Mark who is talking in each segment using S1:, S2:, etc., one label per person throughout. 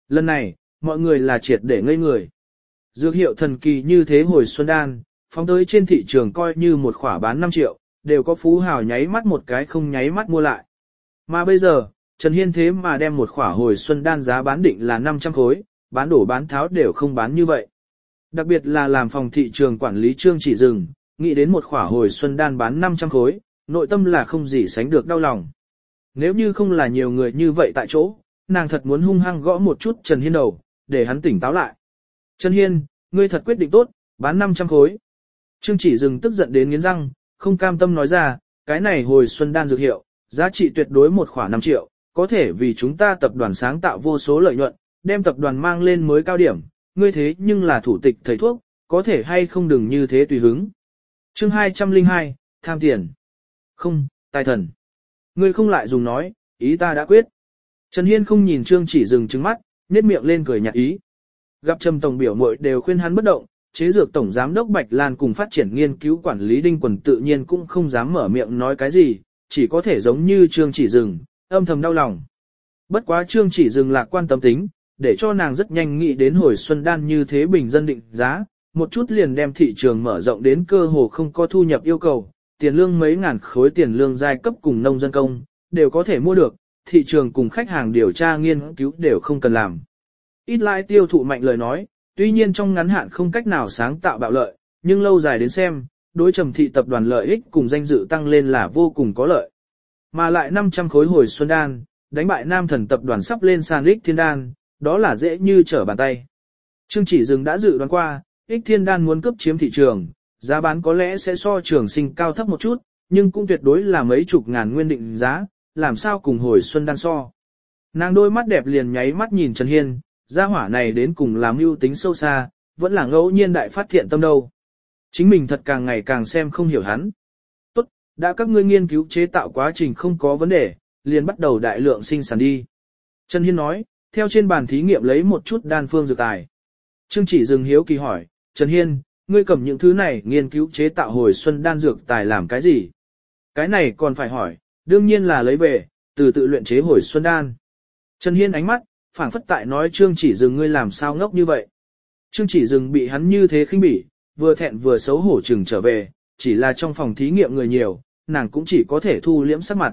S1: Lần này, mọi người là triệt để ngây người. Dược hiệu thần kỳ như thế hồi xuân đan, phóng tới trên thị trường coi như một khỏa bán 5 triệu, đều có phú hào nháy mắt một cái không nháy mắt mua lại. Mà bây giờ, Trần Hiên thế mà đem một khỏa hồi xuân đan giá bán định là 500 khối, bán đổ bán tháo đều không bán như vậy. Đặc biệt là làm phòng thị trường quản lý Trương Chỉ Dừng, nghĩ đến một khỏa hồi xuân đan bán 500 khối, nội tâm là không gì sánh được đau lòng. Nếu như không là nhiều người như vậy tại chỗ, nàng thật muốn hung hăng gõ một chút Trần Hiên đầu, để hắn tỉnh táo lại. Trần Hiên, ngươi thật quyết định tốt, bán 500 khối. Trương Chỉ Dừng tức giận đến nghiến răng, không cam tâm nói ra, cái này hồi xuân đan dược hiệu, giá trị tuyệt đối một khỏa 5 triệu, có thể vì chúng ta tập đoàn sáng tạo vô số lợi nhuận, đem tập đoàn mang lên mới cao điểm, ngươi thế nhưng là thủ tịch thầy thuốc, có thể hay không đừng như thế tùy hứng. Chương 202, tham tiền. Không, tài thần. Ngươi không lại dùng nói, ý ta đã quyết. Trần Hiên không nhìn Trương Chỉ Dừng trừng mắt, nhếch miệng lên cười nhạt ý. Gặp Trầm tổng biểu muội đều khuyên hắn bất động, chế dược tổng giám đốc Bạch Lan cùng phát triển nghiên cứu quản lý Đinh Quần tự nhiên cũng không dám mở miệng nói cái gì, chỉ có thể giống như Trương Chỉ Dừng, âm thầm đau lòng. Bất quá Trương Chỉ Dừng lạc quan tâm tính, để cho nàng rất nhanh nghĩ đến hồi xuân đan như thế bình dân định giá, một chút liền đem thị trường mở rộng đến cơ hồ không có thu nhập yêu cầu, tiền lương mấy ngàn khối tiền lương giai cấp cùng nông dân công, đều có thể mua được, thị trường cùng khách hàng điều tra nghiên cứu đều không cần làm. Ít lại tiêu thụ mạnh lời nói, tuy nhiên trong ngắn hạn không cách nào sáng tạo bạo lợi, nhưng lâu dài đến xem, đối Trầm thị tập đoàn lợi ích cùng danh dự tăng lên là vô cùng có lợi. Mà lại 500 khối hồi xuân đan, đánh bại Nam Thần tập đoàn sắp lên sàn Ích Thiên Đan, đó là dễ như trở bàn tay. Trương Chỉ Dừng đã dự đoán qua, Ích Thiên Đan muốn cướp chiếm thị trường, giá bán có lẽ sẽ so Trường Sinh cao thấp một chút, nhưng cũng tuyệt đối là mấy chục ngàn nguyên định giá, làm sao cùng hồi xuân đan so. Nàng đôi mắt đẹp liền nháy mắt nhìn Trần Hiên, gia hỏa này đến cùng làm mưu tính sâu xa, vẫn là ngẫu nhiên đại phát thiện tâm đâu. Chính mình thật càng ngày càng xem không hiểu hắn. Tốt, đã các ngươi nghiên cứu chế tạo quá trình không có vấn đề, liền bắt đầu đại lượng sinh sản đi. Trần Hiên nói, theo trên bàn thí nghiệm lấy một chút đan phương dược tài. Trương Chỉ Dừng hiếu kỳ hỏi, Trần Hiên, ngươi cầm những thứ này nghiên cứu chế tạo hồi xuân đan dược tài làm cái gì? Cái này còn phải hỏi, đương nhiên là lấy về, từ tự luyện chế hồi xuân đan. Trần Hiên ánh mắt, phảng phất tại nói Trương Chỉ Dừng ngươi làm sao ngốc như vậy. Trương Chỉ Dừng bị hắn như thế khinh bỉ, vừa thẹn vừa xấu hổ chừng trở về, chỉ là trong phòng thí nghiệm người nhiều, nàng cũng chỉ có thể thu liễm sắc mặt.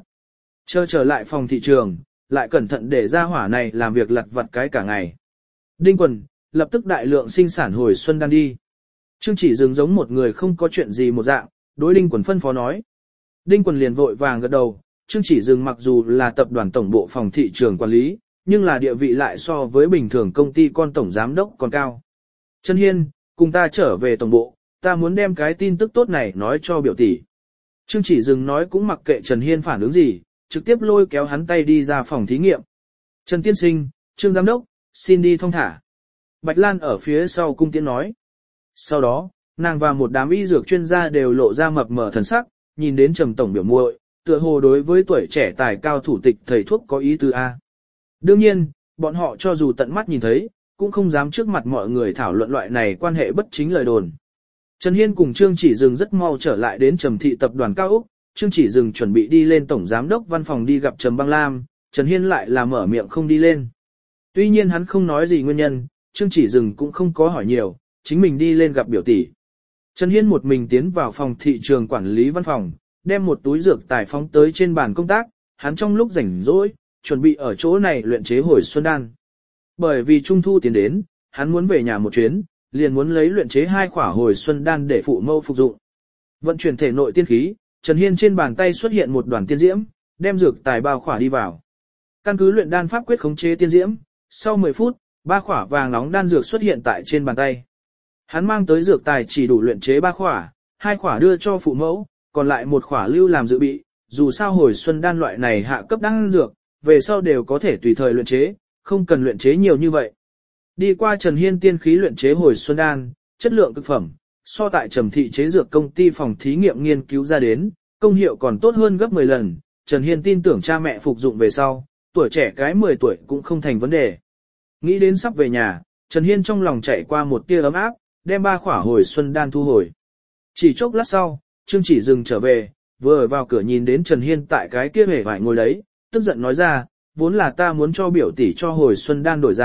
S1: Trở lại phòng thị trường, lại cẩn thận để ra hỏa này làm việc lặt vặt cái cả ngày. Đinh Quần, lập tức đại lượng sinh sản hồi xuân đan đi. Trương Chỉ Dừng giống một người không có chuyện gì một dạng, đối Đinh Quần phân phó nói. Đinh Quần liền vội vàng gật đầu, Trương Chỉ Dừng mặc dù là tập đoàn tổng bộ phòng thị trường quản lý, nhưng là địa vị lại so với bình thường công ty con tổng giám đốc còn cao. Trần Hiên, cùng ta trở về tổng bộ, ta muốn đem cái tin tức tốt này nói cho biểu tỷ. Trương Chỉ Dừng nói cũng mặc kệ Trần Hiên phản ứng gì, trực tiếp lôi kéo hắn tay đi ra phòng thí nghiệm. Trần Tiên Sinh, Trương Giám đốc, xin đi thong thả. Bạch Lan ở phía sau cung tiễn nói. Sau đó, nàng và một đám y dược chuyên gia đều lộ ra mập mờ thần sắc, nhìn đến Trầm tổng biểu muội, tựa hồ đối với tuổi trẻ tài cao thủ tịch thầy thuốc có ý tứ A. Đương nhiên, bọn họ cho dù tận mắt nhìn thấy, cũng không dám trước mặt mọi người thảo luận loại này quan hệ bất chính lời đồn. Trần Hiên cùng Trương Chỉ Dừng rất mau trở lại đến Trầm thị tập đoàn cao Úc, Trương Chỉ Dừng chuẩn bị đi lên tổng giám đốc văn phòng đi gặp Trầm Băng Lam, Trần Hiên lại là mở miệng không đi lên. Tuy nhiên hắn không nói gì nguyên nhân, Trương Chỉ Dừng cũng không có hỏi nhiều, chính mình đi lên gặp biểu tỷ. Trần Hiên một mình tiến vào phòng thị trường quản lý văn phòng, đem một túi dược tài phóng tới trên bàn công tác, hắn trong lúc rảnh rỗi, chuẩn bị ở chỗ này luyện chế hồi xuân đan. Bởi vì Trung thu tiến đến, hắn muốn về nhà một chuyến, liền muốn lấy luyện chế 2 khỏa hồi xuân đan để phụ mẫu phục dụng. Vận chuyển thể nội tiên khí, Trần Hiên trên bàn tay xuất hiện một đoàn tiên diễm, đem dược tài bao khỏa đi vào. Căn cứ luyện đan pháp quyết khống chế tiên diễm, sau 10 phút, 3 khỏa vàng nóng đan dược xuất hiện tại trên bàn tay. Hắn mang tới dược tài chỉ đủ luyện chế 3 khỏa, 2 khỏa đưa cho phụ mẫu, còn lại 1 khỏa lưu làm dự bị, dù sao hồi xuân đan loại này hạ cấp đan dược, về sau đều có thể tùy thời luyện chế, không cần luyện chế nhiều như vậy. Đi qua Trần Hiên tiên khí luyện chế hồi xuân đan, chất lượng cực phẩm, so tại Trầm thị chế dược công ty phòng thí nghiệm nghiên cứu ra đến, công hiệu còn tốt hơn gấp 10 lần, Trần Hiên tin tưởng cha mẹ phục dụng về sau, tuổi trẻ cái 10 tuổi cũng không thành vấn đề. Nghĩ đến sắp về nhà, Trần Hiên trong lòng chạy qua một tia ấm áp, đem 3 khỏa hồi xuân đan thu hồi. Chỉ chốc lát sau, Trương Chỉ Dừng trở về, vừa ở vào cửa nhìn đến Trần Hiên tại cái kia hề vải ngồi đấy, tức giận nói ra, vốn là ta muốn cho biểu tỷ cho hồi xuân đan đổi giá,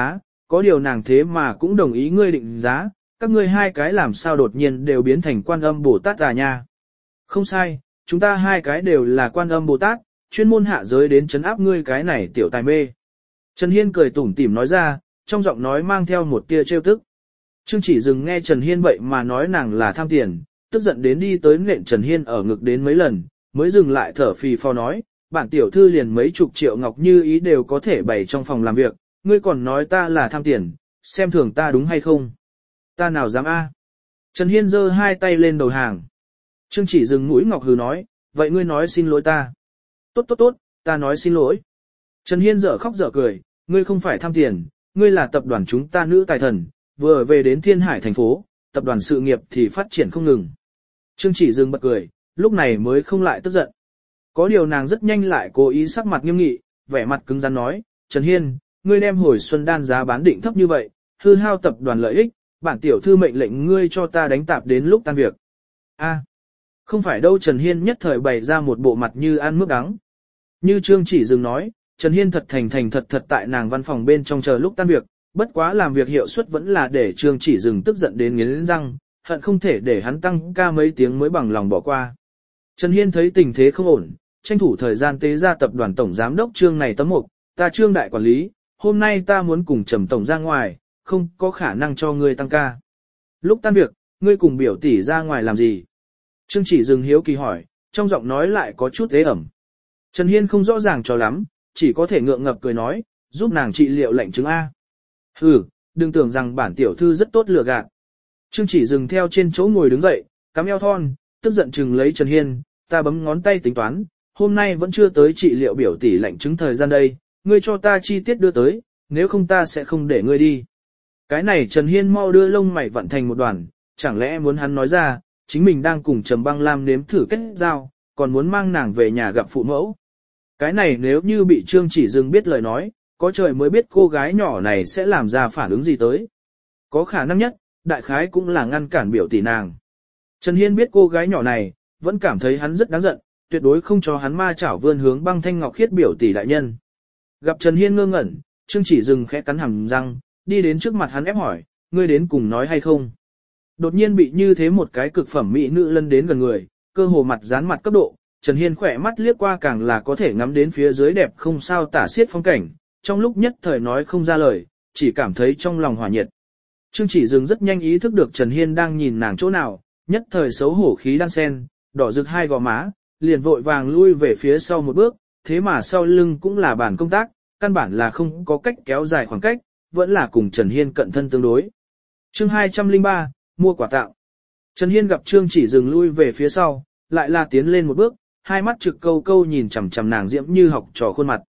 S1: có điều nàng thế mà cũng đồng ý ngươi định giá, các ngươi hai cái làm sao đột nhiên đều biến thành Quan Âm Bồ Tát à nha. Không sai, chúng ta hai cái đều là Quan Âm Bồ Tát, chuyên môn hạ giới đến trấn áp ngươi cái này tiểu tài mê. Trần Hiên cười tủm tỉm nói ra, trong giọng nói mang theo một tia trêu tức. Trương Chỉ Dừng nghe Trần Hiên vậy mà nói nàng là tham tiền, tức giận đến đi tới nện Trần Hiên ở ngực đến mấy lần, mới dừng lại thở phì phò nói, bản tiểu thư liền mấy chục triệu ngọc như ý đều có thể bày trong phòng làm việc, ngươi còn nói ta là tham tiền, xem thường ta đúng hay không? Ta nào dám a? Trần Hiên giơ hai tay lên đầu hàng. Trương Chỉ Dừng mũi ngọc hừ nói, vậy ngươi nói xin lỗi ta. Tốt, ta nói xin lỗi. Trần Hiên dở khóc dở cười, ngươi không phải tham tiền, ngươi là tập đoàn chúng ta nữ tài thần, vừa về đến Thiên Hải thành phố, tập đoàn sự nghiệp thì phát triển không ngừng. Trương Chỉ Dừng bật cười, lúc này mới không lại tức giận. Có điều nàng rất nhanh lại cố ý sắc mặt nghiêm nghị, vẻ mặt cứng rắn nói, Trần Hiên, ngươi đem hồi xuân đan giá bán định thấp như vậy, hư hao tập đoàn lợi ích, bản tiểu thư mệnh lệnh ngươi cho ta đánh tạp đến lúc tan việc. A, không phải đâu. Trần Hiên nhất thời bày ra một bộ mặt như ăn mướp đắng. Như Trương Chỉ Dừng nói, Trần Hiên thật thành thật tại nàng văn phòng bên trong chờ lúc tan việc, bất quá làm việc hiệu suất vẫn là để Trương Chỉ Dừng tức giận đến nghiến răng, hận không thể để hắn tăng ca mấy tiếng mới bằng lòng bỏ qua. Trần Hiên thấy tình thế không ổn, tranh thủ thời gian tế ra tập đoàn tổng giám đốc Trương này tấm mục, ta Trương đại quản lý, hôm nay ta muốn cùng Trầm tổng ra ngoài, không có khả năng cho ngươi tăng ca. Lúc tan việc, ngươi cùng biểu tỷ ra ngoài làm gì? Trương Chỉ Dừng hiếu kỳ hỏi, trong giọng nói lại có chút ế ẩm. Trần Hiên không rõ ràng cho lắm, chỉ có thể ngượng ngập cười nói, giúp nàng trị liệu lệnh chứng A. Hừ, đừng tưởng rằng bản tiểu thư rất tốt lừa gạt. Trương Chỉ Dừng theo trên chỗ ngồi đứng dậy, cắm eo thon, tức giận chừng lấy Trần Hiên, ta bấm ngón tay tính toán, hôm nay vẫn chưa tới trị liệu biểu tỷ lệnh chứng thời gian đây, ngươi cho ta chi tiết đưa tới, nếu không ta sẽ không để ngươi đi. Cái này Trần Hiên mau đưa lông mày vặn thành một đoàn, chẳng lẽ muốn hắn nói ra, chính mình đang cùng Trầm Băng Lam nếm thử kết giao, còn muốn mang nàng về nhà gặp phụ mẫu. Cái này nếu như bị Trương Chỉ Dừng biết lời nói, có trời mới biết cô gái nhỏ này sẽ làm ra phản ứng gì tới. Có khả năng nhất, đại khái cũng là ngăn cản biểu tỷ nàng. Trần Hiên biết cô gái nhỏ này, vẫn cảm thấy hắn rất đáng giận, tuyệt đối không cho hắn ma chảo vươn hướng Băng Thanh Ngọc Khiết biểu tỷ đại nhân. Gặp Trần Hiên ngơ ngẩn, Trương Chỉ Dừng khẽ cắn hàm răng, đi đến trước mặt hắn ép hỏi, ngươi đến cùng nói hay không? Đột nhiên bị như thế một cái cực phẩm mỹ nữ lân đến gần người, cơ hồ mặt dán mặt cấp độ, Trần Hiên khỏe mắt liếc qua càng là có thể ngắm đến phía dưới đẹp không sao tả xiết phong cảnh, trong lúc nhất thời nói không ra lời, chỉ cảm thấy trong lòng hỏa nhiệt. Trương Chỉ Dừng rất nhanh ý thức được Trần Hiên đang nhìn nàng chỗ nào, nhất thời xấu hổ khí đan sen, đỏ rực hai gò má, liền vội vàng lui về phía sau một bước, thế mà sau lưng cũng là bàn công tác, căn bản là không có cách kéo dài khoảng cách, vẫn là cùng Trần Hiên cận thân tương đối. Chương 203, mua quà tặng. Trần Hiên gặp Trương Chỉ Dừng lui về phía sau, lại là tiến lên một bước, hai mắt trực câu câu nhìn chằm chằm nàng diễm như học trò khuôn mặt.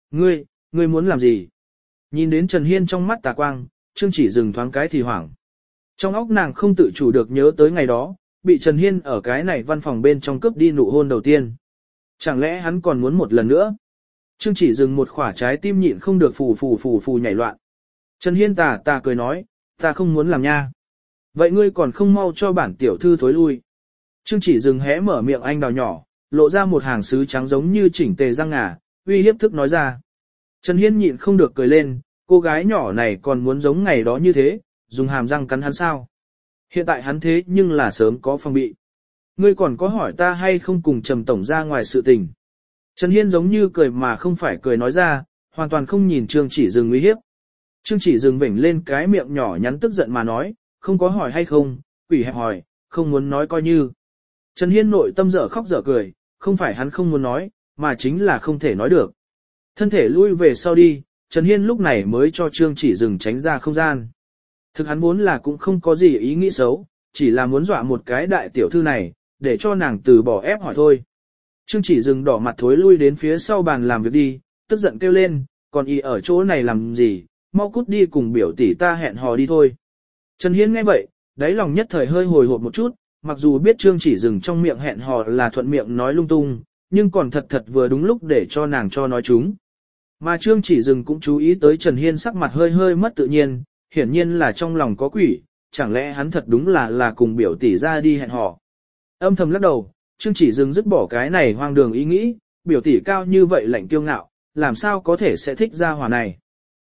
S1: Ngươi muốn làm gì? Nhìn đến Trần Hiên trong mắt tà quang, Trương Chỉ Dừng thoáng cái thì hoảng. Trong óc nàng không tự chủ được nhớ tới ngày đó, bị Trần Hiên ở cái này văn phòng bên trong cướp đi nụ hôn đầu tiên. Chẳng lẽ hắn còn muốn một lần nữa? Trương Chỉ Dừng một khỏa trái tim nhịn không được phù nhảy loạn. Trần Hiên tà cười nói, ta không muốn làm nha. Vậy ngươi còn không mau cho bản tiểu thư thối lui. Trương Chỉ Dừng hé mở miệng anh đào nhỏ, lộ ra một hàng sứ trắng giống như chỉnh tề răng ngà, uy hiếp thức nói ra. Trần Hiên nhịn không được cười lên, cô gái nhỏ này còn muốn giống ngày đó như thế, dùng hàm răng cắn hắn sao. Hiện tại hắn thế nhưng là sớm có phòng bị. Ngươi còn có hỏi ta hay không cùng Trầm tổng ra ngoài sự tình. Trần Hiên giống như cười mà không phải cười nói ra, hoàn toàn không nhìn Trương Chỉ Dừng uy hiếp. Trương Chỉ Dừng vểnh lên cái miệng nhỏ nhắn tức giận mà nói, không có hỏi hay không, quỷ hẹp hỏi, không muốn nói coi như. Trần Hiên nội tâm dở khóc dở cười, không phải hắn không muốn nói, mà chính là không thể nói được. Thân thể lui về sau đi, Trần Hiên lúc này mới cho Trương Chỉ Dừng tránh ra không gian. Thực hắn muốn là cũng không có gì ý nghĩ xấu, chỉ là muốn dọa một cái đại tiểu thư này, để cho nàng từ bỏ ép hỏi thôi. Trương Chỉ Dừng đỏ mặt thối lui đến phía sau bàn làm việc đi, tức giận kêu lên, còn y ở chỗ này làm gì, mau cút đi cùng biểu tỷ ta hẹn hò đi thôi. Trần Hiên nghe vậy, đáy lòng nhất thời hơi hồi hộp một chút, mặc dù biết Trương Chỉ Dừng trong miệng hẹn hò là thuận miệng nói lung tung, nhưng còn thật vừa đúng lúc để cho nàng cho nói chúng. Mà Trương Chỉ Dừng cũng chú ý tới Trần Hiên sắc mặt hơi mất tự nhiên, hiển nhiên là trong lòng có quỷ, chẳng lẽ hắn thật đúng là cùng biểu tỷ ra đi hẹn hò. Âm thầm lắc đầu, Trương Chỉ Dừng dứt bỏ cái này hoang đường ý nghĩ, biểu tỷ cao như vậy lạnh kiêu ngạo, làm sao có thể sẽ thích gia hỏa này.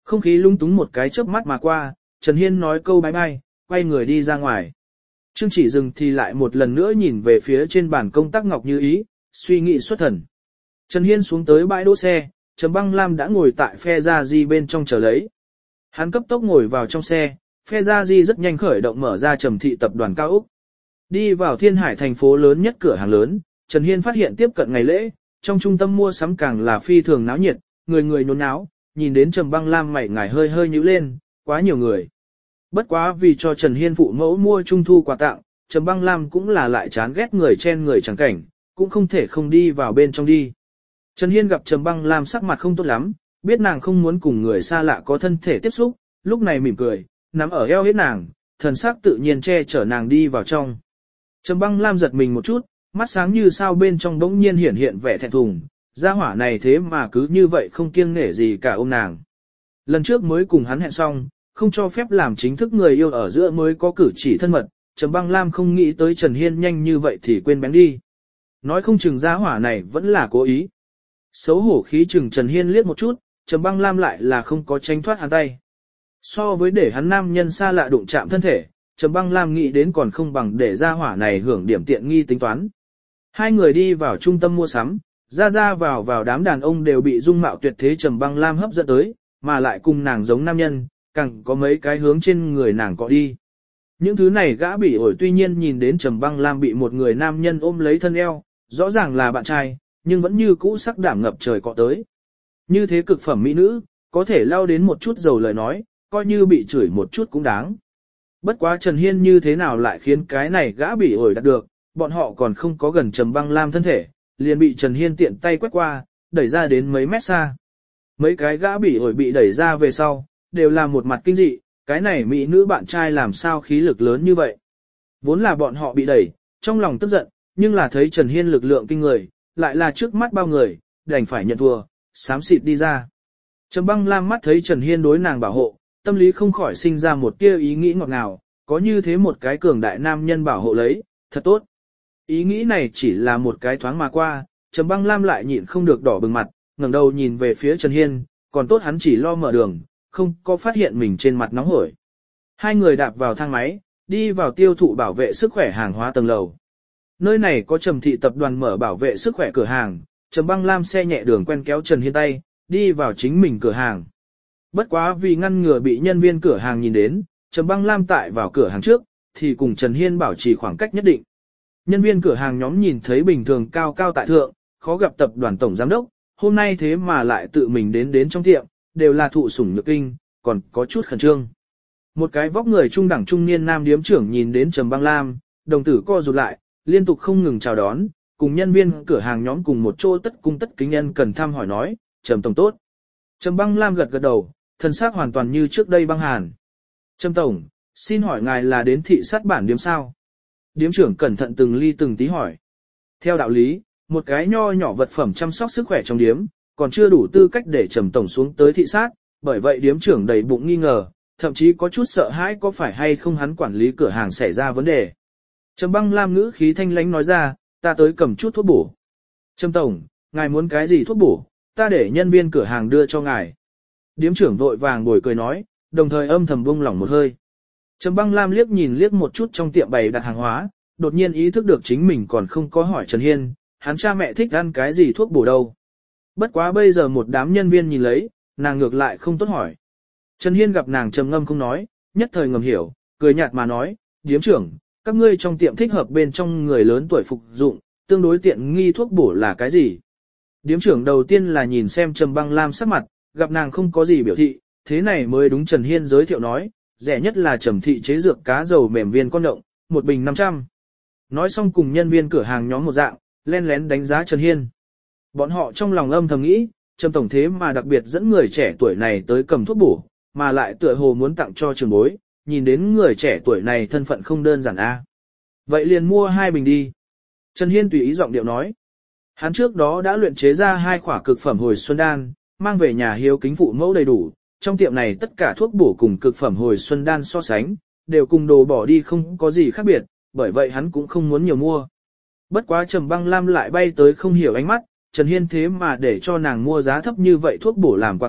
S1: Không khí lung túng một cái chớp mắt mà qua, Trần Hiên nói câu bye bye, quay người đi ra ngoài. Trương Chỉ Dừng thì lại một lần nữa nhìn về phía trên bàn công tác Ngọc Như Ý, suy nghĩ xuất thần. Trần Hiên xuống tới bãi đỗ xe, Trầm Băng Lam đã ngồi tại phe gia di bên trong chờ lấy. Hắn cấp tốc ngồi vào trong xe, phe gia di rất nhanh khởi động mở ra Trầm thị tập đoàn cao ốc. Đi vào Thiên Hải thành phố lớn nhất cửa hàng lớn, Trần Hiên phát hiện tiếp cận ngày lễ, trong trung tâm mua sắm càng là phi thường náo nhiệt, người người nhốn nháo, nhìn đến Trầm Băng Lam mày ngài hơi hơi nhíu lên, quá nhiều người. Bất quá vì cho Trần Hiên phụ mẫu mua trung thu quà tặng, Trầm Băng Lam cũng là lại chán ghét người chen người chẳng cảnh, cũng không thể không đi vào bên trong đi. Trần Hiên gặp Trầm Băng Lam sắc mặt không tốt lắm, biết nàng không muốn cùng người xa lạ có thân thể tiếp xúc, lúc này mỉm cười, nắm ở eo hết nàng, thần sắc tự nhiên che chở nàng đi vào trong. Trầm Băng Lam giật mình một chút, mắt sáng như sao bên trong bỗng nhiên hiển hiện vẻ thẹn thùng, gia hỏa này thế mà cứ như vậy không kiêng nể gì cả ôm nàng. Lần trước mới cùng hắn hẹn xong, không cho phép làm chính thức người yêu ở giữa mới có cử chỉ thân mật, Trầm Băng Lam không nghĩ tới Trần Hiên nhanh như vậy thì quên bén đi. Nói không chừng gia hỏa này vẫn là cố ý. Xấu hổ khí chừng Trần Hiên liếc một chút, Trầm Băng Lam lại là không có tránh thoát hắn tay. So với để hắn nam nhân xa lạ đụng chạm thân thể, Trầm Băng Lam nghĩ đến còn không bằng để gia hỏa này hưởng điểm tiện nghi tính toán. Hai người đi vào trung tâm mua sắm, ra vào đám đàn ông đều bị dung mạo tuyệt thế Trầm Băng Lam hấp dẫn tới, mà lại cùng nàng giống nam nhân, càng có mấy cái hướng trên người nàng cọ đi. Những thứ này gã bỉ ổi tuy nhiên nhìn đến Trầm Băng Lam bị một người nam nhân ôm lấy thân eo, rõ ràng là bạn trai, nhưng vẫn như cũ sắc đảm ngập trời cọ tới. Như thế cực phẩm mỹ nữ, có thể lao đến một chút dầu lời nói, coi như bị chửi một chút cũng đáng. Bất quá Trần Hiên như thế nào lại khiến cái này gã bỉ ổi đạt được, bọn họ còn không có gần Trầm Băng Lam thân thể, liền bị Trần Hiên tiện tay quét qua, đẩy ra đến mấy mét xa. Mấy cái gã bỉ ổi bị đẩy ra về sau, đều là một mặt kinh dị, cái này mỹ nữ bạn trai làm sao khí lực lớn như vậy. Vốn là bọn họ bị đẩy, trong lòng tức giận, nhưng là thấy Trần Hiên lực lượng kinh người, lại là trước mắt bao người, đành phải nhận thua, xám xịt đi ra. Trầm Băng Lam mắt thấy Trần Hiên đối nàng bảo hộ, tâm lý không khỏi sinh ra một tia ý nghĩ ngọt ngào, có như thế một cái cường đại nam nhân bảo hộ lấy, thật tốt. Ý nghĩ này chỉ là một cái thoáng mà qua, Trầm Băng Lam lại nhịn không được đỏ bừng mặt, ngẩng đầu nhìn về phía Trần Hiên, còn tốt hắn chỉ lo mở đường, không có phát hiện mình trên mặt nóng hổi. Hai người đạp vào thang máy, đi vào tiêu thụ bảo vệ sức khỏe hàng hóa tầng lầu. Nơi này có Trầm thị tập đoàn mở bảo vệ sức khỏe cửa hàng, Trầm Băng Lam xe nhẹ đường quen kéo Trần Hiên tay, đi vào chính mình cửa hàng. Bất quá vì ngăn ngừa bị nhân viên cửa hàng nhìn đến, Trầm Băng Lam tại vào cửa hàng trước, thì cùng Trần Hiên bảo trì khoảng cách nhất định. Nhân viên cửa hàng nhóm nhìn thấy bình thường cao cao tại thượng, khó gặp tập đoàn tổng giám đốc, hôm nay thế mà lại tự mình đến trong tiệm, đều là thụ sủng nhược kinh, còn có chút khẩn trương. Một cái vóc người trung đẳng trung niên nam điếm trưởng nhìn đến Trầm Băng Lam, đồng tử co rụt lại, liên tục không ngừng chào đón, cùng nhân viên cửa hàng nhóm cùng một chỗ tất cung tất kính nhân cần thăm hỏi nói, Trầm tổng tốt. Trầm Băng Lam gật gật đầu, thân xác hoàn toàn như trước đây băng hàn. Trầm tổng, xin hỏi ngài là đến thị sát bản điếm sao? Điếm trưởng cẩn thận từng ly từng tí hỏi. Theo đạo lý, một cái nho nhỏ vật phẩm chăm sóc sức khỏe trong điếm, còn chưa đủ tư cách để Trầm tổng xuống tới thị sát, bởi vậy điếm trưởng đầy bụng nghi ngờ, thậm chí có chút sợ hãi có phải hay không hắn quản lý cửa hàng xảy ra vấn đề. Trầm Băng Lam ngữ khí thanh lãnh nói ra, ta tới cầm chút thuốc bổ. Trầm tổng, ngài muốn cái gì thuốc bổ, ta để nhân viên cửa hàng đưa cho ngài. Điếm trưởng vội vàng bồi cười nói, đồng thời âm thầm buông lỏng một hơi. Trầm Băng Lam liếc nhìn liếc một chút trong tiệm bày đặt hàng hóa, đột nhiên ý thức được chính mình còn không có hỏi Trần Hiên, hắn cha mẹ thích ăn cái gì thuốc bổ đâu. Bất quá bây giờ một đám nhân viên nhìn lấy, nàng ngược lại không tốt hỏi. Trần Hiên gặp nàng trầm ngâm không nói, nhất thời ngầm hiểu, cười nhạt mà nói, điếm trưởng, các ngươi trong tiệm thích hợp bên trong người lớn tuổi phục dụng, tương đối tiện nghi thuốc bổ là cái gì? Điếm trưởng đầu tiên là nhìn xem Trầm Băng Lam sắc mặt, gặp nàng không có gì biểu thị, thế này mới đúng Trần Hiên giới thiệu nói, rẻ nhất là Trầm thị chế dược cá dầu mềm viên con động, một bình 500. Nói xong cùng nhân viên cửa hàng nhóm một dạng, len lén đánh giá Trần Hiên. Bọn họ trong lòng âm thầm nghĩ, Trầm tổng thế mà đặc biệt dẫn người trẻ tuổi này tới cầm thuốc bổ, mà lại tựa hồ muốn tặng cho trường bối, nhìn đến người trẻ tuổi này thân phận không đơn giản a. Vậy liền mua 2 bình đi. Trần Hiên tùy ý giọng điệu nói. Hắn trước đó đã luyện chế ra 2 khỏa cực phẩm hồi xuân đan, mang về nhà hiếu kính phụ mẫu đầy đủ. Trong tiệm này tất cả thuốc bổ cùng cực phẩm hồi xuân đan so sánh, đều cùng đồ bỏ đi không có gì khác biệt, bởi vậy hắn cũng không muốn nhiều mua. Bất quá Trầm Băng Lam lại bay tới không hiểu ánh mắt, Trần Hiên thế mà để cho nàng mua giá thấp như vậy thuốc bổ làm quà tặng,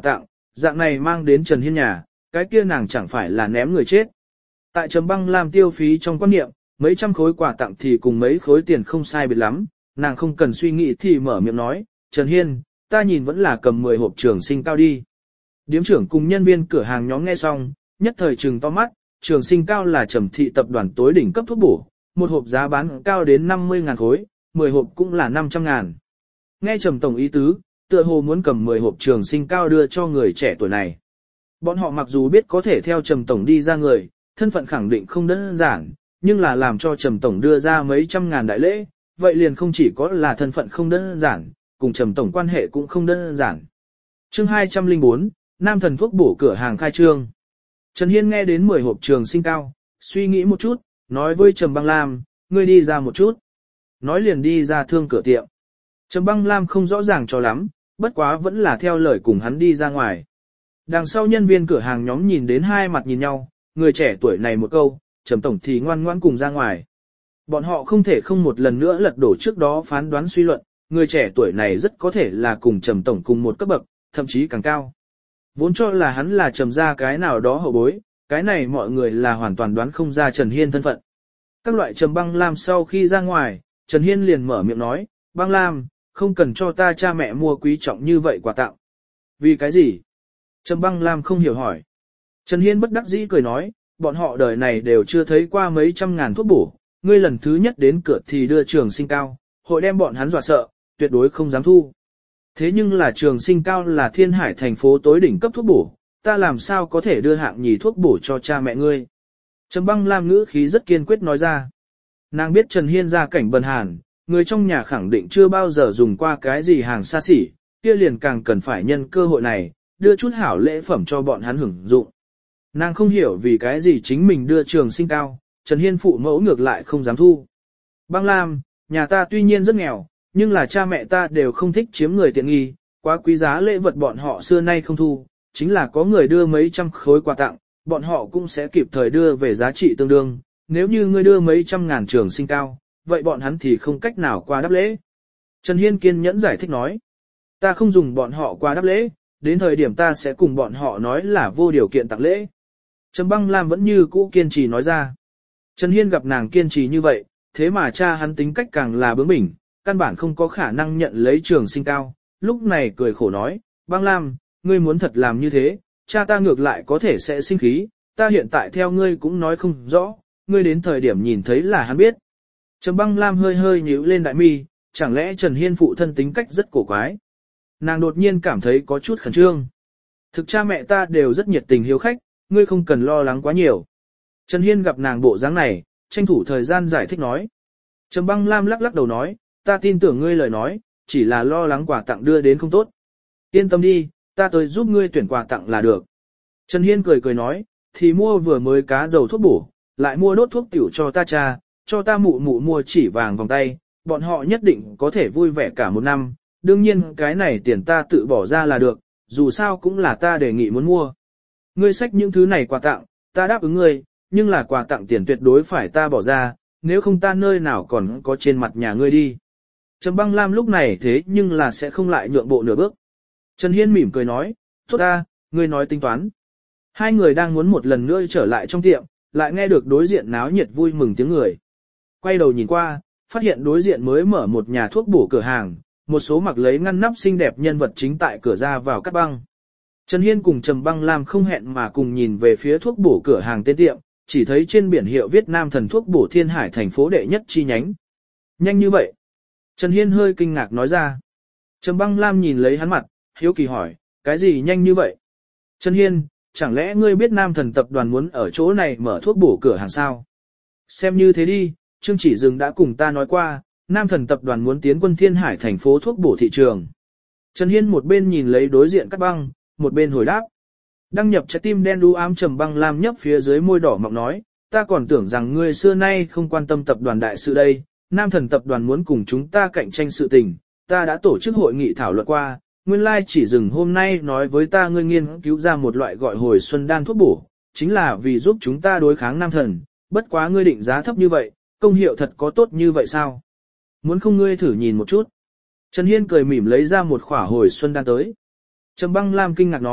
S1: dạng này mang đến Trần Hiên nhà, cái kia nàng chẳng phải là ném người chết. Tại Trầm Băng Lam tiêu phí trong quan niệm, mấy trăm khối quà tặng thì cùng mấy khối tiền không sai biệt lắm, nàng không cần suy nghĩ thì mở miệng nói, Trần Hiên, ta nhìn vẫn là cầm 10 hộp trường sinh cao đi. Điếm trưởng cùng nhân viên cửa hàng nhóm nghe xong, nhất thời trừng to mắt, trường sinh cao là Trầm thị tập đoàn tối đỉnh cấp thuốc bổ, một hộp giá bán cao đến 50.000 khối, 10 hộp cũng là 500.000. Nghe Trầm tổng ý tứ, tựa hồ muốn cầm 10 hộp trường sinh cao đưa cho người trẻ tuổi này. Bọn họ mặc dù biết có thể theo Trầm tổng đi ra người, thân phận khẳng định không đơn giản, nhưng là làm cho Trầm tổng đưa ra mấy trăm ngàn đại lễ, vậy liền không chỉ có là thân phận không đơn giản, cùng Trầm tổng quan hệ cũng không đơn giản. Chương 204, Nam thần thuốc bổ cửa hàng khai trương. Trần Hiên nghe đến 10 hộp trường sinh cao, suy nghĩ một chút, nói với Trầm Băng Lam, ngươi đi ra một chút. Nói liền đi ra thương cửa tiệm. Trầm Băng Lam không rõ ràng cho lắm, bất quá vẫn là theo lời cùng hắn đi ra ngoài. Đằng sau nhân viên cửa hàng nhóm nhìn đến hai mặt nhìn nhau, người trẻ tuổi này một câu, Trầm tổng thì ngoan ngoãn cùng ra ngoài. Bọn họ không thể không một lần nữa lật đổ trước đó phán đoán suy luận, người trẻ tuổi này rất có thể là cùng Trầm tổng cùng một cấp bậc, thậm chí càng cao. Vốn cho là hắn là Trầm gia cái nào đó hậu bối, cái này mọi người là hoàn toàn đoán không ra Trần Hiên thân phận. Các loại Trầm Băng Lam sau khi ra ngoài, Trần Hiên liền mở miệng nói, Băng Lam, không cần cho ta cha mẹ mua quý trọng như vậy quà tặng. Vì cái gì? Trầm Băng Lam không hiểu hỏi. Trần Hiên bất đắc dĩ cười nói, bọn họ đời này đều chưa thấy qua mấy trăm ngàn thuốc bổ, ngươi lần thứ nhất đến cửa thì đưa trường sinh cao, hội đem bọn hắn dọa sợ, tuyệt đối không dám thu. Thế nhưng là trường sinh cao là Thiên Hải thành phố tối đỉnh cấp thuốc bổ, ta làm sao có thể đưa hạng nhì thuốc bổ cho cha mẹ ngươi. Trầm Băng Lam ngữ khí rất kiên quyết nói ra. Nàng biết Trần Hiên gia cảnh bần hàn, người trong nhà khẳng định chưa bao giờ dùng qua cái gì hàng xa xỉ, kia liền càng cần phải nhân cơ hội này, đưa chút hảo lễ phẩm cho bọn hắn hưởng dụng. Nàng không hiểu vì cái gì chính mình đưa trường sinh cao, Trần Hiên phụ mẫu ngược lại không dám thu. Băng Lam, nhà ta tuy nhiên rất nghèo, nhưng là cha mẹ ta đều không thích chiếm người tiện nghi, quá quý giá lễ vật bọn họ xưa nay không thu, chính là có người đưa mấy trăm khối quà tặng, bọn họ cũng sẽ kịp thời đưa về giá trị tương đương, nếu như ngươi đưa mấy trăm ngàn trường sinh cao, vậy bọn hắn thì không cách nào qua đáp lễ. Trần Hiên kiên nhẫn giải thích nói, ta không dùng bọn họ qua đáp lễ, đến thời điểm ta sẽ cùng bọn họ nói là vô điều kiện tặng lễ. Trầm Băng Lam vẫn như cũ kiên trì nói ra. Trần Hiên gặp nàng kiên trì như vậy, thế mà cha hắn tính cách càng là bướng bỉnh, căn bản không có khả năng nhận lấy trường sinh cao, lúc này cười khổ nói, Băng Lam, ngươi muốn thật làm như thế, cha ta ngược lại có thể sẽ sinh khí, ta hiện tại theo ngươi cũng nói không rõ, ngươi đến thời điểm nhìn thấy là hắn biết. Trầm Băng Lam hơi hơi nhíu lên đại mi, chẳng lẽ Trần Hiên phụ thân tính cách rất cổ quái. Nàng đột nhiên cảm thấy có chút khẩn trương. Thực cha mẹ ta đều rất nhiệt tình hiếu khách, ngươi không cần lo lắng quá nhiều. Trần Hiên gặp nàng bộ dáng này, tranh thủ thời gian giải thích nói. Trầm Băng Lam lắc lắc đầu nói, ta tin tưởng ngươi lời nói, chỉ là lo lắng quà tặng đưa đến không tốt. Yên tâm đi, ta tới giúp ngươi tuyển quà tặng là được. Trần Hiên cười cười nói, thì mua vừa mới cá dầu thuốc bổ, lại mua đốt thuốc tiểu cho ta cha, cho ta mụ mụ mua chỉ vàng vòng tay, bọn họ nhất định có thể vui vẻ cả một năm, đương nhiên cái này tiền ta tự bỏ ra là được, dù sao cũng là ta đề nghị muốn mua. Ngươi xách những thứ này quà tặng, ta đáp ứng ngươi, nhưng là quà tặng tiền tuyệt đối phải ta bỏ ra, nếu không ta nơi nào còn có trên mặt nhà ngươi đi. Trầm Băng Lam lúc này thế nhưng là sẽ không lại nhượng bộ nửa bước. Trần Hiên mỉm cười nói, tốt ta, ngươi nói tính toán. Hai người đang muốn một lần nữa trở lại trong tiệm, lại nghe được đối diện náo nhiệt vui mừng tiếng người. Quay đầu nhìn qua, phát hiện đối diện mới mở một nhà thuốc bổ cửa hàng, một số mặc lấy ngăn nắp xinh đẹp nhân vật chính tại cửa ra vào cắt băng. Trần Hiên cùng Trầm Băng Lam không hẹn mà cùng nhìn về phía thuốc bổ cửa hàng tên tiệm, chỉ thấy trên biển hiệu viết Nam thần thuốc bổ Thiên Hải thành phố đệ nhất chi nhánh. Nhanh như vậy. Trần Hiên hơi kinh ngạc nói ra. Trầm Băng Lam nhìn lấy hắn mặt, hiếu kỳ hỏi, cái gì nhanh như vậy? Trần Hiên, chẳng lẽ ngươi biết Nam thần tập đoàn muốn ở chỗ này mở thuốc bổ cửa hàng sao? Xem như thế đi, Trương Chỉ Dừng đã cùng ta nói qua, Nam thần tập đoàn muốn tiến quân Thiên Hải thành phố thuốc bổ thị trường. Trần Hiên một bên nhìn lấy đối diện cắt băng, một bên hồi đáp. Đăng nhập trái tim đen đu ám Trầm Băng Lam nhấp phía dưới môi đỏ mọng nói, ta còn tưởng rằng ngươi xưa nay không quan tâm tập đoàn đại sự đây, Nam thần tập đoàn muốn cùng chúng ta cạnh tranh sự tình, ta đã tổ chức hội nghị thảo luận qua, nguyên lai Chỉ Dừng hôm nay nói với ta ngươi nghiên cứu ra một loại gọi hồi xuân đan thuốc bổ, chính là vì giúp chúng ta đối kháng nam thần, bất quá ngươi định giá thấp như vậy, công hiệu thật có tốt như vậy sao? Muốn không ngươi thử nhìn một chút. Trần Hiên cười mỉm lấy ra một khỏa hồi xuân đan tới. Trầm Băng Lam kinh ngạc nói,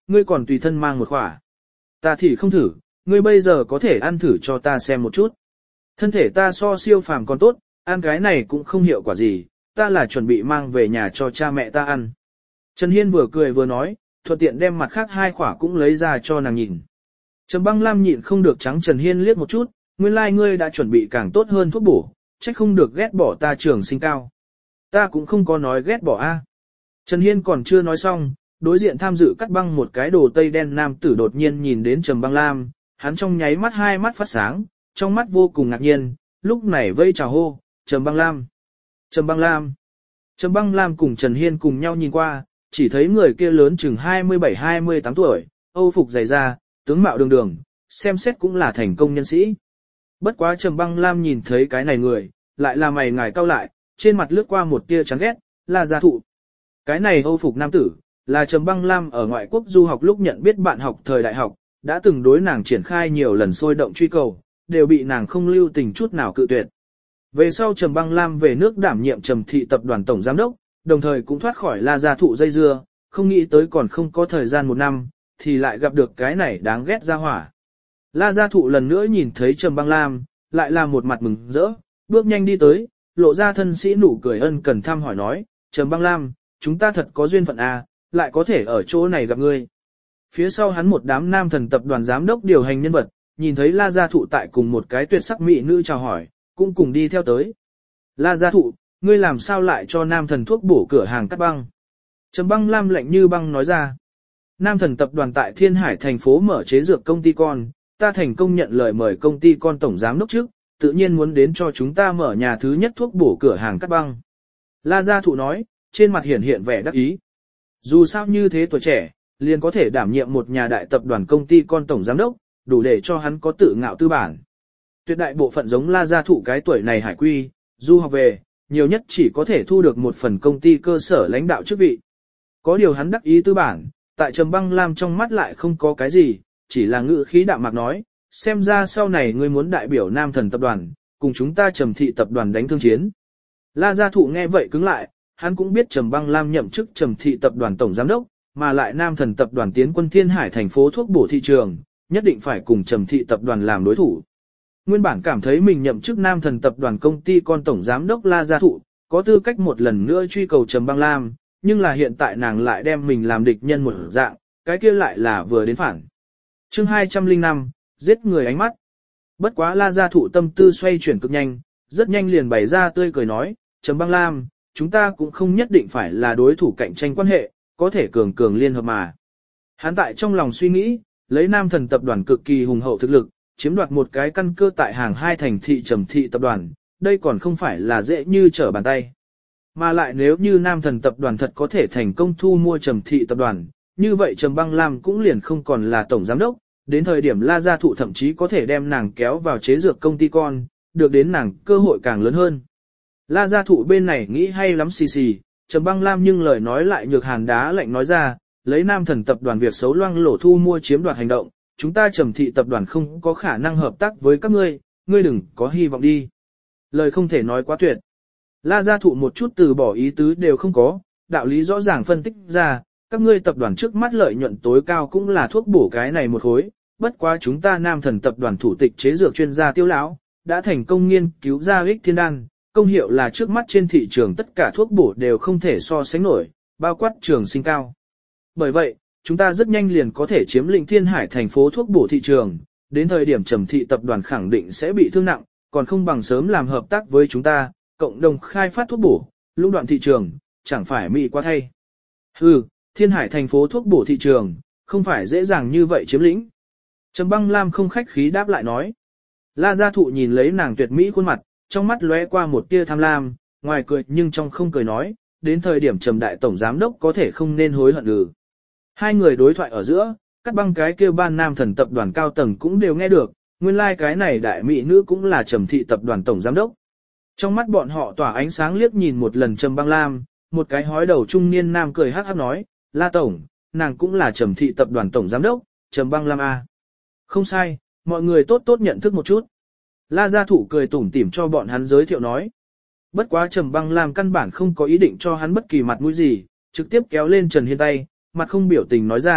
S1: ngươi còn tùy thân mang một khỏa. Ta thì không thử, ngươi bây giờ có thể ăn thử cho ta xem một chút. Thân thể ta so siêu phàm còn tốt, ăn cái này cũng không hiệu quả gì, ta là chuẩn bị mang về nhà cho cha mẹ ta ăn. Trần Hiên vừa cười vừa nói, thuận tiện đem mặt khác 2 khỏa cũng lấy ra cho nàng nhìn. Trầm Băng Lam nhịn không được trắng Trần Hiên liếc một chút, nguyên lai ngươi đã chuẩn bị càng tốt hơn thuốc bổ, trách không được ghét bỏ ta trường sinh cao. Ta cũng không có nói ghét bỏ a. Trần Hiên còn chưa nói xong, đối diện tham dự cắt băng một cái đồ tây đen nam tử đột nhiên nhìn đến Trầm Băng Lam, hắn trong nháy mắt 2 mắt phát sáng, trong mắt vô cùng ngạc nhiên, lúc này vây chào hô, Trầm Băng Lam. Trầm Băng Lam. Trầm Băng Lam cùng Trần Hiên cùng nhau nhìn qua, chỉ thấy người kia lớn chừng 27-28 tuổi, Âu phục dày da, tướng mạo đường đường, xem xét cũng là thành công nhân sĩ. Bất quá Trầm Băng Lam nhìn thấy cái này người, lại là mày ngài cau lại, trên mặt lướt qua một tia chán ghét, là gia thụ. Cái này Âu phục nam tử, là Trầm Băng Lam ở ngoại quốc du học lúc nhận biết bạn học thời đại học, đã từng đối nàng triển khai nhiều lần sôi động truy cầu, đều bị nàng không lưu tình chút nào cự tuyệt. Về sau Trầm Băng Lam về nước đảm nhiệm Trầm thị tập đoàn tổng giám đốc, đồng thời cũng thoát khỏi La gia thụ dây dưa, không nghĩ tới còn không có thời gian 1 năm, thì lại gặp được cái này đáng ghét ra hỏa. La gia thụ lần nữa nhìn thấy Trầm Băng Lam, lại là một mặt mừng rỡ, bước nhanh đi tới, lộ ra thân sĩ nụ cười ân cần thăm hỏi nói, Trầm Băng Lam, chúng ta thật có duyên phận à, lại có thể ở chỗ này gặp ngươi. Phía sau hắn một đám nam thần tập đoàn giám đốc điều hành nhân vật, nhìn thấy La gia thụ tại cùng một cái tuyệt sắc mỹ nữ chào hỏi, cũng cùng đi theo tới. La gia thụ, ngươi làm sao lại cho nam thần thuốc bổ cửa hàng cắt băng? Trầm Băng Lam lạnh như băng nói ra. Nam thần tập đoàn tại Thiên Hải thành phố mở chế dược công ty con, ta thành công nhận lời mời công ty con tổng giám đốc trước, tự nhiên muốn đến cho chúng ta mở nhà thứ nhất thuốc bổ cửa hàng cắt băng. La gia thụ nói, trên mặt hiển hiện vẻ đắc ý. Dù sao như thế tuổi trẻ, liền có thể đảm nhiệm một nhà đại tập đoàn công ty con tổng giám đốc, đủ để cho hắn có tự ngạo tư bản. Tuyệt đại bộ phận giống La gia thụ cái tuổi này hải quy, du học về, nhiều nhất chỉ có thể thu được một phần công ty cơ sở lãnh đạo chức vị. Có điều hắn đắc ý tư bản, tại Trầm Băng Lam trong mắt lại không có cái gì, chỉ là ngữ khí đạm mạc nói, xem ra sau này ngươi muốn đại biểu Nam thần tập đoàn, cùng chúng ta Trầm thị tập đoàn đánh thương chiến. La gia thụ nghe vậy cứng lại, hắn cũng biết Trầm Băng Lam nhậm chức Trầm thị tập đoàn tổng giám đốc, mà lại Nam thần tập đoàn tiến quân Thiên Hải thành phố thuốc bổ thị trường, nhất định phải cùng Trầm thị tập đoàn làm đối thủ. Nguyên bản cảm thấy mình nhậm chức Nam thần tập đoàn công ty con tổng giám đốc La gia thụ, có tư cách một lần nữa truy cầu Trầm Băng Lam, nhưng là hiện tại nàng lại đem mình làm địch nhân một dạng, cái kia lại là vừa đến phản. Chương 205, giết người ánh mắt. Bất quá La gia thụ tâm tư xoay chuyển cực nhanh, rất nhanh liền bày ra tươi cười nói, Trầm Băng Lam, chúng ta cũng không nhất định phải là đối thủ cạnh tranh quan hệ, có thể cường cường liên hợp mà. Hắn tại trong lòng suy nghĩ, lấy Nam thần tập đoàn cực kỳ hùng hậu thực lực, chiếm đoạt một cái căn cơ tại hàng 2 thành thị Trầm thị tập đoàn, đây còn không phải là dễ như trở bàn tay. Mà lại nếu như Nam thần tập đoàn thật có thể thành công thu mua Trầm thị tập đoàn, như vậy Trầm Băng Lam cũng liền không còn là tổng giám đốc, đến thời điểm La gia thụ thậm chí có thể đem nàng kéo vào chế dược công ty con, được đến nàng cơ hội càng lớn hơn. La gia thụ bên này nghĩ hay lắm xì xì, Trầm Băng Lam nhưng lời nói lại nhược hàn đá lạnh nói ra, lấy Nam thần tập đoàn việc xấu loang lổ thu mua chiếm đoạt hành động, chúng ta Trầm thị tập đoàn không có khả năng hợp tác với các ngươi, ngươi đừng có hy vọng đi. Lời không thể nói quá tuyệt. La gia thụ một chút từ bỏ ý tứ đều không có, đạo lý rõ ràng phân tích ra, các ngươi tập đoàn trước mắt lợi nhuận tối cao cũng là thuốc bổ cái này một khối, bất quá chúng ta Nam thần tập đoàn thủ tịch chế dược chuyên gia Tiêu lão đã thành công nghiên cứu ra ích thiên đan, công hiệu là trước mắt trên thị trường tất cả thuốc bổ đều không thể so sánh nổi, bao quát trường sinh cao. Bởi vậy, chúng ta rất nhanh liền có thể chiếm lĩnh Thiên Hải thành phố thuốc bổ thị trường, đến thời điểm Trầm thị tập đoàn khẳng định sẽ bị thương nặng, còn không bằng sớm làm hợp tác với chúng ta, cộng đồng khai phát thuốc bổ, lũng đoạn thị trường, chẳng phải mỹ quá thay. Hừ, Thiên Hải thành phố thuốc bổ thị trường, không phải dễ dàng như vậy chiếm lĩnh. Trầm Băng Lam không khách khí đáp lại nói. La gia thụ nhìn lấy nàng tuyệt mỹ khuôn mặt, trong mắt lóe qua một tia tham lam, ngoài cười nhưng trong không cười nói, đến thời điểm Trầm đại tổng giám đốc có thể không nên hối hận ừ. Hai người đối thoại ở giữa, Cắt Băng cái kêu ban Nam thần tập đoàn cao tầng cũng đều nghe được, nguyên lai cái này đại mỹ nữ cũng là Trầm thị tập đoàn tổng giám đốc. Trong mắt bọn họ tỏa ánh sáng liếc nhìn một lần Trầm Băng Lam, một cái hói đầu trung niên nam cười hắc hắc nói, La tổng, nàng cũng là Trầm thị tập đoàn tổng giám đốc, Trầm Băng Lam a. Không sai, mọi người tốt tốt nhận thức một chút. La gia thụ cười tủm tỉm cho bọn hắn giới thiệu nói. Bất quá Trầm Băng Lam căn bản không có ý định cho hắn bất kỳ mặt mũi gì, trực tiếp kéo lên Trần Hiên tay, mặt không biểu tình nói ra,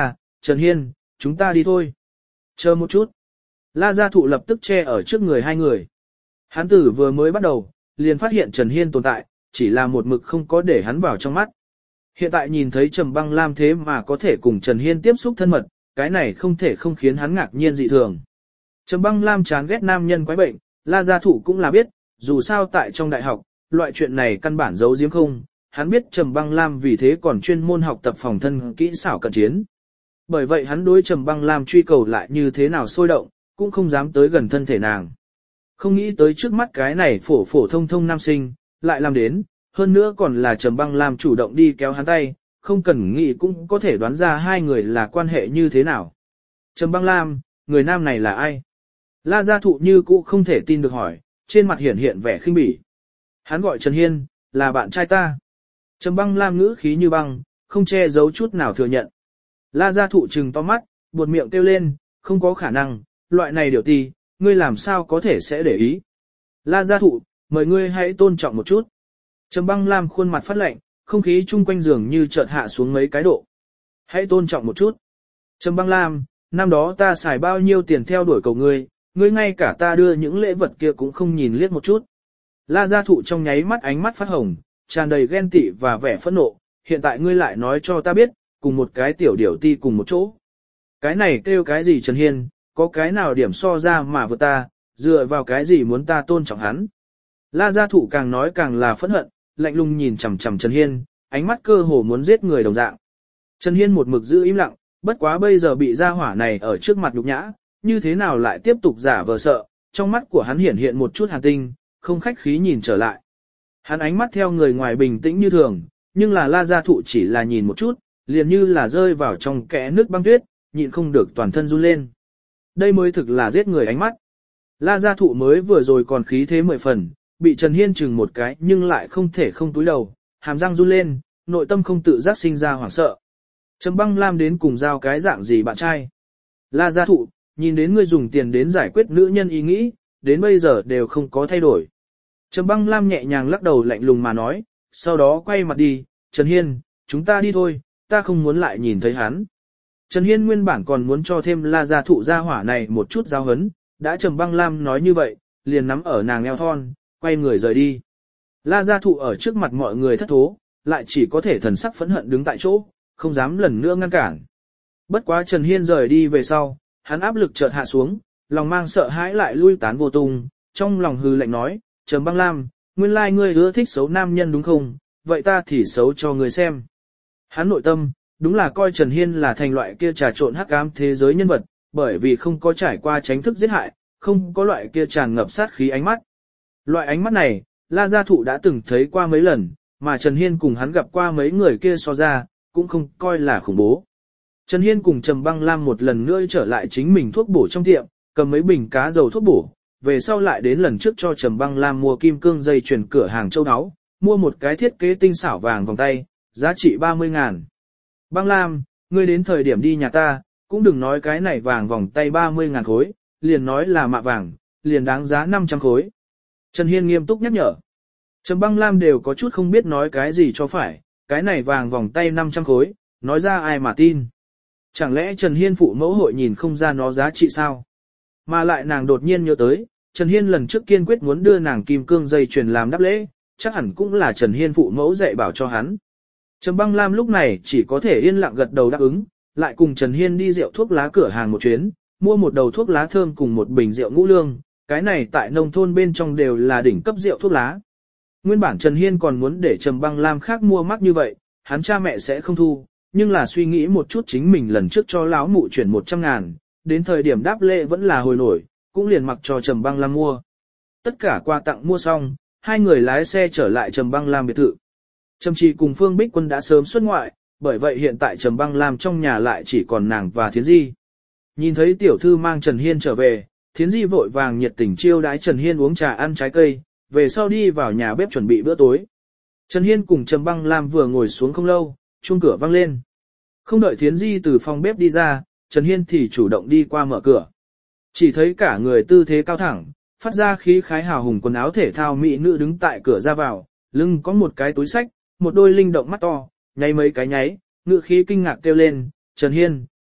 S1: Trần Hiên, chúng ta đi thôi. Chờ một chút. La Gia Thụ lập tức che ở trước người hai người. Hắn tử vừa mới bắt đầu, liền phát hiện Trần Hiên tồn tại, chỉ là một mực không có để hắn vào trong mắt. Hiện tại nhìn thấy Trầm Băng Lam thế mà có thể cùng Trần Hiên tiếp xúc thân mật, cái này không thể không khiến hắn ngạc nhiên dị thường. Trầm Băng Lam chán ghét nam nhân quái bệnh, La Gia Thụ cũng là biết, dù sao tại trong đại học, loại chuyện này căn bản giấu giếm không, hắn biết Trầm Băng Lam vì thế còn chuyên môn học tập phòng thân kỹ xảo cận chiến. Bởi vậy hắn đối Trầm Băng Lam truy cầu lại như thế nào sôi động, cũng không dám tới gần thân thể nàng. Không nghĩ tới trước mắt cái này phổ phổ thông thông nam sinh, lại làm đến, hơn nữa còn là Trầm Băng Lam chủ động đi kéo hắn tay, không cần nghĩ cũng có thể đoán ra hai người là quan hệ như thế nào. Trầm Băng Lam, người nam này là ai? La Gia Thụ như cũ không thể tin được hỏi, trên mặt hiển hiện vẻ khinh bỉ. Hắn gọi Trần Hiên, là bạn trai ta. Trầm Băng Lam ngữ khí như băng, không che giấu chút nào thừa nhận. La Gia Thụ trừng to mắt, buột miệng kêu lên, không có khả năng, loại này điều ti, ngươi làm sao có thể sẽ để ý. La Gia Thụ, mời ngươi hãy tôn trọng một chút. Trầm Băng Lam khuôn mặt phát lạnh, không khí chung quanh giường như chợt hạ xuống mấy cái độ. Hãy tôn trọng một chút. Trầm Băng Lam, năm đó ta xài bao nhiêu tiền theo đuổi cầu ngươi, ngươi ngay cả ta đưa những lễ vật kia cũng không nhìn liếc một chút. La Gia Thụ trong nháy mắt ánh mắt phát hồng, tràn đầy ghen tị và vẻ phẫn nộ, hiện tại ngươi lại nói cho ta biết, cùng một cái tiểu điểu ti cùng một chỗ. Cái này kêu cái gì Trần Hiên, có cái nào điểm so ra mà vượt ta, dựa vào cái gì muốn ta tôn trọng hắn. La Gia Thụ càng nói càng là phẫn hận, lạnh lùng nhìn chằm chằm Trần Hiên, ánh mắt cơ hồ muốn giết người đồng dạng. Trần Hiên một mực giữ im lặng, bất quá bây giờ bị gia hỏa này ở trước mặt nhục nhã, như thế nào lại tiếp tục giả vờ sợ, trong mắt của hắn hiển hiện một chút hàn tinh, không khách khí nhìn trở lại. Hắn ánh mắt theo người ngoài bình tĩnh như thường, nhưng là La Gia Thụ chỉ là nhìn một chút, liền như là rơi vào trong kẽ nước băng tuyết, nhịn không được toàn thân run lên. Đây mới thực là giết người ánh mắt. La Gia Thụ mới vừa rồi còn khí thế 10 phần, bị Trần Hiên chừng một cái nhưng lại không thể không túi đầu, hàm răng run lên, nội tâm không tự giác sinh ra hoảng sợ. Trầm Băng Lam đến cùng giao cái dạng gì bạn trai? La Gia Thụ, nhìn đến ngươi dùng tiền đến giải quyết nữ nhân ý nghĩ, đến bây giờ đều không có thay đổi. Trầm Băng Lam nhẹ nhàng lắc đầu lạnh lùng mà nói, sau đó quay mặt đi, Trần Hiên, chúng ta đi thôi, ta không muốn lại nhìn thấy hắn. Trần Hiên nguyên bản còn muốn cho thêm La Gia Thụ gia hỏa này một chút giáo hấn, đã Trầm Băng Lam nói như vậy, liền nắm ở nàng eo thon, quay người rời đi. La Gia Thụ ở trước mặt mọi người thất thố, lại chỉ có thể thần sắc phẫn hận đứng tại chỗ, không dám lần nữa ngăn cản. Bất quá Trần Hiên rời đi về sau, hắn áp lực chợt hạ xuống, lòng mang sợ hãi lại lui tán vô tung, trong lòng hừ lạnh nói, Trầm Băng Lam, nguyên lai ngươi ưa thích xấu nam nhân đúng không, vậy ta thì xấu cho ngươi xem. Hắn nội tâm, đúng là coi Trần Hiên là thành loại kia trà trộn hắc ám thế giới nhân vật, bởi vì không có trải qua tránh thức giết hại, không có loại kia tràn ngập sát khí ánh mắt. Loại ánh mắt này, La Gia Thụ đã từng thấy qua mấy lần, mà Trần Hiên cùng hắn gặp qua mấy người kia so ra, cũng không coi là khủng bố. Trần Hiên cùng Trầm Băng Lam một lần nữa trở lại chính mình thuốc bổ trong tiệm, cầm mấy bình cá dầu thuốc bổ, về sau lại đến lần trước cho Trầm Băng Lam mua kim cương dây chuyền cửa hàng châu áo, mua một cái thiết kế tinh xảo vàng vòng tay, giá trị 30.000. Băng Lam, ngươi đến thời điểm đi nhà ta, cũng đừng nói cái này vàng vòng tay 30.000 khối, liền nói là mạ vàng, liền đáng giá 500 khối. Trần Hiên nghiêm túc nhắc nhở. Trầm Băng Lam đều có chút không biết nói cái gì cho phải, cái này vàng vòng tay 500 khối, nói ra ai mà tin. Chẳng lẽ Trần Hiên phụ mẫu hội nhìn không ra nó giá trị sao? Mà lại nàng đột nhiên nhớ tới, Trần Hiên lần trước kiên quyết muốn đưa nàng kim cương dây chuyền làm đáp lễ, chắc hẳn cũng là Trần Hiên phụ mẫu dạy bảo cho hắn. Trầm Băng Lam lúc này chỉ có thể yên lặng gật đầu đáp ứng, lại cùng Trần Hiên đi rượu thuốc lá cửa hàng một chuyến, mua một đầu thuốc lá thơm cùng một bình rượu ngũ lương, cái này tại nông thôn bên trong đều là đỉnh cấp rượu thuốc lá. Nguyên bản Trần Hiên còn muốn để Trầm Băng Lam khác mua mắc như vậy, hắn cha mẹ sẽ không thu, nhưng là suy nghĩ một chút chính mình lần trước cho lão mụ chuyển 100.000, đến thời điểm đáp lễ vẫn là hồi nổi, cũng liền mặc cho Trầm Băng Lam mua. Tất cả quà tặng mua xong, hai người lái xe trở lại Trầm Băng Lam biệt thự. Trầm Trì cùng Phương Bích Quân đã sớm xuất ngoại, bởi vậy hiện tại Trầm Băng Lam trong nhà lại chỉ còn nàng và Thiến Di. Nhìn thấy tiểu thư mang Trần Hiên trở về, Thiến Di vội vàng nhiệt tình chiêu đãi Trần Hiên uống trà ăn trái cây, về sau đi vào nhà bếp chuẩn bị bữa tối. Trần Hiên cùng Trầm Băng Lam vừa ngồi xuống không lâu, chuông cửa vang lên. Không đợi Thiến Di từ phòng bếp đi ra, Trần Hiên thì chủ động đi qua mở cửa. Chỉ thấy cả người tư thế cao thẳng, phát ra khí khái hào hùng quần áo thể thao mỹ nữ đứng tại cửa ra vào, lưng có một cái túi sách, một đôi linh động mắt to, nháy mấy cái nháy, ngự khí kinh ngạc kêu lên, Trần Hiên,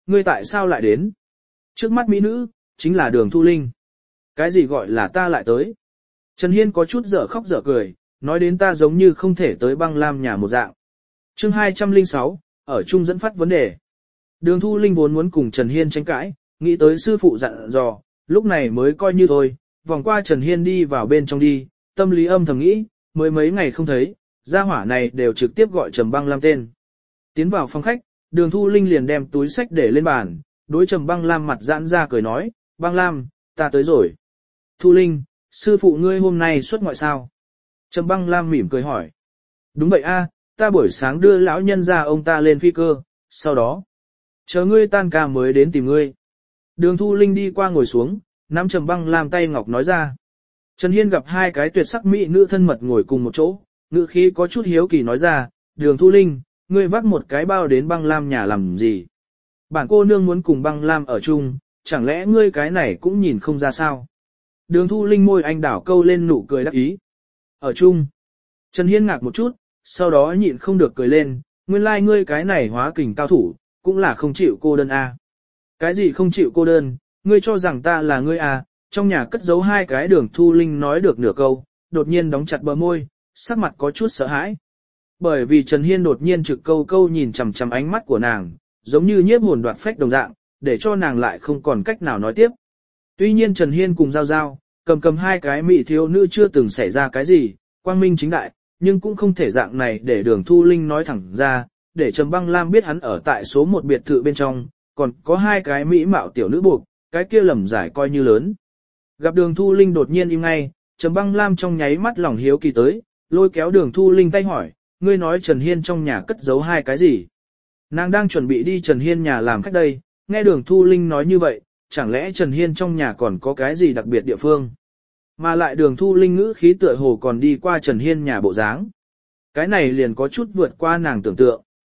S1: ngươi tại sao lại đến? Trước mắt mỹ nữ, chính là Đường Thu Linh. Cái gì gọi là ta lại tới? Trần Hiên có chút dở khóc dở cười, nói đến ta giống như không thể tới băng lam nhà một dạng. Chương 206, ở chung dẫn phát vấn đề. Đường Thu Linh vốn muốn cùng Trần Hiên tranh cãi, nghĩ tới sư phụ dặn dò, lúc này mới coi như thôi, vòng qua Trần Hiên đi vào bên trong đi, tâm lý âm thầm nghĩ, mới mấy ngày không thấy, gia hỏa này đều trực tiếp gọi Trầm Băng Lam tên. Tiến vào phòng khách, Đường Thu Linh liền đem túi sách để lên bàn, đối Trầm Băng Lam mặt giãn ra cười nói, Băng Lam, ta tới rồi. Thu Linh, sư phụ ngươi hôm nay xuất ngoại sao? Trầm Băng Lam mỉm cười hỏi. Đúng vậy a, ta buổi sáng đưa lão nhân ra ông ta lên phi cơ, sau đó, chờ ngươi tan ca mới đến tìm ngươi. Đường Thu Linh đi qua ngồi xuống, nắm Trầm Băng Lam tay ngọc nói ra. Trần Hiên gặp hai cái tuyệt sắc mỹ nữ thân mật ngồi cùng một chỗ, ngữ khí có chút hiếu kỳ nói ra, Đường Thu Linh, ngươi vác một cái bao đến Băng Lam nhà làm gì? Bản cô nương muốn cùng Băng Lam ở chung, chẳng lẽ ngươi cái này cũng nhìn không ra sao? Đường Thu Linh môi anh đảo câu lên nụ cười đắc ý. Ở chung. Trần Hiên ngạc một chút, sau đó nhịn không được cười lên, nguyên lai ngươi cái này hóa kình cao thủ, cũng là không chịu cô đơn a. Cái gì không chịu cô đơn, ngươi cho rằng ta là ngươi à, trong nhà cất giấu hai cái. Đường Thu Linh nói được nửa câu, đột nhiên đóng chặt bờ môi, sắc mặt có chút sợ hãi. Bởi vì Trần Hiên đột nhiên trực câu câu nhìn chằm chằm ánh mắt của nàng, giống như nhiếp hồn đoạt phách đồng dạng, để cho nàng lại không còn cách nào nói tiếp. Tuy nhiên Trần Hiên cùng Giao Giao, cầm hai cái mỹ thiếu nữ chưa từng xảy ra cái gì, quang minh chính đại, nhưng cũng không thể dạng này để Đường Thu Linh nói thẳng ra, để Trầm Băng Lam biết hắn ở tại số một biệt thự bên trong, còn có hai cái mỹ mạo tiểu nữ buộc, cái kia lầm giải coi như lớn. Gặp Đường Thu Linh đột nhiên im ngay, Trầm Băng Lam trong nháy mắt lòng hiếu kỳ tới, lôi kéo Đường Thu Linh tay hỏi, ngươi nói Trần Hiên trong nhà cất giấu hai cái gì? Nàng đang chuẩn bị đi Trần Hiên nhà làm khách đây, nghe Đường Thu Linh nói như vậy, chẳng lẽ Trần Hiên trong nhà còn có cái gì đặc biệt địa phương? Mà lại Đường Thu Linh ngữ khí tựa hồ còn đi qua Trần Hiên nhà bộ dáng. Cái này liền có chút vượt qua nàng tưởng tượng.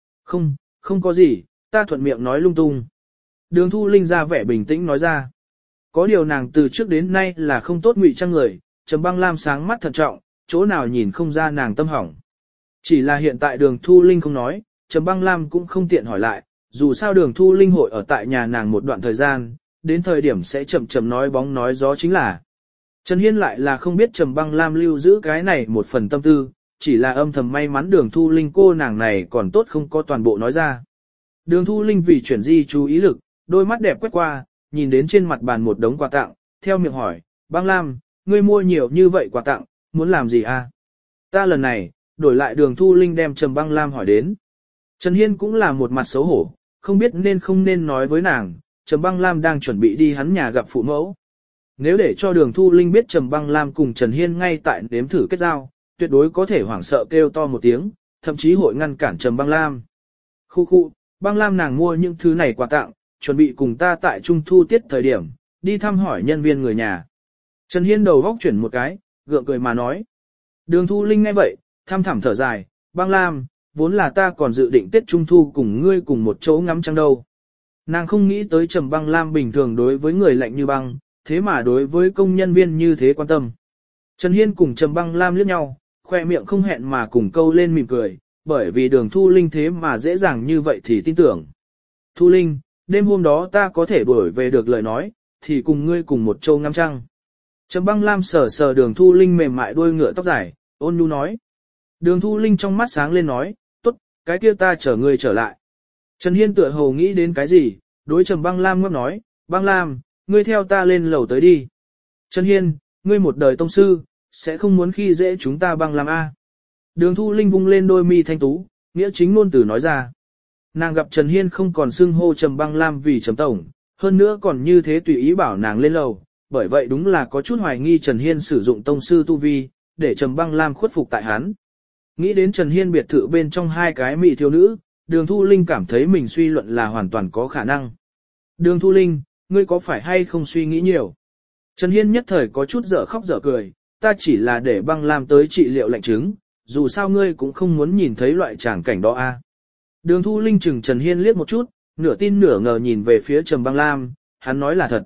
S1: Không có gì, ta thuận miệng nói lung tung. Đường Thu Linh ra vẻ bình tĩnh nói ra. Có điều nàng từ trước đến nay là không tốt ngụy trang người, Trầm Băng Lam sáng mắt thận trọng, chỗ nào nhìn không ra nàng tâm hỏng. Chỉ là hiện tại Đường Thu Linh không nói, Trầm Băng Lam cũng không tiện hỏi lại, dù sao Đường Thu Linh hội ở tại nhà nàng một đoạn thời gian, đến thời điểm sẽ chậm nói bóng nói gió chính là. Trần Hiên lại là không biết Trầm Băng Lam lưu giữ cái này một phần tâm tư, chỉ là âm thầm may mắn Đường Thu Linh cô nàng này còn tốt không có toàn bộ nói ra. Đường Thu Linh vì chuyển di chú ý lực, đôi mắt đẹp quét qua, nhìn đến trên mặt bàn một đống quà tặng, theo miệng hỏi, Băng Lam, ngươi mua nhiều như vậy quà tặng, muốn làm gì à? Ta lần này, đổi lại Đường Thu Linh đem Trầm Băng Lam hỏi đến. Trần Hiên cũng là một mặt xấu hổ, không biết nên không nên nói với nàng, Trầm Băng Lam đang chuẩn bị đi hắn nhà gặp phụ mẫu. Nếu để cho Đường Thu Linh biết Trầm Băng Lam cùng Trần Hiên ngay tại nếm thử kết giao, tuyệt đối có thể hoảng sợ kêu to một tiếng, thậm chí hội ngăn cản Trầm Băng Lam. Khu, Băng Lam nàng mua những thứ này quà tặng, chuẩn bị cùng ta tại Trung Thu tiết thời điểm, đi thăm hỏi nhân viên người nhà. Trần Hiên đầu góc chuyển một cái, gượng cười mà nói. Đường Thu Linh nghe vậy, thăm thẳm thở dài, Băng Lam, vốn là ta còn dự định Tết Trung Thu cùng ngươi cùng một chỗ ngắm trăng đâu. Nàng không nghĩ tới Trầm Băng Lam bình thường đối với người lạnh như băng, thế mà đối với công nhân viên như thế quan tâm. Trần Hiên cùng Trầm Băng Lam liếc nhau, khoe miệng không hẹn mà cùng câu lên mỉm cười, bởi vì Đường Thu Linh thế mà dễ dàng như vậy thì tin tưởng. Thu Linh, đêm hôm đó ta có thể đuổi về được lời nói, thì cùng ngươi cùng một châu ngắm trăng. Trầm Băng Lam sờ Đường Thu Linh mềm mại đuôi ngựa tóc dài, ôn nhu nói. Đường Thu Linh trong mắt sáng lên nói, tốt, cái kia ta chở ngươi trở lại. Trần Hiên tựa hồ nghĩ đến cái gì, đối Trầm Băng Lam ngấp nói, Băng Lam, ngươi theo ta lên lầu tới đi. Trần Hiên, ngươi một đời tông sư, sẽ không muốn khi dễ chúng ta Băng Lam a. Đường Thu Linh vung lên đôi mi thanh tú, nghĩa chính ngôn từ nói ra. Nàng gặp Trần Hiên không còn xưng hô Trầm Băng Lam vì Trầm Tổng, hơn nữa còn như thế tùy ý bảo nàng lên lầu, bởi vậy đúng là có chút hoài nghi Trần Hiên sử dụng tông sư tu vi, để Trầm Băng Lam khuất phục tại hắn. Nghĩ đến Trần Hiên biệt thự bên trong hai cái mỹ thiếu nữ, Đường Thu Linh cảm thấy mình suy luận là hoàn toàn có khả năng. Đường Thu Linh, ngươi có phải hay không suy nghĩ nhiều? Trần Hiên nhất thời có chút dở khóc dở cười, ta chỉ là để Băng Lam tới trị liệu lạnh chứng, dù sao ngươi cũng không muốn nhìn thấy loại tràng cảnh đó a. Đường Thu Linh chừng Trần Hiên liếc một chút, nửa tin nửa ngờ nhìn về phía Trầm Băng Lam, hắn nói là thật.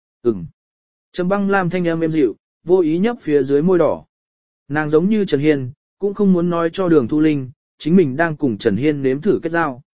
S1: Trầm Băng Lam thanh âm êm dịu, vô ý nhấp phía dưới môi đỏ. Nàng giống như Trần Hiên, cũng không muốn nói cho Đường Thu Linh, chính mình đang cùng Trần Hiên nếm thử kết giao.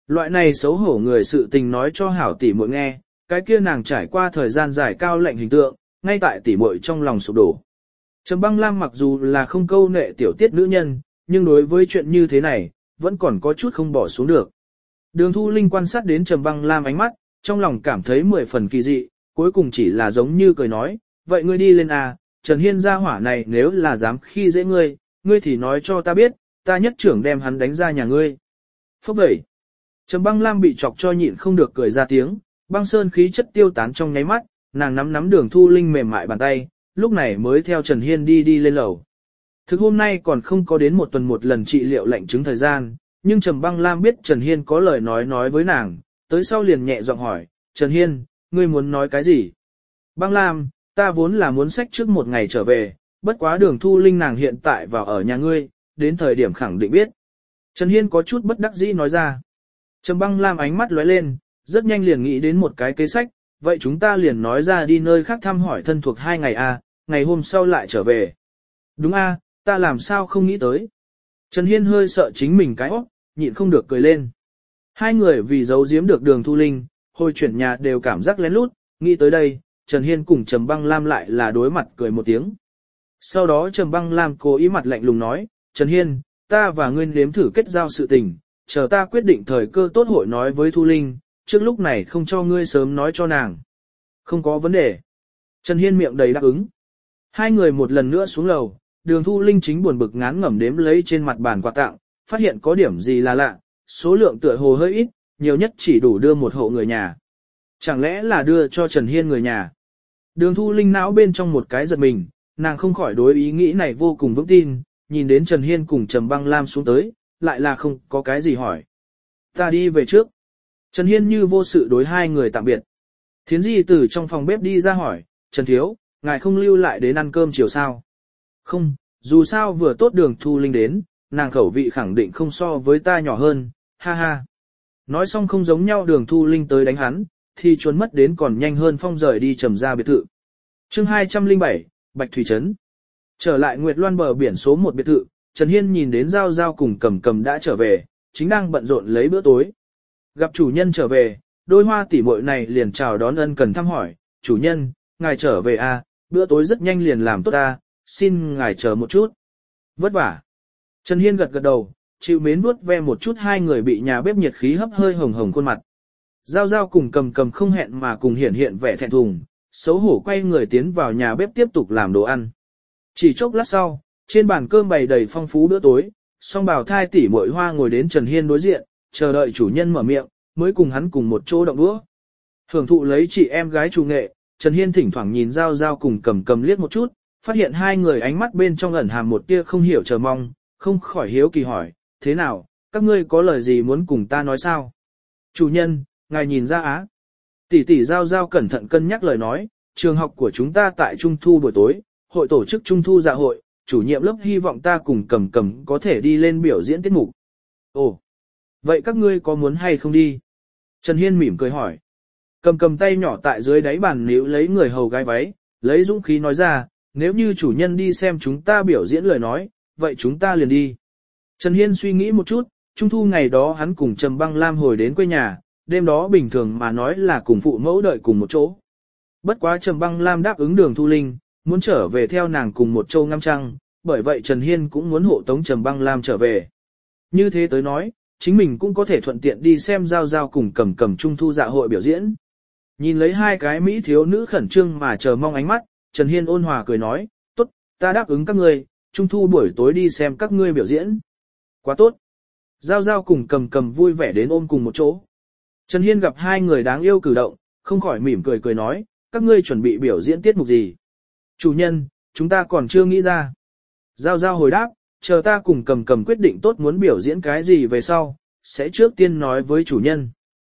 S1: Loại này xấu hổ người sự tình nói cho hảo tỷ muội nghe, cái kia nàng trải qua thời gian dài cao lệnh hình tượng, ngay tại tỷ muội trong lòng sụp đổ. Trầm Băng Lam mặc dù là không câu nệ tiểu tiết nữ nhân, nhưng đối với chuyện như thế này, vẫn còn có chút không bỏ xuống được. Đường Thu Linh quan sát đến Trầm Băng Lam ánh mắt, trong lòng cảm thấy 10 phần kỳ dị, cuối cùng chỉ là giống như cười nói, vậy ngươi đi lên à, Trần Hiên gia hỏa này nếu là dám khi dễ ngươi, ngươi thì nói cho ta biết, ta nhất trưởng đem hắn đánh ra nhà ngươi. Phốc vậy. Trầm Băng Lam bị chọc cho nhịn không được cười ra tiếng, băng sơn khí chất tiêu tán trong nháy mắt, nàng nắm Đường Thu Linh mềm mại bàn tay, lúc này mới theo Trần Hiên đi lên lầu. Thực hôm nay còn không có đến một tuần một lần trị liệu lệnh chứng thời gian, nhưng Trầm Băng Lam biết Trần Hiên có lời nói với nàng, tới sau liền nhẹ giọng hỏi, Trần Hiên, ngươi muốn nói cái gì? Băng Lam, ta vốn là muốn xách trước một ngày trở về, bất quá Đường Thu Linh nàng hiện tại vào ở nhà ngươi, đến thời điểm khẳng định biết. Trần Hiên có chút bất đắc dĩ nói ra. Trầm Băng Lam ánh mắt lóe lên, rất nhanh liền nghĩ đến một cái kế sách, vậy chúng ta liền nói ra đi nơi khác thăm hỏi thân thuộc 2 ngày à, ngày hôm sau lại trở về. Đúng a, ta làm sao không nghĩ tới. Trần Hiên hơi sợ chính mình cái óc, nhịn không được cười lên. Hai người vì giấu giếm được Đường Thu Linh, hồi chuyển nhà đều cảm giác lén lút, nghĩ tới đây, Trần Hiên cùng Trầm Băng Lam lại là đối mặt cười một tiếng. Sau đó Trầm Băng Lam cố ý mặt lạnh lùng nói, Trần Hiên, ta và ngươi nếm thử kết giao sự tình, chờ ta quyết định thời cơ tốt hội nói với Thu Linh, trước lúc này không cho ngươi sớm nói cho nàng. Không có vấn đề. Trần Hiên miệng đầy đáp ứng. Hai người một lần nữa xuống lầu, Đường Thu Linh chính buồn bực ngán ngẩm đếm lấy trên mặt bàn quà tặng, phát hiện có điểm gì là lạ, số lượng tựa hồ hơi ít, nhiều nhất chỉ đủ đưa một hộ người nhà. Chẳng lẽ là đưa cho Trần Hiên người nhà? Đường Thu Linh não bên trong một cái giật mình, nàng không khỏi đối ý nghĩ này vô cùng vững tin, nhìn đến Trần Hiên cùng Trầm Băng Lam xuống tới, lại là không có cái gì hỏi. Ta đi về trước. Trần Hiên như vô sự đối hai người tạm biệt. Thiến Di từ trong phòng bếp đi ra hỏi, Trần Thiếu, ngài không lưu lại đến ăn cơm chiều sao? Không, dù sao vừa tốt Đường Thu Linh đến, nàng khẩu vị khẳng định không so với ta nhỏ hơn, ha ha. Nói xong không giống nhau Đường Thu Linh tới đánh hắn, thì trốn mất đến còn nhanh hơn phong rời đi Trầm ra biệt thự. Chương 207, Bạch Thủy Trấn. Trở lại Nguyệt Loan bờ biển số 1 biệt thự, Trần Hiên nhìn đến Giao Giao cùng Cầm Cầm đã trở về, chính đang bận rộn lấy bữa tối. Gặp chủ nhân trở về, đôi hoa tỷ muội này liền chào đón ân cần thăm hỏi, chủ nhân, ngài trở về à, bữa tối rất nhanh liền làm tốt ta, xin ngài chờ một chút. Vất vả. Trần Hiên gật gật đầu, chịu mến vuốt ve một chút hai người bị nhà bếp nhiệt khí hấp hơi hồng hồng khuôn mặt. Giao Giao cùng Cầm Cầm không hẹn mà cùng hiện vẻ thẹn thùng, xấu hổ quay người tiến vào nhà bếp tiếp tục làm đồ ăn. Chỉ chốc lát sau, trên bàn cơm bày đầy phong phú bữa tối, song bào thai tỷ muội hoa ngồi đến Trần Hiên đối diện, chờ đợi chủ nhân mở miệng, mới cùng hắn cùng một chỗ động đũa. Hưởng thụ lấy chị em gái chủ nghệ, Trần Hiên thỉnh thoảng nhìn Giao Giao cùng Cầm Cầm liếc một chút, phát hiện hai người ánh mắt bên trong ẩn hàm một tia không hiểu chờ mong, không khỏi hiếu kỳ hỏi, thế nào, các ngươi có lời gì muốn cùng ta nói sao? Chủ nhân, ngài nhìn ra á. Tỷ tỷ Giao Giao cẩn thận cân nhắc lời nói, trường học của chúng ta tại Trung thu buổi tối, hội tổ chức Trung thu dạ hội, chủ nhiệm lớp hy vọng ta cùng Cầm Cầm có thể đi lên biểu diễn tiết mục. Ồ, vậy các ngươi có muốn hay không đi? Trần Hiên mỉm cười hỏi. Cầm Cầm tay nhỏ tại dưới đáy bàn níu lấy người hầu gái váy, lấy dũng khí nói ra, nếu như chủ nhân đi xem chúng ta biểu diễn lời nói, vậy chúng ta liền đi. Trần Hiên suy nghĩ một chút, Trung thu ngày đó hắn cùng Trầm Băng Lam hồi đến quê nhà, đêm đó bình thường mà nói là cùng phụ mẫu đợi cùng một chỗ. Bất quá Trầm Băng Lam đáp ứng Đường Thu Linh, muốn trở về theo nàng cùng một châu ngắm trăng, bởi vậy Trần Hiên cũng muốn hộ tống Trầm Băng Lam trở về. Như thế tới nói, chính mình cũng có thể thuận tiện đi xem Giao Giao cùng Cầm Cầm Trung thu dạ hội biểu diễn. Nhìn lấy hai cái mỹ thiếu nữ khẩn trương mà chờ mong ánh mắt, Trần Hiên ôn hòa cười nói, tốt, ta đáp ứng các ngươi, Trung thu buổi tối đi xem các ngươi biểu diễn. Quá tốt. Giao Giao cùng Cầm Cầm vui vẻ đến ôm cùng một chỗ. Trần Hiên gặp hai người đáng yêu cử động, không khỏi mỉm cười nói, các ngươi chuẩn bị biểu diễn tiết mục gì? Chủ nhân, chúng ta còn chưa nghĩ ra. Giao Giao hồi đáp, chờ ta cùng Cầm Cầm quyết định tốt muốn biểu diễn cái gì về sau, sẽ trước tiên nói với chủ nhân.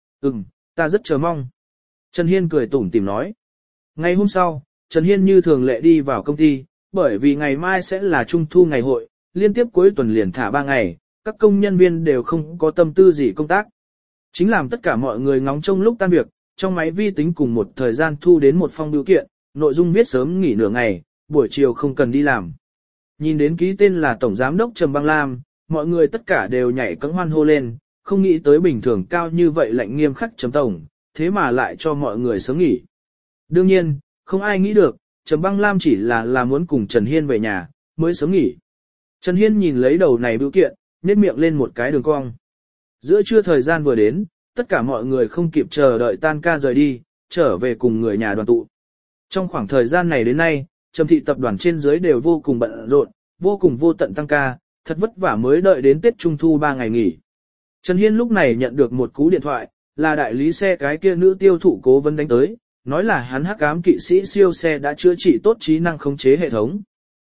S1: Ta rất chờ mong. Trần Hiên cười tủm tỉm nói. Ngày hôm sau, Trần Hiên như thường lệ đi vào công ty, bởi vì ngày mai sẽ là Trung thu ngày hội, liên tiếp cuối tuần liền thả 3 ngày, các công nhân viên đều không có tâm tư gì công tác. Chính làm tất cả mọi người ngóng trông lúc tan việc, trong máy vi tính cùng một thời gian thu đến một phong bưu kiện, nội dung viết sớm nghỉ nửa ngày, buổi chiều không cần đi làm. Nhìn đến ký tên là Tổng Giám đốc Trầm Băng Lam, mọi người tất cả đều nhảy cẫng hoan hô lên, không nghĩ tới bình thường cao như vậy lạnh nghiêm khắc Trầm tổng, thế mà lại cho mọi người sớm nghỉ. Đương nhiên, không ai nghĩ được, Trầm Băng Lam chỉ là muốn cùng Trần Hiên về nhà, mới sớm nghỉ. Trần Hiên nhìn lấy đầu này bưu kiện, nhếch miệng lên một cái đường cong. Giữa trưa thời gian vừa đến, tất cả mọi người không kịp chờ đợi tan ca rời đi, trở về cùng người nhà đoàn tụ. Trong khoảng thời gian này đến nay, Trầm thị tập đoàn trên dưới đều vô cùng bận rộn, vô cùng vô tận tăng ca, thật vất vả mới đợi đến Tết Trung Thu 3 ngày nghỉ. Trần Hiên lúc này nhận được một cú điện thoại, là đại lý xe cái kia nữ tiêu thụ cố vấn đánh tới, nói là hắn hắc ám kỵ sĩ siêu xe đã chữa trị tốt trí năng khống chế hệ thống.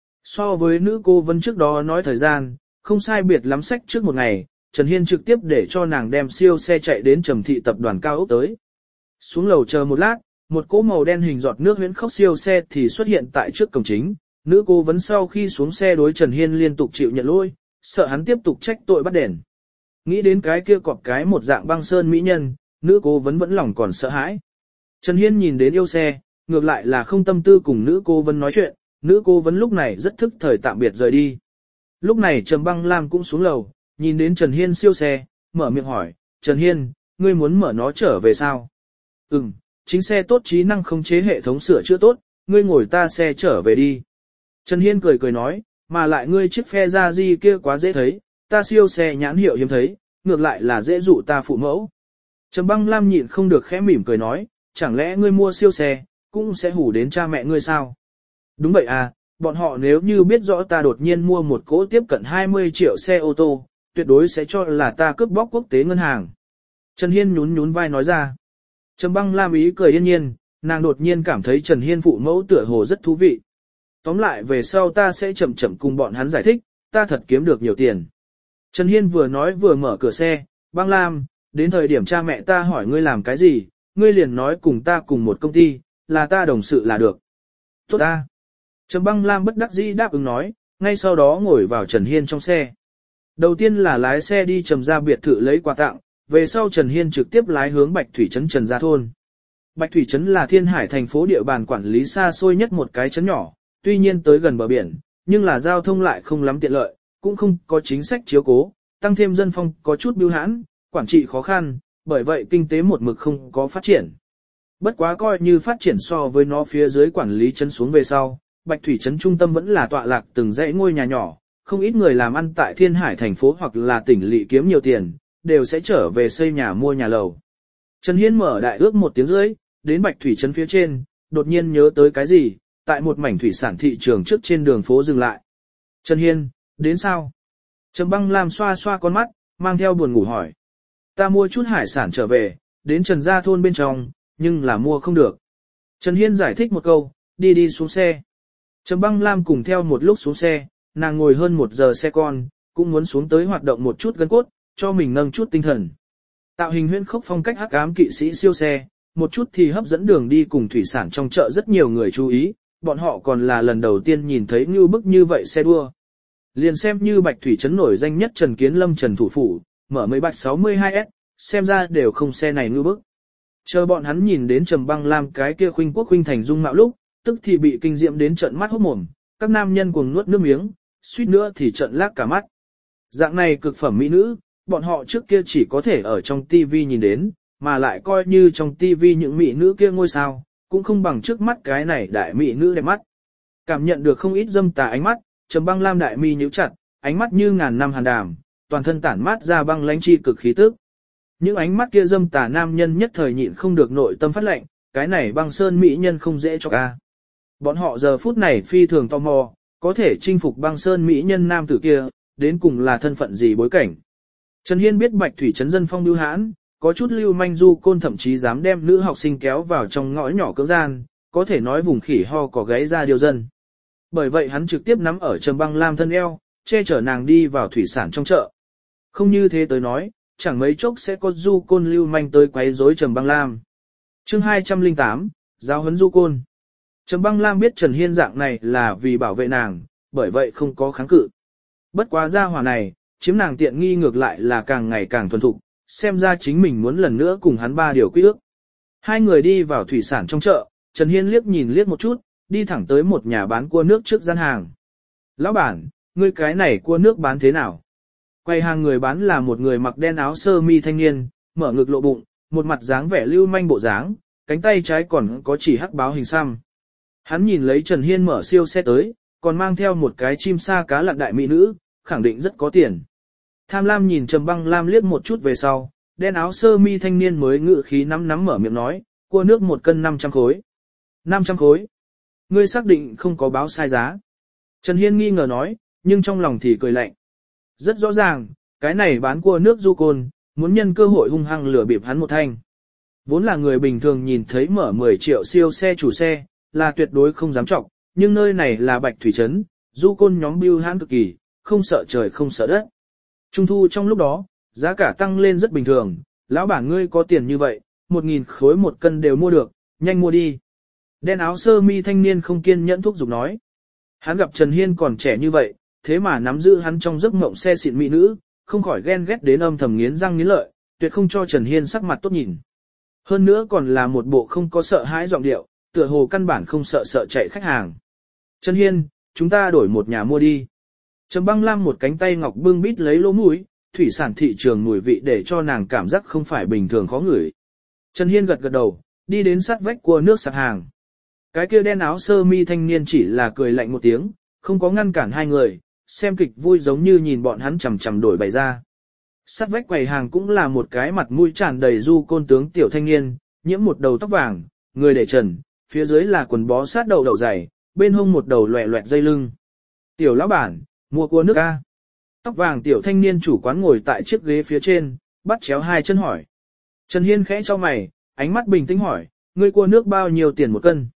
S1: So với nữ cố vấn trước đó nói thời gian, không sai biệt lắm sách trước một ngày, Trần Hiên trực tiếp để cho nàng đem siêu xe chạy đến Trầm thị tập đoàn cao ốc tới. Xuống lầu chờ một lát, một cỗ màu đen hình giọt nước huyễn khốc siêu xe thì xuất hiện tại trước cổng chính. Nữ cố vấn sau khi xuống xe đối Trần Hiên liên tục chịu nhận lỗi, sợ hắn tiếp tục trách tội bắt đền. Nghĩ đến cái kia cọp cái một dạng băng sơn mỹ nhân, nữ cố vấn vẫn lòng còn sợ hãi. Trần Hiên nhìn đến yêu xe, ngược lại là không tâm tư cùng nữ cố vấn nói chuyện, nữ cố vấn lúc này rất thức thời tạm biệt rời đi. Lúc này Trầm Băng Lam cũng xuống lầu, nhìn đến Trần Hiên siêu xe, mở miệng hỏi, Trần Hiên, ngươi muốn mở nó trở về sao? Chính xe tốt trí năng khống chế hệ thống sửa chữa tốt, ngươi ngồi ta xe trở về đi. Trần Hiên cười cười nói, mà lại ngươi chiếc phe ra gì kia quá dễ thấy, ta siêu xe nhãn hiệu hiếm thấy, ngược lại là dễ dụ ta phụ mẫu. Trầm Băng Lam nhịn không được khẽ mỉm cười nói, chẳng lẽ ngươi mua siêu xe, cũng sẽ hủ đến cha mẹ ngươi sao? Đúng vậy à, bọn họ nếu như biết rõ ta đột nhiên mua một cỗ tiếp cận 20 triệu xe ô tô, tuyệt đối sẽ cho là ta cướp bóc quốc tế ngân hàng. Trần Hiên nhún nhún vai nói ra. Trầm Băng Lam ý cười yên nhiên, nàng đột nhiên cảm thấy Trần Hiên phụ mẫu tựa hồ rất thú vị. Tóm lại về sau ta sẽ chậm chậm cùng bọn hắn giải thích, ta thật kiếm được nhiều tiền. Trần Hiên vừa nói vừa mở cửa xe, Băng Lam, đến thời điểm cha mẹ ta hỏi ngươi làm cái gì, ngươi liền nói cùng ta cùng một công ty, là ta đồng sự là được. Tốt ta. Trầm Băng Lam bất đắc dĩ đáp ứng nói, ngay sau đó ngồi vào Trần Hiên trong xe. Đầu tiên là lái xe đi Trầm gia biệt thự lấy quà tặng, về sau Trần Hiên trực tiếp lái hướng Bạch Thủy trấn Trần Gia thôn. Bạch Thủy trấn là Thiên Hải thành phố địa bàn quản lý xa xôi nhất một cái trấn nhỏ, tuy nhiên tới gần bờ biển, nhưng là giao thông lại không lắm tiện lợi, cũng không có chính sách chiếu cố, tăng thêm dân phong có chút bưu hãn, quản trị khó khăn, bởi vậy kinh tế một mực không có phát triển. Bất quá coi như phát triển so với nó phía dưới quản lý trấn xuống về sau, Bạch Thủy trấn trung tâm vẫn là tọa lạc từng dãy ngôi nhà nhỏ, không ít người làm ăn tại Thiên Hải thành phố hoặc là tỉnh lỵ kiếm nhiều tiền, đều sẽ trở về xây nhà mua nhà lầu. Trần Hiên mở đại ước 1 tiếng rưỡi, đến Bạch Thủy trấn phía trên, đột nhiên nhớ tới cái gì, tại một mảnh thủy sản thị trường trước trên đường phố dừng lại. Trần Hiên, đến sao? Trầm Băng Lam xoa xoa con mắt, mang theo buồn ngủ hỏi. Ta mua chút hải sản trở về, đến Trần Gia thôn bên trong, nhưng là mua không được. Trần Hiên giải thích một câu, đi xuống xe. Trầm Băng Lam cùng theo một lúc xuống xe, nàng ngồi hơn 1 giờ xe con, cũng muốn xuống tới hoạt động một chút gân cốt, cho mình nâng chút tinh thần. Tạo hình huyễn khốc phong cách hắc ám kỵ sĩ siêu xe, một chút thì hấp dẫn đường đi cùng thủy sản trong chợ rất nhiều người chú ý, bọn họ còn là lần đầu tiên nhìn thấy như bức như vậy xe đua. Liền xem như Bạch Thủy trấn nổi danh nhất Trần Kiến Lâm Trần Thủ Phủ, mở mấy bạch 62S, xem ra đều không xe này như bức. Chờ bọn hắn nhìn đến Trầm Băng Lam cái kia khuynh quốc khuynh thành dung mạo lúc, tức thì bị kinh diệm đến trợn mắt hốt mồm, các nam nhân cuồng nuốt nước miếng, suýt nữa thì trợn lác cả mắt. Dạng này cực phẩm mỹ nữ, bọn họ trước kia chỉ có thể ở trong TV nhìn đến, mà lại coi như trong TV những mỹ nữ kia ngôi sao, cũng không bằng trước mắt cái này đại mỹ nữ đẹp mắt. Cảm nhận được không ít dâm tà ánh mắt, Trầm Băng Lam đại mi nhíu chặt, ánh mắt như ngàn năm hàn đàm, toàn thân tản mát ra băng lãnh chi cực khí tức. Những ánh mắt kia dâm tà nam nhân nhất thời nhịn không được nội tâm phát lệnh, cái này băng sơn mỹ nhân không dễ cho ca. Bọn họ giờ phút này phi thường tò mò, có thể chinh phục băng sơn mỹ nhân nam tử kia, đến cùng là thân phận gì bối cảnh. Trần Hiên biết Bạch Thủy trấn dân phong bưu hãn, có chút lưu manh du côn thậm chí dám đem nữ học sinh kéo vào trong ngõ nhỏ cưỡng gian, có thể nói vùng khỉ ho có gáy ra điều dân. Bởi vậy hắn trực tiếp nắm ở Trầm Băng Lam thân eo, che chở nàng đi vào thủy sản trong chợ. Không như thế tới nói, chẳng mấy chốc sẽ có du côn lưu manh tới quấy rối Trầm Băng Lam. Chương 208, giáo huấn du côn. Trầm Băng Lam biết Trần Hiên dạng này là vì bảo vệ nàng, bởi vậy không có kháng cự. Bất quá gia hỏa này, chiếm nàng tiện nghi ngược lại là càng ngày càng thuần thục, xem ra chính mình muốn lần nữa cùng hắn 3 điều quy ước. Hai người đi vào thủy sản trong chợ, Trần Hiên liếc nhìn liếc một chút, đi thẳng tới một nhà bán cua nước trước gian hàng. Lão bản, ngươi cái này cua nước bán thế nào? Quay hàng người bán là một người mặc đen áo sơ mi thanh niên, mở ngực lộ bụng, một mặt dáng vẻ lưu manh bộ dáng, cánh tay trái còn có chỉ hắc báo hình xăm. Hắn nhìn lấy Trần Hiên mở siêu xe tới, còn mang theo một cái chim sa cá lặn đại mỹ nữ, khẳng định rất có tiền. Tham lam nhìn Trầm Băng Lam liếc một chút về sau, đen áo sơ mi thanh niên mới ngự khí nắm mở miệng nói, cua nước 1 cân 500 khối. 500 khối. Ngươi xác định không có báo sai giá. Trần Hiên nghi ngờ nói, nhưng trong lòng thì cười lạnh. Rất rõ ràng, cái này bán cua nước du côn, muốn nhân cơ hội hung hăng lừa bịp hắn một thanh. Vốn là người bình thường nhìn thấy mở 10 triệu siêu xe chủ xe, là tuyệt đối không dám trọng, nhưng nơi này là Bạch Thủy Trấn, du côn nhóm bưu hãn cực kỳ, không sợ trời không sợ đất. Trung thu trong lúc đó, giá cả tăng lên rất bình thường, lão bản ngươi có tiền như vậy, 1.000 khối 1 cân đều mua được, nhanh mua đi. Đen áo sơ mi thanh niên không kiên nhẫn thúc giục nói. Hắn gặp Trần Hiên còn trẻ như vậy, thế mà nắm giữ hắn trong giấc mộng xe xịn mỹ nữ, không khỏi ghen ghét đến âm thầm nghiến răng nghiến lợi, tuyệt không cho Trần Hiên sắc mặt tốt nhìn. Hơn nữa còn là một bộ không có sợ hãi giọng điệu, tựa hồ căn bản không sợ chạy khách hàng. Trần Hiên, chúng ta đổi một nhà mua đi. Trầm Băng Lam một cánh tay ngọc bưng bít lấy lỗ mũi, thủy sản thị trường mùi vị để cho nàng cảm giác không phải bình thường khó ngửi. Trần Hiên gật đầu, đi đến sát vách của nước sạp hàng. Cái kia đen áo sơ mi thanh niên chỉ là cười lạnh một tiếng, không có ngăn cản hai người, xem kịch vui giống như nhìn bọn hắn chằm chằm đổi bày ra. Sát vách quầy hàng cũng là một cái mặt mũi tràn đầy du côn tướng tiểu thanh niên, nhiễm một đầu tóc vàng, người để trần, phía dưới là quần bó sát đầu dày, bên hông một đầu loẹ loẹt dây lưng. Tiểu lão bản, mua cua nước a. Tóc vàng tiểu thanh niên chủ quán ngồi tại chiếc ghế phía trên, bắt chéo hai chân hỏi. Trần Hiên khẽ cho mày, ánh mắt bình tĩnh hỏi, ngươi cua nước bao nhiêu tiền 1 cân?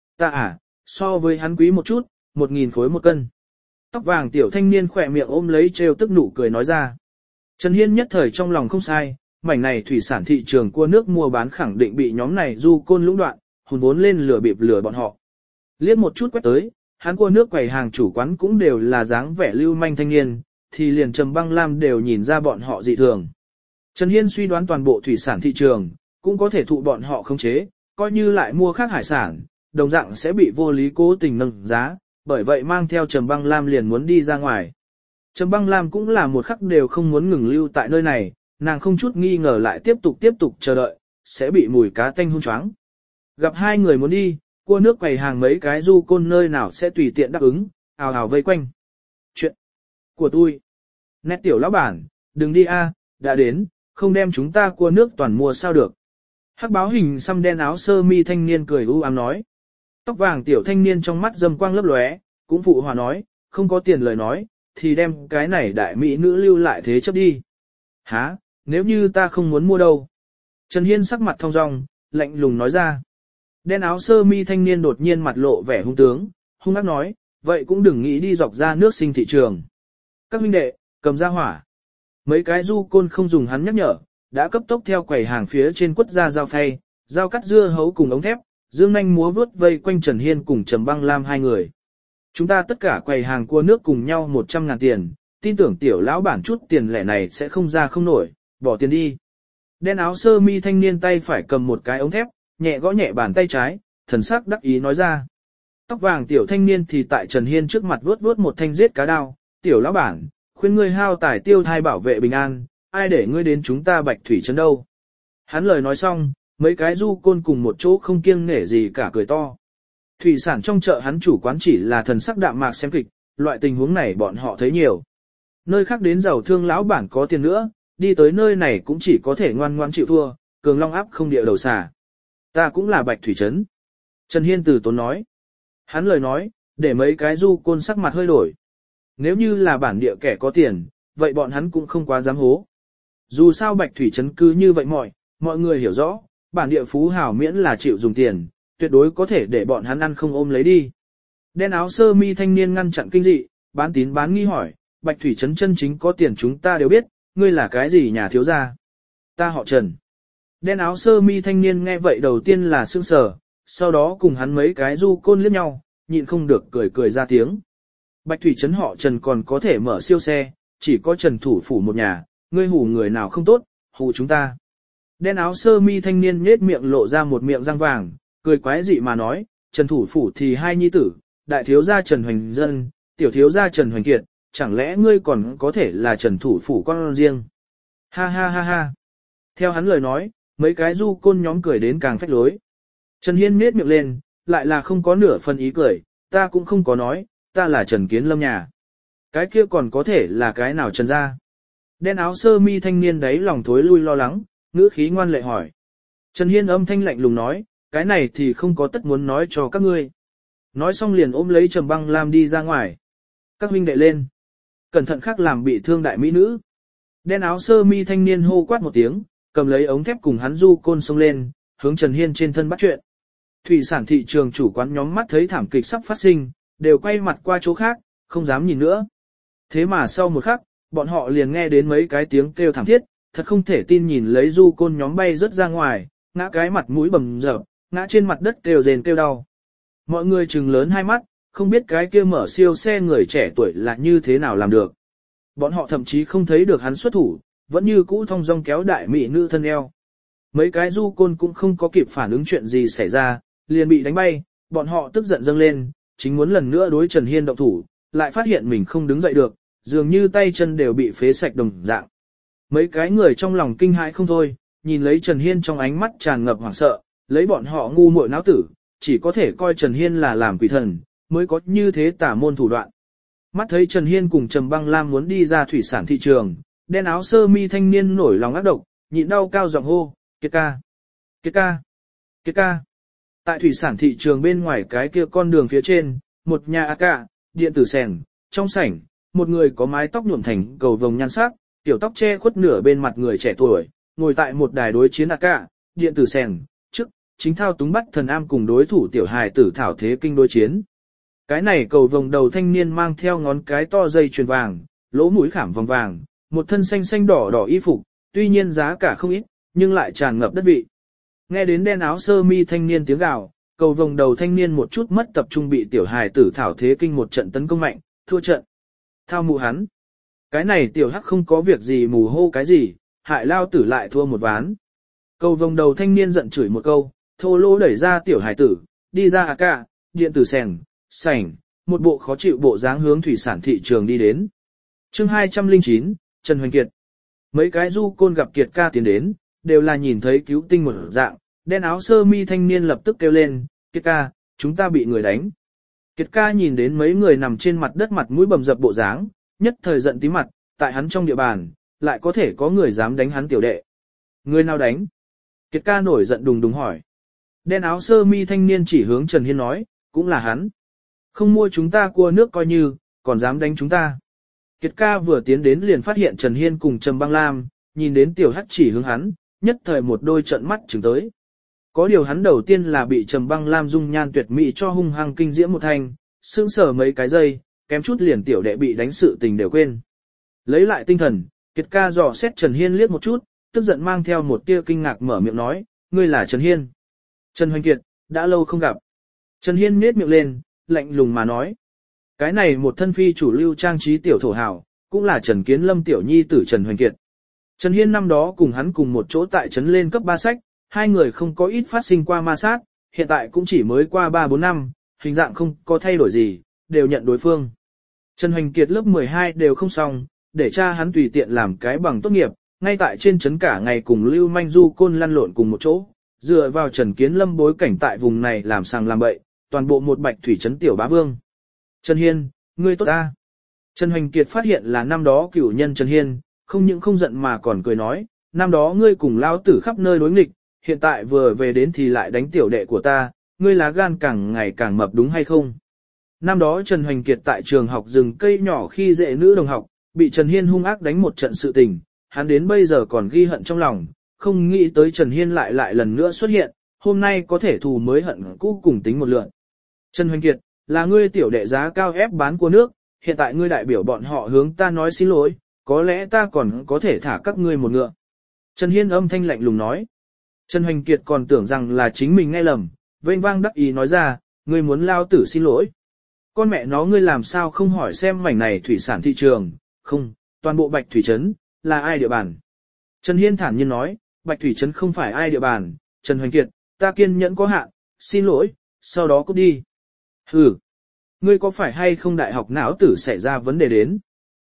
S1: Ta so với hắn quý một chút, 1.000 khối 1 cân. Tóc vàng tiểu thanh niên khỏe miệng ôm lấy trêu tức nụ cười nói ra. Trần Hiên nhất thời trong lòng không sai, mảnh này thủy sản thị trường cua nước mua bán khẳng định bị nhóm này du côn lũng đoạn, hùn vốn lên lừa bịp lừa bọn họ. Liếc một chút quét tới, hắn cua nước quầy hàng chủ quán cũng đều là dáng vẻ lưu manh thanh niên, thì liền Trầm Băng Lam đều nhìn ra bọn họ dị thường. Trần Hiên suy đoán toàn bộ thủy sản thị trường, cũng có thể thụ bọn họ khống chế, coi như lại mua khác hải sản, đồng dạng sẽ bị vô lý cố tình nâng giá, bởi vậy mang theo Trầm Băng Lam liền muốn đi ra ngoài. Trầm Băng Lam cũng là một khắc đều không muốn ngừng lưu tại nơi này, nàng không chút nghi ngờ lại tiếp tục chờ đợi, sẽ bị mùi cá tanh hun choáng. Gặp hai người muốn đi, cua nước quầy hàng mấy cái du côn nơi nào sẽ tùy tiện đáp ứng, ào ào vây quanh. Chuyện của tôi. Nét tiểu lão bản, đừng đi a, đã đến, không đem chúng ta cua nước toàn mua sao được. Hắc báo hình xăm đen áo sơ mi thanh niên cười u ám nói. Tóc vàng tiểu thanh niên trong mắt dâm quang lấp lóe, cũng phụ hòa nói, không có tiền lời nói, thì đem cái này đại mỹ nữ lưu lại thế chấp đi. Hả, nếu như ta không muốn mua đâu? Trần Hiên sắc mặt thong dong, lạnh lùng nói ra. Đen áo sơ mi thanh niên đột nhiên mặt lộ vẻ hung tướng, hung ác nói, vậy cũng đừng nghĩ đi dọc ra nước sinh thị trường. Các huynh đệ, cầm ra hỏa. Mấy cái du côn không dùng hắn nhắc nhở, đã cấp tốc theo quầy hàng phía trên quất ra dao phay, dao cắt dưa hấu cùng ống thép, dương nanh múa vướt vây quanh Trần Hiên cùng Trầm Băng Lam hai người. Chúng ta tất cả quầy hàng cua nước cùng nhau 100.000 tiền, tin tưởng tiểu lão bản chút tiền lẻ này sẽ không ra không nổi, bỏ tiền đi. Đen áo sơ mi thanh niên tay phải cầm một cái ống thép, nhẹ gõ nhẹ bàn tay trái, thần sắc đắc ý nói ra. Tóc vàng tiểu thanh niên thì tại Trần Hiên trước mặt vuốt một thanh giết cá đao, tiểu lão bản, khuyên ngươi hao tài tiêu thai bảo vệ bình an, ai để ngươi đến chúng ta Bạch Thủy Trấn đâu. Hắn lời nói xong, mấy cái du côn cùng một chỗ không kiêng nể gì cả cười to. Thủy sản trong chợ hắn chủ quán chỉ là thần sắc đạm mạc xem kịch, loại tình huống này bọn họ thấy nhiều. Nơi khác đến giàu thương lão bản có tiền nữa, đi tới nơi này cũng chỉ có thể ngoan ngoãn chịu thua, cường long áp không địa đầu xà. Ta cũng là Bạch Thủy Trấn. Trần Hiên từ tốn nói. Hắn lời nói, để mấy cái du côn sắc mặt hơi đổi. Nếu như là bản địa kẻ có tiền, vậy bọn hắn cũng không quá dám hố. Dù sao Bạch Thủy Trấn cứ như vậy mọi người hiểu rõ, bản địa phú hào miễn là chịu dùng tiền, tuyệt đối có thể để bọn hắn ăn không ôm lấy đi. Đen áo sơ mi thanh niên ngăn chặn kinh dị, bán tín bán nghi hỏi, Bạch Thủy Trấn chân chính có tiền chúng ta đều biết, ngươi là cái gì nhà thiếu gia? Ta họ Trần. Đen áo sơ mi thanh niên nghe vậy đầu tiên là sững sờ, sau đó cùng hắn mấy cái du côn liếc nhau, nhịn không được cười ra tiếng. Bạch Thủy Trấn họ Trần còn có thể mở siêu xe, chỉ có Trần thủ phủ một nhà, ngươi hù người nào không tốt, hù chúng ta. Đen áo sơ mi thanh niên nhếch miệng lộ ra một miệng răng vàng, cười quái dị mà nói, Trần thủ phủ thì hai nhi tử, đại thiếu gia Trần Hoành Dân, tiểu thiếu gia Trần Hoành Kiệt, chẳng lẽ ngươi còn có thể là Trần thủ phủ con riêng. Ha ha ha ha. Theo hắn lời nói, mấy cái du côn nhóm cười đến càng phách lối. Trần Hiên nhếch miệng lên, lại là không có nửa phần ý cười, ta cũng không có nói, ta là Trần Kiến Lâm nhà. Cái kia còn có thể là cái nào Trần gia? Đen áo sơ mi thanh niên đấy lòng thối lui lo lắng, ngữ khí ngoan lệ hỏi. Trần Hiên âm thanh lạnh lùng nói, cái này thì không có tất muốn nói cho các ngươi. Nói xong liền ôm lấy Trầm Băng Lam đi ra ngoài. Các huynh đệ lên. Cẩn thận khác làm bị thương đại mỹ nữ. Đen áo sơ mi thanh niên hô quát một tiếng, cầm lấy ống thép cùng hắn du côn xông lên, hướng Trần Hiên trên thân bắt chuyện. Thủy sản thị trường chủ quán nhóm mắt thấy thảm kịch sắp phát sinh, đều quay mặt qua chỗ khác, không dám nhìn nữa. Thế mà sau một khắc, bọn họ liền nghe đến mấy cái tiếng kêu thảm thiết, thật không thể tin nhìn lấy du côn nhóm bay rớt ra ngoài, ngã cái mặt mũi bầm dập, ngã trên mặt đất kêu rền kêu đau. Mọi người trừng lớn hai mắt, không biết cái kia mở siêu xe người trẻ tuổi là như thế nào làm được. Bọn họ thậm chí không thấy được hắn xuất thủ, vẫn như cũ thong dong kéo đại mỹ nữ thân eo. Mấy cái du côn cũng không có kịp phản ứng chuyện gì xảy ra, liền bị đánh bay, bọn họ tức giận dâng lên, chính muốn lần nữa đối Trần Hiên động thủ, lại phát hiện mình không đứng dậy được, dường như tay chân đều bị phế sạch đồng dạng. Mấy cái người trong lòng kinh hãi không thôi, nhìn lấy Trần Hiên trong ánh mắt tràn ngập hoảng sợ, lấy bọn họ ngu muội não tử, chỉ có thể coi Trần Hiên là làm quỷ thần, mới có như thế tả môn thủ đoạn. Mắt thấy Trần Hiên cùng Trầm Băng Lam muốn đi ra thủy sản thị trường, đen áo sơ mi thanh niên nổi lòng ác độc, nhịn đau cao giọng hô, Kiệt ca, Kiệt ca, Kiệt ca. Tại thủy sản thị trường bên ngoài cái kia con đường phía trên, một nhà AK, điện tử sèn, trong sảnh, một người có mái tóc nhuộm thành cầu vồng nhan sắc, tiểu tóc che khuất nửa bên mặt người trẻ tuổi, ngồi tại một đài đối chiến AK, điện tử sèn, trước, chính thao túng bắt thần am cùng đối thủ tiểu hài tử thảo thế kinh đối chiến. Cái này cầu vồng đầu thanh niên mang theo ngón cái to dây chuyền vàng, lỗ mũi khảm vòng vàng, một thân xanh xanh đỏ đỏ y phục, tuy nhiên giá cả không ít, nhưng lại tràn ngập đất vị. Nghe đến đen áo sơ mi thanh niên tiếng gào, cầu vồng đầu thanh niên một chút mất tập trung bị tiểu hài tử thảo thế kinh một trận tấn công mạnh, thua trận. Thao mụ hắn. Cái này tiểu hắc không có việc gì mù hô cái gì, hại lao tử lại thua một ván. Cầu vồng đầu thanh niên giận chửi một câu, thô lỗ đẩy ra tiểu hài tử, đi ra AK, điện tử sèn, sảnh, một bộ khó chịu bộ dáng hướng thủy sản thị trường đi đến. Chương 209, Trần Hoành Kiệt. Mấy cái du côn gặp Kiệt ca tiến đến, đều là nhìn thấy cứu tinh một dạng, đen áo sơ mi thanh niên lập tức kêu lên, Kiệt ca, chúng ta bị người đánh. Kiệt ca nhìn đến mấy người nằm trên mặt đất mặt mũi bầm dập bộ dáng, nhất thời giận tím mặt, tại hắn trong địa bàn, lại có thể có người dám đánh hắn tiểu đệ. Người nào đánh? Kiệt ca nổi giận đùng đùng hỏi. Đen áo sơ mi thanh niên chỉ hướng Trần Hiên nói, cũng là hắn. Không mua chúng ta cua nước coi như, còn dám đánh chúng ta. Kiệt ca vừa tiến đến liền phát hiện Trần Hiên cùng Trầm Băng Lam, nhìn đến tiểu hắc chỉ hướng hắn, nhất thời một đôi trận mắt trừng tới. Có điều hắn đầu tiên là bị Trầm Băng Lam dung nhan tuyệt mỹ cho hung hăng kinh diễm một thanh, sững sờ mấy cái giây, kém chút liền tiểu đệ bị đánh sự tình đều quên. Lấy lại tinh thần, Kiệt ca dò xét Trần Hiên liếc một chút, tức giận mang theo một tia kinh ngạc mở miệng nói, ngươi là Trần Hiên. Trần Hoành Kiệt, đã lâu không gặp. Trần Hiên nhếch miệng lên, lạnh lùng mà nói. Cái này một thân phi chủ lưu trang trí tiểu thổ hào, cũng là Trần Kiến Lâm tiểu nhi tử Trần Hoành Kiệt. Trần Hiên năm đó cùng hắn cùng một chỗ tại trấn lên cấp 3 sách, hai người không có ít phát sinh qua ma sát, hiện tại cũng chỉ mới qua 3-4 năm, hình dạng không có thay đổi gì, đều nhận đối phương. Trần Hoành Kiệt lớp 12 đều không xong, để cha hắn tùy tiện làm cái bằng tốt nghiệp, ngay tại trên trấn cả ngày cùng Lưu Manh Du côn lăn lộn cùng một chỗ, dựa vào Trần Kiến Lâm bối cảnh tại vùng này làm sàng làm bậy, toàn bộ một bạch thủy trấn tiểu bá vương. Trần Hiên, ngươi tốt ta. Trần Hoành Kiệt phát hiện là năm đó cửu nhân Trần Hiên, không những không giận mà còn cười nói, năm đó ngươi cùng lao tử khắp nơi đối nghịch, hiện tại vừa về đến thì lại đánh tiểu đệ của ta, ngươi lá gan càng ngày càng mập đúng hay không? Năm đó Trần Hoành Kiệt tại trường học rừng cây nhỏ khi dễ nữ đồng học, bị Trần Hiên hung ác đánh một trận sự tình, hắn đến bây giờ còn ghi hận trong lòng, không nghĩ tới Trần Hiên lại lần nữa xuất hiện, hôm nay có thể thù mới hận cũ cùng tính một lượt. Trần Hoành Kiệt, là ngươi tiểu đệ giá cao ép bán cua nước, hiện tại ngươi đại biểu bọn họ hướng ta nói xin lỗi, có lẽ ta còn có thể thả các ngươi một ngựa. Trần Hiên âm thanh lạnh lùng nói. Trần Hoành Kiệt còn tưởng rằng là chính mình nghe lầm, vênh vang đắc ý nói ra, ngươi muốn lao tử xin lỗi. Con mẹ nó ngươi làm sao không hỏi xem mảnh này thủy sản thị trường, không, toàn bộ Bạch Thủy Trấn, là ai địa bàn. Trần Hiên thản nhiên nói, Bạch Thủy Trấn không phải ai địa bàn, Trần Hoành Kiệt, ta kiên nhẫn có hạn, xin lỗi, sau đó cút đi. Hừ, ngươi có phải hay không đại học não tử xảy ra vấn đề đến?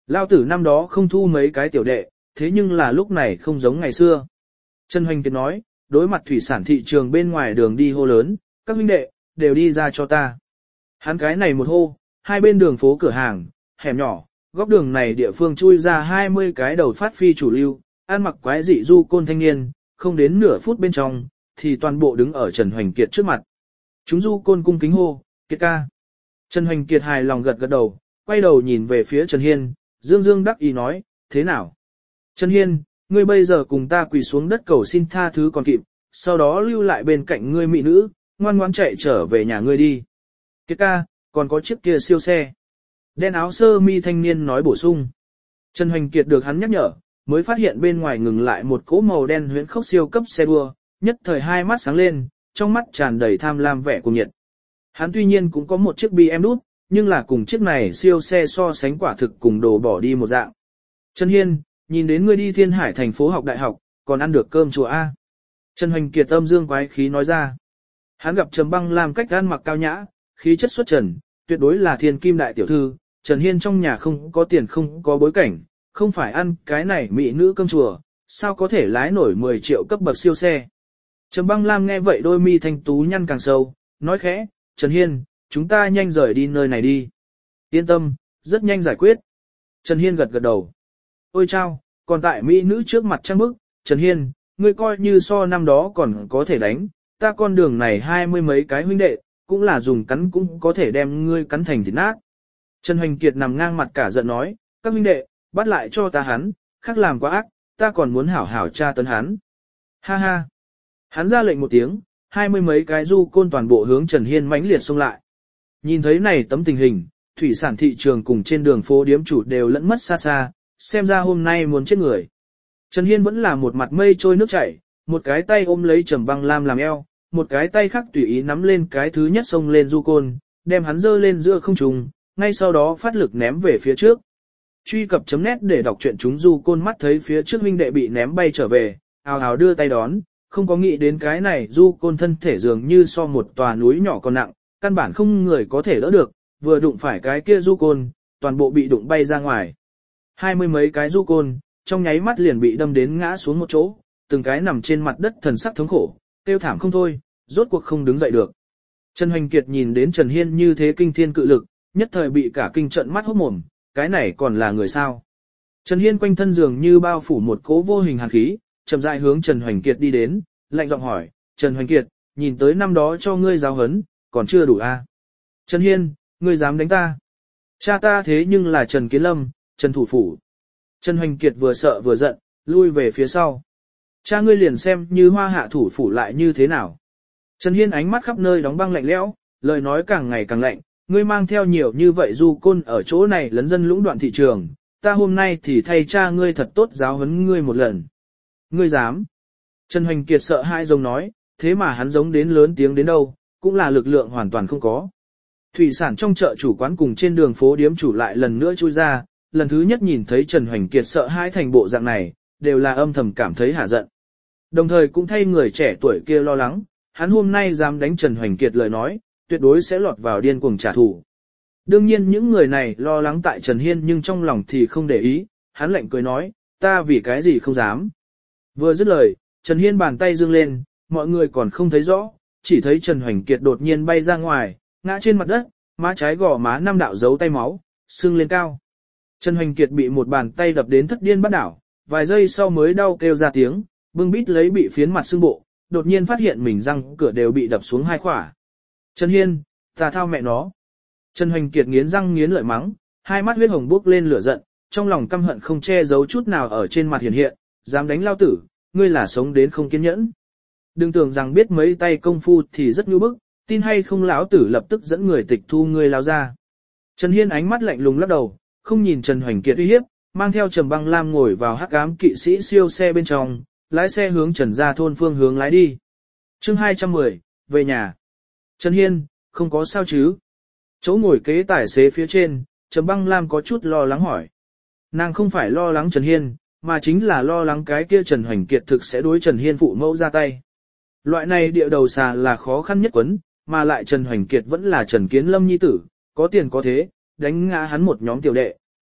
S1: Lao tử năm đó không thu mấy cái tiểu đệ, thế nhưng là lúc này không giống ngày xưa. Trần Hoành Kiệt nói, đối mặt thủy sản thị trường bên ngoài đường đi hô lớn, các huynh đệ, đều đi ra cho ta. Hắn cái này một hô, hai bên đường phố cửa hàng, hẻm nhỏ, góc đường này địa phương chui ra 20 cái đầu phát phi chủ lưu, ăn mặc quái dị du côn thanh niên, không đến nửa phút bên trong, thì toàn bộ đứng ở Trần Hoành Kiệt trước mặt. Chúng du côn cung kính hô, Kiệt ca. Trần Hoành Kiệt hài lòng gật gật đầu, quay đầu nhìn về phía Trần Hiên, dương dương đắc ý nói, thế nào? Trần Hiên, ngươi bây giờ cùng ta quỳ xuống đất cầu xin tha thứ còn kịp, sau đó lưu lại bên cạnh ngươi mỹ nữ, ngoan ngoãn chạy trở về nhà ngươi đi. Kiệt ca, còn có chiếc kia siêu xe. Đen áo sơ mi thanh niên nói bổ sung. Trần Hoành Kiệt được hắn nhắc nhở, mới phát hiện bên ngoài ngừng lại một cỗ màu đen huyễn khốc siêu cấp xe đua, nhất thời hai mắt sáng lên, trong mắt tràn đầy tham lam vẻ cuồng nhiệt. Hắn tuy nhiên cũng có một chiếc BMW, nhưng là cùng chiếc này siêu xe so sánh quả thực cùng đồ bỏ đi một dạng. Trần Hiên, nhìn đến ngươi đi Thiên Hải thành phố học đại học, còn ăn được cơm chùa A. Trần Hoành Kiệt âm dương quái khí nói ra. Hắn gặp Trầm Băng Lam cách ăn mặc cao nhã, khí chất xuất trần, tuyệt đối là thiên kim đại tiểu thư. Trần Hiên trong nhà không có tiền không có bối cảnh, không phải ăn cái này mỹ nữ cơm chùa, sao có thể lái nổi 10 triệu cấp bậc siêu xe. Trầm Băng Lam nghe vậy đôi mi thanh tú nhăn càng sâu, nói khẽ, Trần Hiên, chúng ta nhanh rời đi nơi này đi. Yên tâm, rất nhanh giải quyết. Trần Hiên gật gật đầu. Ôi chao, còn tại mỹ nữ trước mặt trăng bức, Trần Hiên, ngươi coi như so năm đó còn có thể đánh, ta con đường này 20 mấy cái huynh đệ, cũng là dùng cắn cũng có thể đem ngươi cắn thành thịt nát. Trần Hoành Kiệt nằm ngang mặt cả giận nói, các huynh đệ, bắt lại cho ta hắn, khác làm quá ác, ta còn muốn hảo hảo tra tấn hắn. Ha ha. Hắn ra lệnh một tiếng, 20 mấy cái du côn toàn bộ hướng Trần Hiên mãnh liệt xông lại. Nhìn thấy này tấm tình hình, thủy sản thị trường cùng trên đường phố điếm chủ đều lẫn mất xa xa, xem ra hôm nay muốn chết người. Trần Hiên vẫn là một mặt mây trôi nước chảy, một cái tay ôm lấy Trầm Băng Lam làm eo, một cái tay khác tùy ý nắm lên cái thứ nhất xông lên du côn, đem hắn dơ lên giữa không trung, ngay sau đó phát lực ném về phía trước. Truy cập .net để đọc truyện chúng du côn mắt thấy phía trước huynh đệ bị ném bay trở về, ào ào đưa tay đón, không có nghĩ đến cái này du côn thân thể dường như so một tòa núi nhỏ còn nặng, căn bản không người có thể đỡ được, vừa đụng phải cái kia du côn, toàn bộ bị đụng bay ra ngoài. 20 mấy cái du côn, trong nháy mắt liền bị đâm đến ngã xuống một chỗ, từng cái nằm trên mặt đất thần sắc thống khổ, tiêu thảm không thôi, rốt cuộc không đứng dậy được. Trần Hoành Kiệt nhìn đến Trần Hiên như thế kinh thiên cự lực, nhất thời bị cả kinh trận mắt hốt mồm, cái này còn là người sao. Trần Hiên quanh thân dường như bao phủ một cỗ vô hình hàn khí, chậm rãi hướng Trần Hoành Kiệt đi đến, lạnh giọng hỏi, Trần Hoành Kiệt, nhìn tới năm đó cho ngươi giáo huấn, còn chưa đủ à? Trần Hiên, ngươi dám đánh ta? Cha ta thế nhưng là Trần Kiến Lâm, Trần Thủ Phủ. Trần Hoành Kiệt vừa sợ vừa giận, lui về phía sau. Cha ngươi liền xem như Hoa Hạ Thủ Phủ lại như thế nào? Trần Hiên ánh mắt khắp nơi đóng băng lạnh lẽo, lời nói càng ngày càng lạnh, ngươi mang theo nhiều như vậy du côn ở chỗ này lấn dân lũng đoạn thị trường, ta hôm nay thì thay cha ngươi thật tốt giáo huấn ngươi một lần. Ngươi dám? Trần Hoành Kiệt sợ hãi giống nói, thế mà hắn giống đến lớn tiếng đến đâu, cũng là lực lượng hoàn toàn không có. Thủy sản trong chợ chủ quán cùng trên đường phố điếm chủ lại lần nữa chui ra, lần thứ nhất nhìn thấy Trần Hoành Kiệt sợ hãi thành bộ dạng này, đều là âm thầm cảm thấy hả giận. Đồng thời cũng thay người trẻ tuổi kia lo lắng, hắn hôm nay dám đánh Trần Hoành Kiệt lời nói, tuyệt đối sẽ lọt vào điên cuồng trả thù. Đương nhiên những người này lo lắng tại Trần Hiên nhưng trong lòng thì không để ý, hắn lạnh cười nói, ta vì cái gì không dám. Vừa dứt lời, Trần Hiên bàn tay dương lên, mọi người còn không thấy rõ, chỉ thấy Trần Hoành Kiệt đột nhiên bay ra ngoài, ngã trên mặt đất, má trái gò má 5 đạo dấu tay máu, sưng lên cao. Trần Hoành Kiệt bị một bàn tay đập đến thất điên bắt đảo, vài giây sau mới đau kêu ra tiếng, bưng bít lấy bị phiến mặt sưng bộ, đột nhiên phát hiện mình răng cửa đều bị đập xuống 2 khỏa. Trần Hiên, ta thao mẹ nó. Trần Hoành Kiệt nghiến răng nghiến lợi mắng, hai mắt huyết hồng bốc lên lửa giận, trong lòng căm hận không che giấu chút nào ở trên mặt hiển hiện, dám đánh lao tử, ngươi là sống đến không kiên nhẫn. Đừng tưởng rằng biết mấy tay công phu thì rất nhu bức, tin hay không lão tử lập tức dẫn người tịch thu ngươi lao ra. Trần Hiên ánh mắt lạnh lùng lắc đầu, không nhìn Trần Hoành Kiệt uy hiếp, mang theo Trầm Băng Lam ngồi vào hắc ám kỵ sĩ siêu xe bên trong, lái xe hướng Trần Gia thôn phương hướng lái đi. Chương 210, về nhà. Trần Hiên, không có sao chứ? Chỗ ngồi kế tài xế phía trên, Trầm Băng Lam có chút lo lắng hỏi. Nàng không phải lo lắng Trần Hiên, mà chính là lo lắng cái kia Trần Hoành Kiệt thực sẽ đối Trần Hiên phụ mẫu ra tay. Loại này địa đầu xà là khó khăn nhất quấn, mà lại Trần Hoành Kiệt vẫn là Trần Kiến Lâm nhi tử, có tiền có thế, đánh ngã hắn một nhóm tiểu đệ,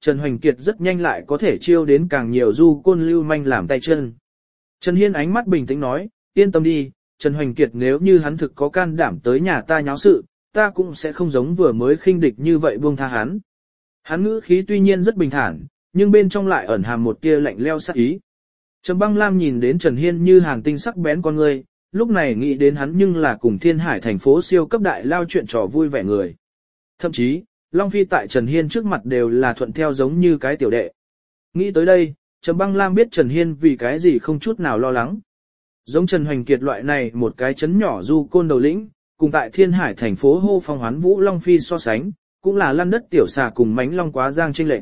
S1: Trần Hoành Kiệt rất nhanh lại có thể chiêu đến càng nhiều du côn lưu manh làm tay chân. Trần Hiên ánh mắt bình tĩnh nói, yên tâm đi, Trần Hoành Kiệt nếu như hắn thực có can đảm tới nhà ta nháo sự, ta cũng sẽ không giống vừa mới khinh địch như vậy buông tha hắn. Hắn ngữ khí tuy nhiên rất bình thản, nhưng bên trong lại ẩn hàm một tia lạnh lẽo sắc ý. Trầm Băng Lam nhìn đến Trần Hiên như hàn tinh sắc bén con người, lúc này nghĩ đến hắn nhưng là cùng Thiên Hải thành phố siêu cấp đại lao chuyện trò vui vẻ người. Thậm chí, Long Phi tại Trần Hiên trước mặt đều là thuận theo giống như cái tiểu đệ. Nghĩ tới đây, Trầm Băng Lam biết Trần Hiên vì cái gì không chút nào lo lắng. Giống Trần Hoành Kiệt loại này một cái chấn nhỏ du côn đầu lĩnh, cùng tại Thiên Hải thành phố hô phong hoán vũ Long Phi so sánh, cũng là lăn đất tiểu xà cùng mánh long quá giang chênh lệch.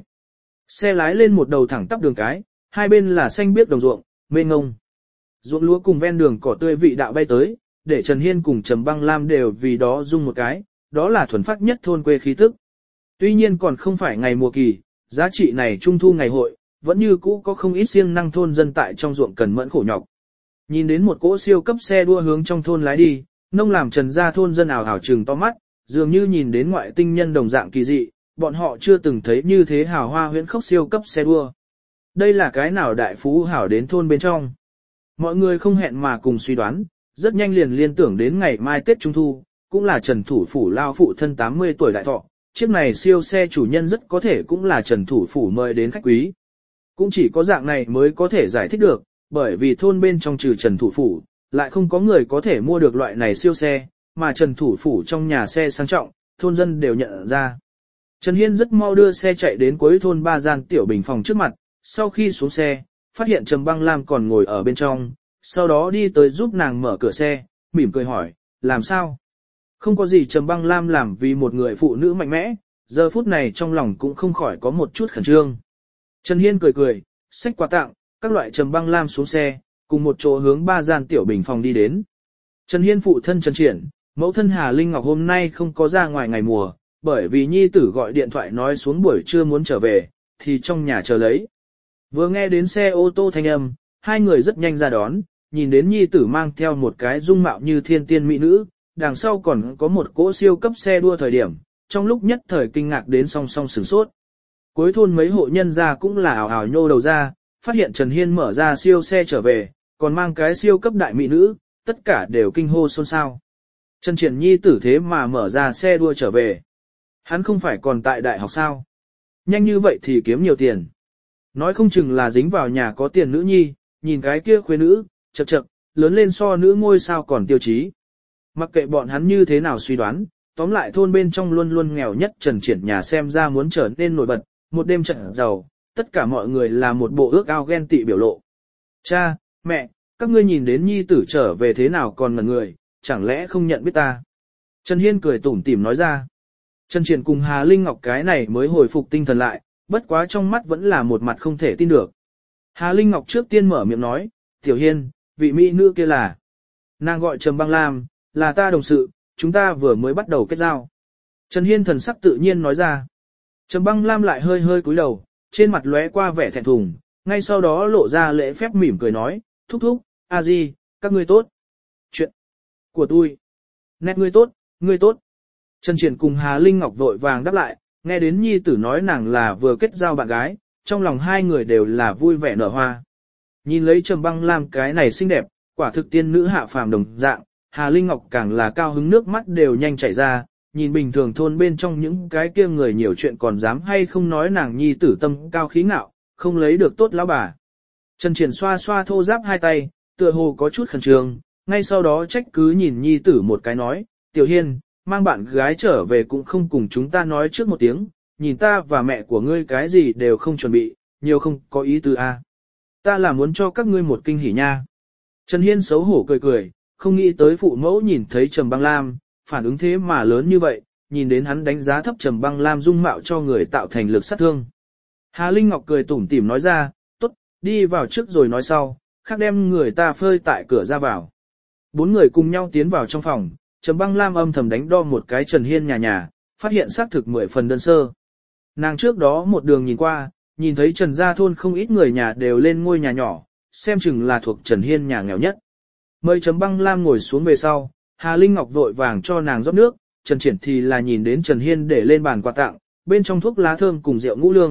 S1: Xe lái lên một đầu thẳng tắp đường cái, hai bên là xanh biếc đồng ruộng, mênh ngông. Ruộng lúa cùng ven đường cỏ tươi vị đạo bay tới, để Trần Hiên cùng Trầm Băng Lam đều vì đó rung một cái, đó là thuần phát nhất thôn quê khí tức. Tuy nhiên còn không phải ngày mùa kỳ, giá trị này trung thu ngày hội, vẫn như cũ có không ít siêng năng thôn dân tại trong ruộng cần mẫn khổ nhọc. Nhìn đến một cỗ siêu cấp xe đua hướng trong thôn lái đi, nông làm Trần gia thôn dân ảo hảo trừng to mắt, dường như nhìn đến ngoại tinh nhân đồng dạng kỳ dị, bọn họ chưa từng thấy như thế hào hoa huyễn khốc siêu cấp xe đua. Đây là cái nào đại phú hảo đến thôn bên trong. Mọi người không hẹn mà cùng suy đoán, rất nhanh liền liên tưởng đến ngày mai Tết Trung Thu, cũng là Trần Thủ Phủ lao phụ thân 80 tuổi đại thọ, chiếc này siêu xe chủ nhân rất có thể cũng là Trần Thủ Phủ mời đến khách quý. Cũng chỉ có dạng này mới có thể giải thích được, bởi vì thôn bên trong trừ Trần Thủ Phủ, lại không có người có thể mua được loại này siêu xe, mà Trần Thủ Phủ trong nhà xe sang trọng, thôn dân đều nhận ra. Trần Hiên rất mau đưa xe chạy đến cuối thôn ba gian tiểu bình phòng trước mặt, sau khi xuống xe, phát hiện Trầm Băng Lam còn ngồi ở bên trong, sau đó đi tới giúp nàng mở cửa xe, mỉm cười hỏi, làm sao? Không có gì Trầm Băng Lam làm vì một người phụ nữ mạnh mẽ, giờ phút này trong lòng cũng không khỏi có một chút khẩn trương. Trần Hiên cười cười, xách quà tặng, các loại Trầm Băng Lam xuống xe, cùng một chỗ hướng ba gian tiểu bình phòng đi đến. Trần Hiên phụ thân Trần Triển, mẫu thân Hà Linh Ngọc hôm nay không có ra ngoài ngày mùa, bởi vì nhi tử gọi điện thoại nói xuống buổi trưa muốn trở về, thì trong nhà chờ lấy. Vừa nghe đến xe ô tô thanh âm, hai người rất nhanh ra đón, nhìn đến nhi tử mang theo một cái dung mạo như thiên tiên mỹ nữ, đằng sau còn có một cỗ siêu cấp xe đua thời điểm, trong lúc nhất thời kinh ngạc đến song song sửng sốt. Cuối thôn mấy hộ nhân ra cũng là ảo ảo nhô đầu ra, phát hiện Trần Hiên mở ra siêu xe trở về, còn mang cái siêu cấp đại mỹ nữ, tất cả đều kinh hô xôn xao. Trần Triển nhi tử thế mà mở ra xe đua trở về. Hắn không phải còn tại đại học sao? Nhanh như vậy thì kiếm nhiều tiền. Nói không chừng là dính vào nhà có tiền nữ nhi, nhìn cái kia khuê nữ, chậc chậc, lớn lên so nữ ngôi sao còn tiêu chí. Mặc kệ bọn hắn như thế nào suy đoán, tóm lại thôn bên trong luôn luôn nghèo nhất Trần Triển nhà xem ra muốn trở nên nổi bật, một đêm trận giàu, tất cả mọi người là một bộ ước ao ghen tị biểu lộ. Cha, mẹ, các ngươi nhìn đến nhi tử trở về thế nào còn ngẩn người, chẳng lẽ không nhận biết ta? Trần Hiên cười tủm tỉm nói ra. Trần Triển cùng Hà Linh Ngọc cái này mới hồi phục tinh thần lại, bất quá trong mắt vẫn là một mặt không thể tin được. Hà Linh Ngọc trước tiên mở miệng nói, Tiểu Hiên, vị mỹ nữ kia là. Nàng gọi Trầm Băng Lam, là ta đồng sự, chúng ta vừa mới bắt đầu kết giao. Trần Hiên thần sắc tự nhiên nói ra. Trầm Băng Lam lại hơi hơi cúi đầu, trên mặt lóe qua vẻ thẹn thùng, ngay sau đó lộ ra lễ phép mỉm cười nói, thúc thúc, a di, các ngươi tốt. Chuyện của tôi. Nét ngươi tốt, ngươi tốt. Trần Triển cùng Hà Linh Ngọc vội vàng đáp lại, nghe đến nhi tử nói nàng là vừa kết giao bạn gái, trong lòng hai người đều là vui vẻ nở hoa. Nhìn lấy Trầm Băng Lam cái này xinh đẹp, quả thực tiên nữ hạ phàm đồng dạng, Hà Linh Ngọc càng là cao hứng nước mắt đều nhanh chảy ra, nhìn bình thường thôn bên trong những cái kia người nhiều chuyện còn dám hay không nói nàng nhi tử tâm cao khí ngạo, không lấy được tốt lão bà. Trần Triển xoa xoa thô ráp hai tay, tựa hồ có chút khẩn trương, ngay sau đó trách cứ nhìn nhi tử một cái nói, Tiểu Hiên, mang bạn gái trở về cũng không cùng chúng ta nói trước một tiếng, nhìn ta và mẹ của ngươi cái gì đều không chuẩn bị, nhiều không có ý tư a. Ta là muốn cho các ngươi một kinh hỉ nha. Trần Hiên xấu hổ cười cười, không nghĩ tới phụ mẫu nhìn thấy Trầm Băng Lam, phản ứng thế mà lớn như vậy, nhìn đến hắn đánh giá thấp Trầm Băng Lam dung mạo cho người tạo thành lực sát thương. Hà Linh Ngọc cười tủm tỉm nói ra, tốt, đi vào trước rồi nói sau, khác đem người ta phơi tại cửa ra vào. Bốn người cùng nhau tiến vào trong phòng, Trầm Băng Lam âm thầm đánh đo một cái Trần Hiên nhà, phát hiện xác thực 10 phần đơn sơ. Nàng trước đó một đường nhìn qua, nhìn thấy Trần gia thôn không ít người nhà đều lên ngôi nhà nhỏ, xem chừng là thuộc Trần Hiên nhà nghèo nhất. Mời Trầm Băng Lam ngồi xuống về sau, Hà Linh Ngọc vội vàng cho nàng rót nước, Trần Triển thì là nhìn đến Trần Hiên để lên bàn quà tặng, bên trong thuốc lá thơm cùng rượu ngũ lương,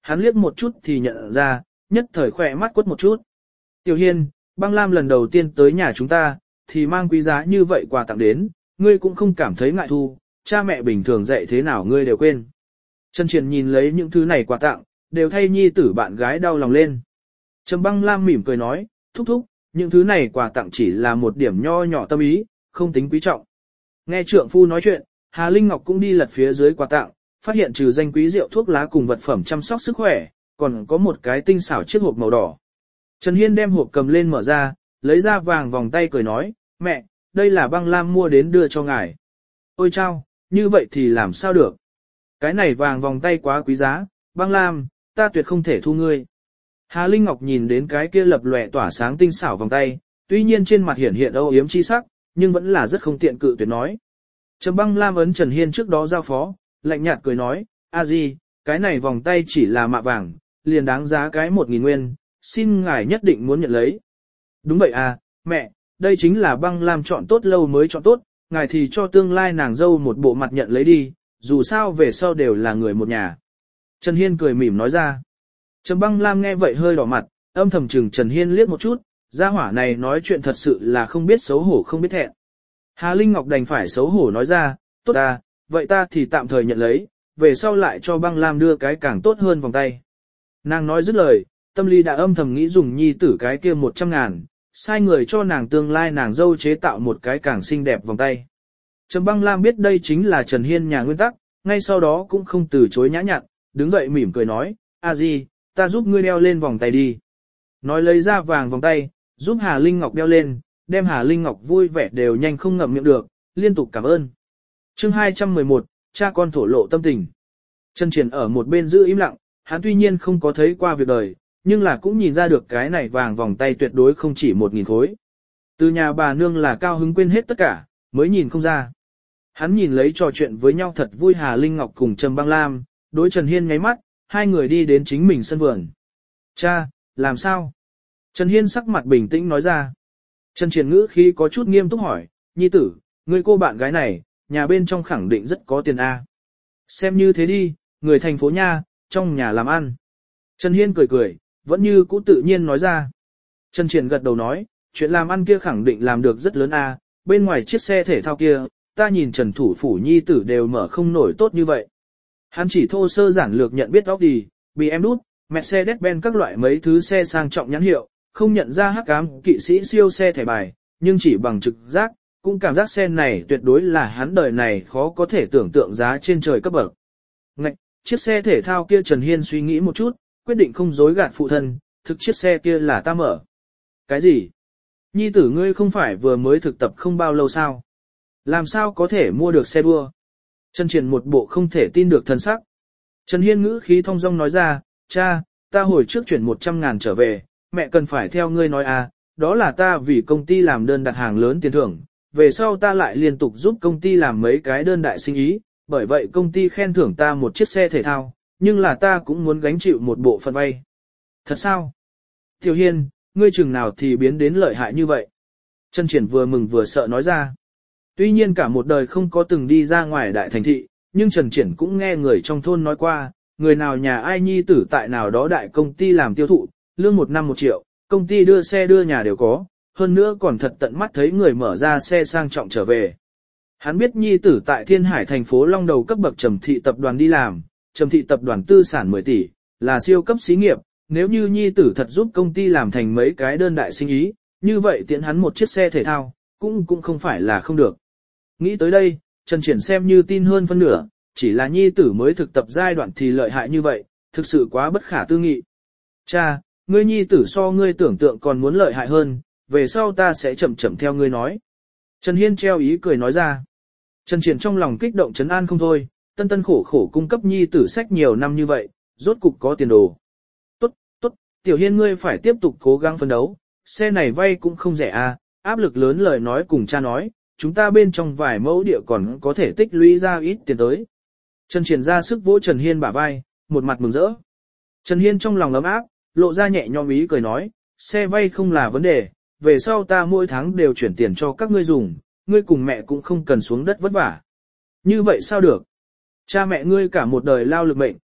S1: hắn liếc một chút thì nhận ra, nhất thời khỏe mắt quất một chút. Tiểu Hiên, băng lam lần đầu tiên tới nhà chúng ta, thì mang quý giá như vậy quà tặng đến, ngươi cũng không cảm thấy ngại thu, cha mẹ bình thường dạy thế nào ngươi đều quên. Trần Triển nhìn lấy những thứ này quà tặng, đều thay nhi tử bạn gái đau lòng lên. Trầm băng lam mỉm cười nói, thúc thúc, những thứ này quà tặng chỉ là một điểm nho nhỏ tâm ý, không tính quý trọng. Nghe trượng phu nói chuyện, Hà Linh Ngọc cũng đi lật phía dưới quà tặng, phát hiện trừ danh quý rượu thuốc lá cùng vật phẩm chăm sóc sức khỏe, còn có một cái tinh xảo chiếc hộp màu đỏ. Trần Hiên đem hộp cầm lên mở ra, lấy ra vàng vòng tay cười nói, mẹ, đây là băng lam mua đến đưa cho ngài. Ôi chao, như vậy thì làm sao được? Cái này vàng vòng tay quá quý giá, băng lam, ta tuyệt không thể thu ngươi. Hà Linh Ngọc nhìn đến cái kia lập lòe tỏa sáng tinh xảo vòng tay, tuy nhiên trên mặt hiển hiện âu yếm chi sắc, nhưng vẫn là rất không tiện cự tuyệt nói. Trầm băng lam ấn Trần Hiên trước đó giao phó, lạnh nhạt cười nói, a di, cái này vòng tay chỉ là mạ vàng, liền đáng giá cái 1.000 nguyên, xin ngài nhất định muốn nhận lấy. Đúng vậy à, mẹ, đây chính là băng lam chọn tốt lâu mới chọn tốt, ngài thì cho tương lai nàng dâu một bộ mặt nhận lấy đi, dù sao về sau đều là người một nhà. Trần Hiên cười mỉm nói ra. Trầm băng lam nghe vậy hơi đỏ mặt, âm thầm chừng Trần Hiên liếc một chút, gia hỏa này nói chuyện thật sự là không biết xấu hổ không biết thẹn. Hà Linh Ngọc đành phải xấu hổ nói ra, tốt ta, vậy ta thì tạm thời nhận lấy, về sau lại cho băng lam đưa cái càng tốt hơn vòng tay. Nàng nói dứt lời, tâm lý đã âm thầm nghĩ dùng nhi tử cái kia 100.000, sai người cho nàng tương lai nàng dâu chế tạo một cái càng xinh đẹp vòng tay. Trầm băng lam biết đây chính là Trần Hiên nhà nguyên tắc, ngay sau đó cũng không từ chối nhã nhặn, đứng dậy mỉm cười nói, a di, ta giúp ngươi đeo lên vòng tay đi. Nói lấy ra vàng vòng tay, giúp Hà Linh Ngọc đeo lên, đem Hà Linh Ngọc vui vẻ đều nhanh không ngậm miệng được, liên tục cảm ơn. Chương 211, cha con thổ lộ tâm tình. Trần Triển ở một bên giữ im lặng, hắn tuy nhiên không có thấy qua việc đời, nhưng là cũng nhìn ra được cái này vàng vòng tay tuyệt đối không chỉ 1.000 khối. Từ nhà bà nương là cao hứng quên hết tất cả, mới nhìn không ra. Hắn nhìn lấy trò chuyện với nhau thật vui Hà Linh Ngọc cùng Trầm băng lam, đối Trần Hiên nháy mắt, hai người đi đến chính mình sân vườn. Cha, làm sao? Trần Hiên sắc mặt bình tĩnh nói ra. Trần Triển ngữ khí có chút nghiêm túc hỏi, nhi tử, người cô bạn gái này, nhà bên trong khẳng định rất có tiền A. Xem như thế đi, người thành phố nha, trong nhà làm ăn. Trần Hiên cười cười, vẫn như cũ tự nhiên nói ra. Trần Triển gật đầu nói, chuyện làm ăn kia khẳng định làm được rất lớn A, bên ngoài chiếc xe thể thao kia, ta nhìn Trần thủ phủ nhi tử đều mở không nổi tốt như vậy. Hắn chỉ thô sơ giản lược nhận biết Audi, BMW, Mercedes-Benz các loại mấy thứ xe sang trọng nhãn hiệu, không nhận ra hắc ám kỵ sĩ siêu xe thẻ bài, nhưng chỉ bằng trực giác, cũng cảm giác xe này tuyệt đối là hắn đời này khó có thể tưởng tượng giá trên trời cấp bậc. Ngạch, chiếc xe thể thao kia Trần Hiên suy nghĩ một chút, quyết định không dối gạt phụ thân, thực chiếc xe kia là ta mở. Cái gì? Nhi tử ngươi không phải vừa mới thực tập không bao lâu sao? Làm sao có thể mua được xe đua? Trần Triển một bộ không thể tin được thân sắc. Trần Hiên ngữ khí thong dong nói ra, cha, ta hồi trước chuyển 100.000 trở về, mẹ cần phải theo ngươi nói à, đó là ta vì công ty làm đơn đặt hàng lớn tiền thưởng, về sau ta lại liên tục giúp công ty làm mấy cái đơn đại sinh ý, bởi vậy công ty khen thưởng ta một chiếc xe thể thao, nhưng là ta cũng muốn gánh chịu một bộ phận vay. Thật sao? Tiểu Hiên, ngươi chừng nào thì biến đến lợi hại như vậy? Trần Triển vừa mừng vừa sợ nói ra. Tuy nhiên cả một đời không có từng đi ra ngoài đại thành thị, nhưng Trần Triển cũng nghe người trong thôn nói qua, người nào nhà ai nhi tử tại nào đó đại công ty làm tiêu thụ, lương 1 năm 1 triệu, công ty đưa xe đưa nhà đều có, hơn nữa còn thật tận mắt thấy người mở ra xe sang trọng trở về. Hắn biết nhi tử tại Thiên Hải thành phố Long Đầu cấp bậc Trầm thị tập đoàn đi làm, Trầm thị tập đoàn tư sản 10 tỷ, là siêu cấp xí nghiệp, nếu như nhi tử thật giúp công ty làm thành mấy cái đơn đại sinh ý, như vậy tiện hắn một chiếc xe thể thao, cũng không phải là không được. Nghĩ tới đây, Trần Triển xem như tin hơn phân nửa, chỉ là nhi tử mới thực tập giai đoạn thì lợi hại như vậy, thực sự quá bất khả tư nghị. Cha, ngươi nhi tử so ngươi tưởng tượng còn muốn lợi hại hơn, về sau ta sẽ chậm chậm theo ngươi nói. Trần Hiên treo ý cười nói ra. Trần Triển trong lòng kích động trấn an không thôi, tân tân khổ khổ cung cấp nhi tử sách nhiều năm như vậy, rốt cục có tiền đồ. Tốt, Tiểu Hiên ngươi phải tiếp tục cố gắng phấn đấu, xe này vay cũng không rẻ à, áp lực lớn lời nói cùng cha nói, chúng ta bên trong vài mẫu địa còn có thể tích lũy ra ít tiền tới. Trần Triển ra sức vỗ Trần Hiên bả vai, một mặt mừng rỡ. Trần Hiên trong lòng ấm áp, lộ ra nhẹ nhõm ý cười nói, xe vay không là vấn đề, về sau ta mỗi tháng đều chuyển tiền cho các ngươi dùng, ngươi cùng mẹ cũng không cần xuống đất vất vả. Như vậy sao được? Cha mẹ ngươi cả một đời lao lực mệnh,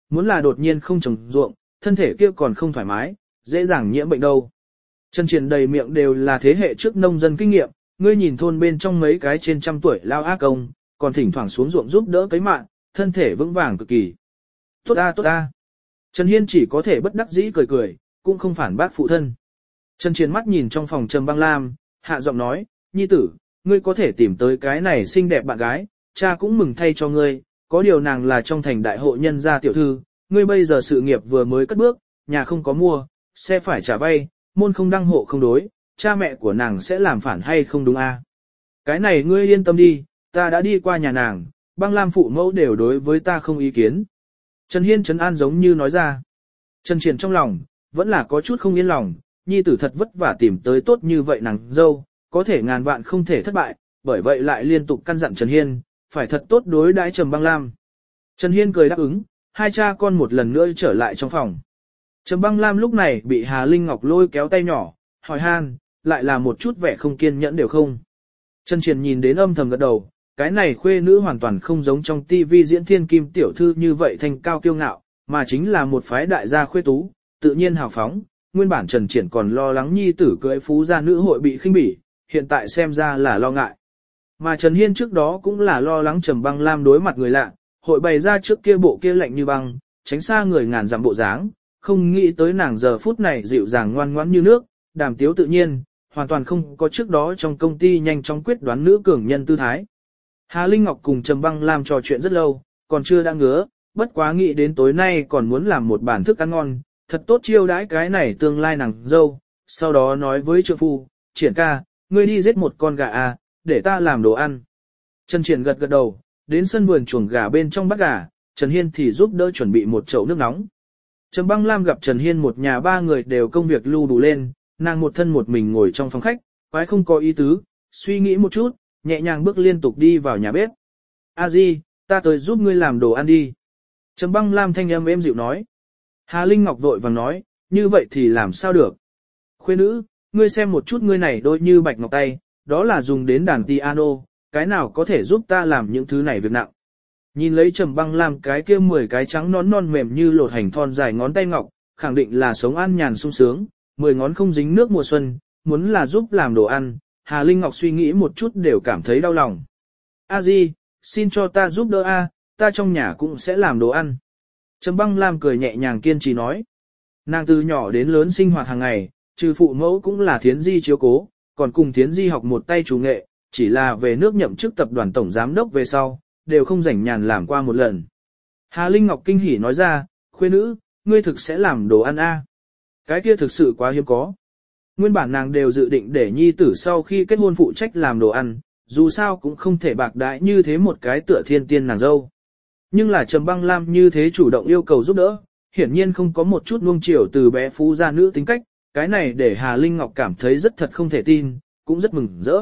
S1: muốn là đột nhiên không trồng ruộng, thân thể kia còn không thoải mái, dễ dàng nhiễm bệnh đâu. Trần Triển đầy miệng đều là thế hệ trước nông dân kinh nghiệm, ngươi nhìn thôn bên trong mấy cái trên trăm tuổi lao ác công, còn thỉnh thoảng xuống ruộng giúp đỡ cấy mạng, thân thể vững vàng cực kỳ. Tốt a tốt a. Trần Hiên chỉ có thể bất đắc dĩ cười cười, cũng không phản bác phụ thân. Trần Triển mắt nhìn trong phòng Trầm Băng Lam, hạ giọng nói, nhi tử, ngươi có thể tìm tới cái này xinh đẹp bạn gái, cha cũng mừng thay cho ngươi, có điều nàng là trong thành đại hộ nhân gia tiểu thư, ngươi bây giờ sự nghiệp vừa mới cất bước, nhà không có mua, xe phải trả vay, môn không đăng hộ không đối, cha mẹ của nàng sẽ làm phản hay không đúng a? Cái này ngươi yên tâm đi, ta đã đi qua nhà nàng, Băng Lam phụ mẫu đều đối với ta không ý kiến. Trần Hiên trấn an giống như nói ra. Trần Triển trong lòng, vẫn là có chút không yên lòng, nhi tử thật vất vả tìm tới tốt như vậy nàng dâu, có thể ngàn vạn không thể thất bại, bởi vậy lại liên tục căn dặn Trần Hiên, phải thật tốt đối đãi Trầm Băng Lam. Trần Hiên cười đáp ứng, hai cha con một lần nữa trở lại trong phòng. Trầm Băng Lam lúc này bị Hà Linh Ngọc lôi kéo tay nhỏ, hỏi han, lại là một chút vẻ không kiên nhẫn đều không. Trần Triển nhìn đến âm thầm gật đầu, cái này khuê nữ hoàn toàn không giống trong tivi diễn thiên kim tiểu thư như vậy thanh cao kiêu ngạo, mà chính là một phái đại gia khuê tú, tự nhiên hào phóng. Nguyên bản Trần Triển còn lo lắng nhi tử cưới phú gia nữ hội bị khinh bỉ, hiện tại xem ra là lo ngại. Mà Trần Hiên trước đó cũng là lo lắng Trầm Băng Lam đối mặt người lạ, hội bày ra trước kia bộ kia lạnh như băng, tránh xa người ngàn dặm bộ dáng, không nghĩ tới nàng giờ phút này dịu dàng ngoan ngoãn như nước, đàm tiếu tự nhiên, hoàn toàn không có trước đó trong công ty nhanh chóng quyết đoán nữ cường nhân tư thái. Hà Linh Ngọc cùng Trầm Băng Lam trò chuyện rất lâu, còn chưa đã ngứa, bất quá nghĩ đến tối nay còn muốn làm một bàn thức ăn ngon, thật tốt chiêu đãi cái này tương lai nàng dâu, sau đó nói với trượng phu, Triển ca, ngươi đi giết một con gà à, để ta làm đồ ăn. Trần Triển gật gật đầu, đến sân vườn chuồng gà bên trong bắt gà, Trần Hiên thì giúp đỡ chuẩn bị một chậu nước nóng. Trầm Băng Lam gặp Trần Hiên một nhà ba người đều công việc lưu đủ lên, nàng một thân một mình ngồi trong phòng khách, quái không có ý tứ, suy nghĩ một chút, nhẹ nhàng bước liên tục đi vào nhà bếp. A Di, ta tới giúp ngươi làm đồ ăn đi. Trầm Băng Lam thanh âm êm dịu nói. Hà Linh Ngọc vội vàng nói, như vậy thì làm sao được. Khuê nữ, ngươi xem một chút ngươi này đôi như bạch ngọc tay, đó là dùng đến đàn piano, cái nào có thể giúp ta làm những thứ này việc nặng. Nhìn lấy Trầm Băng Lam cái kia 10 cái trắng nón non mềm như lột hành thon dài ngón tay ngọc, khẳng định là sống an nhàn sung sướng, 10 ngón không dính nước mùa xuân, muốn là giúp làm đồ ăn, Hà Linh Ngọc suy nghĩ một chút đều cảm thấy đau lòng. A Di, xin cho ta giúp đỡ a, ta trong nhà cũng sẽ làm đồ ăn. Trầm Băng Lam cười nhẹ nhàng kiên trì nói. Nàng từ nhỏ đến lớn sinh hoạt hàng ngày, trừ phụ mẫu cũng là Thiến Di chiếu cố, còn cùng Thiến Di học một tay chủ nghệ, chỉ là về nước nhậm chức tập đoàn tổng giám đốc về sau, đều không rảnh nhàn làm qua một lần. Hà Linh Ngọc kinh hỉ nói ra, khuê nữ, ngươi thực sẽ làm đồ ăn a? Cái kia thực sự quá hiếm có. Nguyên bản nàng đều dự định để nhi tử sau khi kết hôn phụ trách làm đồ ăn, dù sao cũng không thể bạc đãi như thế một cái tựa thiên tiên nàng dâu. Nhưng là Trầm Băng Lam như thế chủ động yêu cầu giúp đỡ, hiển nhiên không có một chút nuông chiều từ bé phú gia nữ tính cách, cái này để Hà Linh Ngọc cảm thấy rất thật không thể tin, cũng rất mừng rỡ.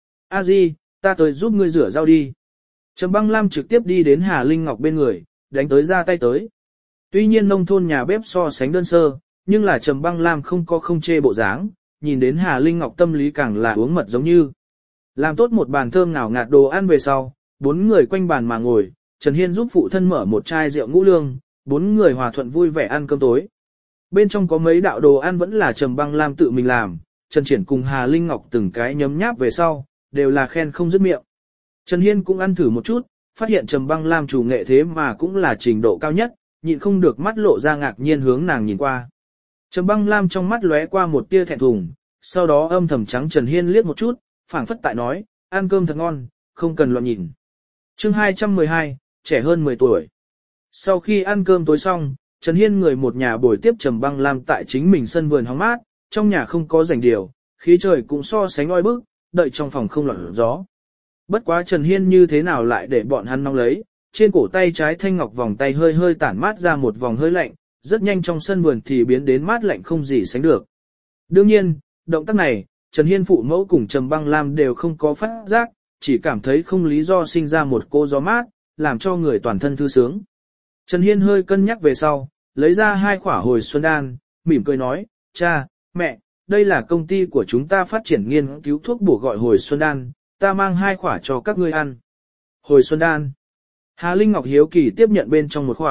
S1: A Di, ta tới giúp ngươi rửa rau đi. Trầm Băng Lam trực tiếp đi đến Hà Linh Ngọc bên người, đánh tới ra tay tới. Tuy nhiên nông thôn nhà bếp so sánh đơn sơ, nhưng là Trầm Băng Lam không có không chê bộ dáng, nhìn đến Hà Linh Ngọc tâm lý càng là uống mật giống như. Làm tốt một bàn thơm ngào ngạt đồ ăn về sau, 4 người quanh bàn mà ngồi, Trần Hiên giúp phụ thân mở một chai rượu ngũ lương, 4 người hòa thuận vui vẻ ăn cơm tối. Bên trong có mấy đạo đồ ăn vẫn là Trầm Băng Lam tự mình làm, Trần Triển cùng Hà Linh Ngọc từng cái nhấm nháp về sau, đều là khen không dứt miệng. Trần Hiên cũng ăn thử một chút, phát hiện Trầm Băng Lam chủ nghệ thế mà cũng là trình độ cao nhất, nhịn không được mắt lộ ra ngạc nhiên hướng nàng nhìn qua. Trầm Băng Lam trong mắt lóe qua một tia thẹn thùng, sau đó âm thầm trắng Trần Hiên liếc một chút, phảng phất tại nói, ăn cơm thật ngon, không cần loạn nhìn. Chương 212, trẻ hơn 10 tuổi. Sau khi ăn cơm tối xong, Trần Hiên người một nhà bồi tiếp Trầm Băng Lam tại chính mình sân vườn hóng mát, trong nhà không có rảnh điều, khí trời cũng so sánh oi bức, đợi trong phòng không lọt gió. Bất quá Trần Hiên như thế nào lại để bọn hắn nóng lấy, trên cổ tay trái thanh ngọc vòng tay hơi hơi tản mát ra một vòng hơi lạnh, rất nhanh trong sân vườn thì biến đến mát lạnh không gì sánh được. Đương nhiên, động tác này, Trần Hiên phụ mẫu cùng Trầm Băng Lam đều không có phát giác, chỉ cảm thấy không lý do sinh ra một cô gió mát, làm cho người toàn thân thư sướng. Trần Hiên hơi cân nhắc về sau, lấy ra 2 quả hồi xuân đan, mỉm cười nói, cha, mẹ, đây là công ty của chúng ta phát triển nghiên cứu thuốc bổ gọi hồi xuân đan, ta mang 2 quả cho các ngươi ăn. Hồi xuân đan. Hà Linh Ngọc hiếu kỳ tiếp nhận bên trong một quả,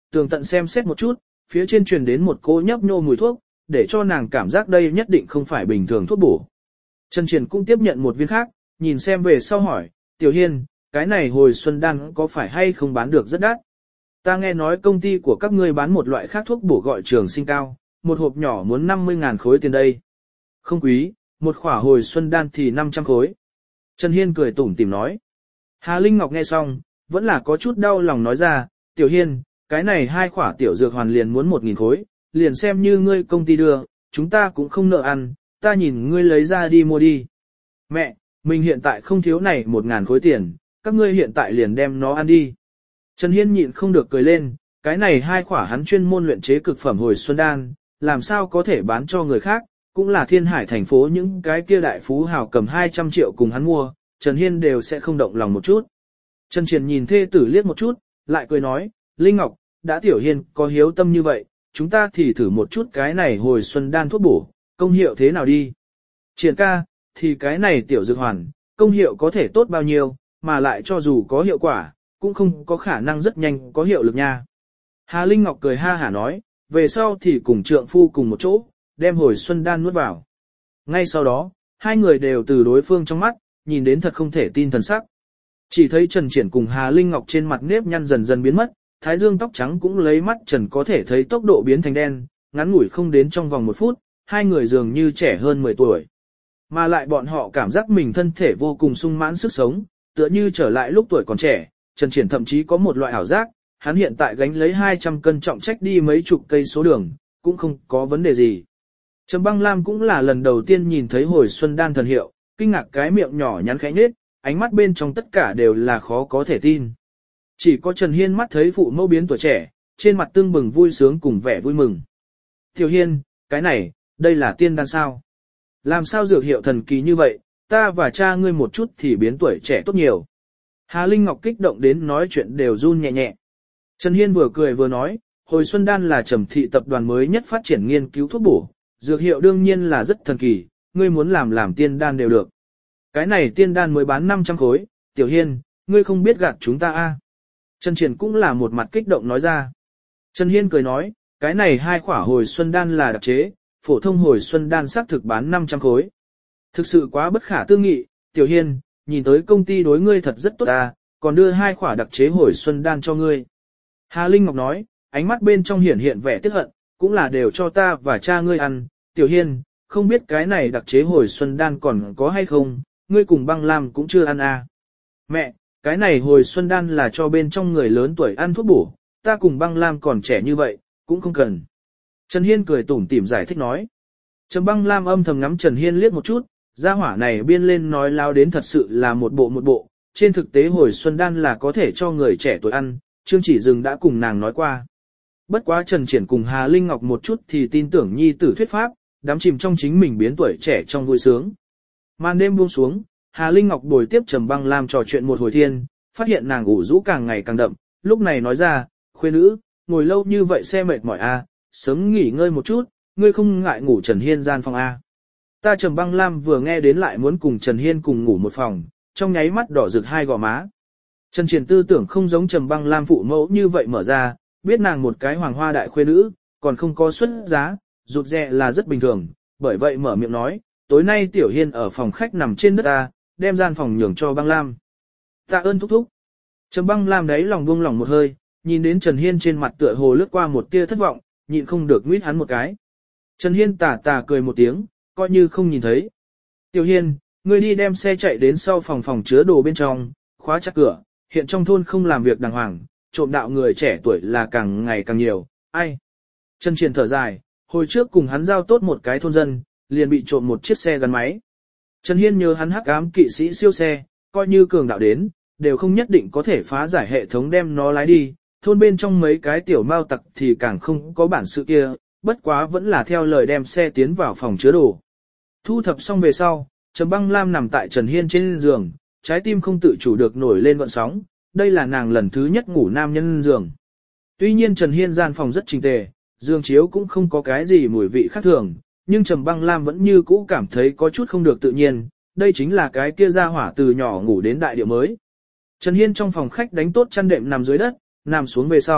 S1: tường tận xem xét một chút, phía trên truyền đến một cỗ nhấp nhô mùi thuốc, để cho nàng cảm giác đây nhất định không phải bình thường thuốc bổ. Trần Triển cũng tiếp nhận một viên khác, nhìn xem về sau hỏi, Tiểu Hiên, cái này hồi xuân đan có phải hay không bán được rất đắt? Ta nghe nói công ty của các ngươi bán một loại khác thuốc bổ gọi trường sinh cao, một hộp nhỏ muốn 50.000 khối tiền đây. Không quý, một khỏa hồi xuân đan thì 500 khối. Trần Hiên cười tủm tỉm nói. Hà Linh Ngọc nghe xong, vẫn là có chút đau lòng nói ra, Tiểu Hiên, cái này 2 khỏa tiểu dược hoàn liền muốn 1.000 khối, liền xem như ngươi công ty đưa, chúng ta cũng không nợ ăn, ta nhìn ngươi lấy ra đi mua đi. Mẹ, mình hiện tại không thiếu này 1.000 khối tiền, các ngươi hiện tại liền đem nó ăn đi. Trần Hiên nhịn không được cười lên, cái này 2 khỏa hắn chuyên môn luyện chế cực phẩm hồi xuân đan, làm sao có thể bán cho người khác, cũng là Thiên Hải thành phố những cái kia đại phú hào cầm 200 triệu cùng hắn mua, Trần Hiên đều sẽ không động lòng một chút. Trần Triển nhìn thê tử liếc một chút, lại cười nói, Linh Ngọc, đã Tiểu Hiên có hiếu tâm như vậy, chúng ta thì thử một chút cái này hồi xuân đan thuốc bổ, công hiệu thế nào đi. Triển ca, thì cái này tiểu dược hoàn, công hiệu có thể tốt bao nhiêu, mà lại cho dù có hiệu quả, cũng không có khả năng rất nhanh có hiệu lực nha. Hà Linh Ngọc cười ha hả nói, về sau thì cùng trượng phu cùng một chỗ, đem hồi xuân đan nuốt vào. Ngay sau đó, hai người đều từ đối phương trong mắt, nhìn đến thật không thể tin thần sắc. Chỉ thấy Trần Triển cùng Hà Linh Ngọc trên mặt nếp nhăn dần dần biến mất, thái dương tóc trắng cũng lấy mắt Trần có thể thấy tốc độ biến thành đen, ngắn ngủi không đến trong vòng 1 phút, hai người dường như trẻ hơn 10 tuổi. Mà lại bọn họ cảm giác mình thân thể vô cùng sung mãn sức sống, tựa như trở lại lúc tuổi còn trẻ, Trần Triển thậm chí có một loại ảo giác, hắn hiện tại gánh lấy 200 cân trọng trách đi mấy chục cây số đường, cũng không có vấn đề gì. Trầm Băng Lam cũng là lần đầu tiên nhìn thấy hồi xuân đan thần hiệu, kinh ngạc cái miệng nhỏ nhắn khẽ nhếch, ánh mắt bên trong tất cả đều là khó có thể tin. Chỉ có Trần Hiên mắt thấy phụ mẫu biến tuổi trẻ, trên mặt tương bừng vui sướng cùng vẻ vui mừng. Tiểu Hiên, cái này, đây là tiên đan sao? Làm sao dược hiệu thần kỳ như vậy, ta và cha ngươi một chút thì biến tuổi trẻ tốt nhiều. Hà Linh Ngọc kích động đến nói chuyện đều run nhẹ nhẹ. Trần Hiên vừa cười vừa nói, hồi xuân đan là Trầm thị tập đoàn mới nhất phát triển nghiên cứu thuốc bổ, dược hiệu đương nhiên là rất thần kỳ, ngươi muốn làm tiên đan đều được. Cái này tiên đan mới bán 500 khối, Tiểu Hiên, ngươi không biết gạt chúng ta a? Trần Triển cũng là một mặt kích động nói ra. Trần Hiên cười nói, cái này 2 khỏa hồi xuân đan là đặc chế, phổ thông hồi xuân đan xác thực bán 500 khối. Thực sự quá bất khả tư nghị, Tiểu Hiên, nhìn tới công ty đối ngươi thật rất tốt ta, còn đưa 2 khỏa đặc chế hồi xuân đan cho ngươi. Hà Linh Ngọc nói, ánh mắt bên trong hiển hiện vẻ tiếc hận, cũng là đều cho ta và cha ngươi ăn, Tiểu Hiên, không biết cái này đặc chế hồi xuân đan còn có hay không, ngươi cùng Băng Lam cũng chưa ăn à. Mẹ, cái này hồi xuân đan là cho bên trong người lớn tuổi ăn thuốc bổ, ta cùng Băng Lam còn trẻ như vậy, cũng không cần. Trần Hiên cười tủm tỉm giải thích nói. Trầm Băng Lam âm thầm ngắm Trần Hiên liếc một chút, gia hỏa này biên lên nói lao đến thật sự là một bộ, trên thực tế hồi xuân đan là có thể cho người trẻ tuổi ăn, Trương Chỉ Dừng đã cùng nàng nói qua. Bất quá Trần Triển cùng Hà Linh Ngọc một chút thì tin tưởng nhi tử thuyết pháp, đắm chìm trong chính mình biến tuổi trẻ trong vui sướng. Màn đêm buông xuống, Hà Linh Ngọc bồi tiếp Trầm Băng Lam trò chuyện một hồi thiên, phát hiện nàng ủ rũ càng ngày càng đậm, lúc này nói ra, khuê nữ, ngồi lâu như vậy xe mệt mỏi a, sớm nghỉ ngơi một chút, ngươi không ngại ngủ Trần Hiên gian phòng a. Ta Trầm Băng Lam vừa nghe đến lại muốn cùng Trần Hiên cùng ngủ một phòng, trong nháy mắt đỏ rực hai gò má. Trần Triển tư tưởng không giống Trầm Băng Lam phụ mẫu như vậy mở ra, biết nàng một cái hoàng hoa đại khuê nữ, còn không có xuất giá, rụt rè là rất bình thường, bởi vậy mở miệng nói, tối nay Tiểu Hiên ở phòng khách nằm trên đất ta, đem gian phòng nhường cho Băng Lam. Tạ ơn thúc thúc. Trầm Băng Lam đấy lòng buông lỏng một hơi, nhìn đến Trần Hiên trên mặt tựa hồ lướt qua một tia thất vọng, nhịn không được nguyết hắn một cái. Trần Hiên tà tà cười một tiếng, coi như không nhìn thấy. Tiểu Hiên, ngươi đi đem xe chạy đến sau phòng chứa đồ bên trong, khóa chặt cửa, hiện trong thôn không làm việc đàng hoàng, trộm đạo người trẻ tuổi là càng ngày càng nhiều, ai. Trần Triển thở dài, hồi trước cùng hắn giao tốt một cái thôn dân, liền bị trộm một chiếc xe gắn máy. Trần Hiên nhớ hắn hắc ám kỵ sĩ siêu xe, coi như cường đạo đến, đều không nhất định có thể phá giải hệ thống đem nó lái đi, thôn bên trong mấy cái tiểu mao tặc thì càng không có bản sự kia, bất quá vẫn là theo lời đem xe tiến vào phòng chứa đồ. Thu thập xong về sau, Trầm Băng Lam nằm tại Trần Hiên trên giường, trái tim không tự chủ được nổi lên gợn sóng, đây là nàng lần thứ nhất ngủ nam nhân giường. Tuy nhiên Trần Hiên gian phòng rất chỉnh tề, giường chiếu cũng không có cái gì mùi vị khác thường, nhưng Trầm Băng Lam vẫn như cũ cảm thấy có chút không được tự nhiên, đây chính là cái kia ra hỏa từ nhỏ ngủ đến đại địa mới. Trần Hiên trong phòng khách đánh tốt chăn đệm nằm dưới đất, nằm xuống về sau,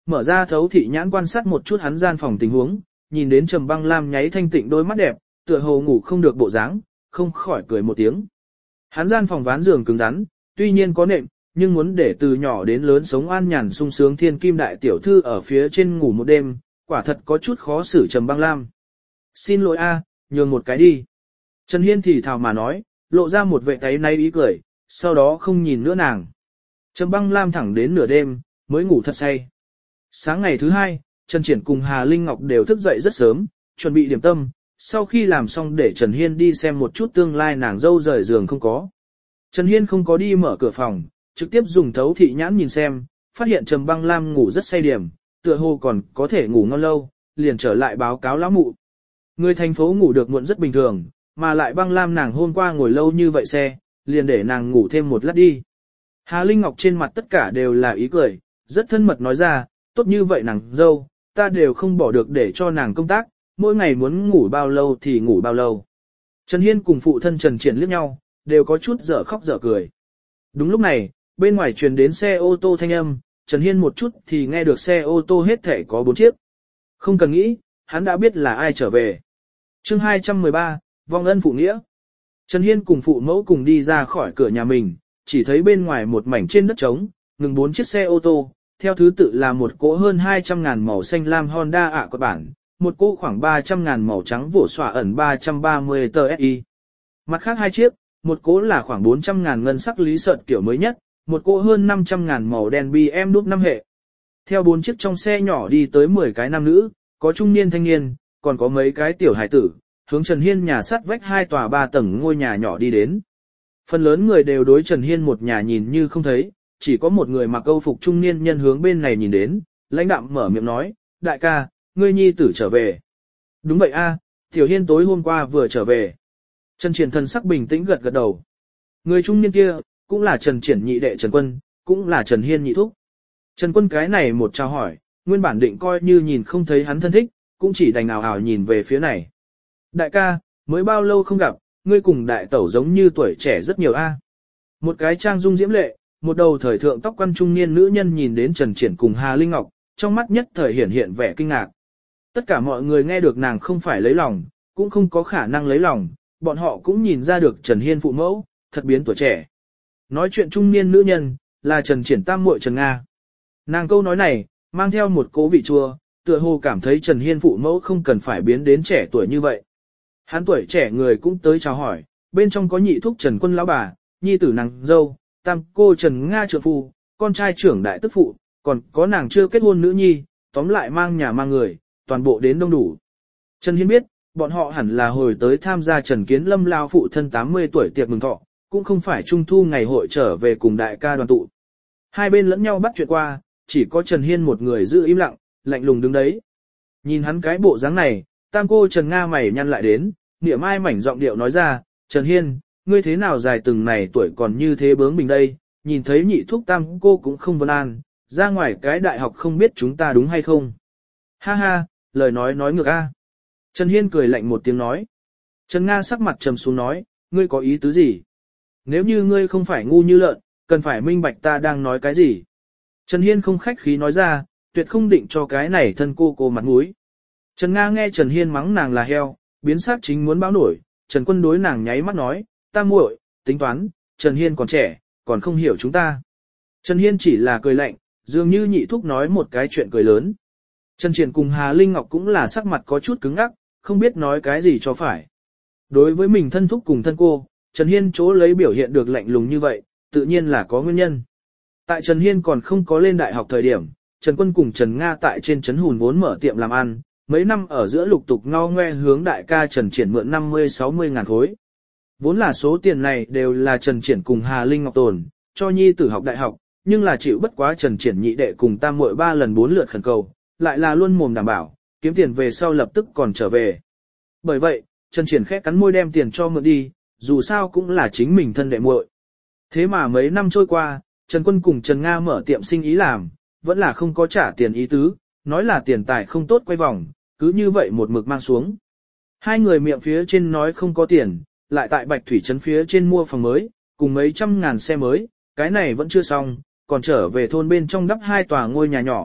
S1: mở ra thấu thị nhãn quan sát một chút hắn gian phòng tình huống, nhìn đến Trầm Băng Lam nháy thanh tịnh đôi mắt đẹp, tựa hồ ngủ không được bộ dáng, không khỏi cười một tiếng. Hắn gian phòng ván giường cứng rắn, tuy nhiên có nệm, nhưng muốn để từ nhỏ đến lớn sống an nhàn sung sướng thiên kim đại tiểu thư ở phía trên ngủ một đêm, quả thật có chút khó xử Trầm Băng Lam. Xin lỗi a, nhường một cái đi. Trần Hiên thì thào mà nói, lộ ra một vệ táy náy ý cười, sau đó không nhìn nữa nàng. Trầm Băng Lam thẳng đến nửa đêm, mới ngủ thật say. Sáng ngày thứ hai, Trần Triển cùng Hà Linh Ngọc đều thức dậy rất sớm, chuẩn bị điểm tâm, sau khi làm xong để Trần Hiên đi xem một chút tương lai nàng dâu rời giường không có. Trần Hiên không có đi mở cửa phòng, trực tiếp dùng thấu thị nhãn nhìn xem, phát hiện Trầm Băng Lam ngủ rất say điểm, tựa hồ còn có thể ngủ ngon lâu, liền trở lại báo cáo lão mụ. Người thành phố ngủ được muộn rất bình thường, mà lại Băng Lam nàng hôm qua ngồi lâu như vậy xe, liền để nàng ngủ thêm một lát đi. Hà Linh Ngọc trên mặt tất cả đều là ý cười, rất thân mật nói ra, tốt như vậy nàng dâu, ta đều không bỏ được để cho nàng công tác, mỗi ngày muốn ngủ bao lâu thì ngủ bao lâu. Trần Hiên cùng phụ thân Trần Triển liếc nhau, đều có chút dở khóc dở cười. Đúng lúc này, bên ngoài truyền đến xe ô tô thanh âm, Trần Hiên một chút thì nghe được xe ô tô hết thể có 4 chiếc. Không cần nghĩ, hắn đã biết là ai trở về. Chương 213, vong ân phụ nghĩa. Trần Hiên cùng phụ mẫu cùng đi ra khỏi cửa nhà mình, chỉ thấy bên ngoài một mảnh trên đất trống, ngừng 4 chiếc xe ô tô, theo thứ tự là một cỗ hơn 200.000 màu xanh lam Honda ạ quạt bản, một cỗ khoảng 300.000 màu trắng vỗ xòa ẩn 330 TSI. Mặt khác 2 chiếc, một cỗ là khoảng 400.000 ngân sắc lý sợn kiểu mới nhất, một cỗ hơn 500.000 màu đen BMW 5 hệ. Theo 4 chiếc trong xe nhỏ đi tới 10 cái nam nữ, có trung niên thanh niên, còn có mấy cái tiểu hải tử, hướng Trần Hiên nhà sắt vách 2 tòa 3 tầng ngôi nhà nhỏ đi đến. Phần lớn người đều đối Trần Hiên một nhà nhìn như không thấy, chỉ có một người mặc câu phục trung niên nhân hướng bên này nhìn đến, lãnh đạm mở miệng nói, đại ca, ngươi nhi tử trở về. Đúng vậy a, Tiểu Hiên tối hôm qua vừa trở về. Trần Triển thần sắc bình tĩnh gật gật đầu. Người trung niên kia, cũng là Trần Triển nhị đệ Trần Quân, cũng là Trần Hiên nhị thúc. Trần Quân cái này một chào hỏi, nguyên bản định coi như nhìn không thấy hắn thân thích, cũng chỉ đành ảo ảo nhìn về phía này. Đại ca, mới bao lâu không gặp, ngươi cùng đại tẩu giống như tuổi trẻ rất nhiều a. Một cái trang dung diễm lệ, một đầu thời thượng tóc quăn trung niên nữ nhân nhìn đến Trần Triển cùng Hà Linh Ngọc, trong mắt nhất thời hiển hiện vẻ kinh ngạc. Tất cả mọi người nghe được nàng không phải lấy lòng, cũng không có khả năng lấy lòng, bọn họ cũng nhìn ra được Trần Hiên phụ mẫu, thật biến tuổi trẻ. Nói chuyện trung niên nữ nhân, là Trần Triển tam muội Trần Nga. Nàng câu nói này, mang theo một cố vị chua, tựa hồ cảm thấy Trần Hiên phụ mẫu không cần phải biến đến trẻ tuổi như vậy. Hắn tuổi trẻ người cũng tới chào hỏi, bên trong có nhị thúc Trần Quân lão bà, nhi tử nàng dâu, tam cô Trần Nga trợ phu, con trai trưởng đại tức phụ, còn có nàng chưa kết hôn nữ nhi, tóm lại mang nhà mang người, toàn bộ đến đông đủ. Trần Hiên biết, bọn họ hẳn là hồi tới tham gia Trần Kiến Lâm lao phụ thân 80 tuổi tiệc mừng thọ, cũng không phải trung thu ngày hội trở về cùng đại ca đoàn tụ. Hai bên lẫn nhau bắt chuyện qua, chỉ có Trần Hiên một người giữ im lặng, lạnh lùng đứng đấy. Nhìn hắn cái bộ dáng này, tam cô Trần Nga mày nhăn lại đến, niệm ai mảnh giọng điệu nói ra, Trần Hiên, ngươi thế nào dài từng này tuổi còn như thế bướng bỉnh đây, nhìn thấy nhị thúc tam cô cũng không vân an, ra ngoài cái đại học không biết chúng ta đúng hay không. Ha ha, lời nói ngược a. Trần Hiên cười lạnh một tiếng nói. Trần Nga sắc mặt trầm xuống nói, ngươi có ý tứ gì? Nếu như ngươi không phải ngu như lợn, cần phải minh bạch ta đang nói cái gì? Trần Hiên không khách khí nói ra, tuyệt không định cho cái này thân cô mặt mũi. Trần Nga nghe Trần Hiên mắng nàng là heo, biến sắc chính muốn báo nổi, Trần Quân đối nàng nháy mắt nói, ta muội, tính toán, Trần Hiên còn trẻ, còn không hiểu chúng ta. Trần Hiên chỉ là cười lạnh, dường như nhị thúc nói một cái chuyện cười lớn. Trần Triển cùng Hà Linh Ngọc cũng là sắc mặt có chút cứng ngắc, không biết nói cái gì cho phải. Đối với mình thân thúc cùng thân cô, Trần Hiên chỗ lấy biểu hiện được lạnh lùng như vậy, tự nhiên là có nguyên nhân. Tại Trần Hiên còn không có lên đại học thời điểm, Trần Quân cùng Trần Nga tại trên trấn Hùn vốn mở tiệm làm ăn, mấy năm ở giữa lục tục ngao ngoe hướng đại ca Trần Triển mượn 50-60 ngàn khối. Vốn là số tiền này đều là Trần Triển cùng Hà Linh Ngọc tồn, cho nhi tử học đại học, nhưng là chịu bất quá Trần Triển nhị đệ cùng tam muội 3 lần 4 lượt khẩn cầu, lại là luôn mồm đảm bảo, kiếm tiền về sau lập tức còn trở về. Bởi vậy, Trần Triển khẽ cắn môi đem tiền cho mượn đi, dù sao cũng là chính mình thân đệ muội. Thế mà mấy năm trôi qua, Trần Quân cùng Trần Nga mở tiệm sinh ý làm, vẫn là không có trả tiền ý tứ, nói là tiền tài không tốt quay vòng, cứ như vậy một mực mang xuống. Hai người miệng phía trên nói không có tiền, lại tại Bạch Thủy trấn phía trên mua phòng mới, cùng mấy trăm ngàn xe mới, cái này vẫn chưa xong, còn trở về thôn bên trong đắp 2 tòa ngôi nhà nhỏ,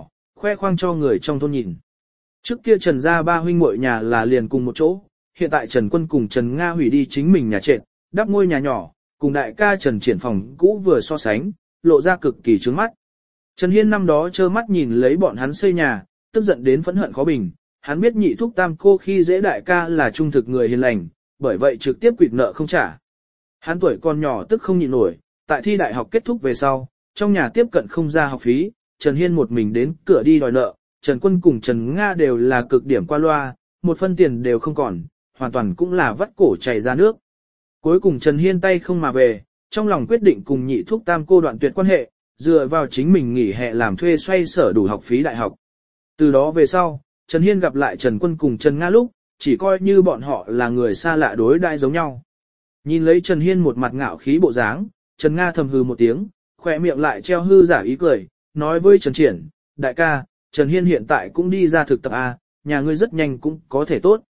S1: khoe khoang cho người trong thôn nhìn. Trước kia Trần gia ba huynh muội nhà là liền cùng một chỗ, hiện tại Trần Quân cùng Trần Nga hủy đi chính mình nhà trệt, đắp ngôi nhà nhỏ, cùng đại ca Trần Triển phòng cũ vừa so sánh, lộ ra cực kỳ trướng mắt. Trần Hiên năm đó trơ mắt nhìn lấy bọn hắn xây nhà, tức giận đến phẫn hận khó bình, hắn biết nhị thúc tam cô khi dễ đại ca là trung thực người hiền lành, bởi vậy trực tiếp quỵt nợ không trả. Hắn tuổi còn nhỏ tức không nhịn nổi, tại thi đại học kết thúc về sau, trong nhà tiếp cận không ra học phí, Trần Hiên một mình đến cửa đi đòi nợ, Trần Quân cùng Trần Nga đều là cực điểm qua loa, một phân tiền đều không còn, hoàn toàn cũng là vắt cổ chảy ra nước. Cuối cùng Trần Hiên tay không mà về, trong lòng quyết định cùng nhị thúc tam cô đoạn tuyệt quan hệ, dựa vào chính mình nghỉ hè làm thuê xoay sở đủ học phí đại học. Từ đó về sau, Trần Hiên gặp lại Trần Quân cùng Trần Nga lúc, chỉ coi như bọn họ là người xa lạ đối đãi giống nhau. Nhìn lấy Trần Hiên một mặt ngạo khí bộ dáng, Trần Nga thầm hừ một tiếng, khỏe miệng lại treo hư giả ý cười, nói với Trần Triển, đại ca, Trần Hiên hiện tại cũng đi ra thực tập A, nhà ngươi rất nhanh cũng có thể tốt.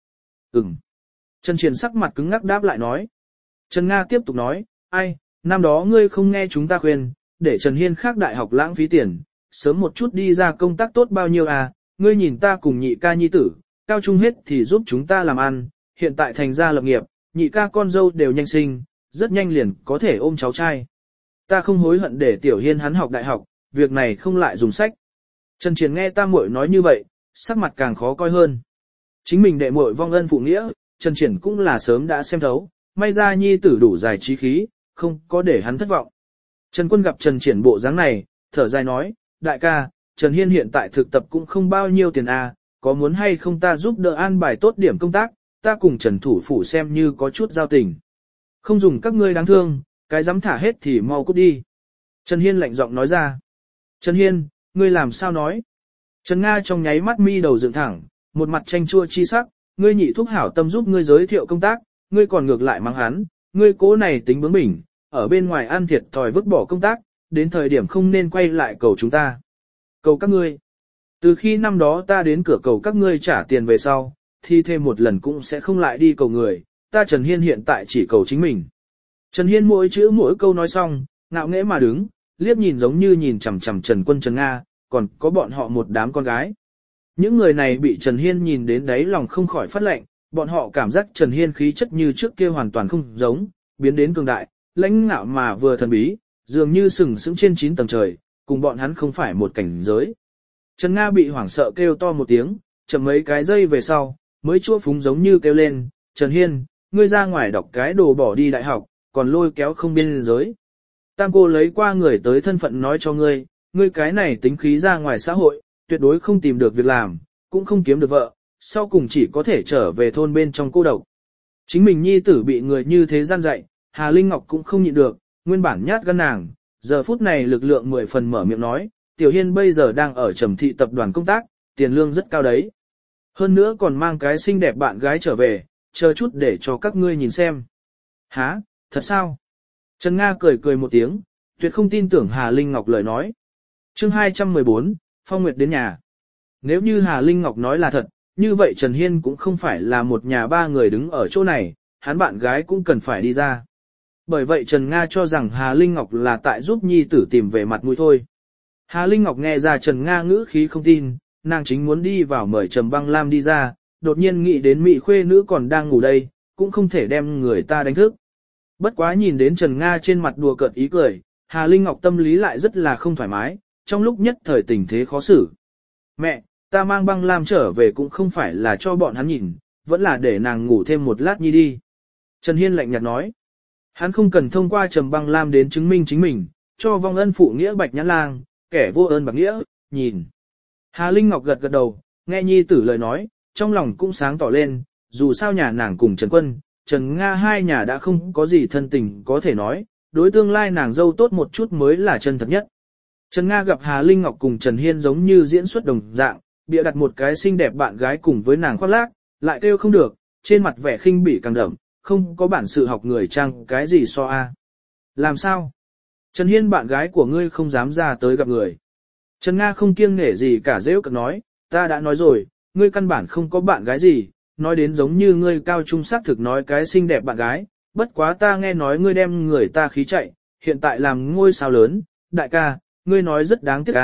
S1: Trần Triển sắc mặt cứng ngắc đáp lại nói. Trần Nga tiếp tục nói, ai, năm đó ngươi không nghe chúng ta khuyên, để Trần Hiên khác đại học lãng phí tiền, sớm một chút đi ra công tác tốt bao nhiêu à, ngươi nhìn ta cùng nhị ca nhi tử, cao trung hết thì giúp chúng ta làm ăn, hiện tại thành ra lập nghiệp, nhị ca con dâu đều nhanh sinh, rất nhanh liền có thể ôm cháu trai. Ta không hối hận để Tiểu Hiên hắn học đại học, việc này không lại dùng sách. Trần Triển nghe tam muội nói như vậy, sắc mặt càng khó coi hơn. Chính mình đệ muội vong ân phụ nghĩa, Trần Triển cũng là sớm đã xem thấu, may ra nhi tử đủ dài trí khí, không có để hắn thất vọng. Trần Quân gặp Trần Triển bộ dáng này, thở dài nói, đại ca, Trần Hiên hiện tại thực tập cũng không bao nhiêu tiền à, có muốn hay không ta giúp đỡ an bài tốt điểm công tác, ta cùng Trần thủ phủ xem như có chút giao tình. Không dùng các ngươi đáng thương, cái dám thả hết thì mau cút đi. Trần Hiên lạnh giọng nói ra. Trần Hiên, ngươi làm sao nói? Trần Nga trong nháy mắt mi đầu dựng thẳng, một mặt chanh chua chi sắc, ngươi nhị thúc hảo tâm giúp ngươi giới thiệu công tác, ngươi còn ngược lại mắng hắn, ngươi cố này tính bướng bỉnh, ở bên ngoài ăn thiệt thòi vứt bỏ công tác, đến thời điểm không nên quay lại cầu chúng ta. Cầu các ngươi. Từ khi năm đó ta đến cửa cầu các ngươi trả tiền về sau, thì thêm một lần cũng sẽ không lại đi cầu người, ta Trần Hiên hiện tại chỉ cầu chính mình. Trần Hiên mỗi chữ mỗi câu nói xong, ngạo nghễ mà đứng, liếc nhìn giống như nhìn chằm chằm Trần Quân Trần Nga, còn có bọn họ một đám con gái. Những người này bị Trần Hiên nhìn đến đấy lòng không khỏi phát lệnh, bọn họ cảm giác Trần Hiên khí chất như trước kia hoàn toàn không giống, biến đến cường đại, lãnh ngạo mà vừa thần bí, dường như sừng sững trên 9 tầng trời, cùng bọn hắn không phải một cảnh giới. Trần Nga bị hoảng sợ kêu to một tiếng, chậm mấy cái giây về sau, mới chua phúng giống như kêu lên, Trần Hiên, ngươi ra ngoài đọc cái đồ bỏ đi đại học, còn lôi kéo không biên giới. Tam cô lấy qua người tới thân phận nói cho ngươi, ngươi cái này tính khí ra ngoài xã hội, tuyệt đối không tìm được việc làm, cũng không kiếm được vợ, sau cùng chỉ có thể trở về thôn bên trong cô độc. Chính mình nhi tử bị người như thế gian dạy, Hà Linh Ngọc cũng không nhịn được, nguyên bản nhát gan nàng, giờ phút này lực lượng 10 phần mở miệng nói, Tiểu Hiên bây giờ đang ở Trầm Thị tập đoàn công tác, tiền lương rất cao đấy. Hơn nữa còn mang cái xinh đẹp bạn gái trở về, chờ chút để cho các ngươi nhìn xem. Hả, thật sao? Trần Nga cười cười một tiếng, tuyệt không tin tưởng Hà Linh Ngọc lời nói. Chương 214, Phong Nguyệt đến nhà. Nếu như Hà Linh Ngọc nói là thật, như vậy Trần Hiên cũng không phải là một nhà ba người đứng ở chỗ này, hắn bạn gái cũng cần phải đi ra. Bởi vậy Trần Nga cho rằng Hà Linh Ngọc là tại giúp nhi tử tìm về mặt mũi thôi. Hà Linh Ngọc nghe ra Trần Nga ngữ khí không tin, nàng chính muốn đi vào mời Trầm Băng Lam đi ra, đột nhiên nghĩ đến Mị khuê nữ còn đang ngủ đây, cũng không thể đem người ta đánh thức. Bất quá nhìn đến Trần Nga trên mặt đùa cợt ý cười, Hà Linh Ngọc tâm lý lại rất là không thoải mái, trong lúc nhất thời tình thế khó xử. Mẹ, ta mang Băng Lam trở về cũng không phải là cho bọn hắn nhìn, vẫn là để nàng ngủ thêm một lát nhi đi. Trần Hiên lạnh nhạt nói, hắn không cần thông qua Trầm Băng Lam đến chứng minh chính mình, cho vong ân phụ nghĩa bạch nhãn lang, kẻ vô ơn bạc nghĩa, nhìn. Hà Linh Ngọc gật gật đầu, nghe nhi tử lời nói, trong lòng cũng sáng tỏ lên, dù sao nhà nàng cùng Trần Quân, Trần Nga hai nhà đã không có gì thân tình có thể nói, đối tương lai nàng dâu tốt một chút mới là chân thật nhất. Trần Nga gặp Hà Linh Ngọc cùng Trần Hiên giống như diễn xuất đồng dạng, bịa đặt một cái xinh đẹp bạn gái cùng với nàng khoác lác, lại kêu không được, trên mặt vẻ khinh bỉ càng đậm, không có bản sự học người trang cái gì so a. Làm sao? Trần Hiên bạn gái của ngươi không dám ra tới gặp người. Trần Nga không kiêng nể gì cả dễ cợt nói, ta đã nói rồi, ngươi căn bản không có bạn gái gì, nói đến giống như ngươi cao trung xác thực nói cái xinh đẹp bạn gái, bất quá ta nghe nói ngươi đem người ta khí chạy, hiện tại làm ngôi sao lớn, đại ca, ngươi nói rất đáng tiếc ca,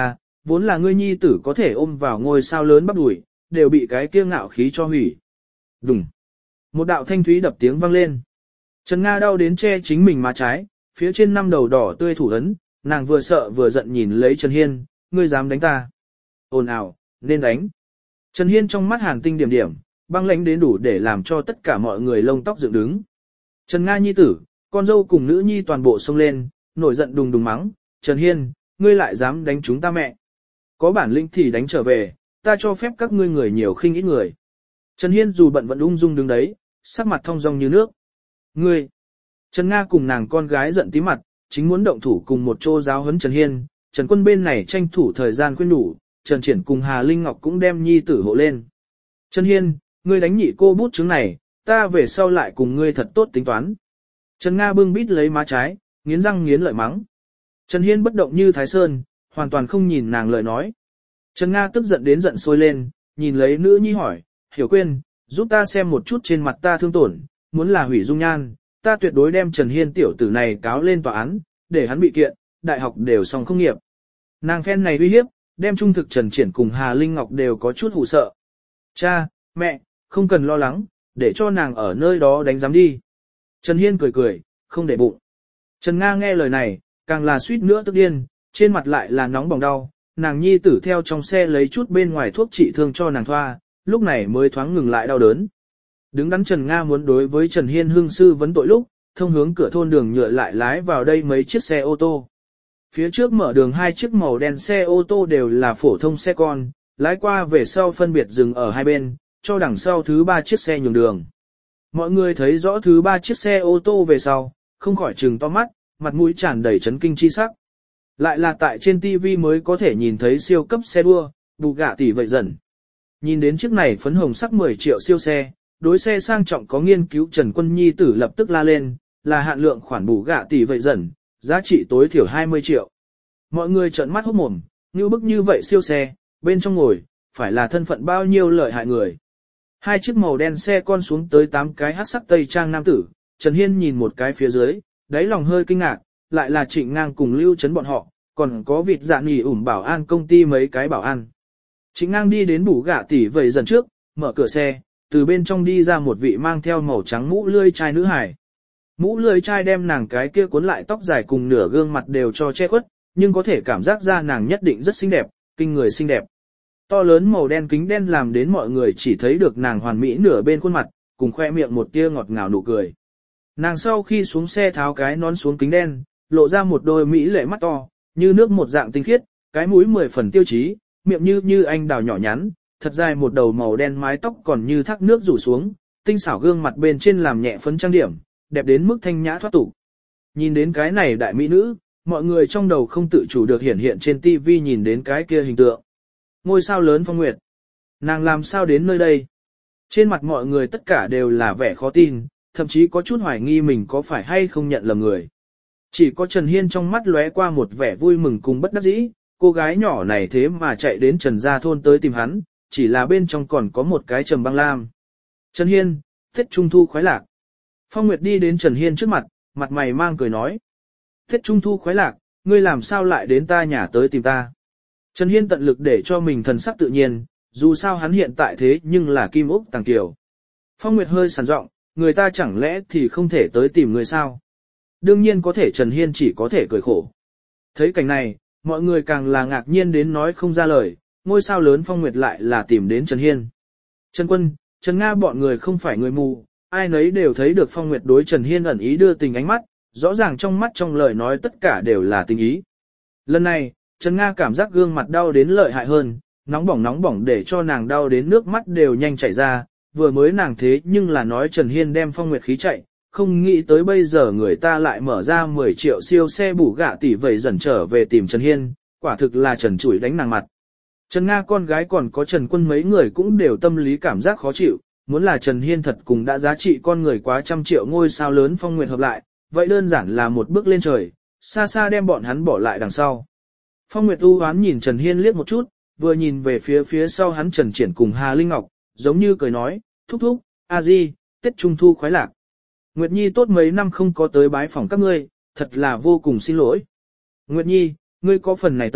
S1: vốn là ngươi nhi tử có thể ôm vào ngôi sao lớn bắp đùi, đều bị cái kia ngạo khí cho hủy. Đùng. Một đạo thanh thúy đập tiếng vang lên. Trần Nga đau đến che chính mình má trái, phía trên 5 đầu đỏ tươi thủ ấn, nàng vừa sợ vừa giận nhìn lấy Trần Hiên, ngươi dám đánh ta. Ồn ào, nên đánh. Trần Hiên trong mắt hàn tinh điểm điểm, băng lãnh đến đủ để làm cho tất cả mọi người lông tóc dựng đứng. Trần Nga nhi tử, con dâu cùng nữ nhi toàn bộ xông lên, nổi giận đùng đùng mắng, Trần Hiên, ngươi lại dám đánh chúng ta mẹ. Có bản lĩnh thì đánh trở về, ta cho phép các ngươi người nhiều khinh ít người. Trần Hiên dù bận vẫn ung dung đứng đấy, sắc mặt thong dong như nước. Ngươi! Trần Nga cùng nàng con gái giận tí mặt, chính muốn động thủ cùng một chỗ giáo huấn Trần Hiên, Trần Quân bên này tranh thủ thời gian khuyên nhủ, Trần Triển cùng Hà Linh Ngọc cũng đem nhi tử hộ lên. Trần Hiên, ngươi đánh nhị cô bút chứng này, ta về sau lại cùng ngươi thật tốt tính toán. Trần Nga bưng bít lấy má trái, nghiến răng nghiến lợi mắng. Trần Hiên bất động như Thái Sơn, hoàn toàn không nhìn nàng lời nói. Trần Nga tức giận đến giận sôi lên, nhìn lấy nữ nhi hỏi, Hiểu Quyên, giúp ta xem một chút trên mặt ta thương tổn, muốn là hủy dung nhan, ta tuyệt đối đem Trần Hiên tiểu tử này cáo lên tòa án, để hắn bị kiện, đại học đều xong không nghiệp. Nàng phen này uy hiếp, đem trung thực Trần Triển cùng Hà Linh Ngọc đều có chút hù sợ. Cha, mẹ, không cần lo lắng, để cho nàng ở nơi đó đánh giám đi. Trần Hiên cười cười, không để bụng. Trần Nga nghe lời này, càng là suýt nữa tức điên, trên mặt lại là nóng bỏng đau, nàng nhi tử theo trong xe lấy chút bên ngoài thuốc trị thương cho nàng thoa, lúc này mới thoáng ngừng lại đau đớn. Đứng đắn Trần Nga muốn đối với Trần Hiên hương sư vấn tội lúc, thông hướng cửa thôn đường nhựa lại lái vào đây mấy chiếc xe ô tô. Phía trước mở đường 2 chiếc màu đen xe ô tô đều là phổ thông xe con, lái qua về sau phân biệt dừng ở hai bên, cho đằng sau thứ 3 chiếc xe nhường đường. Mọi người thấy rõ thứ 3 chiếc xe ô tô về sau, không khỏi trừng to mắt, mặt mũi tràn đầy chấn kinh chi sắc. Lại là tại trên TV mới có thể nhìn thấy siêu cấp xe đua, Bugatti vậy dần. Nhìn đến chiếc này phấn hồng sắc 10 triệu siêu xe, đối xe sang trọng có nghiên cứu Trần Quân nhi tử lập tức la lên, là hạn lượng khoản Bugatti vậy dần, giá trị tối thiểu 20 triệu. Mọi người trợn mắt hốt mồm, như bức như vậy siêu xe, bên trong ngồi, phải là thân phận bao nhiêu lợi hại người. 2 chiếc màu đen xe con xuống tới 8 cái hắc sắc tây trang nam tử, Trần Hiên nhìn một cái phía dưới, đáy lòng hơi kinh ngạc, lại là Trịnh Ngang cùng Lưu Trấn bọn họ, còn có vịt dạ nghỉ ủm bảo an công ty mấy cái bảo an. Trịnh Ngang đi đến Bugatti vậy dần trước, mở cửa xe, từ bên trong đi ra một vị mang theo màu trắng mũ lươi chai nữ hải. Mũ lươi chai đem nàng cái kia cuốn lại tóc dài cùng nửa gương mặt đều cho che khuất, nhưng có thể cảm giác ra nàng nhất định rất xinh đẹp, kinh người xinh đẹp. To lớn màu đen kính đen làm đến mọi người chỉ thấy được nàng hoàn mỹ nửa bên khuôn mặt, cùng khoe miệng một tia ngọt ngào nụ cười. Nàng sau khi xuống xe tháo cái nón xuống kính đen, lộ ra một đôi mỹ lệ mắt to, như nước một dạng tinh khiết, cái mũi 10 phần tiêu chí, miệng như anh đào nhỏ nhắn, thật dài một đầu màu đen mái tóc còn như thác nước rủ xuống, tinh xảo gương mặt bên trên làm nhẹ phấn trang điểm, đẹp đến mức thanh nhã thoát tục. Nhìn đến cái này đại mỹ nữ, mọi người trong đầu không tự chủ được hiển hiện trên TV nhìn đến cái kia hình tượng. Ngôi sao lớn Phong Nguyệt. Nàng làm sao đến nơi đây? Trên mặt mọi người tất cả đều là vẻ khó tin, thậm chí có chút hoài nghi mình có phải hay không nhận lầm người. Chỉ có Trần Hiên trong mắt lóe qua một vẻ vui mừng cùng bất đắc dĩ, cô gái nhỏ này thế mà chạy đến Trần Gia Thôn tới tìm hắn, chỉ là bên trong còn có một cái Trầm Băng Lam. Trần Hiên, Tết Trung Thu khoái lạc. Phong Nguyệt đi đến Trần Hiên trước mặt, mặt mày mang cười nói. Tết Trung Thu khoái lạc, ngươi làm sao lại đến ta nhà tới tìm ta? Trần Hiên tận lực để cho mình thần sắc tự nhiên, dù sao hắn hiện tại thế nhưng là Kim Úc Tàng Kiều. Phong Nguyệt hơi sẵn giọng, người ta chẳng lẽ thì không thể tới tìm người sao? Đương nhiên có thể, Trần Hiên chỉ có thể cười khổ. Thấy cảnh này, mọi người càng là ngạc nhiên đến nói không ra lời, ngôi sao lớn Phong Nguyệt lại là tìm đến Trần Hiên. Trần Quân, Trần Nga bọn người không phải người mù, ai nấy đều thấy được Phong Nguyệt đối Trần Hiên ẩn ý đưa tình ánh mắt, rõ ràng trong mắt trong lời nói tất cả đều là tình ý. Lần này, Trần Nga cảm giác gương mặt đau đến lợi hại hơn, nóng bỏng để cho nàng đau đến nước mắt đều nhanh chảy ra, vừa mới nàng thế nhưng là nói Trần Hiên đem Phong Nguyệt khí chạy, không nghĩ tới bây giờ người ta lại mở ra 10 triệu siêu xe Bugatti vậy dần trở về tìm Trần Hiên, quả thực là Trần chủi đánh nàng mặt. Trần Nga con gái còn có Trần Quân mấy người cũng đều tâm lý cảm giác khó chịu, muốn là Trần Hiên thật cùng đã giá trị con người quá 100 triệu ngôi sao lớn Phong Nguyệt hợp lại, vậy đơn giản là một bước lên trời, xa xa đem bọn hắn bỏ lại đằng sau. Phong Nguyệt u hoán nhìn Trần Hiên liếc một chút, vừa nhìn về phía sau hắn Trần Triển cùng Hà Linh Ngọc, giống như cười nói, thúc thúc, a di, Tết Trung Thu khoái lạc. Nguyệt Nhi tốt mấy năm không có tới bái phỏng các ngươi, thật là vô cùng xin lỗi. Nguyệt Nhi, ngươi có phần này tâm,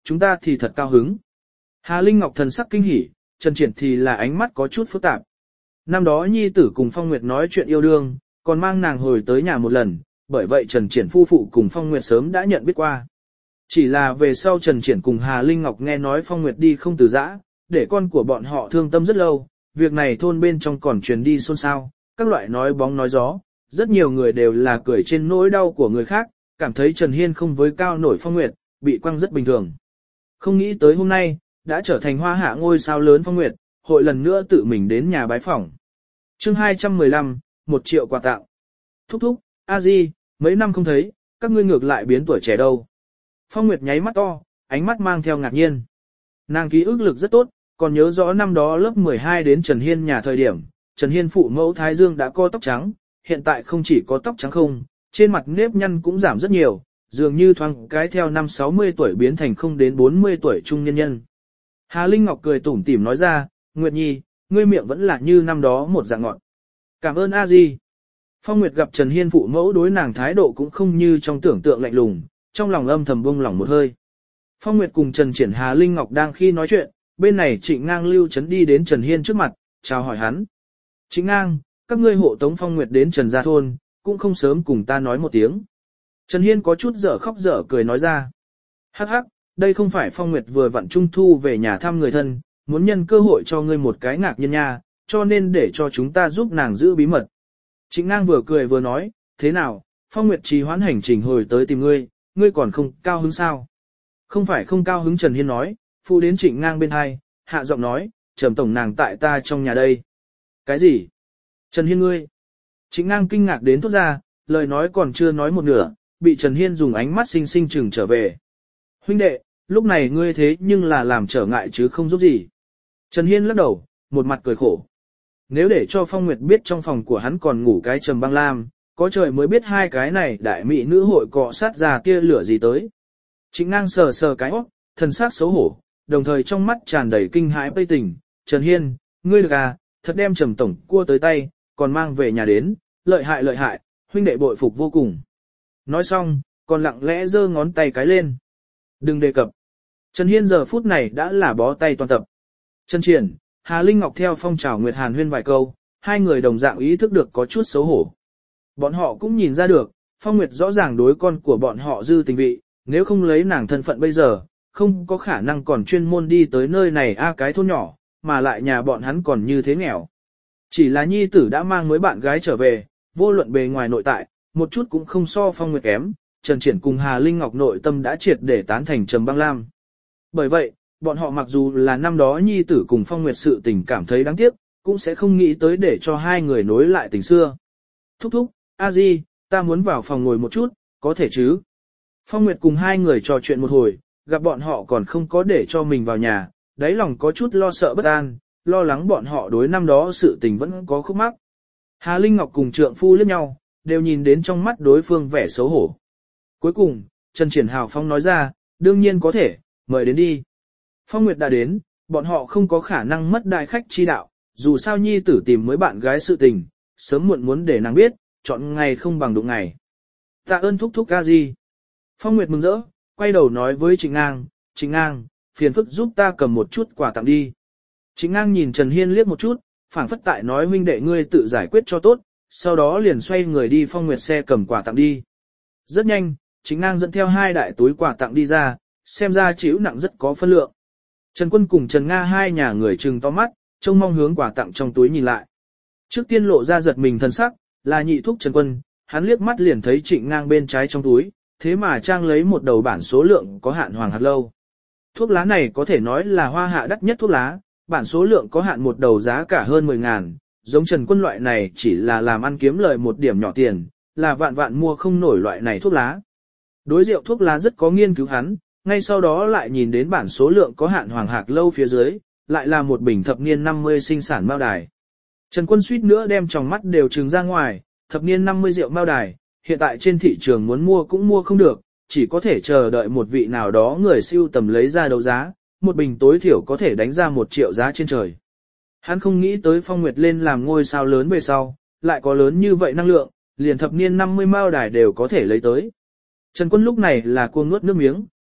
S1: chúng ta thì thật cao hứng. Hà Linh Ngọc thần sắc kinh hỉ, Trần Triển thì là ánh mắt có chút phức tạp. Năm đó nhi tử cùng Phong Nguyệt nói chuyện yêu đương, còn mang nàng hồi tới nhà một lần, bởi vậy Trần Triển phu phụ cùng Phong Nguyệt sớm đã nhận biết qua. Chỉ là về sau Trần Triển cùng Hà Linh Ngọc nghe nói Phong Nguyệt đi không từ giã, để con của bọn họ thương tâm rất lâu, việc này thôn bên trong còn truyền đi xôn xao, các loại nói bóng nói gió, rất nhiều người đều là cười trên nỗi đau của người khác, cảm thấy Trần Hiên không với cao nổi Phong Nguyệt, bị quăng rất bình thường. Không nghĩ tới hôm nay, đã trở thành hoa hạ ngôi sao lớn Phong Nguyệt, hội lần nữa tự mình đến nhà bái phỏng. Chương 215, 1 triệu quà tặng. Thúc thúc, a di, mấy năm không thấy, các ngươi ngược lại biến tuổi trẻ đâu. Phong Nguyệt nháy mắt to, ánh mắt mang theo ngạc nhiên. Nàng ký ức lực rất tốt, còn nhớ rõ năm đó lớp 12 đến Trần Hiên nhà thời điểm, Trần Hiên phụ mẫu Thái Dương đã có tóc trắng, hiện tại không chỉ có tóc trắng không, trên mặt nếp nhăn cũng giảm rất nhiều, dường như thoáng cái theo năm 60 tuổi biến thành không đến 40 tuổi trung nhân nhân. Hà Linh Ngọc cười tủm tỉm nói ra, Nguyệt Nhi, ngươi miệng vẫn là như năm đó một dạng ngọt. Cảm ơn a di. Phong Nguyệt gặp Trần Hiên phụ mẫu đối nàng thái độ cũng không như trong tưởng tượng lạnh lùng, trong lòng âm thầm buông lỏng một hơi. Phong Nguyệt cùng Trần Triển Hà Linh Ngọc đang khi nói chuyện, bên này Trịnh Ngang Lưu Trấn đi đến Trần Hiên trước mặt, chào hỏi hắn. Trịnh Ngang, các ngươi hộ tống Phong Nguyệt đến Trần Gia Thôn, cũng không sớm cùng ta nói một tiếng. Trần Hiên có chút dở khóc dở cười nói ra. Hắc hắc, đây không phải Phong Nguyệt vừa vặn trung thu về nhà thăm người thân, muốn nhân cơ hội cho ngươi một cái ngạc nhiên nha, cho nên để cho chúng ta giúp nàng giữ bí mật. Trịnh Ngang vừa cười vừa nói, thế nào, Phong Nguyệt trì hoãn hành trình hồi tới tìm ngươi, ngươi còn không cao hứng sao? Không phải không cao hứng Trần Hiên nói, phụ đến Trịnh Ngang bên hai, hạ giọng nói, Trầm tổng nàng tại ta trong nhà đây. Cái gì? Trần Hiên ngươi? Trịnh Ngang kinh ngạc đến thốt ra, lời nói còn chưa nói một nửa, bị Trần Hiên dùng ánh mắt xinh xinh chừng trở về. Huynh đệ, lúc này ngươi thế nhưng là làm trở ngại chứ không giúp gì. Trần Hiên lắc đầu, một mặt cười khổ. Nếu để cho Phong Nguyệt biết trong phòng của hắn còn ngủ cái Trầm Băng Lam, có trời mới biết hai cái này đại mỹ nữ hội cọ sát ra tia lửa gì tới. Trịnh Ngang sờ sờ cái óc, thần sắc xấu hổ, đồng thời trong mắt tràn đầy kinh hãi bây tình. Trần Hiên, ngươi được à, thật đem Trầm tổng cua tới tay, còn mang về nhà đến, lợi hại, huynh đệ bội phục vô cùng. Nói xong, còn lặng lẽ giơ ngón tay cái lên. Đừng đề cập. Trần Hiên giờ phút này đã là bó tay toàn tập. Trần Triển, Hà Linh Ngọc theo phong trào Nguyệt Hàn huyên vài câu, hai người đồng dạng ý thức được có chút xấu hổ. Bọn họ cũng nhìn ra được, Phong Nguyệt rõ ràng đối con của bọn họ dư tình vị, nếu không lấy nàng thân phận bây giờ, không có khả năng còn chuyên môn đi tới nơi này cái thôn nhỏ, mà lại nhà bọn hắn còn như thế nghèo. Chỉ là nhi tử đã mang mấy bạn gái trở về, vô luận bề ngoài nội tại, một chút cũng không so Phong Nguyệt kém, Trần Triển cùng Hà Linh Ngọc nội tâm đã triệt để tán thành Trầm Băng Lam. Bởi vậy, bọn họ mặc dù là năm đó nhi tử cùng Phong Nguyệt sự tình cảm thấy đáng tiếc, cũng sẽ không nghĩ tới để cho hai người nối lại tình xưa. Thúc thúc, a di, ta muốn vào phòng ngồi một chút, có thể chứ? Phong Nguyệt cùng hai người trò chuyện một hồi, gặp bọn họ còn không có để cho mình vào nhà, đáy lòng có chút lo sợ bất an, lo lắng bọn họ đối năm đó sự tình vẫn có khúc mắc. Hà Linh Ngọc cùng trượng phu liếc nhau, đều nhìn đến trong mắt đối phương vẻ xấu hổ. Cuối cùng, Trần Triển hào phong nói ra, đương nhiên có thể, mời đến đi. Phong Nguyệt đã đến, bọn họ không có khả năng mất đại khách chi đạo, dù sao nhi tử tìm mới bạn gái sự tình, sớm muộn muốn để nàng biết, chọn ngày không bằng đụng ngày. Tạ ơn thúc thúc ca gì. Phong Nguyệt mừng rỡ, quay đầu nói với Trịnh Ngang, phiền phức giúp ta cầm một chút quà tặng đi. Trịnh Ngang nhìn Trần Hiên liếc một chút, phảng phất tại nói huynh đệ ngươi tự giải quyết cho tốt, sau đó liền xoay người đi Phong Nguyệt xe cầm quà tặng đi. Rất nhanh, Trịnh Ngang dẫn theo hai đại túi quà tặng đi ra, xem ra chịu nặng rất có phân lượng. Trần Quân cùng Trần Nga hai nhà người trừng to mắt, trông mong hướng quà tặng trong túi nhìn lại. Trước tiên lộ ra giật mình thần sắc, là nhị thúc Trần Quân, hắn liếc mắt liền thấy Trịnh Ngang bên trái trong túi, thế mà trang lấy một đầu bản số lượng có hạn hoàng hạt lâu. Thuốc lá này có thể nói là hoa hạ đắt nhất thuốc lá, bản số lượng có hạn một đầu giá cả hơn 10.000, giống Trần Quân loại này chỉ là làm ăn kiếm lời một điểm nhỏ tiền, là vạn mua không nổi loại này thuốc lá. Đối rượu thuốc lá rất có nghiên cứu hắn, ngay sau đó lại nhìn đến bản số lượng có hạn hoàng hạc lâu phía dưới, lại là một bình thập niên 50 sinh sản mao đài. Trần Quân suýt nữa đem tròng mắt đều trừng ra ngoài, thập niên 50 rượu mao đài, hiện tại trên thị trường muốn mua cũng mua không được, chỉ có thể chờ đợi một vị nào đó người siêu tầm lấy ra đấu giá, một bình tối thiểu có thể đánh ra 1 triệu giá trên trời. Hắn không nghĩ tới Phong Nguyệt lên làm ngôi sao lớn về sau, lại có lớn như vậy năng lượng, liền thập niên 50 mao đài đều có thể lấy tới. Trần Quân lúc này là cuồng nuốt nước miếng,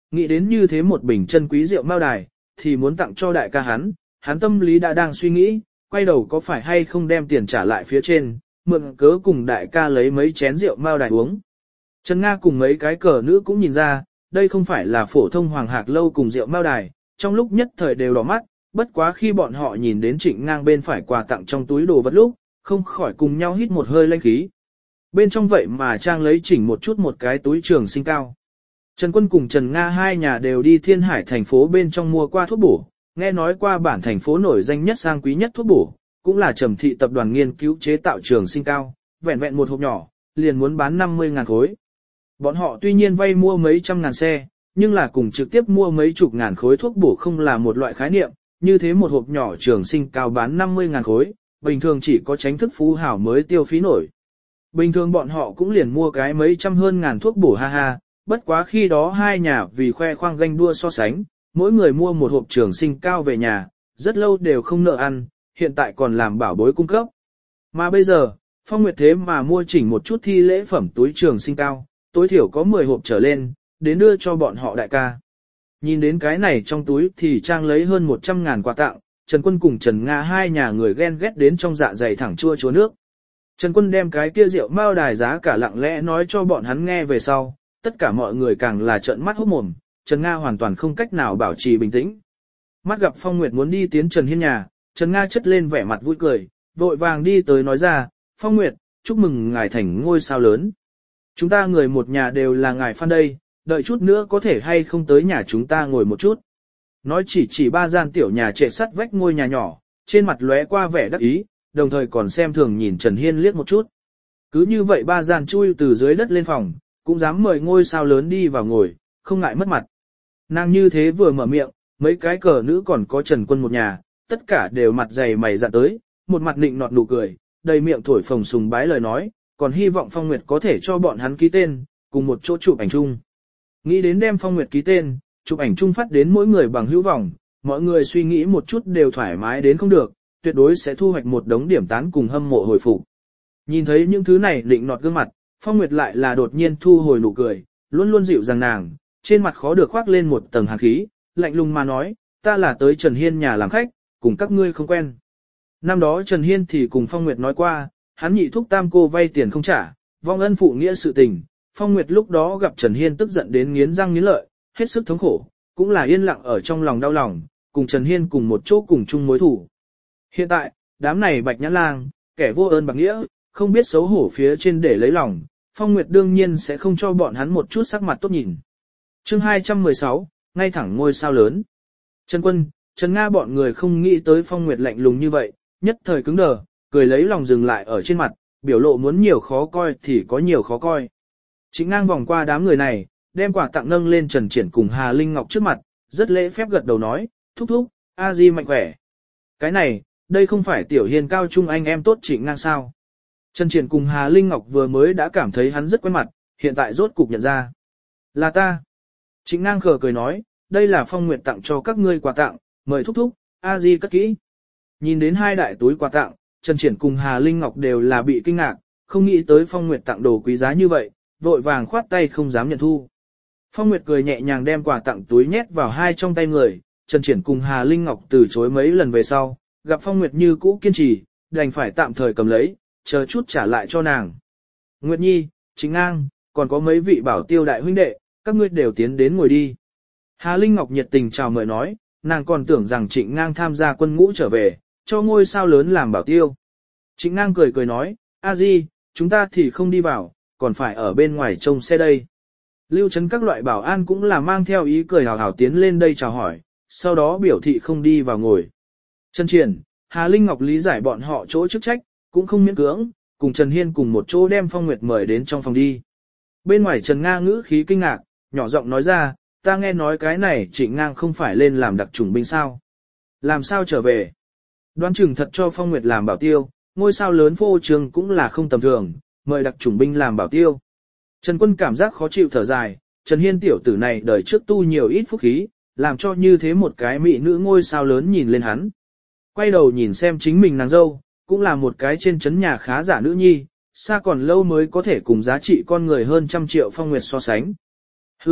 S1: nghĩ đến như thế một bình chân quý rượu mao đài, thì muốn tặng cho đại ca hắn tâm lý đã đang suy nghĩ, quay đầu có phải hay không đem tiền trả lại phía trên, mượn cớ cùng đại ca lấy mấy chén rượu mao đài uống. Trần Nga cùng mấy cái cờ nữ cũng nhìn ra, đây không phải là phổ thông hoàng hạc lâu cùng rượu mao đài, trong lúc nhất thời đều đỏ mắt, bất quá khi bọn họ nhìn đến Trịnh Ngang bên phải quà tặng trong túi đồ vật lúc, không khỏi cùng nhau hít một hơi lanh khí. Bên trong vậy mà Trang lấy chỉnh một chút một cái túi trường sinh cao. Trần Quân cùng Trần Nga hai nhà đều đi Thiên Hải thành phố bên trong mua qua thuốc bổ, nghe nói qua bản thành phố nổi danh nhất sang quý nhất thuốc bổ, cũng là Trầm Thị tập đoàn nghiên cứu chế tạo trường sinh cao, vẹn vẹn một hộp nhỏ, liền muốn bán 50.000 khối. Bọn họ tuy nhiên vay mua mấy trăm ngàn xe, nhưng là cùng trực tiếp mua mấy chục ngàn khối thuốc bổ không là một loại khái niệm, như thế một hộp nhỏ trường sinh cao bán 50.000 khối, bình thường chỉ có tránh thức phú hảo mới tiêu phí nổi. Bình thường bọn họ cũng liền mua cái mấy trăm hơn ngàn thuốc bổ ha ha, bất quá khi đó hai nhà vì khoe khoang ganh đua so sánh, mỗi người mua một hộp trường sinh cao về nhà, rất lâu đều không nợ ăn, hiện tại còn làm bảo bối cung cấp. Mà bây giờ, Phong Nguyệt thế mà mua chỉnh một chút thi lễ phẩm túi trường sinh cao, tối thiểu có 10 hộp trở lên, đến đưa cho bọn họ đại ca. Nhìn đến cái này trong túi thì Trang lấy hơn 100.000 quà tặng, Trần Quân cùng Trần Nga hai nhà người ghen ghét đến trong dạ dày thẳng chua chúa nước. Trần Quân đem cái kia rượu mao đài giá cả lặng lẽ nói cho bọn hắn nghe về sau, tất cả mọi người càng là trợn mắt hốt mồm, Trần Nga hoàn toàn không cách nào bảo trì bình tĩnh. Mắt gặp Phong Nguyệt muốn đi tiến Trần Hiên nhà, Trần Nga chất lên vẻ mặt vui cười, vội vàng đi tới nói ra, Phong Nguyệt, chúc mừng ngài thành ngôi sao lớn. Chúng ta người một nhà đều là ngài fan đây, đợi chút nữa có thể hay không tới nhà chúng ta ngồi một chút. Nói chỉ ba gian tiểu nhà trệ sắt vách ngôi nhà nhỏ, trên mặt lóe qua vẻ đắc ý, đồng thời còn xem thường nhìn Trần Hiên liếc một chút. Cứ như vậy ba gian chui từ dưới đất lên phòng, cũng dám mời ngôi sao lớn đi vào ngồi, không ngại mất mặt. Nàng như thế vừa mở miệng, mấy cái cờ nữ còn có Trần Quân một nhà, tất cả đều mặt dày mày dạn tới, một mặt nịnh nọt nụ cười, đầy miệng thổi phồng sùng bái lời nói, còn hy vọng Phong Nguyệt có thể cho bọn hắn ký tên, cùng một chỗ chụp ảnh chung. Nghĩ đến đem Phong Nguyệt ký tên, chụp ảnh chung phát đến mỗi người bằng hữu vọng, mọi người suy nghĩ một chút đều thoải mái đến không được, tuyệt đối sẽ thu hoạch một đống điểm tán cùng hâm mộ hồi phục. Nhìn thấy những thứ này định nọt gương mặt, Phong Nguyệt lại là đột nhiên thu hồi nụ cười, luôn luôn dịu dàng nàng, trên mặt khó được khoác lên một tầng hàn khí, lạnh lùng mà nói, ta là tới Trần Hiên nhà làm khách, cùng các ngươi không quen. Năm đó Trần Hiên thì cùng Phong Nguyệt nói qua, hắn nhị thúc tam cô vay tiền không trả, vong ân phụ nghĩa sự tình. Phong Nguyệt lúc đó gặp Trần Hiên tức giận đến nghiến răng nghiến lợi, hết sức thống khổ, cũng là yên lặng ở trong lòng đau lòng, cùng Trần Hiên cùng một chỗ cùng chung mối thủ. Hiện tại, đám này bạch nhãn lang, kẻ vô ơn bạc nghĩa, không biết xấu hổ phía trên để lấy lòng, Phong Nguyệt đương nhiên sẽ không cho bọn hắn một chút sắc mặt tốt nhìn. Chương 216, ngay thẳng ngôi sao lớn. Trần Quân, Trần Nga bọn người không nghĩ tới Phong Nguyệt lạnh lùng như vậy, nhất thời cứng đờ, cười lấy lòng dừng lại ở trên mặt, biểu lộ muốn nhiều khó coi thì có nhiều khó coi. Chính ngang vòng qua đám người này, đem quà tặng nâng lên Trần Triển cùng Hà Linh Ngọc trước mặt, rất lễ phép gật đầu nói, thúc thúc, a di mạnh khỏe. Cái này, đây không phải tiểu hiền cao trung anh em tốt Trịnh Ngang sao. Trần Triển cùng Hà Linh Ngọc vừa mới đã cảm thấy hắn rất quen mặt, hiện tại rốt cục nhận ra. Là ta. Trịnh Ngang khờ cười nói, đây là Phong Nguyệt tặng cho các ngươi quà tặng, mời thúc thúc, a di cất kỹ. Nhìn đến hai đại túi quà tặng, Trần Triển cùng Hà Linh Ngọc đều là bị kinh ngạc, không nghĩ tới Phong Nguyệt tặng đồ quý giá như vậy, vội vàng khoát tay không dám nhận thu. Phong Nguyệt cười nhẹ nhàng đem quà tặng túi nhét vào hai trong tay người, Trần Triển cùng Hà Linh Ngọc từ chối mấy lần về sau, gặp Phong Nguyệt như cũ kiên trì, đành phải tạm thời cầm lấy, chờ chút trả lại cho nàng. Nguyệt Nhi, Chính Ngang, còn có mấy vị bảo tiêu đại huynh đệ, các ngươi đều tiến đến ngồi đi. Hà Linh Ngọc nhiệt tình chào mời nói, nàng còn tưởng rằng Trịnh Ngang tham gia quân ngũ trở về, cho ngôi sao lớn làm bảo tiêu. Trịnh Ngang cười cười nói, a di, chúng ta thì không đi vào, còn phải ở bên ngoài trông xe đây. Lưu trấn các loại bảo an cũng là mang theo ý cười hào hào tiến lên đây chào hỏi, sau đó biểu thị không đi vào ngồi. Trần Triển, Hà Linh Ngọc lý giải bọn họ chỗ chức trách, cũng không miễn cưỡng, cùng Trần Hiên cùng một chỗ đem Phong Nguyệt mời đến trong phòng đi. Bên ngoài Trần Nga ngữ khí kinh ngạc, nhỏ giọng nói ra, ta nghe nói cái này Trịnh Ngang không phải lên làm đặc chủng binh sao. Làm sao trở về? Đoán chừng thật cho Phong Nguyệt làm bảo tiêu, ngôi sao lớn phô trương cũng là không tầm thường, mời đặc chủng binh làm bảo tiêu. Trần Quân cảm giác khó chịu thở dài, Trần Hiên tiểu tử này đời trước tu nhiều ít phúc khí, làm cho như thế một cái mỹ nữ ngôi sao lớn nhìn lên hắn. Quay đầu nhìn xem chính mình nàng dâu, cũng là một cái trên chấn nhà khá giả nữ nhi, xa còn lâu mới có thể cùng giá trị con người hơn 100 triệu Phong Nguyệt so sánh. Hừ,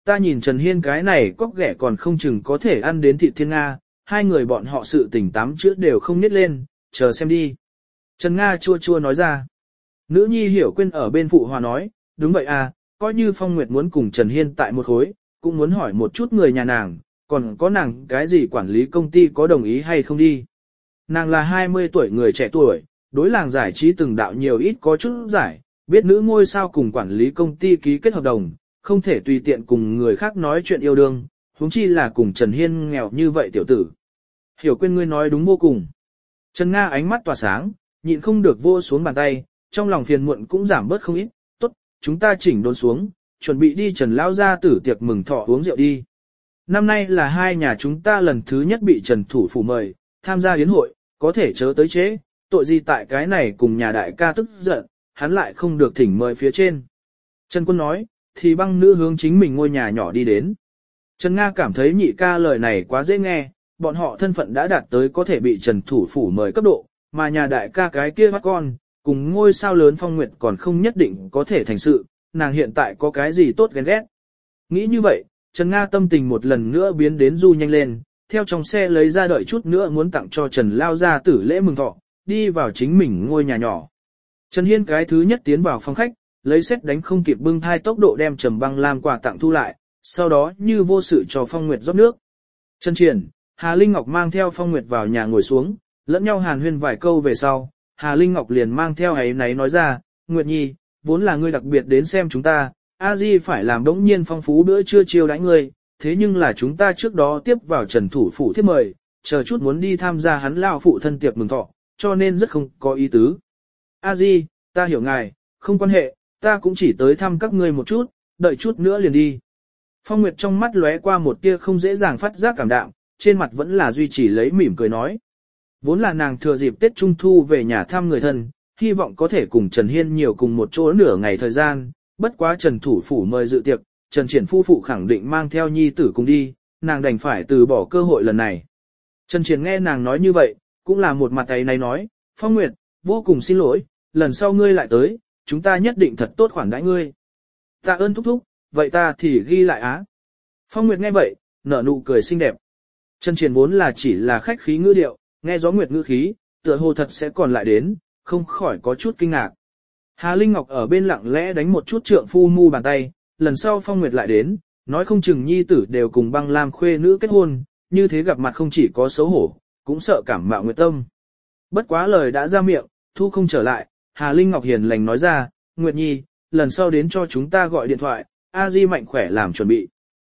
S1: ta nhìn Trần Hiên cái này cóc ghẻ còn không chừng có thể ăn đến thịt thiên Nga, hai người bọn họ sự tình tám chữa đều không nít lên, chờ xem đi. Trần Nga chua chua nói ra. Nữ nhi Hiểu Quyên ở bên phụ hòa nói, đúng vậy à, coi như Phong Nguyệt muốn cùng Trần Hiên tại một khối, cũng muốn hỏi một chút người nhà nàng, còn có nàng cái gì quản lý công ty có đồng ý hay không đi. Nàng là 20 tuổi người trẻ tuổi, đối làng giải trí từng đạo nhiều ít có chút giải, biết nữ ngôi sao cùng quản lý công ty ký kết hợp đồng, không thể tùy tiện cùng người khác nói chuyện yêu đương, huống chi là cùng Trần Hiên nghèo như vậy tiểu tử. Hiểu Quyên ngươi nói đúng vô cùng. Trần Nga ánh mắt tỏa sáng, nhịn không được vô xuống bàn tay, trong lòng phiền muộn cũng giảm bớt không ít, tốt, chúng ta chỉnh đốn xuống, chuẩn bị đi Trần Lao gia tử tiệc mừng thọ uống rượu đi. Năm nay là hai nhà chúng ta lần thứ nhất bị Trần Thủ Phủ mời, tham gia yến hội, có thể chớ tới chế, tội gì tại cái này cùng nhà đại ca tức giận, hắn lại không được thỉnh mời phía trên. Trần Quân nói, thì băng nữ hướng chính mình ngôi nhà nhỏ đi đến. Trần Nga cảm thấy nhị ca lời này quá dễ nghe, bọn họ thân phận đã đạt tới có thể bị Trần Thủ Phủ mời cấp độ, mà nhà đại ca cái kia bắt con, cùng ngôi sao lớn Phong Nguyệt còn không nhất định có thể thành sự, nàng hiện tại có cái gì tốt ghen ghét. Nghĩ như vậy, Trần Nga tâm tình một lần nữa biến đến du nhanh lên, theo trong xe lấy ra đợi chút nữa muốn tặng cho Trần Lao gia tử lễ mừng thọ, đi vào chính mình ngôi nhà nhỏ. Trần Hiên cái thứ nhất tiến vào phòng khách, lấy xét đánh không kịp bưng thai tốc độ đem Trầm Băng Lam quà tặng thu lại, sau đó như vô sự cho Phong Nguyệt rót nước. Trần Triển, Hà Linh Ngọc mang theo Phong Nguyệt vào nhà ngồi xuống, lẫn nhau hàn huyên vài câu về sau, Hà Linh Ngọc liền mang theo ấy náy nói ra, Nguyệt Nhi, vốn là ngươi đặc biệt đến xem chúng ta, A Di phải làm đống nhiên phong phú bữa trưa chiêu đãi ngươi, thế nhưng là chúng ta trước đó tiếp vào Trần Thủ Phủ thiếp mời, chờ chút muốn đi tham gia hắn lao phụ thân tiệc mừng thọ, cho nên rất không có ý tứ. A Di, ta hiểu ngài, không quan hệ, ta cũng chỉ tới thăm các ngươi một chút, đợi chút nữa liền đi. Phong Nguyệt trong mắt lóe qua một tia không dễ dàng phát giác cảm đạm, trên mặt vẫn là duy trì lấy mỉm cười nói. Vốn là nàng thừa dịp Tết Trung Thu về nhà thăm người thân, hy vọng có thể cùng Trần Hiên nhiều cùng một chỗ nửa ngày thời gian, bất quá Trần Thủ Phủ mời dự tiệc, Trần Triển phu phụ khẳng định mang theo nhi tử cùng đi, nàng đành phải từ bỏ cơ hội lần này. Trần Triển nghe nàng nói như vậy, cũng là một mặt ấy này nói, Phong Nguyệt, vô cùng xin lỗi, lần sau ngươi lại tới, chúng ta nhất định thật tốt khoản đãi ngươi. Tạ ơn thúc thúc, vậy ta thì ghi lại á. Phong Nguyệt nghe vậy, nở nụ cười xinh đẹp. Trần Triển vốn là chỉ là khách khí ngữ điệu, nghe gió Nguyệt ngữ khí, tựa hồ thật sẽ còn lại đến, không khỏi có chút kinh ngạc. Hà Linh Ngọc ở bên lặng lẽ đánh một chút trượng phu mu bàn tay, lần sau Phong Nguyệt lại đến, nói không chừng nhi tử đều cùng Băng Lam khuê nữ kết hôn, như thế gặp mặt không chỉ có xấu hổ, cũng sợ cảm mạo Nguyệt tâm. Bất quá lời đã ra miệng, thu không trở lại, Hà Linh Ngọc hiền lành nói ra, Nguyệt Nhi, lần sau đến cho chúng ta gọi điện thoại, A Di mạnh khỏe làm chuẩn bị.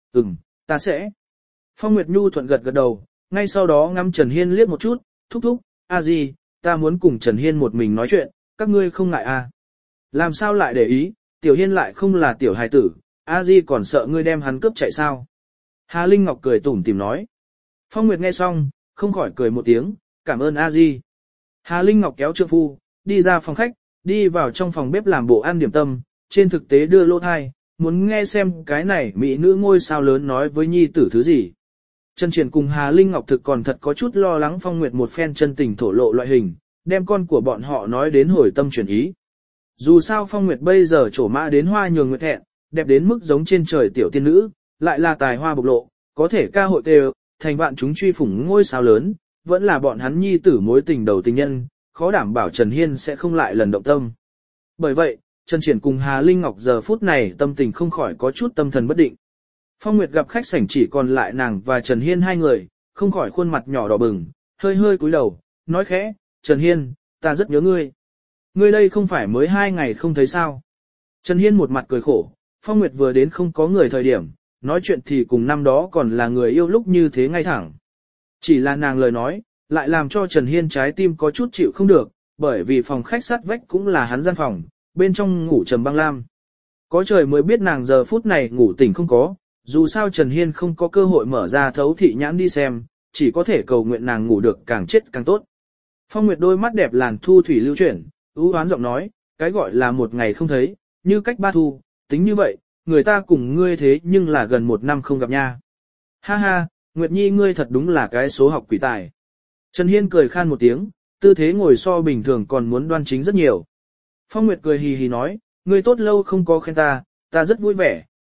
S1: Ta sẽ. Phong Nguyệt Nhu thuận gật gật đầu, ngay sau đó ngắm Trần Hiên liếc một chút, thúc thúc, A Di, ta muốn cùng Trần Hiên một mình nói chuyện, các ngươi không ngại à. Làm sao lại để ý, Tiểu Hiên lại không là tiểu hài tử, A Di còn sợ ngươi đem hắn cướp chạy sao. Hà Linh Ngọc cười tủm tỉm nói. Phong Nguyệt nghe xong, không khỏi cười một tiếng, cảm ơn A Di. Hà Linh Ngọc kéo trượng phu, đi ra phòng khách, đi vào trong phòng bếp làm bộ ăn điểm tâm, trên thực tế đưa lô thai, muốn nghe xem cái này mỹ nữ ngôi sao lớn nói với nhi tử thứ gì. Trần Triển cùng Hà Linh Ngọc thực còn thật có chút lo lắng Phong Nguyệt một phen chân tình thổ lộ loại hình, đem con của bọn họ nói đến hồi tâm chuyển ý. Dù sao Phong Nguyệt bây giờ trổ mã đến hoa nhường nguyệt thẹn, đẹp đến mức giống trên trời tiểu tiên nữ, lại là tài hoa bộc lộ, có thể ca hội đều, thành vạn chúng truy phủng ngôi sao lớn, vẫn là bọn hắn nhi tử mối tình đầu tình nhân, khó đảm bảo Trần Hiên sẽ không lại lần động tâm. Bởi vậy, Trần Triển cùng Hà Linh Ngọc giờ phút này tâm tình không khỏi có chút tâm thần bất định. Phong Nguyệt gặp khách sảnh chỉ còn lại nàng và Trần Hiên hai người, không khỏi khuôn mặt nhỏ đỏ bừng, hơi hơi cúi đầu, nói khẽ, Trần Hiên, ta rất nhớ ngươi. Ngươi đây không phải mới 2 ngày không thấy sao. Trần Hiên một mặt cười khổ, Phong Nguyệt vừa đến không có người thời điểm, nói chuyện thì cùng năm đó còn là người yêu lúc như thế ngay thẳng. Chỉ là nàng lời nói, lại làm cho Trần Hiên trái tim có chút chịu không được, bởi vì phòng khách sát vách cũng là hắn gian phòng, bên trong ngủ Trầm Băng Lam. Có trời mới biết nàng giờ phút này ngủ tỉnh không có, dù sao Trần Hiên không có cơ hội mở ra thấu thị nhãn đi xem, chỉ có thể cầu nguyện nàng ngủ được càng chết càng tốt. Phong Nguyệt đôi mắt đẹp làn thu thủy lưu chuyển, ưu hoán giọng nói, cái gọi là một ngày không thấy, như cách 3 thu, tính như vậy, người ta cùng ngươi thế nhưng là gần 1 năm không gặp nha. Ha ha, Nguyệt Nhi ngươi thật đúng là cái số học quỷ tài. Trần Hiên cười khan một tiếng, tư thế ngồi so bình thường còn muốn đoan chính rất nhiều. Phong Nguyệt cười hì hì nói, ngươi tốt lâu không có khen ta rất vui vẻ,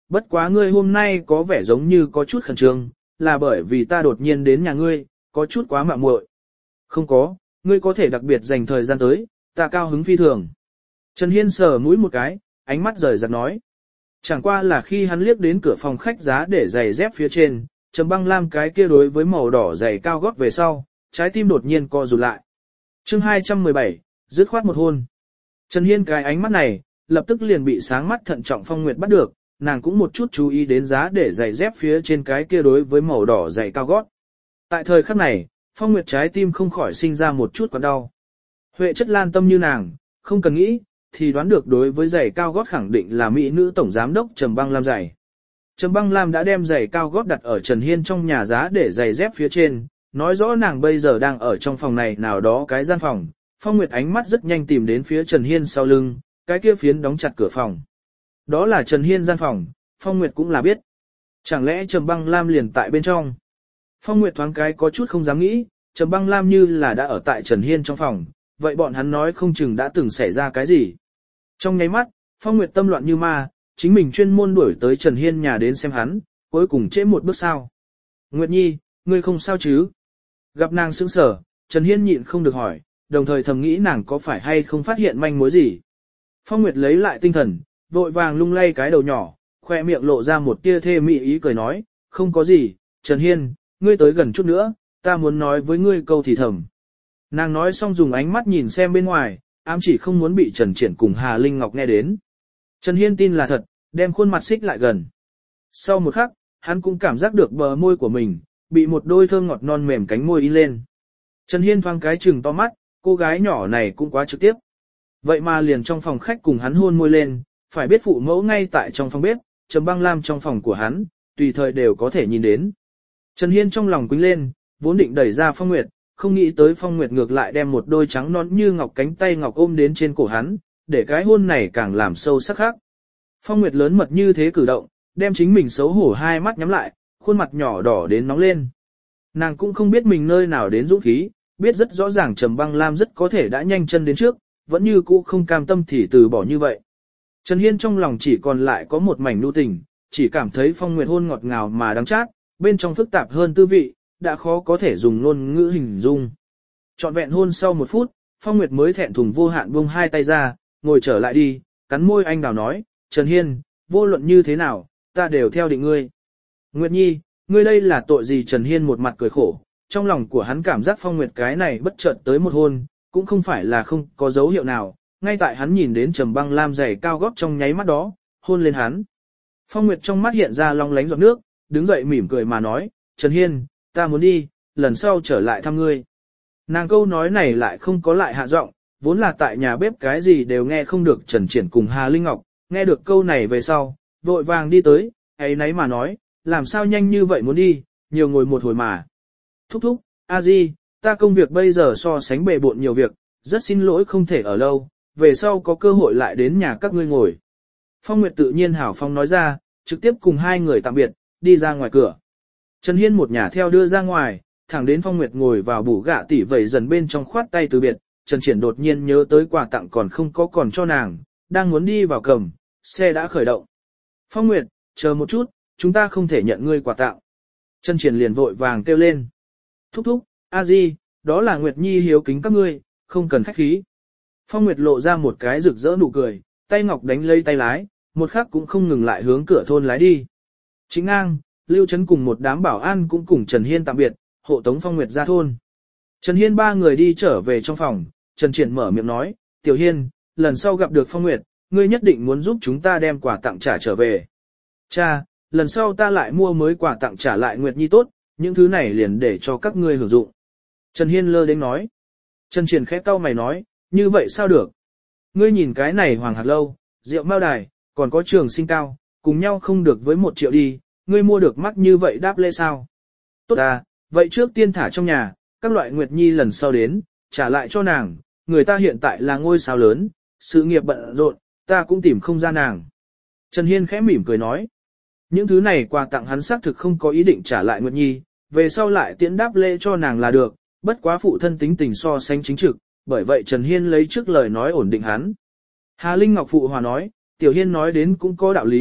S1: bất quá ngươi hôm nay có vẻ giống như có chút khẩn trương, là bởi vì ta đột nhiên đến nhà ngươi, có chút quá mạo muội. Không có, ngươi có thể đặc biệt dành thời gian tới, ta cao hứng phi thường. Trần Hiên sờ mũi một cái, ánh mắt rời rạc nói. Chẳng qua là khi hắn liếc đến cửa phòng khách giá để giày dép phía trên, Trầm Băng Lam cái kia đối với màu đỏ giày cao gót về sau, trái tim đột nhiên co rụt lại. Chương 217, dứt khoát một hôn. Trần Hiên cái ánh mắt này, lập tức liền bị sáng mắt thận trọng Phong Nguyệt bắt được, nàng cũng một chút chú ý đến giá để giày dép phía trên cái kia đối với màu đỏ giày cao gót. Tại thời khắc này, Phong Nguyệt trái tim không khỏi sinh ra một chút quặn đau. Huệ chất lan tâm như nàng, không cần nghĩ, thì đoán được đối với giày cao gót khẳng định là mỹ nữ tổng giám đốc Trầm Băng Lam giày. Trầm Băng Lam đã đem giày cao gót đặt ở Trần Hiên trong nhà giá để giày dép phía trên, nói rõ nàng bây giờ đang ở trong phòng này nào đó cái gian phòng. Phong Nguyệt ánh mắt rất nhanh tìm đến phía Trần Hiên sau lưng, cái kia phiến đóng chặt cửa phòng. Đó là Trần Hiên gian phòng, Phong Nguyệt cũng là biết. Chẳng lẽ Trầm Băng Lam liền tại bên trong? Phong Nguyệt thoáng cái có chút không dám nghĩ, Trầm Băng Lam như là đã ở tại Trần Hiên trong phòng, vậy bọn hắn nói không chừng đã từng xảy ra cái gì. Trong nháy mắt, Phong Nguyệt tâm loạn như ma, chính mình chuyên môn đuổi tới Trần Hiên nhà đến xem hắn, cuối cùng trễ một bước sao. Nguyệt Nhi, ngươi không sao chứ? Gặp nàng sững sờ, Trần Hiên nhịn không được hỏi, đồng thời thầm nghĩ nàng có phải hay không phát hiện manh mối gì. Phong Nguyệt lấy lại tinh thần, vội vàng lung lay cái đầu nhỏ, khoe miệng lộ ra một tia thê mị ý cười nói, không có gì, Trần Hiên, ngươi tới gần chút nữa, ta muốn nói với ngươi câu thì thầm. Nàng nói xong dùng ánh mắt nhìn xem bên ngoài, ám chỉ không muốn bị Trần Triển cùng Hà Linh Ngọc nghe đến. Trần Hiên tin là thật, đem khuôn mặt xích lại gần. Sau một khắc, hắn cũng cảm giác được bờ môi của mình, bị một đôi thơm ngọt non mềm cánh môi in lên. Trần Hiên thoáng cái trừng to mắt, cô gái nhỏ này cũng quá trực tiếp. Vậy mà liền trong phòng khách cùng hắn hôn môi lên, phải biết phụ mẫu ngay tại trong phòng bếp, Trầm Băng Lam trong phòng của hắn, tùy thời đều có thể nhìn đến. Trần Hiên trong lòng quýnh lên, vốn định đẩy ra Phong Nguyệt, không nghĩ tới Phong Nguyệt ngược lại đem một đôi trắng nõn như ngọc cánh tay ngọc ôm đến trên cổ hắn, để cái hôn này càng làm sâu sắc khác. Phong Nguyệt lớn mật như thế cử động, đem chính mình xấu hổ hai mắt nhắm lại, khuôn mặt nhỏ đỏ đến nóng lên. Nàng cũng không biết mình nơi nào đến dũng khí, biết rất rõ ràng Trầm Băng Lam rất có thể đã nhanh chân đến trước, vẫn như cũ không cam tâm thì từ bỏ như vậy. Trần Hiên trong lòng chỉ còn lại có một mảnh nhu tình, chỉ cảm thấy Phong Nguyệt hôn ngọt ngào mà đắng chát, bên trong phức tạp hơn tư vị, đã khó có thể dùng ngôn ngữ hình dung. Trọn vẹn hôn sau 1 phút, Phong Nguyệt mới thẹn thùng vô hạn buông hai tay ra, ngồi trở lại đi, cắn môi anh đào nói, Trần Hiên, vô luận như thế nào, ta đều theo định ngươi. Nguyệt Nhi, ngươi đây là tội gì? Trần Hiên một mặt cười khổ, trong lòng của hắn cảm giác Phong Nguyệt cái này bất chợt tới một hôn, cũng không phải là không có dấu hiệu nào, ngay tại hắn nhìn đến Trầm Băng Lam giày cao gót trong nháy mắt đó, hôn lên hắn. Phong Nguyệt trong mắt hiện ra long lánh giọt nước, đứng dậy mỉm cười mà nói, Trần Hiên, ta muốn đi, lần sau trở lại thăm ngươi. Nàng câu nói này lại không có lại hạ giọng, vốn là tại nhà bếp cái gì đều nghe không được Trần Triển cùng Hà Linh Ngọc, nghe được câu này về sau, vội vàng đi tới, ấy nấy mà nói, làm sao nhanh như vậy muốn đi, nhiều ngồi một hồi mà. Thúc thúc, a di, ta công việc bây giờ so sánh bề bộn nhiều việc, rất xin lỗi không thể ở lâu, về sau có cơ hội lại đến nhà các ngươi ngồi. Phong Nguyệt tự nhiên hảo phong nói ra, trực tiếp cùng hai người tạm biệt, đi ra ngoài cửa. Trần Hiên một nhà theo đưa ra ngoài, thẳng đến Phong Nguyệt ngồi vào bù gạ tỉ vẩy dần bên trong khoát tay từ biệt, Trần Triển đột nhiên nhớ tới quà tặng còn không có còn cho nàng, đang muốn đi vào cầm, xe đã khởi động. Phong Nguyệt, chờ một chút, chúng ta không thể nhận ngươi quà tặng. Trần Triển liền vội vàng kêu lên. Thúc thúc, a di, đó là Nguyệt Nhi hiếu kính các ngươi, không cần khách khí. Phong Nguyệt lộ ra một cái rực rỡ nụ cười, tay ngọc đánh lấy tay lái, một khắc cũng không ngừng lại hướng cửa thôn lái đi. Chính ngang, Lưu Trấn cùng một đám bảo an cũng cùng Trần Hiên tạm biệt, hộ tống Phong Nguyệt ra thôn. Trần Hiên ba người đi trở về trong phòng, Trần Triển mở miệng nói, Tiểu Hiên, lần sau gặp được Phong Nguyệt, ngươi nhất định muốn giúp chúng ta đem quà tặng trả trở về. Cha, lần sau ta lại mua mới quà tặng trả lại Nguyệt Nhi tốt, những thứ này liền để cho các ngươi hưởng dụng. Trần Hiên lơ đến nói. Trần Triển khẽ cau mày nói, như vậy sao được? Ngươi nhìn cái này Hoàng Hạt Lâu, rượu Mao Đài, còn có Trường Sinh Cao, cùng nhau không được với 1 triệu đi, ngươi mua được mắc như vậy đáp lễ sao? Tốt à, vậy trước tiên thả trong nhà, các loại Nguyệt Nhi lần sau đến, trả lại cho nàng, người ta hiện tại là ngôi sao lớn, sự nghiệp bận rộn, ta cũng tìm không ra nàng. Trần Hiên khẽ mỉm cười nói, những thứ này quà tặng hắn xác thực không có ý định trả lại Nguyệt Nhi, về sau lại tiễn đáp lễ cho nàng là được, bất quá phụ thân tính tình so sánh chính trực, bởi vậy Trần Hiên lấy trước lời nói ổn định hắn. Hà Linh Ngọc phụ hòa nói, Tiểu Hiên nói đến cũng có đạo lý,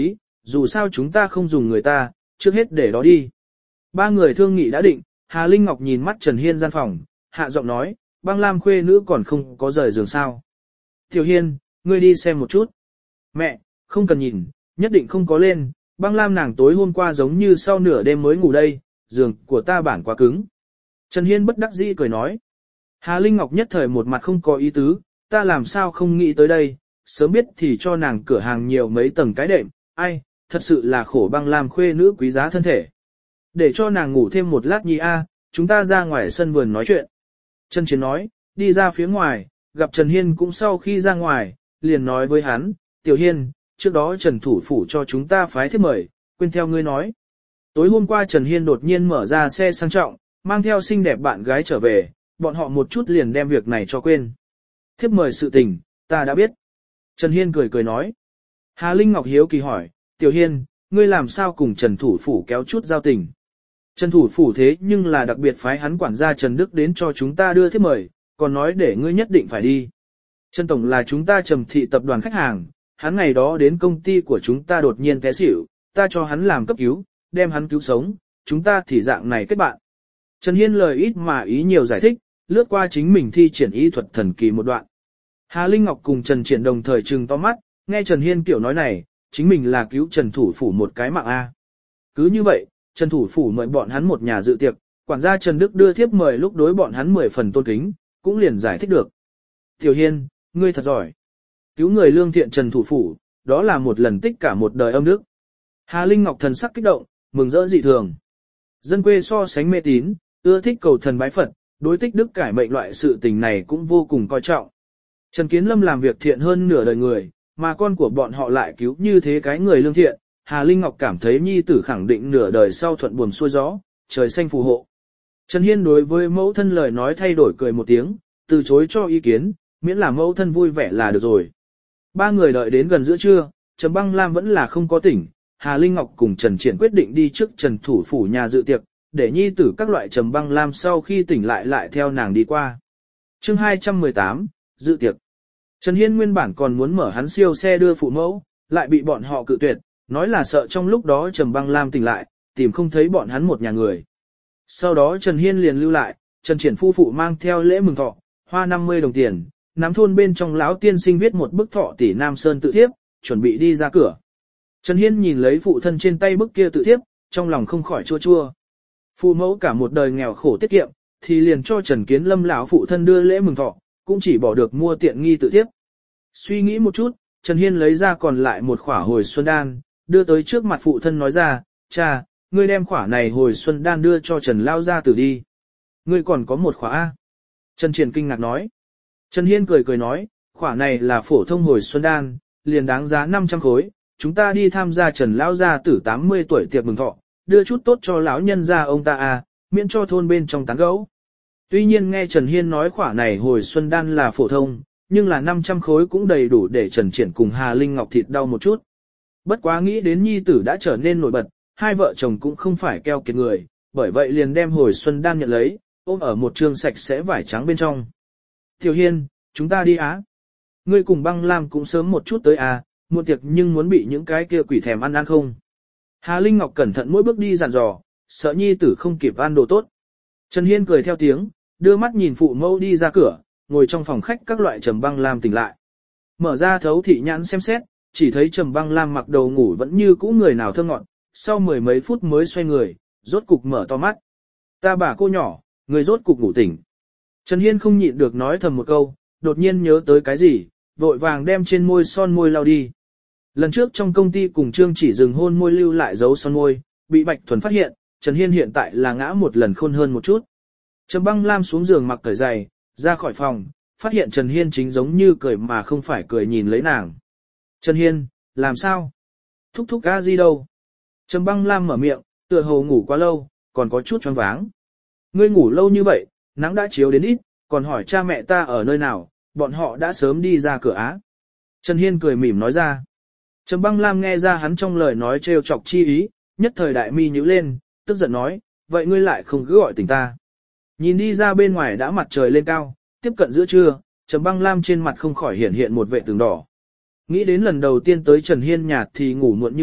S1: dù sao chúng ta không dùng người ta, trước hết để đó đi. Ba người thương nghị đã định, Hà Linh Ngọc nhìn mắt Trần Hiên gian phòng, hạ giọng nói, băng lam khuê nữ còn không có rời giường sao. Tiểu Hiên, ngươi đi xem một chút. Mẹ, không cần nhìn, nhất định không có lên, băng lam nàng tối hôm qua giống như sau nửa đêm mới ngủ đây, giường của ta bản quá cứng. Trần Hiên bất đắc dĩ cười nói. Hà Linh Ngọc nhất thời một mặt không có ý tứ, ta làm sao không nghĩ tới đây, sớm biết thì cho nàng cửa hàng nhiều mấy tầng cái đệm, ai, thật sự là khổ băng lam khuê nữ quý giá thân thể. Để cho nàng ngủ thêm một lát nhi a, chúng ta ra ngoài sân vườn nói chuyện. Trần Chiến nói, đi ra phía ngoài, gặp Trần Hiên cũng sau khi ra ngoài, liền nói với hắn, Tiểu Hiên, trước đó Trần thủ phủ cho chúng ta phái thiếp mời, quên theo ngươi nói. Tối hôm qua Trần Hiên đột nhiên mở ra xe sang trọng, mang theo xinh đẹp bạn gái trở về, bọn họ một chút liền đem việc này cho quên. Thiếp mời sự tình, ta đã biết. Trần Hiên cười cười nói. Hà Linh Ngọc hiếu kỳ hỏi, Tiểu Hiên, ngươi làm sao cùng Trần thủ phủ kéo chút giao tình. Trần thủ phủ thế nhưng là đặc biệt phái hắn quản gia Trần Đức đến cho chúng ta đưa thiếp mời, còn nói để ngươi nhất định phải đi. Trần Tổng là chúng ta Trầm thị tập đoàn khách hàng, hắn ngày đó đến công ty của chúng ta đột nhiên té xỉu, ta cho hắn làm cấp cứu, đem hắn cứu sống, chúng ta thì dạng này kết bạn. Trần Hiên lời ít mà ý nhiều giải thích, lướt qua chính mình thi triển y thuật thần kỳ một đoạn. Hà Linh Ngọc cùng Trần Triển đồng thời trừng to mắt, nghe Trần Hiên kiểu nói này, chính mình là cứu Trần thủ phủ một cái mạng A. Cứ như vậy, Trần thủ phủ mời bọn hắn một nhà dự tiệc, quản gia Trần Đức đưa thiếp mời lúc đối bọn hắn 10 phần tôn kính, cũng liền giải thích được. Tiểu Hiên, ngươi thật giỏi. Cứu người lương thiện Trần thủ phủ, đó là một lần tích cả một đời âm đức. Hà Linh Ngọc thần sắc kích động, mừng rỡ dị thường. Dân quê so sánh mê tín, ưa thích cầu thần bái Phật, đối tích đức cải mệnh loại sự tình này cũng vô cùng coi trọng. Trần Kiến Lâm làm việc thiện hơn nửa đời người, mà con của bọn họ lại cứu như thế cái người lương thiện, Hà Linh Ngọc cảm thấy nhi tử khẳng định nửa đời sau thuận buồm xuôi gió, trời xanh phù hộ. Trần Hiên đối với mẫu thân lời nói thay đổi cười một tiếng, từ chối cho ý kiến, miễn là mẫu thân vui vẻ là được rồi. Ba người đợi đến gần giữa trưa, Trầm Băng Lam vẫn là không có tỉnh, Hà Linh Ngọc cùng Trần Triển quyết định đi trước Trần thủ phủ nhà dự tiệc, để nhi tử các loại Trầm Băng Lam sau khi tỉnh lại theo nàng đi qua. Chương 218, dự tiệc. Trần Hiên nguyên bản còn muốn mở hắn siêu xe đưa phụ mẫu, lại bị bọn họ cự tuyệt, nói là sợ trong lúc đó Trầm Băng Lam tỉnh lại, tìm không thấy bọn hắn một nhà người. Sau đó Trần Hiên liền lưu lại, Trần Triển phu phụ mang theo lễ mừng thọ, hoa 50 đồng tiền, nắm thôn bên trong lão tiên sinh viết một bức thọ tỷ Nam Sơn tự thiếp, chuẩn bị đi ra cửa. Trần Hiên nhìn lấy phụ thân trên tay bức kia tự thiếp, trong lòng không khỏi chua chua. Phụ mẫu cả một đời nghèo khổ tiết kiệm, thì liền cho Trần Kiến Lâm lão phụ thân đưa lễ mừng thọ, cũng chỉ bỏ được mua tiện nghi tự thiếp. Suy nghĩ một chút, Trần Hiên lấy ra còn lại một khỏa hồi xuân đan, đưa tới trước mặt phụ thân nói ra, cha, ngươi đem khỏa này hồi xuân đan đưa cho Trần Lao gia tử đi. Ngươi còn có một khỏa A. Trần Triển kinh ngạc nói. Trần Hiên cười cười nói, khỏa này là phổ thông hồi xuân đan, liền đáng giá 500 khối, chúng ta đi tham gia Trần Lao gia tử 80 tuổi tiệc mừng thọ, đưa chút tốt cho lão nhân gia ông ta A, miễn cho thôn bên trong tán gẫu. Tuy nhiên nghe Trần Hiên nói khỏa này hồi xuân đan là phổ thông, nhưng là 500 khối cũng đầy đủ để Trần Triển cùng Hà Linh Ngọc thịt đau một chút. Bất quá nghĩ đến nhi tử đã trở nên nổi bật, hai vợ chồng cũng không phải keo kiệt người, bởi vậy liền đem hồi xuân đan nhận lấy, ôm ở một trường sạch sẽ vải trắng bên trong. Tiểu Hiên, chúng ta đi á. Ngươi cùng Băng Lam cũng sớm một chút tới à, muộn tiệc nhưng muốn bị những cái kia quỷ thèm ăn không. Hà Linh Ngọc cẩn thận mỗi bước đi dặn dò, sợ nhi tử không kịp ăn đồ tốt. Trần Hiên cười theo tiếng, đưa mắt nhìn phụ mẫu đi ra cửa, ngồi trong phòng khách các loại Trầm Băng Lam tỉnh lại. Mở ra thấu thị nhãn xem xét, chỉ thấy Trầm Băng Lam mặc đầu ngủ vẫn như cũ người nào thơm ngọt, sau mười mấy phút mới xoay người, rốt cục mở to mắt. Ta bà cô nhỏ, người rốt cục ngủ tỉnh. Trần Hiên không nhịn được nói thầm một câu, đột nhiên nhớ tới cái gì, vội vàng đem trên môi son môi lau đi. Lần trước trong công ty cùng Trương Chỉ dừng hôn môi lưu lại dấu son môi, bị Bạch Thuần phát hiện, Trần Hiên hiện tại là ngã một lần khôn hơn một chút. Trầm Băng Lam xuống giường mặc cởi giày, ra khỏi phòng, phát hiện Trần Hiên chính giống như cười mà không phải cười nhìn lấy nàng. Trần Hiên, làm sao? Thúc thúc a gì đâu? Trầm Băng Lam mở miệng, tựa hồ ngủ quá lâu, còn có chút choáng váng. Ngươi ngủ lâu như vậy, nắng đã chiếu đến ít, còn hỏi cha mẹ ta ở nơi nào, bọn họ đã sớm đi ra cửa á. Trần Hiên cười mỉm nói ra. Trầm Băng Lam nghe ra hắn trong lời nói trêu chọc chi ý, nhất thời đại mi nhíu lên, tức giận nói, vậy ngươi lại không cứ gọi tỉnh ta. Nhìn đi ra bên ngoài đã mặt trời lên cao, tiếp cận giữa trưa, Trầm Băng Lam trên mặt không khỏi hiện một vệ tường đỏ. Nghĩ đến lần đầu tiên tới Trần Hiên nhà thì ngủ muộn như vậy,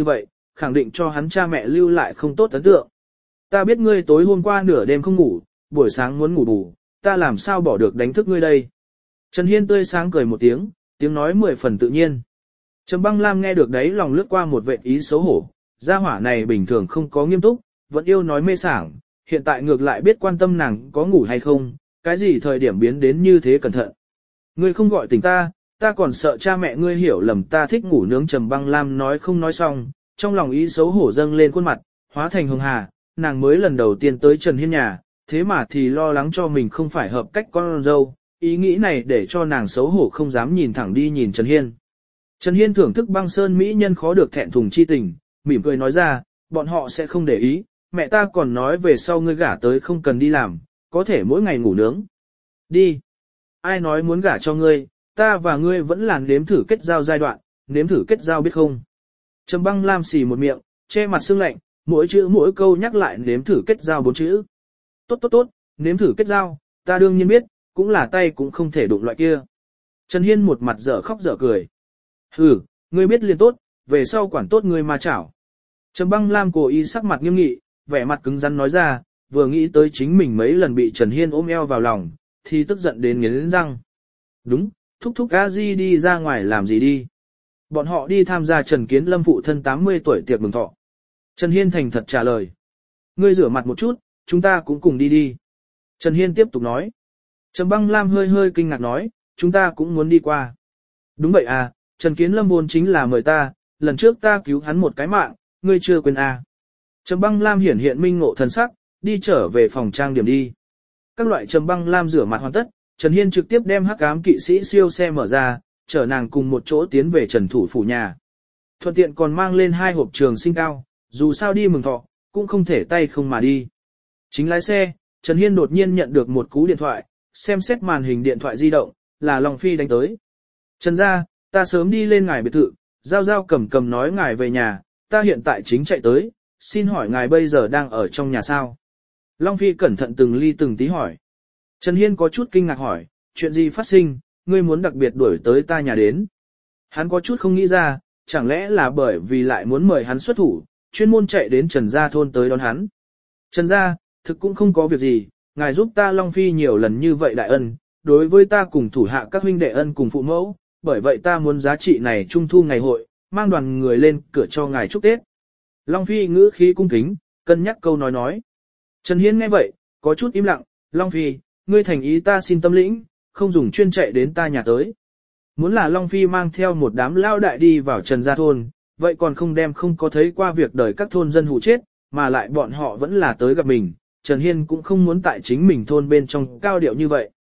S1: khẳng định cho hắn cha mẹ lưu lại không tốt ấn tượng. Ta biết ngươi tối hôm qua nửa đêm không ngủ, buổi sáng muốn ngủ bù, ta làm sao bỏ được đánh thức ngươi đây. Trần Hiên tươi sáng cười một tiếng, tiếng nói 10 phần tự nhiên. Trầm Băng Lam nghe được đấy lòng lướt qua một vệt ý xấu hổ, gia hỏa này bình thường không có nghiêm túc, vẫn yêu nói mê sảng, hiện tại ngược lại biết quan tâm nàng có ngủ hay không, cái gì thời điểm biến đến như thế cẩn thận. Ngươi không gọi tỉnh ta còn sợ cha mẹ ngươi hiểu lầm ta thích ngủ nướng. Trầm Băng Lam nói không nói xong, trong lòng ý xấu hổ dâng lên khuôn mặt, hóa thành hồng hà, nàng mới lần đầu tiên tới Trần Hiên nhà, thế mà thì lo lắng cho mình không phải hợp cách con dâu, ý nghĩ này để cho nàng xấu hổ không dám nhìn thẳng đi nhìn Trần Hiên. Trần Hiên thưởng thức băng sơn mỹ nhân khó được thẹn thùng chi tình, mỉm cười nói ra, bọn họ sẽ không để ý, mẹ ta còn nói về sau ngươi gả tới không cần đi làm, có thể mỗi ngày ngủ nướng. Đi. Ai nói muốn gả cho ngươi, ta và ngươi vẫn là nếm thử kết giao giai đoạn, nếm thử kết giao biết không. Trầm Băng Lam xì một miệng, che mặt sương lạnh, mỗi chữ mỗi câu nhắc lại nếm thử kết giao 4 chữ. Tốt, nếm thử kết giao, ta đương nhiên biết, cũng là tay cũng không thể đụng loại kia. Trần Hiên một mặt dở khóc dở cười. Hừ, ngươi biết liền tốt, về sau quản tốt ngươi mà chảo. Trầm Băng Lam cố ý sắc mặt nghiêm nghị, vẻ mặt cứng rắn nói ra, vừa nghĩ tới chính mình mấy lần bị Trần Hiên ôm eo vào lòng, thì tức giận đến nghiến răng. Đúng, thúc a di đi ra ngoài làm gì đi. Bọn họ đi tham gia Trần Kiến Lâm phụ thân 80 tuổi tiệc mừng thọ. Trần Hiên thành thật trả lời. Ngươi rửa mặt một chút, chúng ta cũng cùng đi đi. Trần Hiên tiếp tục nói. Trầm Băng Lam hơi hơi kinh ngạc nói, chúng ta cũng muốn đi qua. Đúng vậy à, Trần Kiến Lâm vốn chính là mời ta, lần trước ta cứu hắn một cái mạng, ngươi chưa quên à. Trầm Băng Lam hiển hiện minh ngộ thần sắc, đi trở về phòng trang điểm đi. Các loại Trầm Băng Lam rửa mặt hoàn tất, Trần Hiên trực tiếp đem hắc ám kỵ sĩ siêu xe mở ra, chở nàng cùng một chỗ tiến về Trần thủ phủ nhà. Thuận tiện còn mang lên 2 hộp trường sinh cao, dù sao đi mừng thọ, cũng không thể tay không mà đi. Chính lái xe, Trần Hiên đột nhiên nhận được một cú điện thoại, xem xét màn hình điện thoại di động, là Long Phi đánh tới. Trần gia, ta sớm đi lên ngài biệt thự, Giao cầm nói ngài về nhà, ta hiện tại chính chạy tới, xin hỏi ngài bây giờ đang ở trong nhà sao? Long Phi cẩn thận từng ly từng tí hỏi. Trần Hiên có chút kinh ngạc hỏi, chuyện gì phát sinh, ngươi muốn đặc biệt đuổi tới ta nhà đến. Hắn có chút không nghĩ ra, chẳng lẽ là bởi vì lại muốn mời hắn xuất thủ, chuyên môn chạy đến Trần gia thôn tới đón hắn. Trần gia, thực cũng không có việc gì, ngài giúp ta Long Phi nhiều lần như vậy đại ân, đối với ta cùng thủ hạ các huynh đệ ân cùng phụ mẫu, bởi vậy ta muốn giá trị này trung thu ngày hội, mang đoàn người lên cửa cho ngài chúc Tết. Long Phi ngữ khí cung kính, cân nhắc câu nói. Trần Hiên nghe vậy, có chút im lặng, Long Phi, ngươi thành ý ta xin tâm lĩnh, không dùng chuyên chạy đến ta nhà tới. Muốn là Long Phi mang theo một đám lao đại đi vào Trần gia thôn, vậy còn không đem không có thấy qua việc đời các thôn dân hụ chết, mà lại bọn họ vẫn là tới gặp mình, Trần Hiên cũng không muốn tại chính mình thôn bên trong cao điệu như vậy.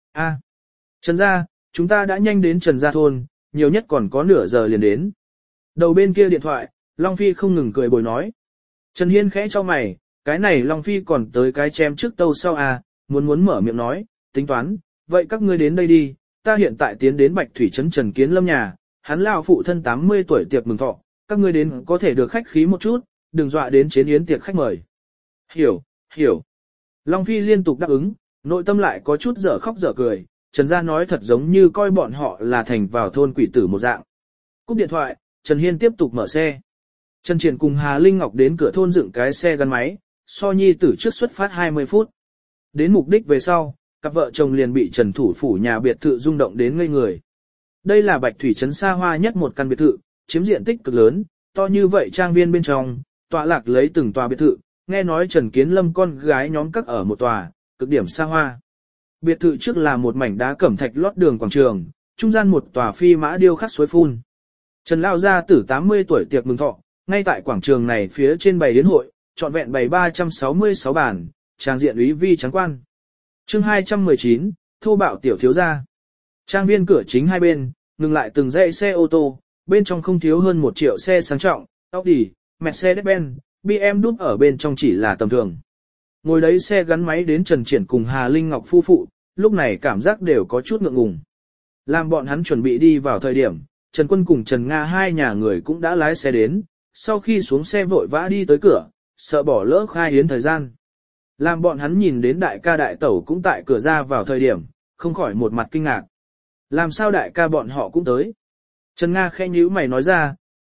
S1: Trần gia, chúng ta đã nhanh đến Trần gia thôn, nhiều nhất còn có nửa giờ liền đến. Đầu bên kia điện thoại, Long Phi không ngừng cười bồi nói. Trần Hiên khẽ cho mày, cái này Long Phi còn tới cái chém trước tâu sau muốn mở miệng nói, tính toán, vậy các ngươi đến đây đi, ta hiện tại tiến đến Bạch Thủy trấn Trần Kiến Lâm nhà, hắn lão phụ thân 80 tuổi tiệc mừng thọ, các ngươi đến có thể được khách khí một chút, đừng dọa đến chế yến tiệc khách mời. Hiểu. Long Phi liên tục đáp ứng, nội tâm lại có chút dở khóc dở cười, Trần gia nói thật giống như coi bọn họ là thành vào thôn quỷ tử một dạng. Cúp điện thoại, Trần Hiên tiếp tục mở xe. Trần Triển cùng Hà Linh Ngọc đến cửa thôn dựng cái xe gắn máy, so nhi tử trước xuất phát 20 phút. Đến mục đích về sau, cặp vợ chồng liền bị Trần thủ phủ nhà biệt thự rung động đến ngây người. Đây là Bạch Thủy trấn xa hoa nhất một căn biệt thự, chiếm diện tích cực lớn, to như vậy trang viên bên trong, tọa lạc lấy từng tòa biệt thự, nghe nói Trần Kiến Lâm con gái nhóm các ở một tòa, cực điểm xa hoa. Biệt thự trước là một mảnh đá cẩm thạch lót đường quảng trường, trung gian một tòa phi mã điêu khắc suối phun. Trần lão gia tử 80 tuổi tiệc mừng thọ, ngay tại quảng trường này phía trên bày yến hội, trọn vẹn bày 366 bàn, trang diện úy vi trắng quan. Chương 219, thô bạo tiểu thiếu gia. Trang viên cửa chính hai bên, ngừng lại từng dãy xe ô tô, bên trong không thiếu hơn 1 triệu xe sang trọng, Audi, Mercedes-Benz, BMW ở bên trong chỉ là tầm thường. Ngồi đấy xe gắn máy đến Trần Triển cùng Hà Linh Ngọc phu phụ, lúc này cảm giác đều có chút ngượng ngùng. Làm bọn hắn chuẩn bị đi vào thời điểm, Trần Quân cùng Trần Nga hai nhà người cũng đã lái xe đến, sau khi xuống xe vội vã đi tới cửa, sợ bỏ lỡ khai yến thời gian. Làm bọn hắn nhìn đến đại ca đại tẩu cũng tại cửa ra vào thời điểm, không khỏi một mặt kinh ngạc. Làm sao đại ca bọn họ cũng tới? Trần Nga khẽ nhíu mày nói ra,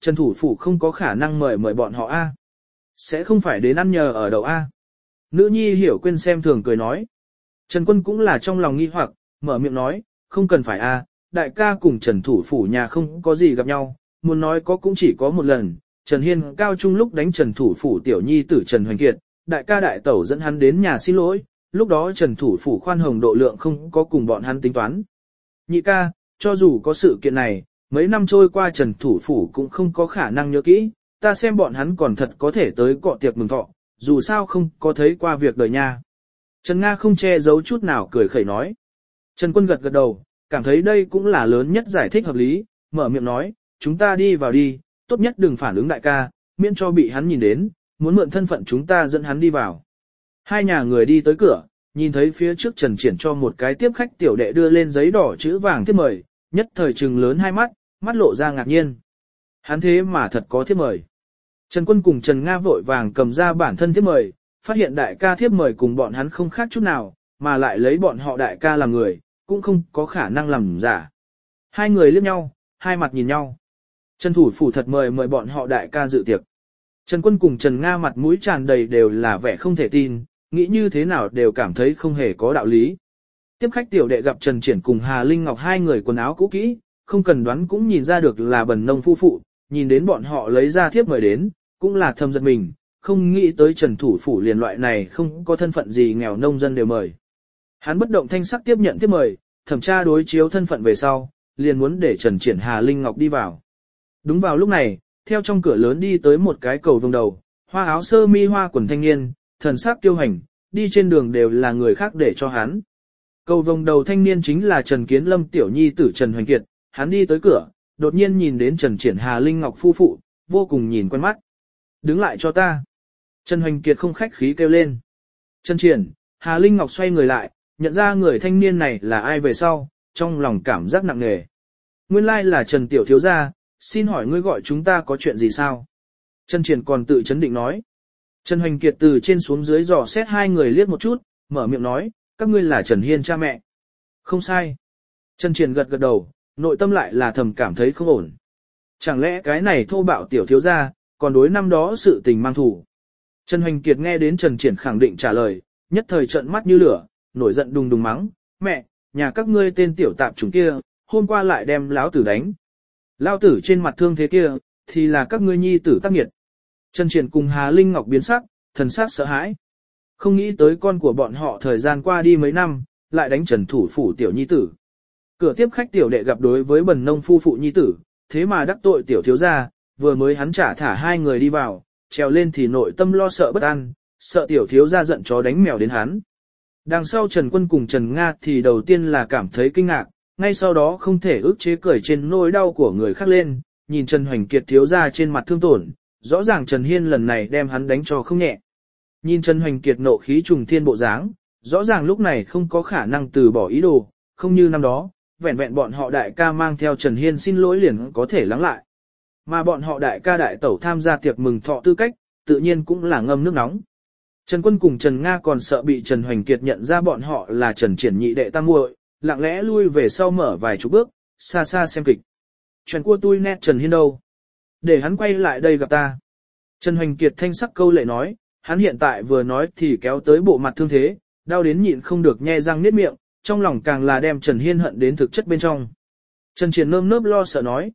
S1: Trần thủ phủ không có khả năng mời bọn họ a. Sẽ không phải đến ăn nhờ ở đậu a. Nữ nhi hiểu quên xem thường cười nói. Trần Quân cũng là trong lòng nghi hoặc, mở miệng nói, không cần phải a, đại ca cùng Trần thủ phủ nhà không có gì gặp nhau, muốn nói có cũng chỉ có một lần, Trần Hiên cao trung lúc đánh Trần thủ phủ tiểu nhi tử Trần Hoành Kiệt, đại ca đại tẩu dẫn hắn đến nhà xin lỗi, lúc đó Trần thủ phủ khoan hồng độ lượng không có cùng bọn hắn tính toán. Nhị ca, cho dù có sự kiện này, mấy năm trôi qua Trần thủ phủ cũng không có khả năng nhớ kỹ, ta xem bọn hắn còn thật có thể tới cọ tiệc mừng thọ, dù sao không có thấy qua việc đời nha. Trần Nga không che giấu chút nào cười khẩy nói. Trần Quân gật gật đầu, cảm thấy đây cũng là lớn nhất giải thích hợp lý, mở miệng nói, chúng ta đi vào đi, tốt nhất đừng phản ứng đại ca, miễn cho bị hắn nhìn đến, muốn mượn thân phận chúng ta dẫn hắn đi vào. Hai nhà người đi tới cửa, nhìn thấy phía trước Trần Triển cho một cái tiếp khách tiểu đệ đưa lên giấy đỏ chữ vàng thiếp mời, nhất thời trừng lớn hai mắt, mắt lộ ra ngạc nhiên. Hắn thế mà thật có thiếp mời. Trần Quân cùng Trần Nga vội vàng cầm ra bản thân thiếp mời, phát hiện đại ca thiếp mời cùng bọn hắn không khác chút nào, mà lại lấy bọn họ đại ca làm người, cũng không có khả năng làm giả. Hai người liếc nhau, hai mặt nhìn nhau. Trần thủ phủ thật mời bọn họ đại ca dự tiệc. Trần Quân cùng Trần Nga mặt mũi tràn đầy đều là vẻ không thể tin, nghĩ như thế nào đều cảm thấy không hề có đạo lý. Tiếp khách tiểu đệ gặp Trần Triển cùng Hà Linh Ngọc hai người quần áo cũ kỹ, không cần đoán cũng nhìn ra được là bần nông phu phụ, nhìn đến bọn họ lấy ra thiếp mời đến, cũng là thầm giật mình, không nghĩ tới Trần thủ phủ liền loại này không có thân phận gì nghèo nông dân đều mời. Hắn bất động thanh sắc tiếp nhận thiếp mời, thẩm tra đối chiếu thân phận về sau, liền muốn để Trần Triển Hà Linh Ngọc đi vào. Đúng vào lúc này, theo trong cửa lớn đi tới một cái cầu vồng đầu, hoa áo sơ mi hoa quần thanh niên, thần sắc kiêu hành, đi trên đường đều là người khác để cho hắn. Cầu vồng đầu thanh niên chính là Trần Kiến Lâm tiểu nhi tử Trần Hoành Kiệt, hắn đi tới cửa, đột nhiên nhìn đến Trần Triển Hà Linh Ngọc phu phụ, vô cùng nhìn quen mắt. Đứng lại cho ta. Trần Hoành Kiệt không khách khí kêu lên. Trần Triển, Hà Linh Ngọc xoay người lại, nhận ra người thanh niên này là ai về sau, trong lòng cảm giác nặng nề. Nguyên lai là Trần tiểu thiếu gia, xin hỏi ngươi gọi chúng ta có chuyện gì sao? Trần Triển còn tự chấn định nói. Trần Hoành Kiệt từ trên xuống dưới dò xét hai người liếc một chút, mở miệng nói, các ngươi là Trần Hiên cha mẹ. Không sai. Trần Triển gật gật đầu, nội tâm lại là thầm cảm thấy không ổn. Chẳng lẽ cái này thô bạo tiểu thiếu gia, còn đối năm đó sự tình mang thủ. Trần Hoành Kiệt nghe đến Trần Triển khẳng định trả lời, nhất thời trợn mắt như lửa, nổi giận đùng đùng mắng, mẹ, nhà các ngươi tên tiểu tạp chủng kia, hôm qua lại đem lão tử đánh. Lão tử trên mặt thương thế kia, thì là các ngươi nhi tử tác nghiệt. Trần Triển cùng Hà Linh Ngọc biến sắc, thần sắc sợ hãi. Không nghĩ tới con của bọn họ thời gian qua đi mấy năm, lại đánh Trần thủ phủ tiểu nhi tử. Cửa tiếp khách tiểu đệ gặp đối với bần nông phu phụ nhi tử, thế mà đắc tội tiểu thiếu gia, vừa mới hắn trả thả hai người đi vào, trèo lên thì nội tâm lo sợ bất an, sợ tiểu thiếu gia giận chó đánh mèo đến hắn. Đằng sau Trần Quân cùng Trần Nga thì đầu tiên là cảm thấy kinh ngạc, ngay sau đó không thể ức chế cười trên nỗi đau của người khác lên, nhìn Trần Hoành Kiệt thiếu gia trên mặt thương tổn, rõ ràng Trần Hiên lần này đem hắn đánh cho không nhẹ. Nhìn Trần Hoành Kiệt nộ khí trùng thiên bộ dáng, rõ ràng lúc này không có khả năng từ bỏ ý đồ, không như năm đó, vẹn vẹn bọn họ đại ca mang theo Trần Hiên xin lỗi liền có thể lắng lại. Mà bọn họ đại ca đại tẩu tham gia tiệc mừng thọ tư cách, tự nhiên cũng là ngâm nước nóng. Trần Quân cùng Trần Nga còn sợ bị Trần Hoành Kiệt nhận ra bọn họ là Trần Triển nhị đệ tam muội, lặng lẽ lui về sau mở vài chục bước, xa xa xem kịch. Chuyện của tôi nét Trần Hiên đâu? Để hắn quay lại đây gặp ta. Trần Hoành Kiệt thanh sắc câu lệ nói, hắn hiện tại vừa nói thì kéo tới bộ mặt thương thế, đau đến nhịn không được nhe răng niết miệng, trong lòng càng là đem Trần Hiên hận đến thực chất bên trong. Trần Triển nơm nớp lo sợ nói,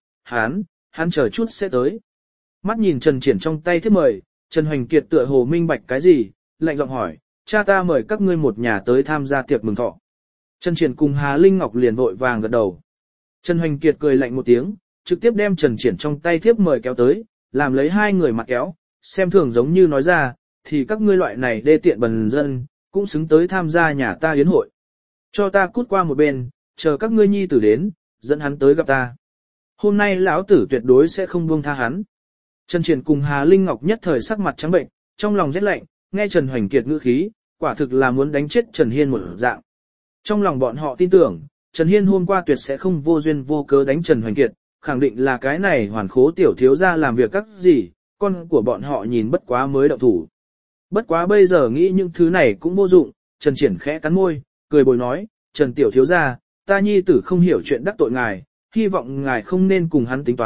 S1: hắn chờ chút sẽ tới. Mắt nhìn Trần Triển trong tay thiếp mời, Trần Hoành Kiệt tựa hồ minh bạch cái gì, lạnh giọng hỏi, cha ta mời các ngươi một nhà tới tham gia tiệc mừng thọ. Trần Triển cùng Hà Linh Ngọc liền vội vàng gật đầu. Trần Hoành Kiệt cười lạnh một tiếng, trực tiếp đem Trần Triển trong tay thiếp mời kéo tới, làm lấy hai người mặt kéo, xem thường giống như nói ra, thì các ngươi loại này đê tiện bần dân, cũng xứng tới tham gia nhà ta yến hội. Cho ta cút qua một bên, chờ các ngươi nhi tử đến, dẫn hắn tới gặp ta. Hôm nay lão tử tuyệt đối sẽ không buông tha hắn. Trần Triển cùng Hà Linh Ngọc nhất thời sắc mặt trắng bệnh, trong lòng rét lạnh, nghe Trần Hoành Kiệt ngữ khí, quả thực là muốn đánh chết Trần Hiên một dạng. Trong lòng bọn họ tin tưởng, Trần Hiên hôm qua tuyệt sẽ không vô duyên vô cớ đánh Trần Hoành Kiệt, khẳng định là cái này hoàn khố tiểu thiếu gia làm việc các gì, con của bọn họ nhìn bất quá mới động thủ. Bất quá bây giờ nghĩ những thứ này cũng vô dụng, Trần Triển khẽ cắn môi, cười bồi nói, Trần tiểu thiếu gia, ta nhi tử không hiểu chuyện đắc tội ngài, hy vọng ngài không nên cùng hắn tính toán,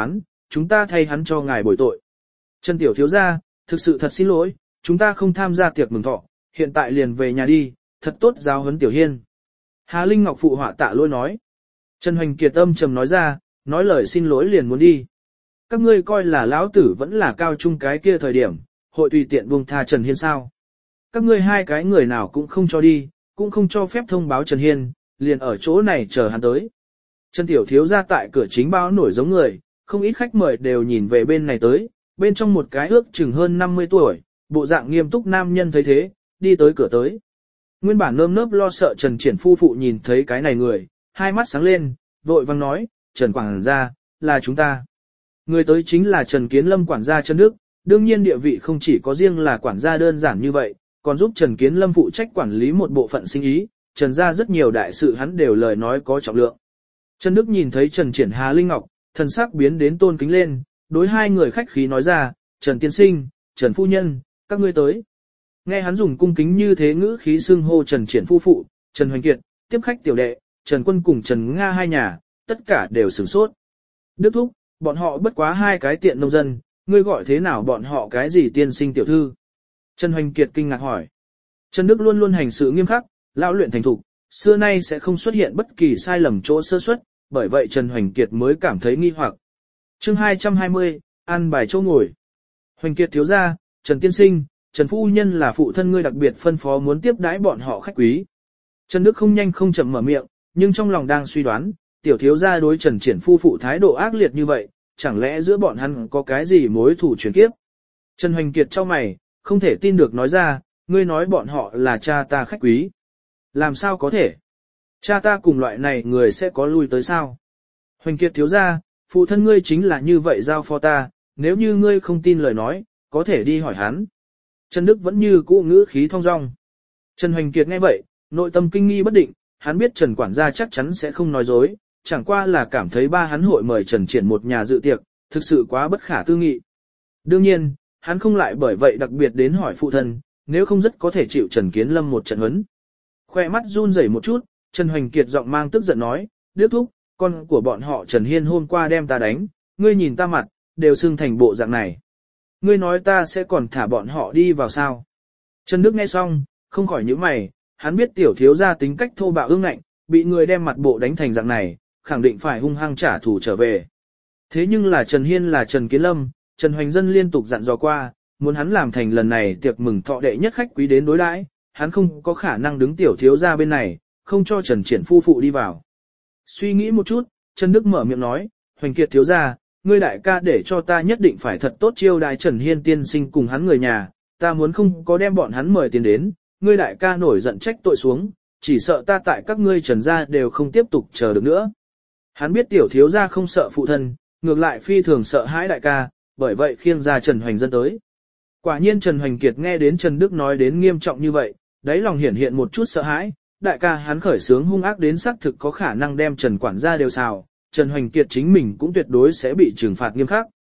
S1: chúng ta thay hắn cho ngài bồi tội. Trần tiểu thiếu gia, thực sự thật xin lỗi, chúng ta không tham gia tiệc mừng thọ, hiện tại liền về nhà đi, thật tốt giáo huấn tiểu hiên. Hà Linh Ngọc phụ họa tạ lỗi nói. Trần Hoành Kiệt âm trầm nói ra, nói lời xin lỗi liền muốn đi. Các ngươi coi là lão tử vẫn là cao trung cái kia thời điểm, hội tùy tiện buông tha Trần Hiên sao. Các ngươi hai cái người nào cũng không cho đi, cũng không cho phép thông báo Trần Hiên, liền ở chỗ này chờ hắn tới. Trần tiểu thiếu gia tại cửa chính báo nổi giống người, không ít khách mời đều nhìn về bên này tới, bên trong một cái ước chừng hơn 50 tuổi, bộ dạng nghiêm túc nam nhân thấy thế, đi tới cửa tới. Nguyên bản nơm nớp lo sợ Trần Triển phu phụ nhìn thấy cái này người, hai mắt sáng lên, vội vang nói, Trần quản gia, là chúng ta. Người tới chính là Trần Kiến Lâm quản gia Trần Đức, đương nhiên địa vị không chỉ có riêng là quản gia đơn giản như vậy, còn giúp Trần Kiến Lâm phụ trách quản lý một bộ phận sinh ý, Trần gia rất nhiều đại sự hắn đều lời nói có trọng lượng. Trần Đức nhìn thấy Trần Triển Hà Linh Ngọc, thần sắc biến đến tôn kính lên, đối hai người khách khí nói ra, Trần tiên sinh, Trần phu nhân, các ngươi tới. Nghe hắn dùng cung kính như thế ngữ khí xưng hô Trần Triển phu phụ, Trần Hoành Kiệt, tiếp khách tiểu đệ, Trần Quân cùng Trần Nga hai nhà, tất cả đều sửng sốt. Đức thúc, bọn họ bất quá hai cái tiện nông dân, ngươi gọi thế nào bọn họ cái gì tiên sinh tiểu thư? Trần Hoành Kiệt kinh ngạc hỏi. Trần Đức luôn luôn hành sự nghiêm khắc, lão luyện thành thục, xưa nay sẽ không xuất hiện bất kỳ sai lầm chỗ sơ suất, bởi vậy Trần Hoành Kiệt mới cảm thấy nghi hoặc. Chương 220, an bài chỗ ngồi. Hoành Kiệt thiếu gia, Trần tiên sinh, Trần phu nhân là phụ thân ngươi đặc biệt phân phó muốn tiếp đãi bọn họ khách quý. Trần Đức không nhanh không chậm mở miệng, nhưng trong lòng đang suy đoán, tiểu thiếu gia đối Trần Triển phu phụ thái độ ác liệt như vậy, chẳng lẽ giữa bọn hắn có cái gì mối thù truyền kiếp? Trần Hoành Kiệt chau mày, không thể tin được nói ra, ngươi nói bọn họ là cha ta khách quý. Làm sao có thể? Cha ta cùng loại này người sẽ có lui tới sao? Hoành Kiệt thiếu gia, phụ thân ngươi chính là như vậy giao phó ta, nếu như ngươi không tin lời nói, có thể đi hỏi hắn. Trần Đức vẫn như cũ ngữ khí thong dong. Trần Hoành Kiệt nghe vậy, nội tâm kinh nghi bất định, hắn biết Trần quản gia chắc chắn sẽ không nói dối, chẳng qua là cảm thấy ba hắn hội mời Trần Triển một nhà dự tiệc, thực sự quá bất khả tư nghị. Đương nhiên, hắn không lại bởi vậy đặc biệt đến hỏi phụ thân, nếu không rất có thể chịu Trần Kiến Lâm một trận huấn. Khoe mắt run rẩy một chút, Trần Hoành Kiệt giọng mang tức giận nói, Đức thúc, con của bọn họ Trần Hiên hôm qua đem ta đánh, ngươi nhìn ta mặt, đều sưng thành bộ dạng này. Ngươi nói ta sẽ còn thả bọn họ đi vào sao? Trần Đức nghe xong, không khỏi nhíu mày, hắn biết tiểu thiếu gia tính cách thô bạo ương ngạnh, bị người đem mặt bộ đánh thành dạng này, khẳng định phải hung hăng trả thù trở về. Thế nhưng là Trần Hiên là Trần Kiến Lâm, Trần Hoành Dân liên tục dặn dò qua, muốn hắn làm thành lần này tiệc mừng thọ đệ nhất khách quý đến đối đãi, hắn không có khả năng đứng tiểu thiếu gia bên này, không cho Trần Triển phu phụ đi vào. Suy nghĩ một chút, Trần Đức mở miệng nói, Hoành Kiệt thiếu gia, ngươi đại ca để cho ta nhất định phải thật tốt chiêu đãi Trần Hiên tiên sinh cùng hắn người nhà, ta muốn không có đem bọn hắn mời tiền đến, ngươi đại ca nổi giận trách tội xuống, chỉ sợ ta tại các ngươi Trần gia đều không tiếp tục chờ được nữa. Hắn biết tiểu thiếu gia không sợ phụ thân, ngược lại phi thường sợ hãi đại ca, bởi vậy khiêng ra Trần Hoành Dân tới. Quả nhiên Trần Hoành Kiệt nghe đến Trần Đức nói đến nghiêm trọng như vậy, đáy lòng hiển hiện một chút sợ hãi, đại ca hắn khởi sướng hung ác đến xác thực có khả năng đem Trần quản gia đều xào, Trần Hoành Kiệt chính mình cũng tuyệt đối sẽ bị trừng phạt nghiêm khắc.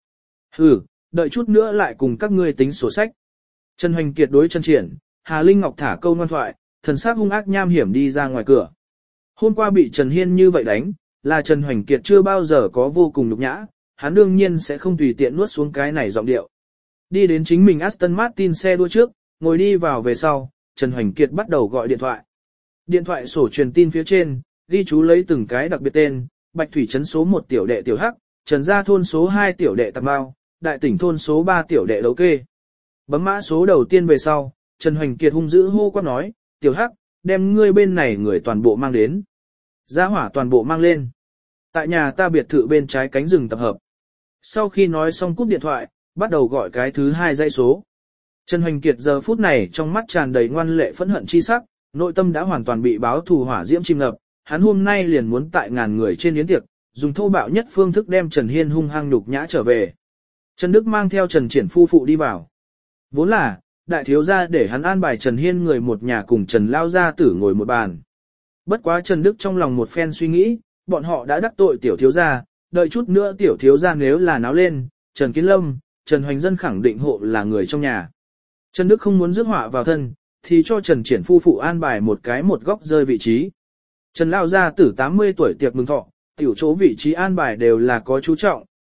S1: Đợi chút nữa lại cùng các ngươi tính sổ sách. Trần Hoành Kiệt đối Trần Triển, Hà Linh Ngọc thả câu ngoan thoại, thần sắc hung ác nham hiểm đi ra ngoài cửa. Hôm qua bị Trần Hiên như vậy đánh, là Trần Hoành Kiệt chưa bao giờ có vô cùng nhục nhã, hắn đương nhiên sẽ không tùy tiện nuốt xuống cái này giọng điệu. Đi đến chính mình Aston Martin xe đua trước, ngồi đi vào về sau, Trần Hoành Kiệt bắt đầu gọi điện thoại. Điện thoại sổ truyền tin phía trên, ghi chú lấy từng cái đặc biệt tên, Bạch Thủy trấn số 1 tiểu đệ tiểu Hắc, Trần Gia thôn số 2 tiểu đệ Tạp Mao, Đại Tỉnh thôn số 3 tiểu đệ Đấu Kê. Bấm mã số đầu tiên về sau, Trần Hoành Kiệt hung dữ hô quát nói, tiểu Hắc, đem ngươi bên này người toàn bộ mang đến. Gia hỏa toàn bộ mang lên. Tại nhà ta biệt thự bên trái cánh rừng tập hợp. Sau khi nói xong cúp điện thoại, bắt đầu gọi cái thứ hai dãy số. Trần Hoành Kiệt giờ phút này trong mắt tràn đầy ngoan lệ phẫn hận chi sắc, nội tâm đã hoàn toàn bị báo thù hỏa diễm chìm ngập, hắn hôm nay liền muốn tại ngàn người trên yến tiệc, dùng thô bạo nhất phương thức đem Trần Hiên hung hăng nhục nhã trở về. Trần Đức mang theo Trần Triển phu phụ đi vào. Vốn là, đại thiếu gia để hắn an bài Trần Hiên người một nhà cùng Trần Lao gia tử ngồi một bàn. Bất quá Trần Đức trong lòng một phen suy nghĩ, bọn họ đã đắc tội tiểu thiếu gia, đợi chút nữa tiểu thiếu gia nếu là náo lên, Trần Kiến Lâm, Trần Hoành Dân khẳng định hộ là người trong nhà. Trần Đức không muốn rước họa vào thân, thì cho Trần Triển phu phụ an bài một góc rơi vị trí. Trần Lao gia tử 80 tuổi tiệc mừng thọ, tiểu chỗ vị trí an bài đều là có chú trọng,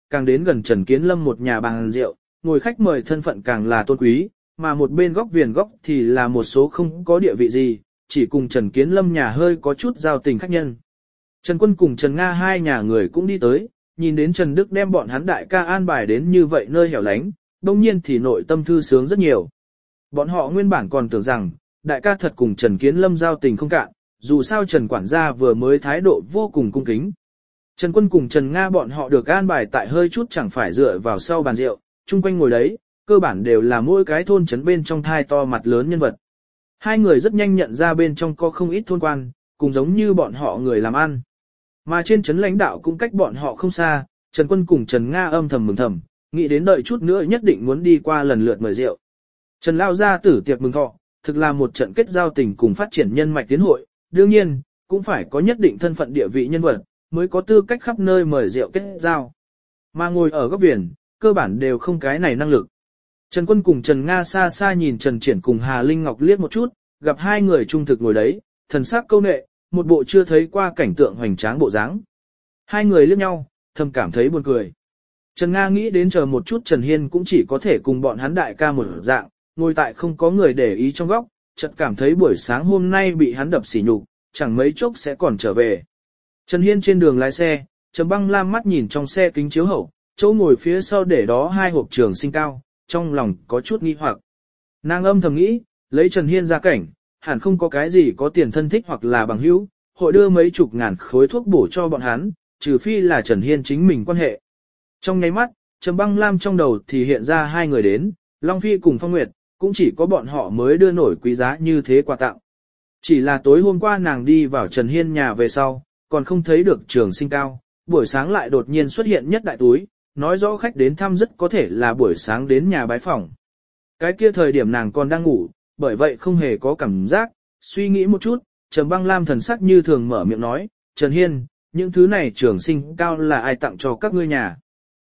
S1: càng đến gần Trần Kiến Lâm một nhà bàn rượu, ngồi khách mời thân phận càng là tôn quý, mà một bên góc viền góc thì là một số không có địa vị gì, chỉ cùng Trần Kiến Lâm nhà hơi có chút giao tình khách nhân. Trần Quân cùng Trần Nga hai nhà người cũng đi tới, nhìn đến Trần Đức đem bọn hắn đại ca an bài đến như vậy nơi hẻo lánh, đông nhiên thì nội tâm thư sướng rất nhiều. Bọn họ nguyên bản còn tưởng rằng, đại ca thật cùng Trần Kiến Lâm giao tình không cạn, dù sao Trần quản gia vừa mới thái độ vô cùng cung kính. Trần Quân cùng Trần Nga bọn họ được an bài tại hơi chút chẳng phải dựa vào sau bàn rượu, chung quanh ngồi đấy, cơ bản đều là mỗi cái thôn trấn bên trong thai to mặt lớn nhân vật. Hai người rất nhanh nhận ra bên trong có không ít thôn quan, cùng giống như bọn họ người làm ăn. Mà trên trấn lãnh đạo cũng cách bọn họ không xa, Trần Quân cùng Trần Nga âm thầm mừng thầm, nghĩ đến đợi chút nữa nhất định muốn đi qua lần lượt mời rượu. Trần Lao gia tử tiệc mừng thọ, thực là một trận kết giao tình cùng phát triển nhân mạch tiến hội, đương nhiên, cũng phải có nhất định thân phận địa vị nhân vật, mới có tư cách khắp nơi mời rượu kết giao. Mà ngồi ở góc viền, cơ bản đều không cái này năng lực. Trần Quân cùng Trần Nga xa xa nhìn Trần Triển cùng Hà Linh Ngọc liếc một chút, gặp hai người trung thực ngồi đấy, thần sắc câu nệ, một bộ chưa thấy qua cảnh tượng hoành tráng bộ dáng. Hai người liếc nhau, thầm cảm thấy buồn cười. Trần Nga nghĩ đến chờ một chút Trần Hiên cũng chỉ có thể cùng bọn hắn đại ca một dạng, ngồi tại không có người để ý trong góc, chợt cảm thấy buổi sáng hôm nay bị hắn đập sỉ nhục, chẳng mấy chốc sẽ còn trở về. Trần Hiên trên đường lái xe, Trầm Băng Lam mắt nhìn trong xe kính chiếu hậu, chỗ ngồi phía sau để đó hai hộp trường sinh cao, trong lòng có chút nghi hoặc. Nàng âm thầm nghĩ, lấy Trần Hiên ra cảnh, hẳn không có cái gì có tiền thân thích hoặc là bằng hữu, hội đưa mấy chục ngàn khối thuốc bổ cho bọn hắn, trừ phi là Trần Hiên chính mình quan hệ. Trong nháy mắt, Trầm Băng Lam trong đầu thì hiện ra hai người đến, Long Phi cùng Phong Nguyệt, cũng chỉ có bọn họ mới đưa nổi quý giá như thế quà tặng. Chỉ là tối hôm qua nàng đi vào Trần Hiên nhà về sau, còn không thấy được trường sinh cao, buổi sáng lại đột nhiên xuất hiện nhất đại túi, nói rõ khách đến thăm rất có thể là buổi sáng đến nhà bái phỏng. Cái kia thời điểm nàng còn đang ngủ, bởi vậy không hề có cảm giác, suy nghĩ một chút, Trầm Băng Lam thần sắc như thường mở miệng nói, Trần Hiên, những thứ này trường sinh cao là ai tặng cho các ngươi nhà?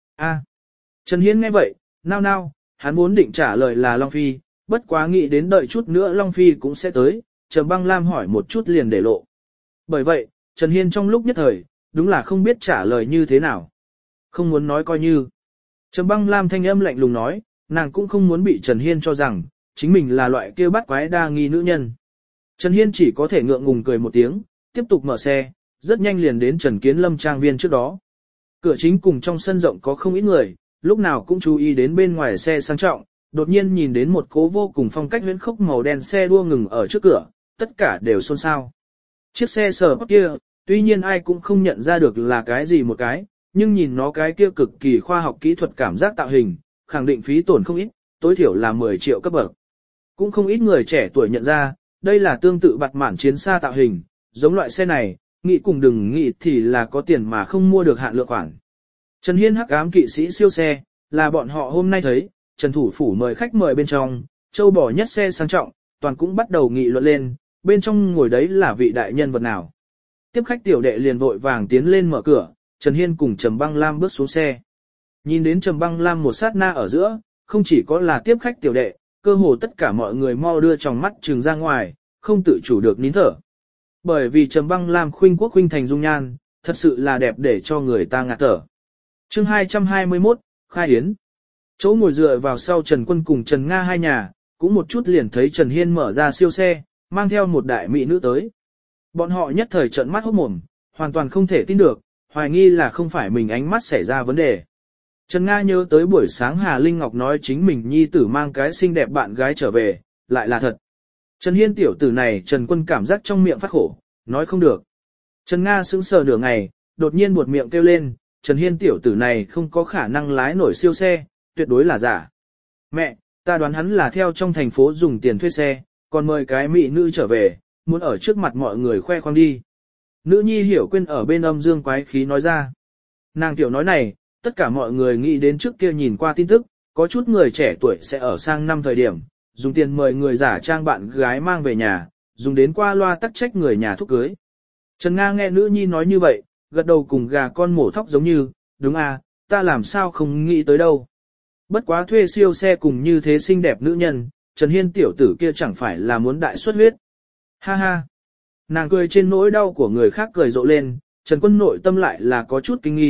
S1: Trần Hiên nghe vậy, nao, hắn vốn định trả lời là Long Phi, bất quá nghĩ đến đợi chút nữa Long Phi cũng sẽ tới, Trầm Băng Lam hỏi một chút liền để lộ. Bởi vậy, Trần Hiên trong lúc nhất thời, đúng là không biết trả lời như thế nào. Không muốn nói coi như. Trầm Băng Lam thanh âm lạnh lùng nói, nàng cũng không muốn bị Trần Hiên cho rằng, chính mình là loại kia bắt quái đa nghi nữ nhân. Trần Hiên chỉ có thể ngượng ngùng cười một tiếng, tiếp tục mở xe, rất nhanh liền đến Trần Kiến Lâm trang viên trước đó. Cửa chính cùng trong sân rộng có không ít người, lúc nào cũng chú ý đến bên ngoài xe sang trọng, đột nhiên nhìn đến một cố vô cùng phong cách huyễn khốc màu đen xe đua ngừng ở trước cửa, tất cả đều xôn xao. Chiếc xe sở kia, tuy nhiên ai cũng không nhận ra được là cái gì một cái, nhưng nhìn nó cái kia cực kỳ khoa học kỹ thuật cảm giác tạo hình, khẳng định phí tổn không ít, tối thiểu là 10 triệu cấp bậc. Cũng không ít người trẻ tuổi nhận ra, đây là tương tự bạt mạn chiến xa tạo hình, giống loại xe này, nghĩ cùng đừng nghĩ thì là có tiền mà không mua được hạn lượng khoản. Trần Hiên hắc ám kỵ sĩ siêu xe, là bọn họ hôm nay thấy, Trần Thủ Phủ mời khách mời bên trong, châu bò nhất xe sang trọng, toàn cũng bắt đầu nghị luận lên, bên trong ngồi đấy là vị đại nhân vật nào. Tiếp khách tiểu đệ liền vội vàng tiến lên mở cửa, Trần Hiên cùng Trầm Băng Lam bước xuống xe. Nhìn đến Trầm Băng Lam một sát na ở giữa, không chỉ có là tiếp khách tiểu đệ, cơ hồ tất cả mọi người mau đưa tròng mắt trừng ra ngoài, không tự chủ được nín thở. Bởi vì Trầm Băng Lam khuynh quốc khuynh thành dung nhan, thật sự là đẹp để cho người ta ngạt thở. Chương 221, khai yến. Chỗ ngồi dựa vào sau Trần Quân cùng Trần Nga hai nhà, cũng một chút liền thấy Trần Hiên mở ra siêu xe, mang theo một đại mỹ nữ tới. Bọn họ nhất thời trợn mắt hốt mồm, hoàn toàn không thể tin được, hoài nghi là không phải mình ánh mắt xảy ra vấn đề. Trần Nga nhớ tới buổi sáng Hà Linh Ngọc nói chính mình nhi tử mang cái xinh đẹp bạn gái trở về, lại là thật. Trần Hiên tiểu tử này Trần Quân cảm giác trong miệng phát khổ, nói không được. Trần Nga sững sờ nửa ngày, đột nhiên buột miệng kêu lên, Trần Hiên tiểu tử này không có khả năng lái nổi siêu xe, tuyệt đối là giả. Mẹ, ta đoán hắn là theo trong thành phố dùng tiền thuê xe, còn mời cái mỹ nữ trở về, muốn ở trước mặt mọi người khoe khoang đi. Nữ nhi Hiểu Quyên ở bên âm dương quái khí nói ra. Nàng tiểu nói này, tất cả mọi người nghĩ đến trước kia nhìn qua tin tức, có chút người trẻ tuổi sẽ ở sang năm thời điểm, dùng tiền mời người giả trang bạn gái mang về nhà, dùng đến qua loa tắc trách người nhà thúc cưới. Trần Nga nghe nữ nhi nói như vậy, gật đầu cùng gà con mổ thóc giống như, đúng à, ta làm sao không nghĩ tới đâu. Bất quá thuê siêu xe cùng như thế xinh đẹp nữ nhân, Trần Hiên tiểu tử kia chẳng phải là muốn đại xuất huyết. Ha ha. Nàng cười trên nỗi đau của người khác cười rộ lên, Trần Quân nội tâm lại là có chút kinh nghi,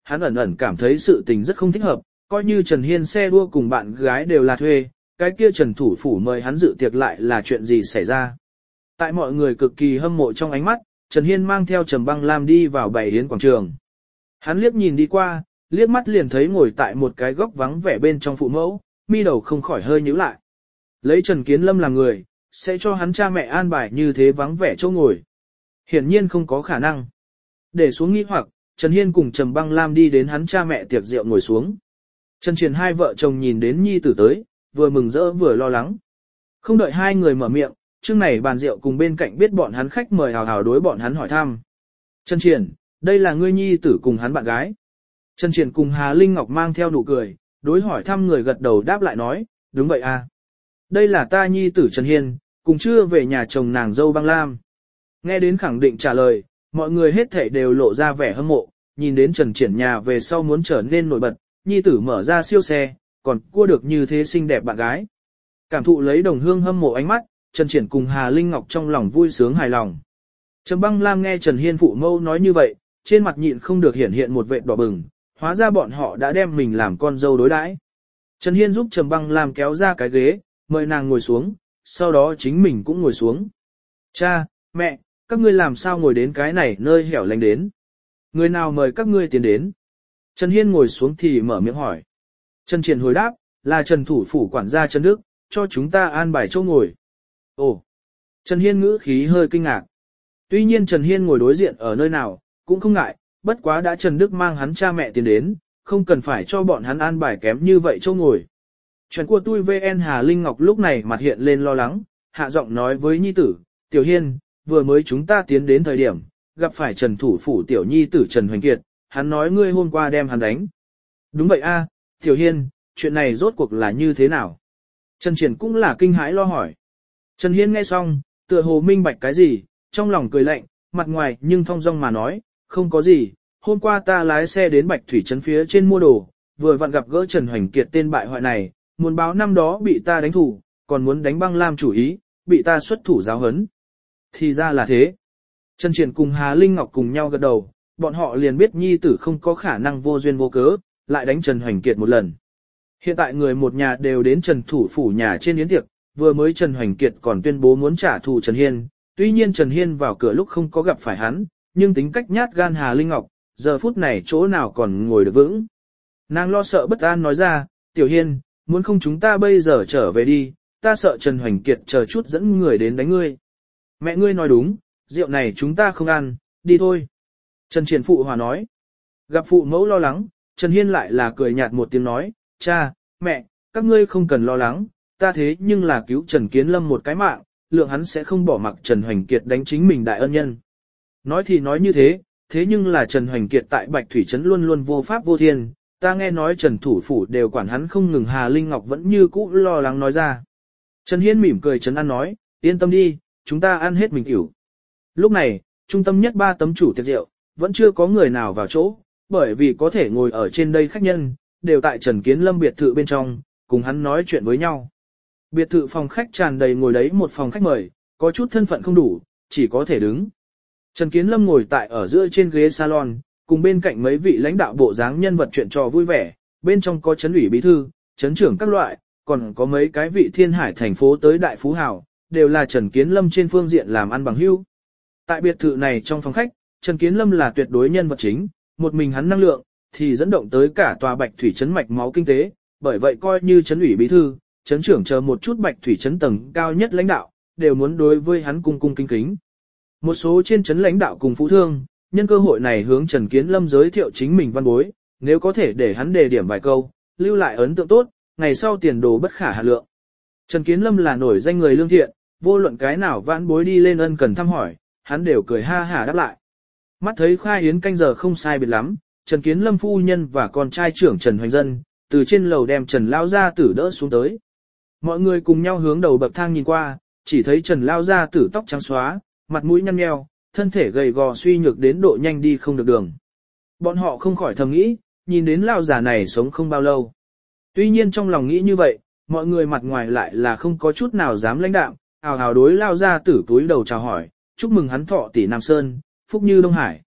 S1: hắn ẩn ẩn cảm thấy sự tình rất không thích hợp, coi như Trần Hiên xe đua cùng bạn gái đều là thuê, cái kia Trần Thủ Phủ mời hắn dự tiệc lại là chuyện gì xảy ra. Tại mọi người cực kỳ hâm mộ trong ánh mắt, Trần Hiên mang theo Trầm Băng Lam đi vào bày yến quảng trường. Hắn liếc nhìn đi qua, liếc mắt liền thấy ngồi tại một cái góc vắng vẻ bên trong phụ mẫu, mi đầu không khỏi hơi nhíu lại. Lấy Trần Kiến Lâm làm người, sẽ cho hắn cha mẹ an bài như thế vắng vẻ chỗ ngồi. Hiển nhiên không có khả năng. Để xuống nghi hoặc, Trần Hiên cùng Trầm Băng Lam đi đến hắn cha mẹ tiệc rượu ngồi xuống. Trần Triển hai vợ chồng nhìn đến nhi tử tới, vừa mừng rỡ vừa lo lắng. Không đợi hai người mở miệng, chương này bàn rượu cùng bên cạnh biết bọn hắn khách mời hào hào đối bọn hắn hỏi thăm. Trần Triển, đây là ngươi nhi tử cùng hắn bạn gái. Trần Triển cùng Hà Linh Ngọc mang theo nụ cười, đối hỏi thăm người gật đầu đáp lại nói, đúng vậy à. Đây là ta nhi tử Trần Hiên, cùng chưa về nhà chồng nàng dâu Băng Lam. Nghe đến khẳng định trả lời, mọi người hết thảy đều lộ ra vẻ hâm mộ, nhìn đến Trần Triển nhà về sau muốn trở nên nổi bật, nhi tử mở ra siêu xe, còn cua được như thế xinh đẹp bạn gái. Cảm thụ lấy đồng hương hâm mộ ánh mắt, Trần Triển cùng Hà Linh Ngọc trong lòng vui sướng hài lòng. Trầm Băng Lam nghe Trần Hiên phụ mâu nói như vậy, trên mặt nhịn không được hiển hiện một vệt đỏ bừng, hóa ra bọn họ đã đem mình làm con dâu đối đãi. Trần Hiên giúp Trầm Băng Lam kéo ra cái ghế, mời nàng ngồi xuống, sau đó chính mình cũng ngồi xuống. Cha, mẹ, các ngươi làm sao ngồi đến cái này nơi hẻo lánh đến? Người nào mời các ngươi tiến đến? Trần Hiên ngồi xuống thì mở miệng hỏi. Trần Triển hồi đáp, là Trần Thủ Phủ quản gia Trần Đức, cho chúng ta an bài chỗ ngồi. Ồ! Trần Hiên ngữ khí hơi kinh ngạc. Tuy nhiên Trần Hiên ngồi đối diện ở nơi nào, cũng không ngại, bất quá đã Trần Đức mang hắn cha mẹ tiến đến, không cần phải cho bọn hắn an bài kém như vậy chỗ ngồi. Chuyện của tôi VN Hà Linh Ngọc lúc này mặt hiện lên lo lắng, hạ giọng nói với nhi tử, Tiểu Hiên, vừa mới chúng ta tiến đến thời điểm, gặp phải Trần Thủ Phủ tiểu nhi tử Trần Hoành Kiệt, hắn nói ngươi hôm qua đem hắn đánh. Đúng vậy a, Tiểu Hiên, chuyện này rốt cuộc là như thế nào? Trần Triển cũng là kinh hãi lo hỏi. Trần Hiên nghe xong, tựa hồ minh bạch cái gì, trong lòng cười lạnh, mặt ngoài nhưng thong dong mà nói, không có gì, hôm qua ta lái xe đến Bạch Thủy Trấn phía trên mua đồ, vừa vặn gặp gỡ Trần Hoành Kiệt tên bại hoại này, muốn báo năm đó bị ta đánh thủ, còn muốn đánh Băng Lam chủ ý, bị ta xuất thủ giáo huấn. Thì ra là thế. Trần Triển cùng Hà Linh Ngọc cùng nhau gật đầu, bọn họ liền biết nhi tử không có khả năng vô duyên vô cớ, lại đánh Trần Hoành Kiệt một lần. Hiện tại người một nhà đều đến Trần Thủ Phủ nhà trên yến tiệc, vừa mới Trần Hoành Kiệt còn tuyên bố muốn trả thù Trần Hiên, tuy nhiên Trần Hiên vào cửa lúc không có gặp phải hắn, nhưng tính cách nhát gan Hà Linh Ngọc, giờ phút này chỗ nào còn ngồi được vững. Nàng lo sợ bất an nói ra, Tiểu Hiên, muốn không chúng ta bây giờ trở về đi, ta sợ Trần Hoành Kiệt chờ chút dẫn người đến đánh ngươi. Mẹ ngươi nói đúng, rượu này chúng ta không ăn, đi thôi. Trần Triển phụ hòa nói. Gặp phụ mẫu lo lắng, Trần Hiên lại là cười nhạt một tiếng nói, cha, mẹ, các ngươi không cần lo lắng, ta thế nhưng là cứu Trần Kiến Lâm một cái mạng, lượng hắn sẽ không bỏ mặc Trần Hoành Kiệt đánh chính mình đại ân nhân. Nói thì nói như thế, thế nhưng là Trần Hoành Kiệt tại Bạch Thủy Trấn luôn luôn vô pháp vô thiên, ta nghe nói Trần Thủ Phủ đều quản hắn không ngừng. Hà Linh Ngọc vẫn như cũ lo lắng nói ra. Trần Hiên mỉm cười trấn an nói, yên tâm đi, chúng ta ăn hết mình tiểu. Lúc này, trung tâm nhất 3 tấm chủ tiệc rượu, vẫn chưa có người nào vào chỗ, bởi vì có thể ngồi ở trên đây khách nhân, đều tại Trần Kiến Lâm biệt thự bên trong, cùng hắn nói chuyện với nhau. Biệt thự phòng khách tràn đầy ngồi đấy một phòng khách mời, có chút thân phận không đủ, chỉ có thể đứng. Trần Kiến Lâm ngồi tại ở giữa trên ghế salon, cùng bên cạnh mấy vị lãnh đạo bộ dáng nhân vật chuyện trò vui vẻ, bên trong có trấn ủy bí thư, trấn trưởng các loại, còn có mấy cái vị thiên hải thành phố tới đại phú hào, đều là Trần Kiến Lâm trên phương diện làm ăn bằng hữu. Tại biệt thự này trong phòng khách, Trần Kiến Lâm là tuyệt đối nhân vật chính, một mình hắn năng lượng, thì dẫn động tới cả tòa Bạch Thủy Trấn mạch máu kinh tế, bởi vậy coi như trấn ủy bí thư, trấn trưởng chờ một chút Bạch Thủy Trấn tầng cao nhất lãnh đạo, đều muốn đối với hắn cung cung kính kính. Một số trên trấn lãnh đạo cùng phú thương, nhân cơ hội này hướng Trần Kiến Lâm giới thiệu chính mình văn bối, nếu có thể để hắn đề điểm vài câu, lưu lại ấn tượng tốt, ngày sau tiền đồ bất khả hạn lượng. Trần Kiến Lâm là nổi danh người lương thiện, vô luận cái nào vãn bối đi lên ân cần thăm hỏi, hắn đều cười ha hả đáp lại. Mắt thấy khai yến canh giờ không sai biệt lắm, Trần Kiến Lâm phu nhân và con trai trưởng Trần Hoành Dân, từ trên lầu đem Trần Lao Gia Tử đỡ xuống tới. Mọi người cùng nhau hướng đầu bậc thang nhìn qua, chỉ thấy Trần Lao Gia Tử tóc trắng xóa, mặt mũi nhăn nheo, thân thể gầy gò suy nhược đến độ nhanh đi không được đường. Bọn họ không khỏi thầm nghĩ, nhìn đến Lao già này sống không bao lâu. Tuy nhiên trong lòng nghĩ như vậy, mọi người mặt ngoài lại là không có chút nào dám lãnh đạm, ào ào đối Lao Gia Tử túi đầu chào hỏi, chúc mừng hắn thọ tỷ Nam Sơn, phúc như Đông Hải.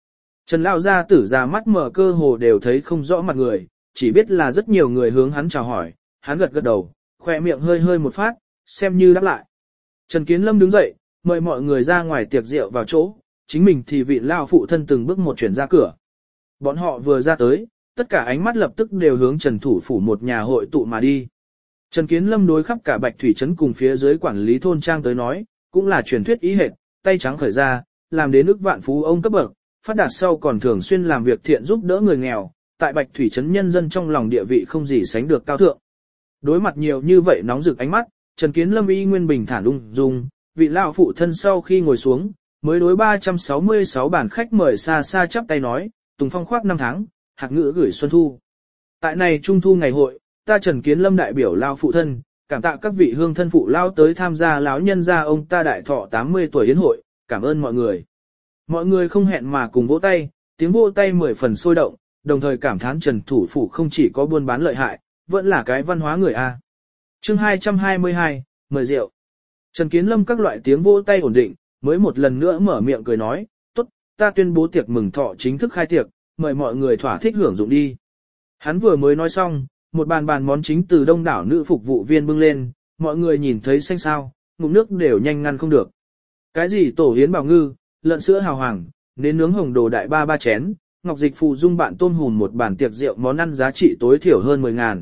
S1: Trần Lao gia tử ra mắt mở cơ hồ đều thấy không rõ mặt người, chỉ biết là rất nhiều người hướng hắn chào hỏi, hắn gật gật đầu, khỏe miệng hơi hơi một phát, xem như đáp lại. Trần Kiến Lâm đứng dậy, mời mọi người ra ngoài tiệc rượu vào chỗ, chính mình thì vị Lao phụ thân từng bước một chuyển ra cửa. Bọn họ vừa ra tới, tất cả ánh mắt lập tức đều hướng Trần Thủ Phủ một nhà hội tụ mà đi. Trần Kiến Lâm đối khắp cả Bạch Thủy Trấn cùng phía dưới quản lý thôn trang tới nói, cũng là truyền thuyết ý hệt, tay trắng khởi ra, làm đến ức vạn phú ông cấp bậc, phát đạt sau còn thường xuyên làm việc thiện giúp đỡ người nghèo, tại Bạch Thủy Trấn nhân dân trong lòng địa vị không gì sánh được cao thượng. Đối mặt nhiều như vậy nóng rực ánh mắt, Trần Kiến Lâm y nguyên bình thản ung dung, vị lão phụ thân sau khi ngồi xuống, mới đối 366 bản khách mời xa xa chắp tay nói, Tùng Phong khoác năm tháng, hạc ngữ gửi xuân thu. Tại này trung thu ngày hội, ta Trần Kiến Lâm đại biểu lão phụ thân, cảm tạ các vị hương thân phụ lão tới tham gia lão nhân gia ông ta đại thọ 80 tuổi yến hội, cảm ơn mọi người. Mọi người không hẹn mà cùng vỗ tay, tiếng vỗ tay 10 phần sôi động, đồng thời cảm thán Trần Thủ Phủ không chỉ có buôn bán lợi hại, vẫn là cái văn hóa người A. Chương 222, mời rượu. Trần Kiến Lâm các loại tiếng vỗ tay ổn định, mới một lần nữa mở miệng cười nói, tốt, ta tuyên bố tiệc mừng thọ chính thức khai tiệc, mời mọi người thỏa thích hưởng dụng đi. Hắn vừa mới nói xong, một bàn món chính từ đông đảo nữ phục vụ viên bưng lên, mọi người nhìn thấy xanh xao, ngụm nước đều nhanh ngăn không được. Cái gì tổ yến bảo ngư, lợn sữa hào hoàng, nến nướng hồng đồ đại ba chén, ngọc dịch phù dung bạn tôm hùm một bàn tiệc rượu món ăn giá trị tối thiểu hơn 10.000.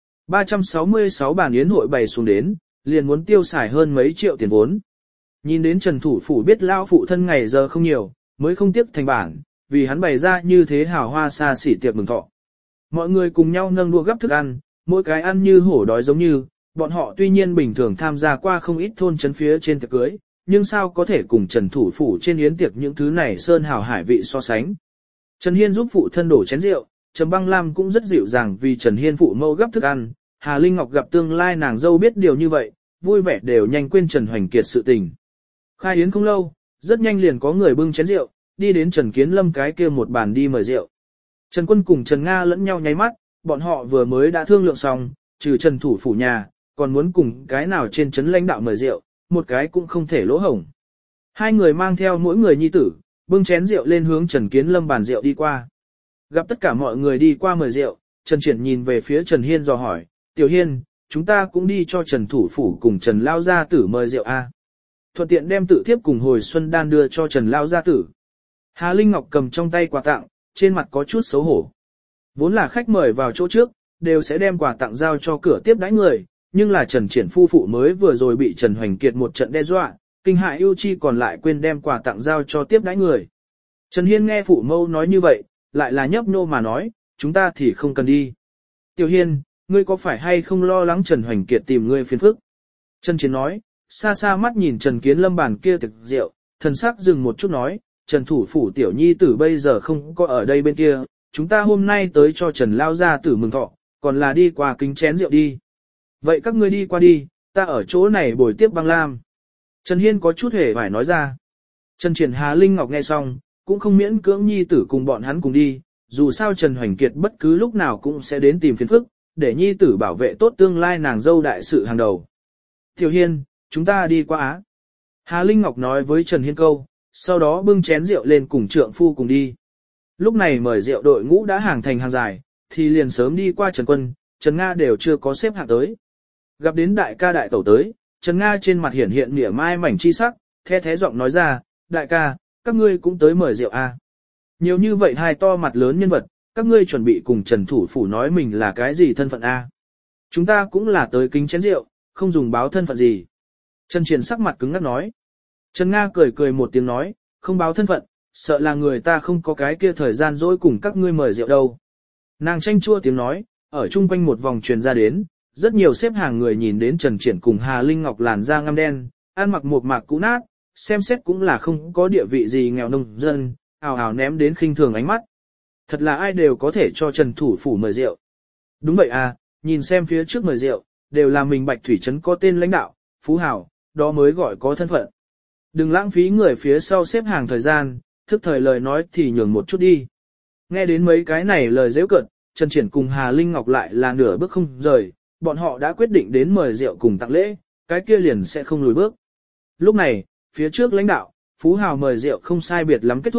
S1: 366 bàn yến hội bày xuống đến, liền muốn tiêu xài hơn mấy triệu tiền vốn. Nhìn đến Trần Thủ Phủ biết lao phụ thân ngày giờ không nhiều, mới không tiếc thành bản, vì hắn bày ra như thế hào hoa xa xỉ tiệc mừng thọ. Mọi người cùng nhau nâng đua gấp thức ăn, mỗi cái ăn như hổ đói giống như, bọn họ tuy nhiên bình thường tham gia qua không ít thôn trấn phía trên tiệc cưới, nhưng sao có thể cùng Trần Thủ Phủ trên yến tiệc những thứ này sơn hào hải vị so sánh. Trần Hiên giúp phụ thân đổ chén rượu, Trầm Băng Lam cũng rất dịu dàng vì Trần Hiên phụ mẫu gấp thức ăn, Hà Linh Ngọc gặp tương lai nàng dâu biết điều như vậy, vui vẻ đều nhanh quên Trần Hoành Kiệt sự tình. Khai yến không lâu, rất nhanh liền có người bưng chén rượu, đi đến Trần Kiến Lâm cái kia một bàn đi mời rượu. Trần Quân cùng Trần Nga lẫn nhau nháy mắt, bọn họ vừa mới đã thương lượng xong, trừ Trần Thủ Phủ nhà, còn muốn cùng cái nào trên trấn lãnh đạo mời rượu, một cái cũng không thể lỗ hổng. Hai người mang theo mỗi người nhi tử, bưng chén rượu lên hướng Trần Kiến Lâm bàn rượu đi qua. Gặp tất cả mọi người đi qua mời rượu, Trần Triển nhìn về phía Trần Hiên dò hỏi, Tiểu Hiên, chúng ta cũng đi cho Trần Thủ Phủ cùng Trần Lao Gia Tử mời rượu a. Thuận tiện đem tự thiếp cùng hồi xuân đan đưa cho Trần Lao Gia Tử. Hà Linh Ngọc cầm trong tay quà tặng, trên mặt có chút xấu hổ. Vốn là khách mời vào chỗ trước, đều sẽ đem quà tặng giao cho cửa tiếp đãi người, nhưng là Trần Triển phu phụ mới vừa rồi bị Trần Hoành Kiệt một trận đe dọa, kinh hại ưu chi còn lại quên đem quà tặng giao cho tiếp đãi người. Trần Hiên nghe phụ mâu nói như vậy, lại là nhấp nô mà nói, chúng ta thì không cần đi. Tiểu Hiên, ngươi có phải hay không lo lắng Trần Hoành Kiệt tìm ngươi phiền phức? Trần Triển nói, xa xa mắt nhìn Trần Kiến Lâm bàn kia tiệc rượu, thần sắc dừng một chút nói, Trần Thủ Phủ tiểu nhi tử bây giờ không có ở đây bên kia, chúng ta hôm nay tới cho Trần Lao Gia Tử mừng thọ, còn là đi qua kính chén rượu đi. Vậy các ngươi đi qua đi, ta ở chỗ này bồi tiếp Băng Lam. Trần Hiên có chút hề phải nói ra. Trần Triển Hà Linh Ngọc nghe xong, cũng không miễn cưỡng nhi tử cùng bọn hắn cùng đi, dù sao Trần Hoành Kiệt bất cứ lúc nào cũng sẽ đến tìm phiền phức, để nhi tử bảo vệ tốt tương lai nàng dâu đại sự hàng đầu. Tiểu Hiên, chúng ta đi qua á. Hà Linh Ngọc nói với Trần Hiên câu, sau đó bưng chén rượu lên cùng trượng phu cùng đi. Lúc này mời rượu đội ngũ đã hàng thành hàng dài, thì liền sớm đi qua Trần Quân, Trần Nga đều chưa có xếp hạng tới. Gặp đến đại ca đại tẩu tới, Trần Nga trên mặt hiển hiện mỉa mai mảnh chi sắc, the thế giọng nói ra, đại ca, các ngươi cũng tới mời rượu à. Nhiều như vậy hai to mặt lớn nhân vật, các ngươi chuẩn bị cùng Trần Thủ Phủ nói mình là cái gì thân phận a? Chúng ta cũng là tới kính chén rượu, không dùng báo thân phận gì. Trần Triển sắc mặt cứng ngắc nói. Trần Nga cười cười một tiếng nói, không báo thân phận, sợ là người ta không có cái kia thời gian dỗi cùng các ngươi mời rượu đâu. Nàng tranh chua tiếng nói, ở chung quanh một vòng truyền ra đến, rất nhiều xếp hàng người nhìn đến Trần Triển cùng Hà Linh Ngọc làn da ngăm đen, ăn mặc một mạc cũ nát, xem xét cũng là không có địa vị gì nghèo nông dân, ào ào ném đến khinh thường ánh mắt. Thật là ai đều có thể cho Trần Thủ Phủ mời rượu. Đúng vậy à, nhìn xem phía trước mời rượu, đều là mình Bạch Thủy Trấn có tên lãnh đạo, phú hào, đó mới gọi có thân phận. Đừng lãng phí người phía sau xếp hàng thời gian, thức thời lời nói thì nhường một chút đi. Nghe đến mấy cái này lời giễu cợt, Trần Triển cùng Hà Linh Ngọc lại là nửa bước không rời, bọn họ đã quyết định đến mời rượu cùng tặng lễ, cái kia liền sẽ không lùi bước. Lúc này, phía trước lãnh đạo, phú hào mời rượu không sai biệt lắm kết thúc,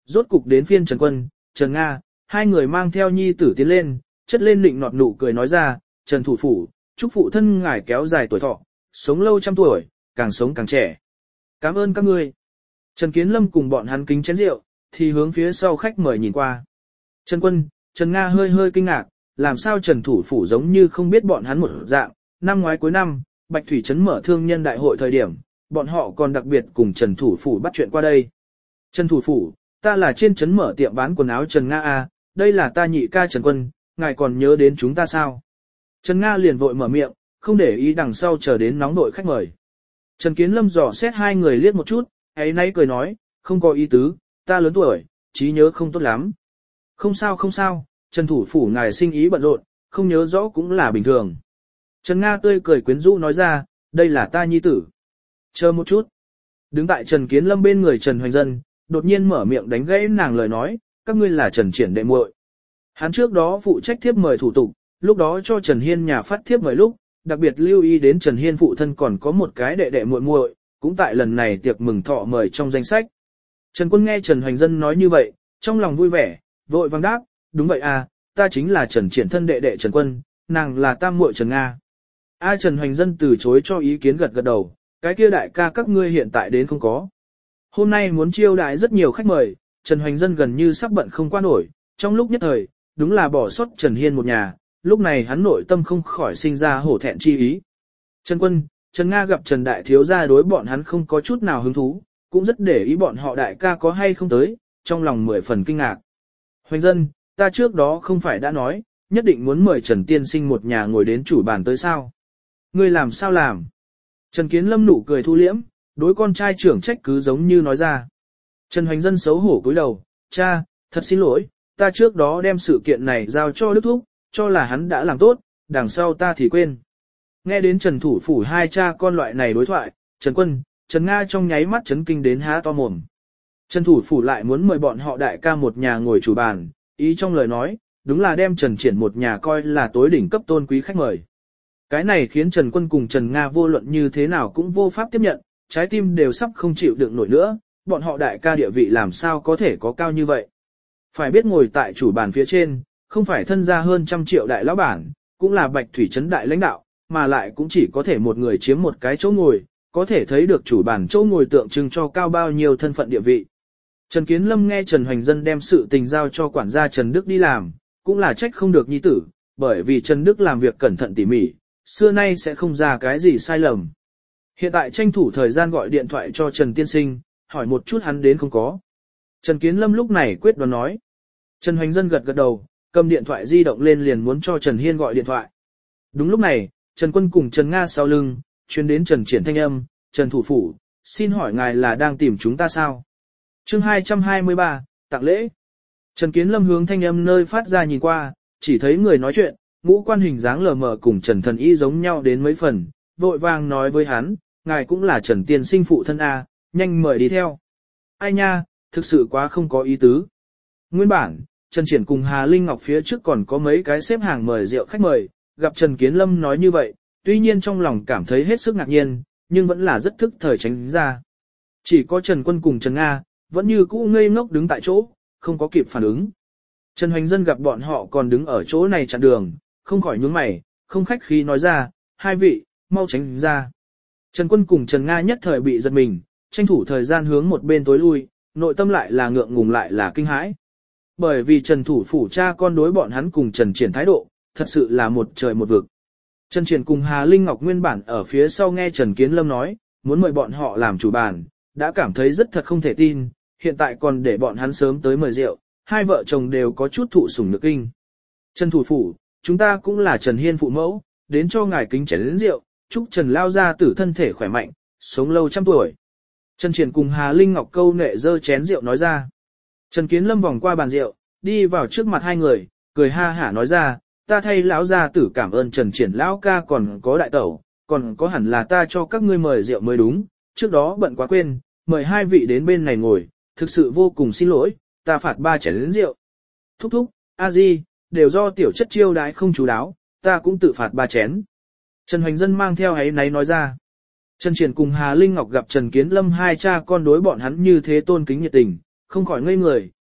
S1: rốt cục đến phiên Trần Quân, Trần Nga, hai người mang theo nhi tử tiến lên, chất lên định nọt nụ cười nói ra, Trần thủ phủ, chúc phụ thân ngài kéo dài tuổi thọ, sống lâu trăm tuổi, càng sống càng trẻ. Cảm ơn các ngươi. Trần Kiến Lâm cùng bọn hắn kính chén rượu, thì hướng phía sau khách mời nhìn qua. Trần Quân, Trần Nga hơi hơi kinh ngạc, làm sao Trần thủ phủ giống như không biết bọn hắn một dạng, năm ngoái cuối năm, Bạch Thủy Trấn mở thương nhân đại hội thời điểm, bọn họ còn đặc biệt cùng Trần thủ phủ bắt chuyện qua đây. Trần thủ phủ, ta là trên trấn mở tiệm bán quần áo Trần Nga A, đây là ta nhị ca Trần Quân, ngài còn nhớ đến chúng ta sao? Trần Nga liền vội mở miệng, không để ý đằng sau chờ đến nóng nội khách mời. Trần Kiến Lâm dò xét hai người liếc một chút, ấy nãy cười nói, không có ý tứ, ta lớn tuổi, trí nhớ không tốt lắm. Không sao không sao, Trần thủ phủ ngài sinh ý bận rộn, không nhớ rõ cũng là bình thường. Trần Nga tươi cười quyến rũ nói ra, đây là ta nhi tử. Chờ một chút. Đứng tại Trần Kiến Lâm bên người Trần Hoành Dân, đột nhiên mở miệng đánh gãy nàng lời nói, các ngươi là Trần Triển đệ muội. Hắn trước đó phụ trách thiếp mời thủ tục, lúc đó cho Trần Hiên nhà phát thiếp mời lúc, đặc biệt lưu ý đến Trần Hiên phụ thân còn có một cái đệ đệ muội muội, cũng tại lần này tiệc mừng thọ mời trong danh sách. Trần Quân nghe Trần Hoành Dân nói như vậy, trong lòng vui vẻ, vội vàng đáp, đúng vậy à, ta chính là Trần Triển thân đệ đệ Trần Quân, nàng là tam muội Trần Nga. Trần Hoành Dân từ chối cho ý kiến gật gật đầu, cái kia đại ca các ngươi hiện tại đến không có. Hôm nay muốn chiêu đãi rất nhiều khách mời, Trần Hoành Dân gần như sắp bận không qua nổi, trong lúc nhất thời, đúng là bỏ sót Trần Hiên một nhà, lúc này hắn nội tâm không khỏi sinh ra hổ thẹn chi ý. Trần Quân, Trần Nga gặp Trần Đại Thiếu gia đối bọn hắn không có chút nào hứng thú, cũng rất để ý bọn họ đại ca có hay không tới, trong lòng 10 phần kinh ngạc. Hoành Dân, ta trước đó không phải đã nói, nhất định muốn mời Trần Tiên Sinh một nhà ngồi đến chủ bàn tới sao? Ngươi làm sao làm? Trần Kiến Lâm nụ cười thu liễm, đối con trai trưởng trách cứ giống như nói ra. Trần Hoành Dân xấu hổ cúi đầu, cha, thật xin lỗi, ta trước đó đem sự kiện này giao cho Đức Thúc, cho là hắn đã làm tốt, đằng sau ta thì quên. Nghe đến Trần thủ phủ hai cha con loại này đối thoại, Trần Quân, Trần Nga trong nháy mắt chấn kinh đến há to mồm. Trần thủ phủ lại muốn mời bọn họ đại ca một nhà ngồi chủ bàn, ý trong lời nói, đúng là đem Trần Triển một nhà coi là tối đỉnh cấp tôn quý khách mời. Cái này khiến Trần Quân cùng Trần Nga vô luận như thế nào cũng vô pháp tiếp nhận, trái tim đều sắp không chịu đựng nổi nữa, bọn họ đại ca địa vị làm sao có thể có cao như vậy. Phải biết ngồi tại chủ bàn phía trên, không phải thân gia hơn 100 triệu đại lão bản, cũng là Bạch Thủy Trấn đại lãnh đạo, mà lại cũng chỉ có thể một người chiếm một cái chỗ ngồi, có thể thấy được chủ bàn chỗ ngồi tượng trưng cho cao bao nhiêu thân phận địa vị. Trần Kiến Lâm nghe Trần Hoành Dân đem sự tình giao cho quản gia Trần Đức đi làm, cũng là trách không được nhi tử, bởi vì Trần Đức làm việc cẩn thận tỉ mỉ, xưa nay sẽ không ra cái gì sai lầm. Hiện tại tranh thủ thời gian gọi điện thoại cho Trần Tiên Sinh, hỏi một chút hắn đến không có. Trần Kiến Lâm lúc này quyết đoán nói. Trần Hoành Dân gật gật đầu, cầm điện thoại di động lên liền muốn cho Trần Hiên gọi điện thoại. Đúng lúc này, Trần Quân cùng Trần Nga sau lưng, chuyên đến Trần Triển thanh âm, Trần thủ phủ, xin hỏi ngài là đang tìm chúng ta sao? Chương 223, tặng lễ. Trần Kiến Lâm hướng thanh âm nơi phát ra nhìn qua, chỉ thấy người nói chuyện, ngũ quan hình dáng lờ mờ cùng Trần Thần Y giống nhau đến mấy phần, vội vàng nói với hắn, ngài cũng là Trần Tiên Sinh phụ thân A, nhanh mời đi theo. Ai nha, thực sự quá không có ý tứ. Nguyên bản, Trần Triển cùng Hà Linh Ngọc phía trước còn có mấy cái xếp hàng mời rượu khách mời, gặp Trần Kiến Lâm nói như vậy, tuy nhiên trong lòng cảm thấy hết sức ngạc nhiên, nhưng vẫn là rất thức thời tránh ra. Chỉ có Trần Quân cùng Trần Nga, vẫn như cũ ngây ngốc đứng tại chỗ, không có kịp phản ứng. Trần Hoành Dân gặp bọn họ còn đứng ở chỗ này chặn đường, không khỏi nhướng mày, không khách khí nói ra, hai vị, mau tránh ra. Trần Quân cùng Trần Nga nhất thời bị giật mình, tranh thủ thời gian hướng một bên tối lui, nội tâm lại là ngượng ngùng lại là kinh hãi. Bởi vì Trần thủ phủ cha con đối bọn hắn cùng Trần Triển thái độ, thật sự là một trời một vực. Trần Triển cùng Hà Linh Ngọc nguyên bản ở phía sau nghe Trần Kiến Lâm nói, muốn mời bọn họ làm chủ bàn, đã cảm thấy rất thật không thể tin, hiện tại còn để bọn hắn sớm tới mời rượu, hai vợ chồng đều có chút thụ sủng nhược kinh. Trần thủ phủ, chúng ta cũng là Trần Hiên phụ mẫu, đến cho ngài kính chén đến rượu, chúc Trần lao gia tử thân thể khỏe mạnh, sống lâu trăm tuổi. Trần Triển cùng Hà Linh Ngọc câu nệ dơ chén rượu nói ra. Trần Kiến Lâm vòng qua bàn rượu, đi vào trước mặt hai người, cười ha hả nói ra, ta thay lão gia tử cảm ơn Trần Triển lão ca còn có đại tẩu, còn có hẳn là ta cho các ngươi mời rượu mới đúng, trước đó bận quá quên, mời hai vị đến bên này ngồi, thực sự vô cùng xin lỗi, ta phạt 3 chén đến rượu. Thúc thúc, a di, đều do tiểu chất chiêu đãi không chú đáo, ta cũng tự phạt 3 chén. Trần Hoành Dân mang theo ấy náy nói ra. Trần Triển cùng Hà Linh Ngọc gặp Trần Kiến Lâm hai cha con đối bọn hắn như thế tôn kính nhiệt tình, không khỏi ngây người,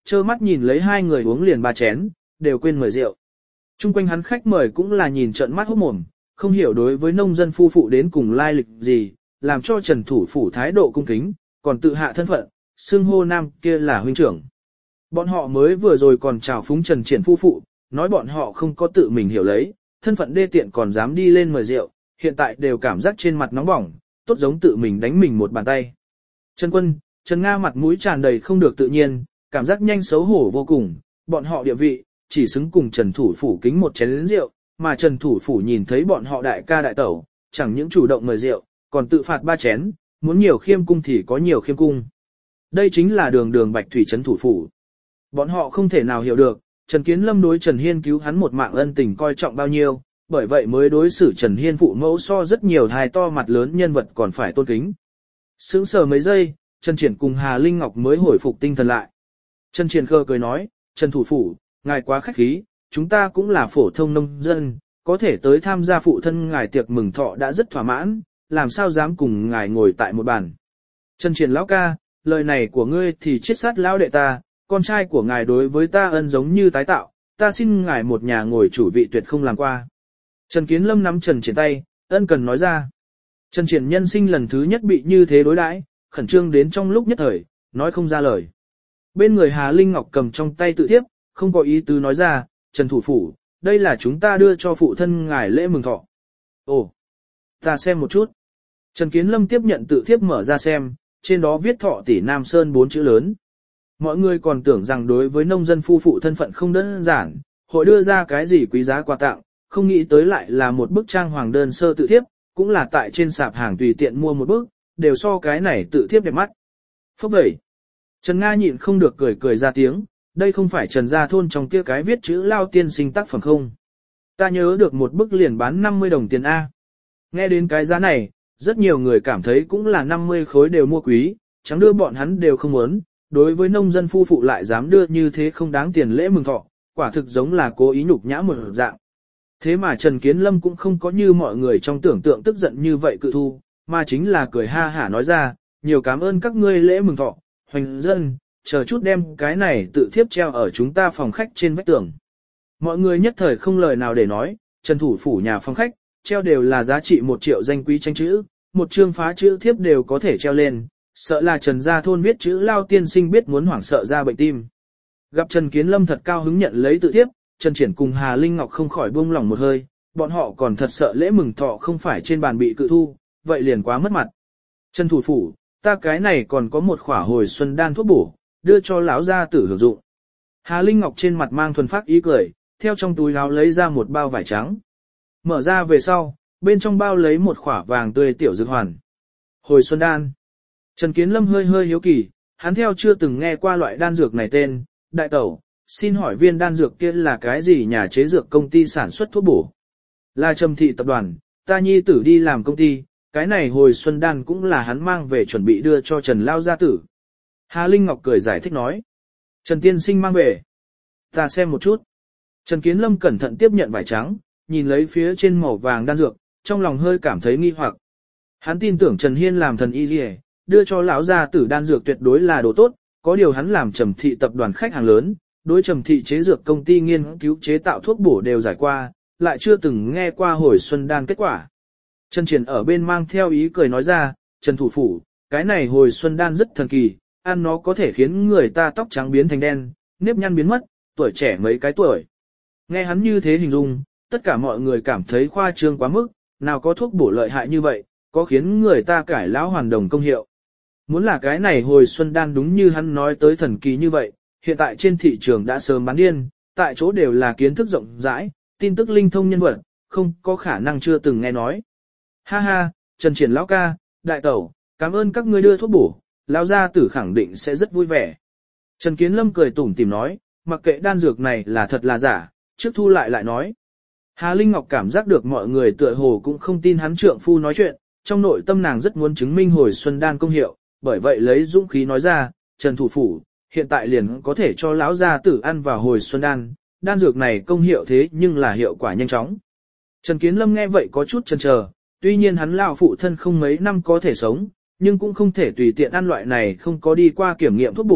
S1: trơ mắt nhìn lấy hai người uống liền 3 chén, đều quên mời rượu. Trung quanh hắn khách mời cũng là nhìn trợn mắt hốt mồm, không hiểu đối với nông dân phu phụ đến cùng lai lịch gì, làm cho Trần Thủ Phủ thái độ cung kính, còn tự hạ thân phận, xưng hô nam kia là huynh trưởng. Bọn họ mới vừa rồi còn chào phúng Trần Triển phu phụ, nói bọn họ không có tự mình hiểu lấy, thân phận đê tiện còn dám đi lên mời rượu, hiện tại đều cảm giác trên mặt nóng bỏng, tốt giống tự mình đánh mình một bàn tay. Trần Quân, Trần Nga mặt mũi tràn đầy không được tự nhiên, cảm giác nhanh xấu hổ vô cùng, bọn họ địa vị, chỉ xứng cùng Trần Thủ Phủ kính một chén rượu, mà Trần Thủ Phủ nhìn thấy bọn họ đại ca đại tẩu, chẳng những chủ động mời rượu, còn tự phạt 3 chén, muốn nhiều khiêm cung thì có nhiều khiêm cung. Đây chính là đường đường Bạch Thủy Trấn Thủ Phủ. Bọn họ không thể nào hiểu được, Trần Kiến Lâm đối Trần Hiên cứu hắn một mạng ân tình coi trọng bao nhiêu, bởi vậy mới đối xử Trần Hiên phụ mẫu so rất nhiều hài to mặt lớn nhân vật còn phải tôn kính. Sững sờ mấy giây, Trần Triển cùng Hà Linh Ngọc mới hồi phục tinh thần lại. Trần Triển khờ cười nói, Trần Thủ Phủ, ngài quá khách khí, chúng ta cũng là phổ thông nông dân, có thể tới tham gia phụ thân ngài tiệc mừng thọ đã rất thỏa mãn, làm sao dám cùng ngài ngồi tại một bàn. Trần Triển lão ca, lời này của ngươi thì chết sát lão đệ ta, con trai của ngài đối với ta ân giống như tái tạo, ta xin ngài một nhà ngồi chủ vị tuyệt không làm qua. Trần Kiến Lâm nắm Trần Triển tay, ân cần nói ra. Trần Triển nhân sinh lần thứ nhất bị như thế đối đãi, khẩn trương đến trong lúc nhất thời, nói không ra lời. Bên người Hà Linh Ngọc cầm trong tay tự thiếp, không có ý tứ nói ra, Trần Thủ Phủ, đây là chúng ta đưa cho phụ thân ngài lễ mừng thọ. Ồ, ta xem một chút. Trần Kiến Lâm tiếp nhận tự thiếp mở ra xem, trên đó viết Thọ Tỷ Nam Sơn 4 chữ lớn. Mọi người còn tưởng rằng đối với nông dân phu phụ thân phận không đơn giản, hội đưa ra cái gì quý giá quà tặng, không nghĩ tới lại là một bức trang hoàng đơn sơ tự thiếp, cũng là tại trên sạp hàng tùy tiện mua một bức, đều so cái này tự thiếp đẹp mắt. Phúc vậy. Trần Nga nhịn không được cười cười ra tiếng, đây không phải Trần Gia Thôn trong kia cái viết chữ Lao tiên sinh tác phẩm không. Ta nhớ được một bức liền bán 50 đồng tiền A. Nghe đến cái giá này, rất nhiều người cảm thấy cũng là 50 khối đều mua quý, chẳng đưa bọn hắn đều không muốn, đối với nông dân phu phụ lại dám đưa như thế không đáng tiền lễ mừng thọ, quả thực giống là cố ý nhục nhã một dạng. Thế mà Trần Kiến Lâm cũng không có như mọi người trong tưởng tượng tức giận như vậy cự thu, mà chính là cười ha hả nói ra, nhiều cảm ơn các ngươi lễ mừng thọ, hoành dân, chờ chút đem cái này tự thiếp treo ở chúng ta phòng khách trên vách tường. Mọi người nhất thời không lời nào để nói, Trần Thủ Phủ nhà phòng khách, treo đều là giá trị 1 triệu danh quý tranh chữ, một chương phá chữ thiếp đều có thể treo lên, sợ là Trần Gia Thôn viết chữ Lao tiên sinh biết muốn hoảng sợ ra bệnh tim. Gặp Trần Kiến Lâm thật cao hứng nhận lấy tự thiếp, Trần Triển cùng Hà Linh Ngọc không khỏi buông lỏng một hơi, bọn họ còn thật sợ lễ mừng thọ không phải trên bàn bị cự thu, vậy liền quá mất mặt. Trần Thủ Phủ, ta cái này còn có một khỏa hồi xuân đan thuốc bổ, đưa cho lão gia tử hưởng dụng. Hà Linh Ngọc trên mặt mang thuần phát ý cười, theo trong túi áo lấy ra một bao vải trắng. Mở ra về sau, bên trong bao lấy một khỏa vàng tươi tiểu dược hoàn. Hồi xuân đan. Trần Kiến Lâm hơi hơi hiếu kỳ, hắn theo chưa từng nghe qua loại đan dược này tên, đại tẩu, xin hỏi viên đan dược kia là cái gì nhà chế dược công ty sản xuất thuốc bổ? Là Trầm Thị tập đoàn, ta nhi tử đi làm công ty, cái này hồi xuân đan cũng là hắn mang về chuẩn bị đưa cho Trần Lao gia tử. Hà Linh Ngọc cười giải thích nói. Trần tiên sinh mang về. Ta xem một chút. Trần Kiến Lâm cẩn thận tiếp nhận vải trắng, nhìn lấy phía trên màu vàng đan dược, trong lòng hơi cảm thấy nghi hoặc. Hắn tin tưởng Trần Hiên làm thần y liề, đưa cho lão gia tử đan dược tuyệt đối là đồ tốt, có điều hắn làm Trầm Thị tập đoàn khách hàng lớn, đối Trầm Thị chế dược công ty nghiên cứu chế tạo thuốc bổ đều giải qua, lại chưa từng nghe qua hồi xuân đan kết quả. Trần Triển ở bên mang theo ý cười nói ra, Trần Thủ Phủ, cái này hồi xuân đan rất thần kỳ, ăn nó có thể khiến người ta tóc trắng biến thành đen, nếp nhăn biến mất, tuổi trẻ mấy cái tuổi. Nghe hắn như thế hình dung, tất cả mọi người cảm thấy khoa trương quá mức, nào có thuốc bổ lợi hại như vậy, có khiến người ta cải lão hoàn đồng công hiệu. Muốn là cái này hồi xuân đan đúng như hắn nói tới thần kỳ như vậy, hiện tại trên thị trường đã sớm bán điên, tại chỗ đều là kiến thức rộng rãi, tin tức linh thông nhân vật, không có khả năng chưa từng nghe nói. Ha ha, Trần Triển lão ca, đại tẩu, cảm ơn các ngươi đưa thuốc bổ, lão gia tử khẳng định sẽ rất vui vẻ. Trần Kiến Lâm cười tủm tỉm nói, mặc kệ đan dược này là thật là giả, trước thu lại nói. Hà Linh Ngọc cảm giác được mọi người tựa hồ cũng không tin hắn trượng phu nói chuyện, trong nội tâm nàng rất muốn chứng minh hồi xuân đan công hiệu, bởi vậy lấy dũng khí nói ra, Trần Thủ Phủ, hiện tại liền có thể cho lão gia tử ăn vào hồi xuân đan, đan dược này công hiệu thế nhưng là hiệu quả nhanh chóng. Trần Kiến Lâm nghe vậy có chút chần chờ, tuy nhiên hắn lão phụ thân không mấy năm có thể sống, nhưng cũng không thể tùy tiện ăn loại này không có đi qua kiểm nghiệm thuốc bổ,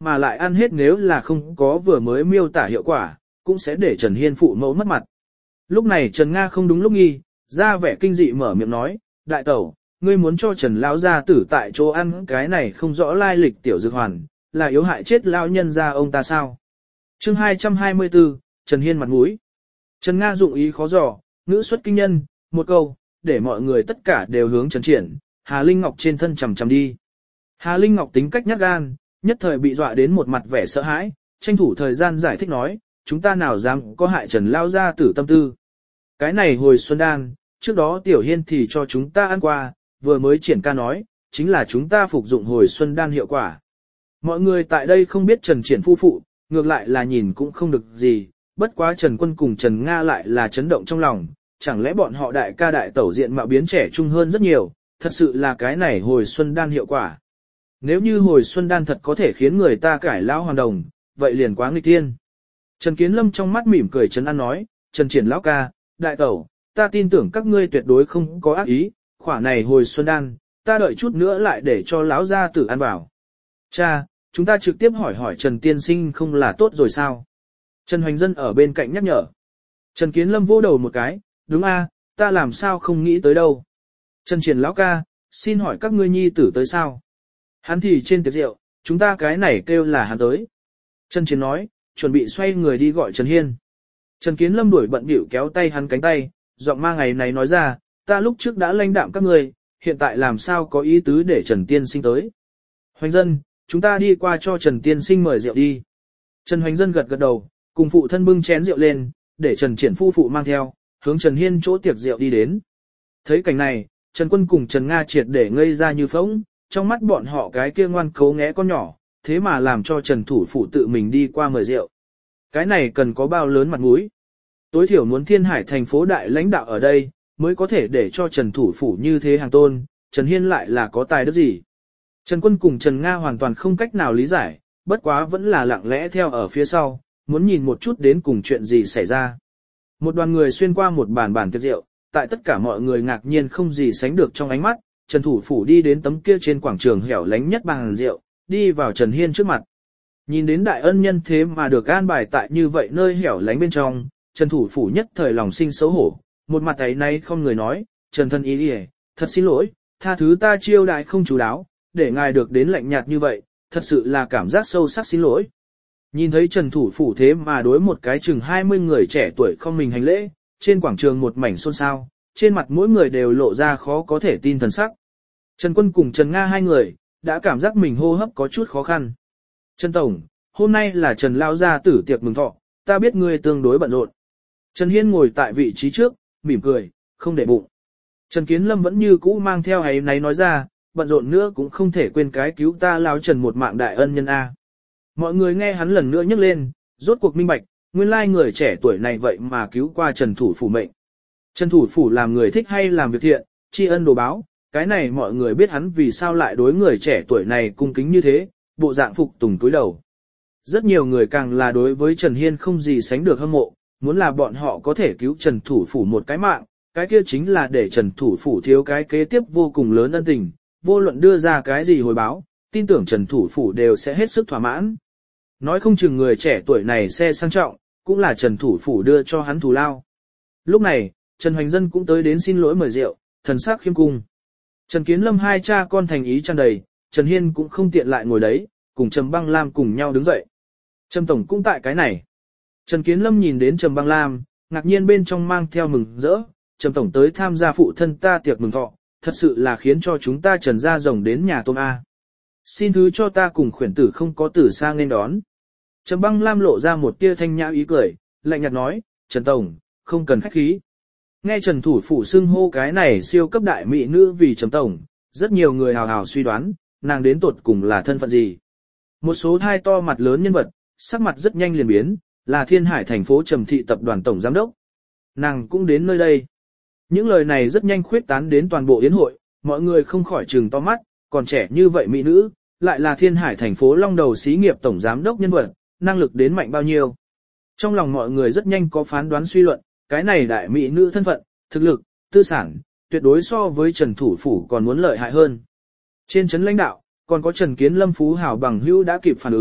S1: mà lại ăn hết nếu là không có vừa mới miêu tả hiệu quả, cũng sẽ để Trần Hiên phụ mẫu mất mặt. Lúc này Trần Nga không đúng lúc nghi, ra vẻ kinh dị mở miệng nói, đại tẩu, ngươi muốn cho Trần lão gia tử tại chỗ ăn cái này không rõ lai lịch tiểu dược hoàn, là yếu hại chết lão nhân gia ông ta sao? Chương 224, Trần Hiên mặt mũi. Trần Nga dụng ý khó dò, ngữ xuất kinh nhân, một câu, để mọi người tất cả đều hướng Trần Triển, Hà Linh Ngọc trên thân chằm chằm đi. Hà Linh Ngọc tính cách nhát gan, nhất thời bị dọa đến một mặt vẻ sợ hãi, tranh thủ thời gian giải thích nói, chúng ta nào dám có hại Trần lão gia tử tâm tư. Cái này hồi xuân đan, trước đó Tiểu Hiên thì cho chúng ta ăn qua, vừa mới Triển ca nói, chính là chúng ta phục dụng hồi xuân đan hiệu quả. Mọi người tại đây không biết Trần Triển phu phụ, ngược lại là nhìn cũng không được gì, bất quá Trần Quân cùng Trần Nga lại là chấn động trong lòng, chẳng lẽ bọn họ đại ca đại tẩu diện mạo biến trẻ trung hơn rất nhiều, thật sự là cái này hồi xuân đan hiệu quả. Nếu như hồi xuân đan thật có thể khiến người ta cải lão hoàn đồng, vậy liền quá nghịch thiên. Trần Kiến Lâm trong mắt mỉm cười trấn an nói, Trần Triển lão ca, đại tẩu, ta tin tưởng các ngươi tuyệt đối không có ác ý, khỏa này hồi xuân đan, ta đợi chút nữa lại để cho lão gia tử ăn vào. Cha, chúng ta trực tiếp hỏi hỏi Trần tiên sinh không là tốt rồi sao? Trần Hoành Dân ở bên cạnh nhắc nhở. Trần Kiến Lâm vỗ đầu một cái, đúng a, ta làm sao không nghĩ tới đâu. Trần Triển lão ca, xin hỏi các ngươi nhi tử tới sao? Hắn thì trên tiệc rượu, chúng ta cái này kêu là hắn tới. Trần Triển nói, chuẩn bị xoay người đi gọi Trần Hiên. Trần Kiến Lâm đuổi bận bịu kéo tay hắn cánh tay, giọng ma ngày này nói ra, ta lúc trước đã lãnh đạm các ngươi, hiện tại làm sao có ý tứ để Trần tiên sinh tới. Hoành Dân, chúng ta đi qua cho Trần tiên sinh mời rượu đi. Trần Hoành Dân gật gật đầu, cùng phụ thân bưng chén rượu lên, để Trần Triển phu phụ mang theo, hướng Trần Hiên chỗ tiệc rượu đi đến. Thấy cảnh này, Trần Quân cùng Trần Nga triệt để ngây ra như phỗng, trong mắt bọn họ cái kia ngoan cố nghé con nhỏ, thế mà làm cho Trần thủ phủ tự mình đi qua mời rượu. Cái này cần có bao lớn mặt mũi. Tối thiểu muốn Thiên Hải thành phố đại lãnh đạo ở đây, mới có thể để cho Trần thủ phủ như thế hàng tôn, Trần Hiên lại là có tài đức gì. Trần Quân cùng Trần Nga hoàn toàn không cách nào lý giải, bất quá vẫn là lặng lẽ theo ở phía sau, muốn nhìn một chút đến cùng chuyện gì xảy ra. Một đoàn người xuyên qua một bàn tiệc rượu, tại tất cả mọi người ngạc nhiên không gì sánh được trong ánh mắt, Trần thủ phủ đi đến tấm kia trên quảng trường hẻo lánh nhất bàn rượu, đi vào Trần Hiên trước mặt. Nhìn đến đại ân nhân thế mà được an bài tại như vậy nơi hẻo lánh bên trong, Trần thủ phủ nhất thời lòng sinh xấu hổ, một mặt ấy nay không người nói, Trần thân ý đi, thật xin lỗi, tha thứ ta chiêu đại không chú đáo, để ngài được đến lạnh nhạt như vậy, thật sự là cảm giác sâu sắc xin lỗi. Nhìn thấy Trần thủ phủ thế mà đối một cái chừng 20 người trẻ tuổi không mình hành lễ, trên quảng trường một mảnh xôn xao, trên mặt mỗi người đều lộ ra khó có thể tin thần sắc. Trần Quân cùng Trần Nga hai người, đã cảm giác mình hô hấp có chút khó khăn. Trần Tổng, hôm nay là Trần Lao gia tử tiệc mừng thọ, ta biết ngươi tương đối bận rộn. Trần Hiên ngồi tại vị trí trước, mỉm cười, không để bụng. Trần Kiến Lâm vẫn như cũ mang theo ấy náy nói ra, bận rộn nữa cũng không thể quên cái cứu ta Lao Trần một mạng đại ân nhân A. Mọi người nghe hắn lần nữa nhắc lên, rốt cuộc minh bạch, nguyên lai người trẻ tuổi này vậy mà cứu qua Trần thủ phủ mệnh. Trần thủ phủ làm người thích hay làm việc thiện, tri ân đồ báo, cái này mọi người biết hắn vì sao lại đối người trẻ tuổi này cung kính như thế, bộ dạng phục tùng túi đầu. Rất nhiều người càng là đối với Trần Hiên không gì sánh được hâm mộ, muốn là bọn họ có thể cứu Trần thủ phủ một cái mạng, cái kia chính là để Trần thủ phủ thiếu cái kế tiếp vô cùng lớn ân tình, vô luận đưa ra cái gì hồi báo, tin tưởng Trần thủ phủ đều sẽ hết sức thỏa mãn. Nói không chừng người trẻ tuổi này xe sang trọng, cũng là Trần thủ phủ đưa cho hắn thù lao. Lúc này, Trần Hoành Dân cũng tới đến xin lỗi mời rượu, thần sắc khiêm cung. Trần Kiến Lâm hai cha con thành ý tràn đầy, Trần Hiên cũng không tiện lại ngồi đấy, cùng Trầm Băng Lam cùng nhau đứng dậy. Trầm Tổng cũng tại cái này. Trần Kiến Lâm nhìn đến Trầm Băng Lam, ngạc nhiên bên trong mang theo mừng rỡ, Trầm Tổng tới tham gia phụ thân ta tiệc mừng thọ, thật sự là khiến cho chúng ta Trần gia rồng đến nhà tôm A. Xin thứ cho ta cùng khuyển tử không có tử sang nên đón. Trầm Băng Lam lộ ra một tia thanh nhã ý cười, lạnh nhạt nói, Trần Tổng, không cần khách khí. Nghe Trần thủ phủ xưng hô cái này siêu cấp đại mỹ nữ vì Trầm Tổng, rất nhiều người hào hào suy đoán, nàng đến tột cùng là thân phận gì. Một số thai to mặt lớn nhân vật, sắc mặt rất nhanh liền biến, là Thiên Hải thành phố Trầm thị tập đoàn tổng giám đốc. Nàng cũng đến nơi đây. Những lời này rất nhanh khuyết tán đến toàn bộ yến hội, mọi người không khỏi trừng to mắt, còn trẻ như vậy mỹ nữ, lại là Thiên Hải thành phố long đầu xí nghiệp tổng giám đốc nhân vật, năng lực đến mạnh bao nhiêu. Trong lòng mọi người rất nhanh có phán đoán suy luận, cái này đại mỹ nữ thân phận, thực lực, tư sản, tuyệt đối so với Trần thủ phủ còn muốn lợi hại hơn. Trên trấn lãnh đạo, còn có Trần Kiến Lâm phú hảo bằng hữu đã kịp phản ứng,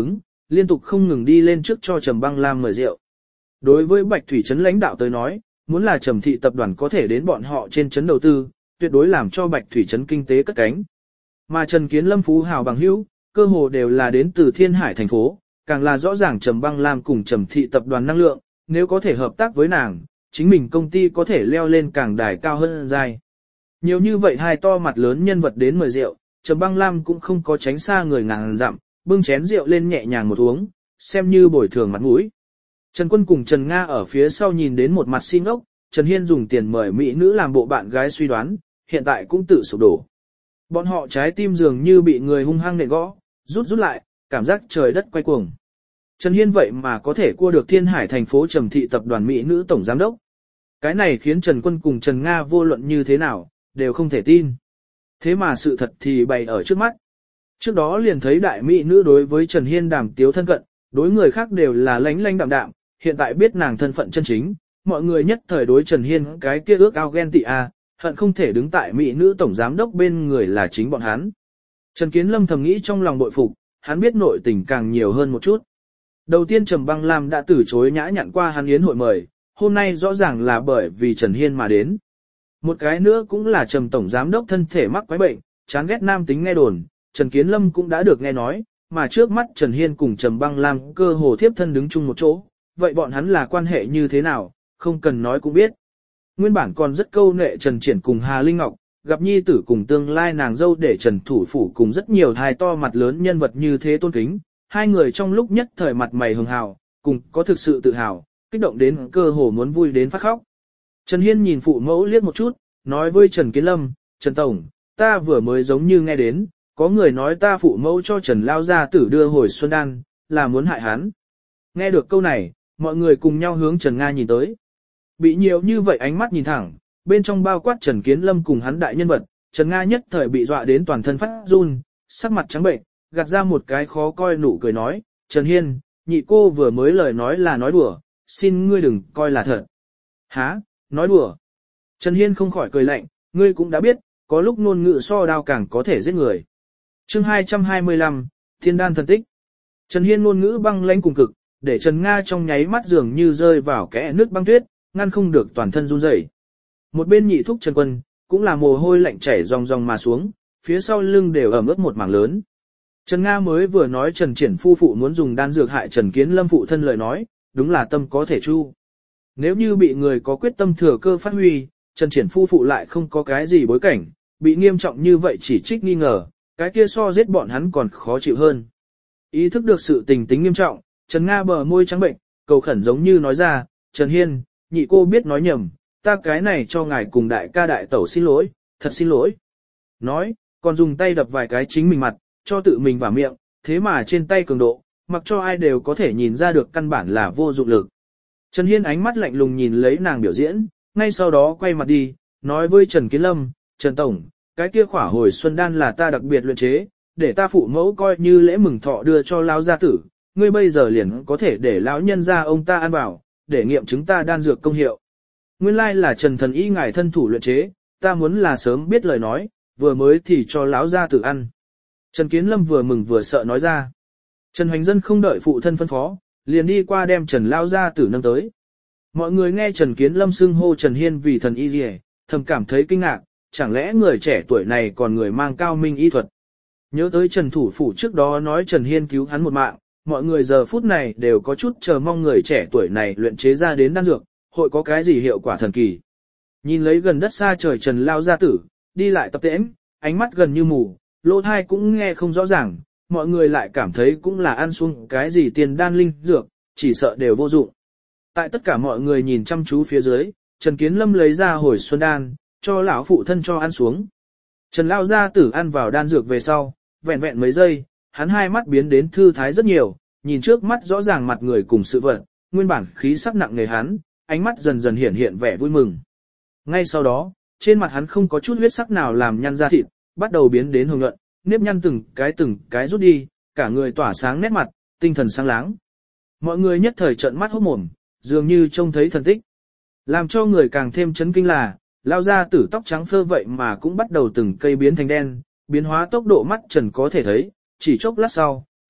S1: liên tục không ngừng đi lên trước cho Trầm Băng Lam mời rượu. Đối với Bạch Thủy trấn lãnh đạo tới nói, muốn là Trầm thị tập đoàn có thể đến bọn họ trên trấn đầu tư, tuyệt đối làm cho Bạch Thủy trấn kinh tế cất cánh. Mà Trần Kiến Lâm phú hào bằng hữu, cơ hồ đều là đến từ Thiên Hải thành phố, càng là rõ ràng Trầm Băng Lam cùng Trầm thị tập đoàn năng lượng, nếu có thể hợp tác với nàng, chính mình công ty có thể leo lên càng đài cao hơn dài. Nhiều như vậy hai to mặt lớn nhân vật đến mời rượu, Trầm Băng Lam cũng không có tránh xa người ngàn dặm, bưng chén rượu lên nhẹ nhàng một uống, xem như bồi thường mặt mũi. Trần Quân cùng Trần Nga ở phía sau nhìn đến một mặt xin ốc, Trần Hiên dùng tiền mời mỹ nữ làm bộ bạn gái suy đoán, hiện tại cũng tự sụp đổ. Bọn họ trái tim dường như bị người hung hăng nện gõ, rút lại, cảm giác trời đất quay cuồng. Trần Hiên vậy mà có thể cua được Thiên Hải thành phố Trầm thị tập đoàn mỹ nữ tổng giám đốc. Cái này khiến Trần Quân cùng Trần Nga vô luận như thế nào, đều không thể tin. Thế mà sự thật thì bày ở trước mắt. Trước đó liền thấy đại mỹ nữ đối với Trần Hiên đàm tiếu thân cận, đối người khác đều là lánh lánh đạm đạm, hiện tại biết nàng thân phận chân chính, mọi người nhất thời đối Trần Hiên cái kia ước ao ghen tị hận không thể đứng tại mỹ nữ tổng giám đốc bên người là chính bọn hắn. Trần Kiến Lâm thầm nghĩ trong lòng bội phục, hắn biết nội tình càng nhiều hơn một chút. Đầu tiên Trầm Băng Lam đã từ chối nhã nhặn qua hắn yến hội mời, hôm nay rõ ràng là bởi vì Trần Hiên mà đến. Một cái nữa cũng là Trầm tổng giám đốc thân thể mắc quái bệnh, chán ghét nam tính nghe đồn, Trần Kiến Lâm cũng đã được nghe nói, mà trước mắt Trần Hiên cùng Trầm Băng Lam cơ hồ thiếp thân đứng chung một chỗ, vậy bọn hắn là quan hệ như thế nào, không cần nói cũng biết. Nguyên bản còn rất câu nệ Trần Triển cùng Hà Linh Ngọc, gặp nhi tử cùng tương lai nàng dâu để Trần Thủ Phủ cùng rất nhiều thai to mặt lớn nhân vật như thế tôn kính, hai người trong lúc nhất thời mặt mày hường hào, cùng có thực sự tự hào, kích động đến cơ hồ muốn vui đến phát khóc. Trần Hiên nhìn phụ mẫu liếc một chút, nói với Trần Kiến Lâm, Trần Tổng, ta vừa mới giống như nghe đến, có người nói ta phụ mẫu cho Trần Lao Gia Tử đưa hồi Xuân Đan, là muốn hại hắn. Nghe được câu này, mọi người cùng nhau hướng Trần Nga nhìn tới. Bị nhiều như vậy ánh mắt nhìn thẳng, bên trong bao quát Trần Kiến Lâm cùng hắn đại nhân vật, Trần Nga nhất thời bị dọa đến toàn thân phát run, sắc mặt trắng bệnh, gạt ra một cái khó coi nụ cười nói, Trần Hiên, nhị cô vừa mới lời nói là nói đùa, xin ngươi đừng coi là thật. Hả, nói đùa. Trần Hiên không khỏi cười lạnh, ngươi cũng đã biết, có lúc ngôn ngữ so đao càng có thể giết người. Chương 225, Thiên Đan Thần Tích. Trần Hiên ngôn ngữ băng lãnh cùng cực, để Trần Nga trong nháy mắt dường như rơi vào kẽ nước băng tuyết, ngăn không được toàn thân run rẩy. Một bên nhị thúc Trần Quân, cũng là mồ hôi lạnh chảy ròng ròng mà xuống, phía sau lưng đều ẩm ướt một mảng lớn. Trần Nga mới vừa nói Trần Triển phu phụ muốn dùng đan dược hại Trần Kiến Lâm phụ thân lời nói, đúng là tâm có thể chu. Nếu như bị người có quyết tâm thừa cơ phát huy, Trần Triển phu phụ lại không có cái gì bối cảnh, bị nghiêm trọng như vậy chỉ trích nghi ngờ, cái kia so giết bọn hắn còn khó chịu hơn. Ý thức được sự tình tính nghiêm trọng, Trần Nga bờ môi trắng bệnh, cầu khẩn giống như nói ra, Trần Hiên, nhị cô biết nói nhầm, ta cái này cho ngài cùng đại ca đại tẩu xin lỗi, thật xin lỗi. Nói, còn dùng tay đập vài cái chính mình mặt, cho tự mình vào miệng, thế mà trên tay cường độ, mặc cho ai đều có thể nhìn ra được căn bản là vô dụng lực. Trần Hiên ánh mắt lạnh lùng nhìn lấy nàng biểu diễn, ngay sau đó quay mặt đi, nói với Trần Kiến Lâm, Trần Tổng, cái kia khỏa hồi xuân đan là ta đặc biệt luyện chế, để ta phụ mẫu coi như lễ mừng thọ đưa cho lão gia tử, ngươi bây giờ liền có thể để lão nhân gia ông ta ăn vào, để nghiệm chứng ta đan dược công hiệu. Nguyên lai là Trần thần y ngài thân thủ luyện chế, ta muốn là sớm biết lời nói, vừa mới thì cho lão gia tử ăn. Trần Kiến Lâm vừa mừng vừa sợ nói ra. Trần Hoành Dân không đợi phụ thân phân phó, liền đi qua đem Trần lão gia tử nâng tới. Mọi người nghe Trần Kiến Lâm xưng hô Trần Hiên vì thần y liề, thầm cảm thấy kinh ngạc, chẳng lẽ người trẻ tuổi này còn người mang cao minh y thuật. Nhớ tới Trần Thủ Phủ trước đó nói Trần Hiên cứu hắn một mạng, mọi người giờ phút này đều có chút chờ mong người trẻ tuổi này luyện chế ra đến đan dược, hội có cái gì hiệu quả thần kỳ. Nhìn lấy gần đất xa trời Trần lao gia tử, đi lại tập tễnh, ánh mắt gần như mù, lỗ tai cũng nghe không rõ ràng, mọi người lại cảm thấy cũng là ăn xuống cái gì tiền đan linh dược, chỉ sợ đều vô dụng. Tại tất cả mọi người nhìn chăm chú phía dưới, Trần Kiến Lâm lấy ra hồi xuân đan, cho lão phụ thân cho ăn xuống. Trần lao gia tử ăn vào đan dược về sau, vẹn vẹn mấy giây, hắn hai mắt biến đến thư thái rất nhiều, nhìn trước mắt rõ ràng mặt người cùng sự vật, nguyên bản khí sắc nặng nề hắn, ánh mắt dần dần hiện hiện vẻ vui mừng. Ngay sau đó, trên mặt hắn không có chút huyết sắc nào làm nhăn ra thịt, bắt đầu biến đến hồng nhuận, nếp nhăn từng cái rút đi, cả người tỏa sáng nét mặt, tinh thần sáng láng. Mọi người nhất thời trợn mắt hốt mồm, dường như trông thấy thần tích. Làm cho người càng thêm chấn kinh là, lao ra tử tóc trắng phơ vậy mà cũng bắt đầu từng cây biến thành đen, biến hóa tốc độ mắt trần có thể thấy, chỉ chốc lát sau,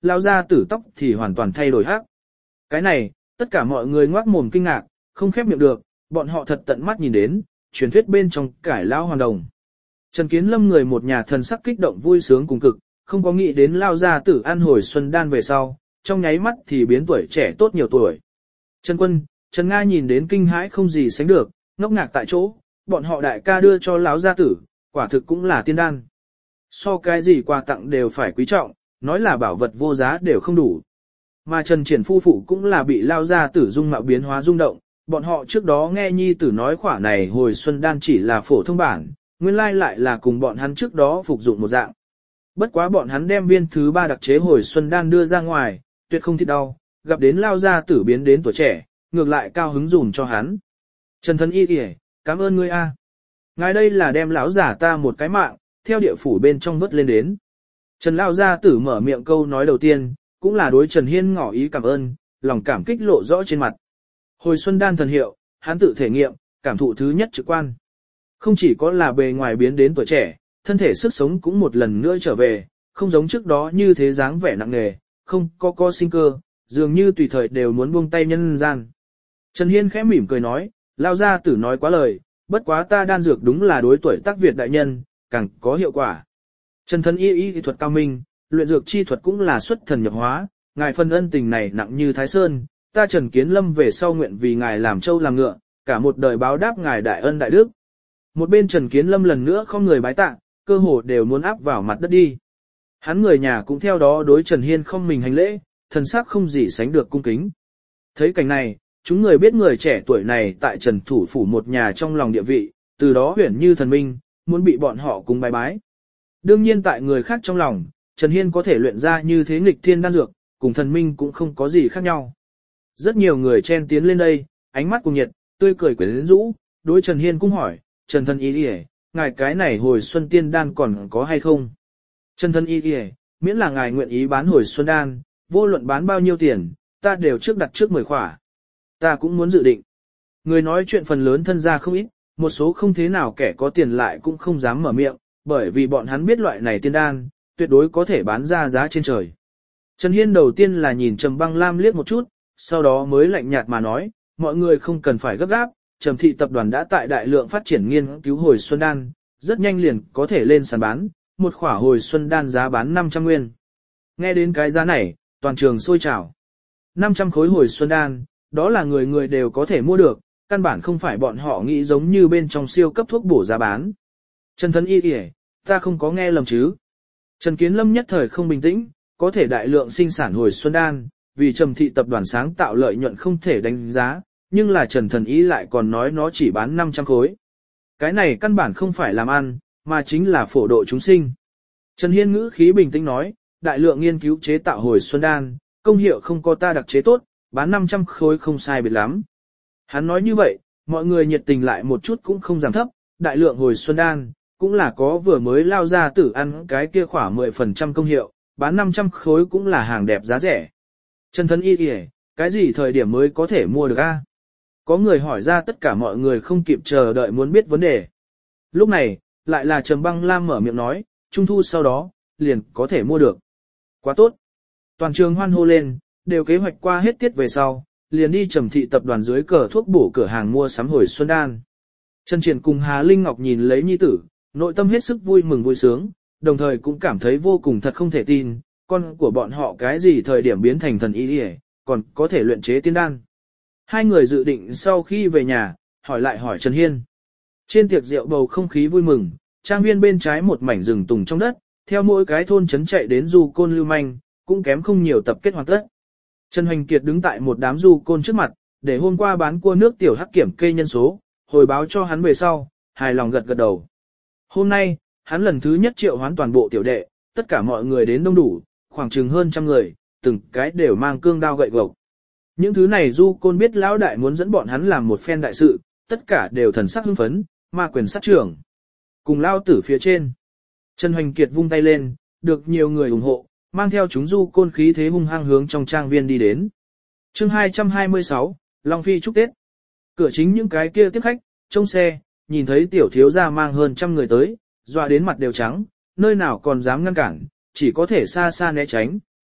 S1: lao ra tử tóc thì hoàn toàn thay đổi hắc. Cái này, tất cả mọi người ngoác mồm kinh ngạc, không khép miệng được, bọn họ thật tận mắt nhìn đến, truyền thuyết bên trong cải lao hoàn đồng. Trần Kiến Lâm người một nhà thần sắc kích động vui sướng cùng cực, không có nghĩ đến lao ra tử ăn hồi xuân đan về sau, trong nháy mắt thì biến tuổi trẻ tốt nhiều tuổi. Trần Quân, Trần Nga nhìn đến kinh hãi không gì sánh được, ngốc ngạc tại chỗ, bọn họ đại ca đưa cho lão gia tử, quả thực cũng là tiên đan. So cái gì quà tặng đều phải quý trọng, nói là bảo vật vô giá đều không đủ. Mà Trần Triển phu phụ cũng là bị lao gia tử dung mạo biến hóa rung động, bọn họ trước đó nghe nhi tử nói khỏa này hồi xuân đan chỉ là phổ thông bản, nguyên lai lại là cùng bọn hắn trước đó phục dụng một dạng. Bất quá bọn hắn đem viên thứ 3 đặc chế hồi xuân đan đưa ra ngoài, tuyệt không thích đau, gặp đến lao gia tử biến đến tuổi trẻ, ngược lại cao hứng dùm cho hắn. Trần Thân Y kìa, cảm ơn ngươi a. Ngài đây là đem lão giả ta một cái mạng, theo địa phủ bên trong vớt lên đến. Trần lao gia tử mở miệng câu nói đầu tiên, cũng là đối Trần Hiên ngỏ ý cảm ơn, lòng cảm kích lộ rõ trên mặt. Hồi xuân đan thần hiệu, hắn tự thể nghiệm, cảm thụ thứ nhất trực quan. Không chỉ có là bề ngoài biến đến tuổi trẻ, thân thể sức sống cũng một lần nữa trở về, không giống trước đó như thế dáng vẻ nặng nề, không có sinh cơ, dường như tùy thời đều muốn buông tay nhân gian. Trần Hiên khẽ mỉm cười nói, lao gia tử nói quá lời, bất quá ta đan dược đúng là đối tuổi tác Việt đại nhân, càng có hiệu quả. Trần Thân y thuật cao minh, luyện dược chi thuật cũng là xuất thần nhập hóa, ngài phân ân tình này nặng như Thái Sơn, ta Trần Kiến Lâm về sau nguyện vì ngài làm trâu làm ngựa, cả một đời báo đáp ngài đại ân đại đức. Một bên Trần Kiến Lâm lần nữa không người bái tạ, cơ hồ đều muốn áp vào mặt đất đi. Hắn người nhà cũng theo đó đối Trần Hiên không mình hành lễ, thần sắc không gì sánh được cung kính. Thấy cảnh này, chúng người biết người trẻ tuổi này tại Trần Thủ Phủ một nhà trong lòng địa vị, từ đó huyển như thần minh, muốn bị bọn họ cùng bái bái. Đương nhiên tại người khác trong lòng, Trần Hiên có thể luyện ra như thế nghịch thiên đan dược, cùng thần minh cũng không có gì khác nhau. Rất nhiều người chen tiến lên đây, ánh mắt cùng nhiệt, tươi cười quyến rũ, đối Trần Hiên cũng hỏi, Trần Thân Y Điề, ngài cái này hồi xuân tiên đan còn có hay không? Trần Thân Y Điề, miễn là ngài nguyện ý bán hồi xuân đan, vô luận bán bao nhiêu tiền, ta đều trước đặt trước 10 khỏa. Ta cũng muốn dự định. Người nói chuyện phần lớn thân gia không ít, một số không thế nào kẻ có tiền lại cũng không dám mở miệng, bởi vì bọn hắn biết loại này tiên đan, tuyệt đối có thể bán ra giá trên trời. Trần Hiên đầu tiên là nhìn Trầm Băng Lam liếc một chút, sau đó mới lạnh nhạt mà nói, mọi người không cần phải gấp gáp, Trầm thị tập đoàn đã tại đại lượng phát triển nghiên cứu hồi xuân đan, rất nhanh liền có thể lên sàn bán, một khỏa hồi xuân đan giá bán 500 nguyên. Nghe đến cái giá này, toàn trường sôi trào. 500 khối hồi xuân đan, đó là người người đều có thể mua được, căn bản không phải bọn họ nghĩ giống như bên trong siêu cấp thuốc bổ giá bán. Trần Thân Y kìa, ta không có nghe lầm chứ. Trần Kiến Lâm nhất thời không bình tĩnh, có thể đại lượng sinh sản hồi xuân đan, vì Trầm thị tập đoàn sáng tạo lợi nhuận không thể đánh giá, nhưng là Trần Thần Y lại còn nói nó chỉ bán 500 khối. Cái này căn bản không phải làm ăn, mà chính là phổ độ chúng sinh. Trần Hiên ngữ khí bình tĩnh nói, đại lượng nghiên cứu chế tạo hồi xuân đan, công hiệu không có ta đặc chế tốt, bán 500 khối không sai biệt lắm. Hắn nói như vậy, mọi người nhiệt tình lại một chút cũng không giảm thấp, đại lượng hồi xuân đan, cũng là có vừa mới lao ra tử ăn cái kia khỏa 10% công hiệu, bán 500 khối cũng là hàng đẹp giá rẻ. Trần Thân Y kìa, cái gì thời điểm mới có thể mua được a? Có người hỏi ra tất cả mọi người không kịp chờ đợi muốn biết vấn đề. Lúc này, lại là Trầm Băng Lam mở miệng nói, trung thu sau đó, liền có thể mua được. Quá tốt. Toàn trường hoan hô lên, đều kế hoạch qua hết tiết về sau, liền đi Trầm thị tập đoàn dưới cờ thuốc bổ cửa hàng mua sắm hồi xuân đan. Trần Triển cùng Hà Linh Ngọc nhìn lấy nhi tử, nội tâm hết sức vui mừng vui sướng, đồng thời cũng cảm thấy vô cùng thật không thể tin, con của bọn họ cái gì thời điểm biến thành thần y còn có thể luyện chế tiên đan. Hai người dự định sau khi về nhà, hỏi Trần Hiên. Trên tiệc rượu bầu không khí vui mừng, trang viên bên trái một mảnh rừng tùng trong đất, theo mỗi cái thôn trấn chạy đến du côn lưu manh, cũng kém không nhiều tập kết hoàn tất. Trần Hoành Kiệt đứng tại một đám du côn trước mặt, để hôm qua bán cua nước tiểu hắc kiểm kê nhân số, hồi báo cho hắn về sau, hài lòng gật gật đầu. Hôm nay, hắn lần thứ nhất triệu hoán toàn bộ tiểu đệ, tất cả mọi người đến đông đủ, khoảng chừng hơn trăm người, từng cái đều mang cương đao gậy gộc. Những thứ này du côn biết lão đại muốn dẫn bọn hắn làm một phen đại sự, tất cả đều thần sắc hưng phấn, ma quyền sát trưởng. Cùng lao tử phía trên. Trần Hoành Kiệt vung tay lên, được nhiều người ủng hộ, mang theo chúng du côn khí thế hung hăng hướng trong trang viên đi đến. Chương 226, Long Phi chúc Tết. Cửa chính những cái kia tiếp khách, trông xe, nhìn thấy tiểu thiếu gia mang hơn trăm người tới, dọa đến mặt đều trắng, nơi nào còn dám ngăn cản, chỉ có thể xa xa né tránh,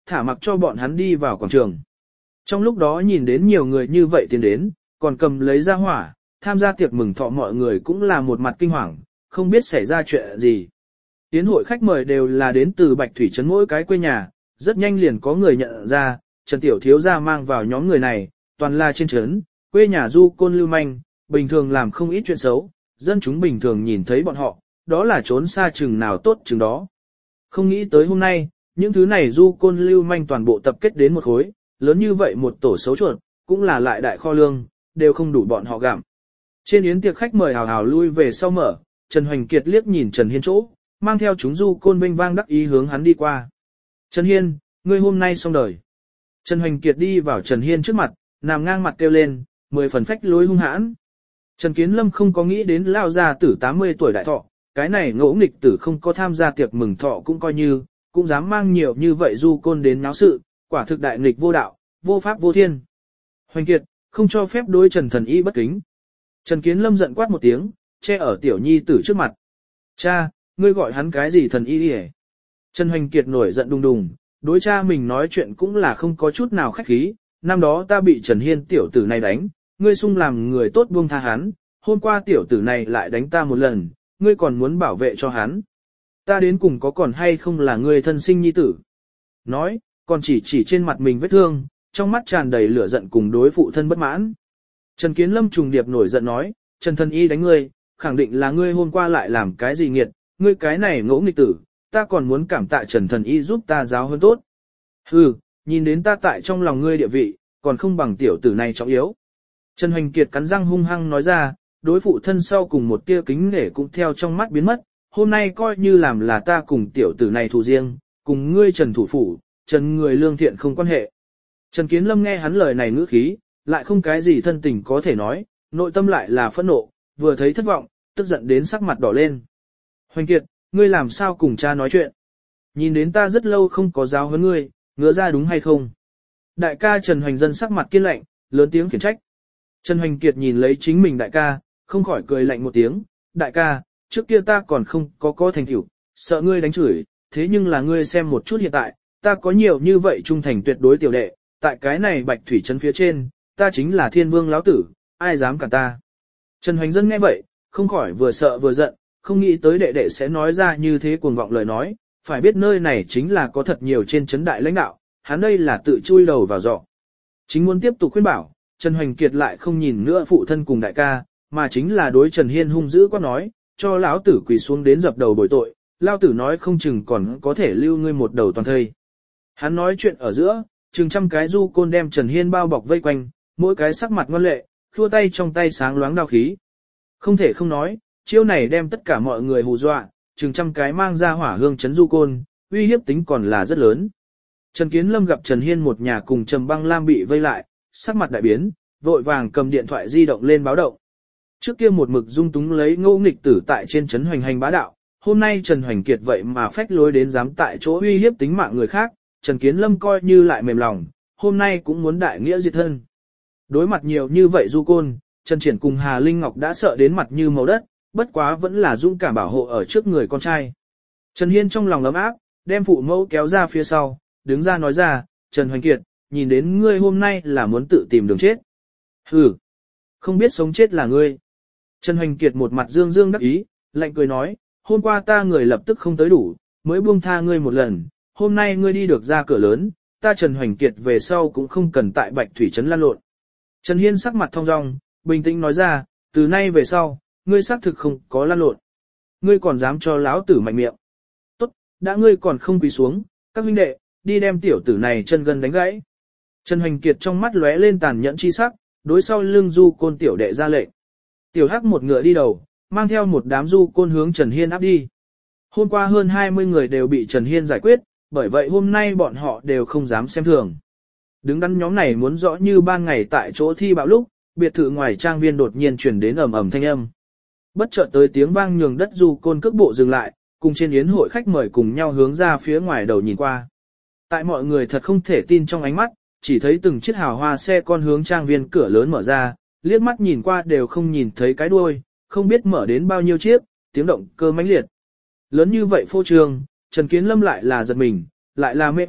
S1: thả mặc cho bọn hắn đi vào quảng trường. Trong lúc đó nhìn đến nhiều người như vậy tiến đến, còn cầm lấy ra hỏa, tham gia tiệc mừng thọ mọi người cũng là một mặt kinh hoàng, không biết xảy ra chuyện gì. Tiến hội khách mời đều là đến từ Bạch Thủy Trấn mỗi cái quê nhà, rất nhanh liền có người nhận ra, Trần Tiểu Thiếu gia mang vào nhóm người này, toàn là trên trấn, quê nhà du côn lưu manh, bình thường làm không ít chuyện xấu, dân chúng bình thường nhìn thấy bọn họ, đó là trốn xa chừng nào tốt chừng đó. Không nghĩ tới hôm nay, những thứ này du côn lưu manh toàn bộ tập kết đến một khối, lớn như vậy một tổ xấu chuột, cũng là lại đại kho lương, đều không đủ bọn họ gặm. Trên yến tiệc khách mời hào hào lui về sau mở, Trần Hoành Kiệt liếc nhìn Trần Hiên chỗ, mang theo chúng du côn vinh vang đắc ý hướng hắn đi qua. Trần Hiên, ngươi hôm nay xong đời. Trần Hoành Kiệt đi vào Trần Hiên trước mặt, nằm ngang mặt kêu lên, 10 phần phách lối hung hãn. Trần Kiến Lâm không có nghĩ đến lao gia tử 80 tuổi đại thọ, cái này ngỗ nghịch tử không có tham gia tiệc mừng thọ cũng coi như, cũng dám mang nhiều như vậy du côn đến náo sự, quả thực đại nghịch vô đạo, vô pháp vô thiên. Hoành Kiệt, không cho phép đối Trần Thần Y bất kính. Trần Kiến Lâm giận quát một tiếng, che ở tiểu nhi tử trước mặt. Cha, ngươi gọi hắn cái gì thần y đi. Trần Hoành Kiệt nổi giận đùng đùng, đối cha mình nói chuyện cũng là không có chút nào khách khí, năm đó ta bị Trần Hiên tiểu tử này đánh, ngươi sung làm người tốt buông tha hắn, hôm qua tiểu tử này lại đánh ta một lần, ngươi còn muốn bảo vệ cho hắn. Ta đến cùng có còn hay không là ngươi thân sinh nhi tử. Nói, còn chỉ trên mặt mình vết thương, trong mắt tràn đầy lửa giận cùng đối phụ thân bất mãn. Trần Kiến Lâm trùng điệp nổi giận nói, Trần Thần Y đánh ngươi, khẳng định là ngươi hôm qua lại làm cái gì nghiệt, ngươi cái này ngỗ nghịch tử, ta còn muốn cảm tạ Trần Thần Y giúp ta giáo hơn tốt. Hừ, nhìn đến ta tại trong lòng ngươi địa vị, còn không bằng tiểu tử này trọng yếu. Trần Hoành Kiệt cắn răng hung hăng nói ra, đối phụ thân sau cùng một tia kính nể cũng theo trong mắt biến mất, hôm nay coi như làm là ta cùng tiểu tử này thù riêng, cùng ngươi Trần thủ phủ, Trần người lương thiện không quan hệ. Trần Kiến Lâm nghe hắn lời này ngữ khí, lại không cái gì thân tình có thể nói, nội tâm lại là phẫn nộ, vừa thấy thất vọng, tức giận đến sắc mặt đỏ lên. Hoành Kiệt, ngươi làm sao cùng cha nói chuyện? Nhìn đến ta rất lâu không có giáo huấn ngươi, ngứa ra đúng hay không? Đại ca Trần Hoành Dân sắc mặt kiên lạnh, lớn tiếng khiển trách. Trần Hoành Kiệt nhìn lấy chính mình đại ca, không khỏi cười lạnh một tiếng. Đại ca, trước kia ta còn không có thành tựu, sợ ngươi đánh chửi, thế nhưng là ngươi xem một chút hiện tại, ta có nhiều như vậy trung thành tuyệt đối tiểu đệ, tại cái này Bạch Thủy Trấn phía trên, ta chính là thiên vương lão tử, ai dám cản ta. Trần Hoành Dân nghe vậy, không khỏi vừa sợ vừa giận, không nghĩ tới đệ đệ sẽ nói ra như thế cuồng vọng lời nói, phải biết nơi này chính là có thật nhiều trên trấn đại lãnh đạo, hắn đây là tự chui đầu vào giỏ. Chính muốn tiếp tục khuyên bảo, Trần Hoành Kiệt lại không nhìn nữa phụ thân cùng đại ca, mà chính là đối Trần Hiên hung dữ quát nói, cho lão tử quỳ xuống đến dập đầu bồi tội, lão tử nói không chừng còn có thể lưu ngươi một đầu toàn thây. Hắn nói chuyện ở giữa, chừng trăm cái du côn đem Trần Hiên bao bọc vây quanh, mỗi cái sắc mặt ngoan lệ, khua tay trong tay sáng loáng đao khí. Không thể không nói, chiêu này đem tất cả mọi người hù dọa, chừng trăm cái mang ra hỏa hương chấn du côn, uy hiếp tính còn là rất lớn. Trần Kiến Lâm gặp Trần Hiên một nhà cùng Trầm Băng Lam bị vây lại, sắc mặt đại biến, vội vàng cầm điện thoại di động lên báo động. Trước kia một mực dung túng lấy ngô nghịch tử tại trên trấn hoành hành bá đạo, hôm nay Trần Hoành Kiệt vậy mà phách lối đến dám tại chỗ uy hiếp tính mạng người khác, Trần Kiến Lâm coi như lại mềm lòng, hôm nay cũng muốn đại nghĩa diệt thân. Đối mặt nhiều như vậy du côn, Trần Triển cùng Hà Linh Ngọc đã sợ đến mặt như màu đất, bất quá vẫn là dũng cảm bảo hộ ở trước người con trai. Trần Hiên trong lòng ấm áp, đem phụ mẫu kéo ra phía sau, đứng ra nói ra, Trần Hoành Kiệt, nhìn đến ngươi hôm nay là muốn tự tìm đường chết. Hừ, không biết sống chết là ngươi. Trần Hoành Kiệt một mặt dương dương đắc ý, lạnh cười nói, hôm qua ta người lập tức không tới đủ, mới buông tha ngươi một lần, hôm nay ngươi đi được ra cửa lớn, ta Trần Hoành Kiệt về sau cũng không cần tại Bạch Thủy Trấn lăn lộn. Trần Hiên sắc mặt thong dong, bình tĩnh nói ra, từ nay về sau, ngươi xác thực không có lăn lộn. Ngươi còn dám cho lão tử mạnh miệng. Tốt, đã ngươi còn không quỳ xuống, các huynh đệ, đi đem tiểu tử này chân gân đánh gãy. Trần Hoành Kiệt trong mắt lóe lên tàn nhẫn chi sắc, đối sau lưng du côn tiểu đệ ra lệnh. Tiểu Hắc một ngựa đi đầu, mang theo một đám du côn hướng Trần Hiên áp đi. Hôm qua hơn 20 người đều bị Trần Hiên giải quyết, bởi vậy hôm nay bọn họ đều không dám xem thường. Đứng đắn nhóm này muốn rõ như ban ngày tại chỗ thi bạo lúc, biệt thự ngoài trang viên đột nhiên truyền đến ầm ầm thanh âm. Bất chợt tới tiếng vang nhường đất du côn cước bộ dừng lại, cùng trên yến hội khách mời cùng nhau hướng ra phía ngoài đầu nhìn qua. Tại mọi người thật không thể tin trong ánh mắt, chỉ thấy từng chiếc hào hoa xe con hướng trang viên cửa lớn mở ra, liếc mắt nhìn qua đều không nhìn thấy cái đuôi, không biết mở đến bao nhiêu chiếc, tiếng động cơ mãnh liệt. Lớn như vậy phô trương, Trần Kiến Lâm lại là giật mình, lại là mê hoặc,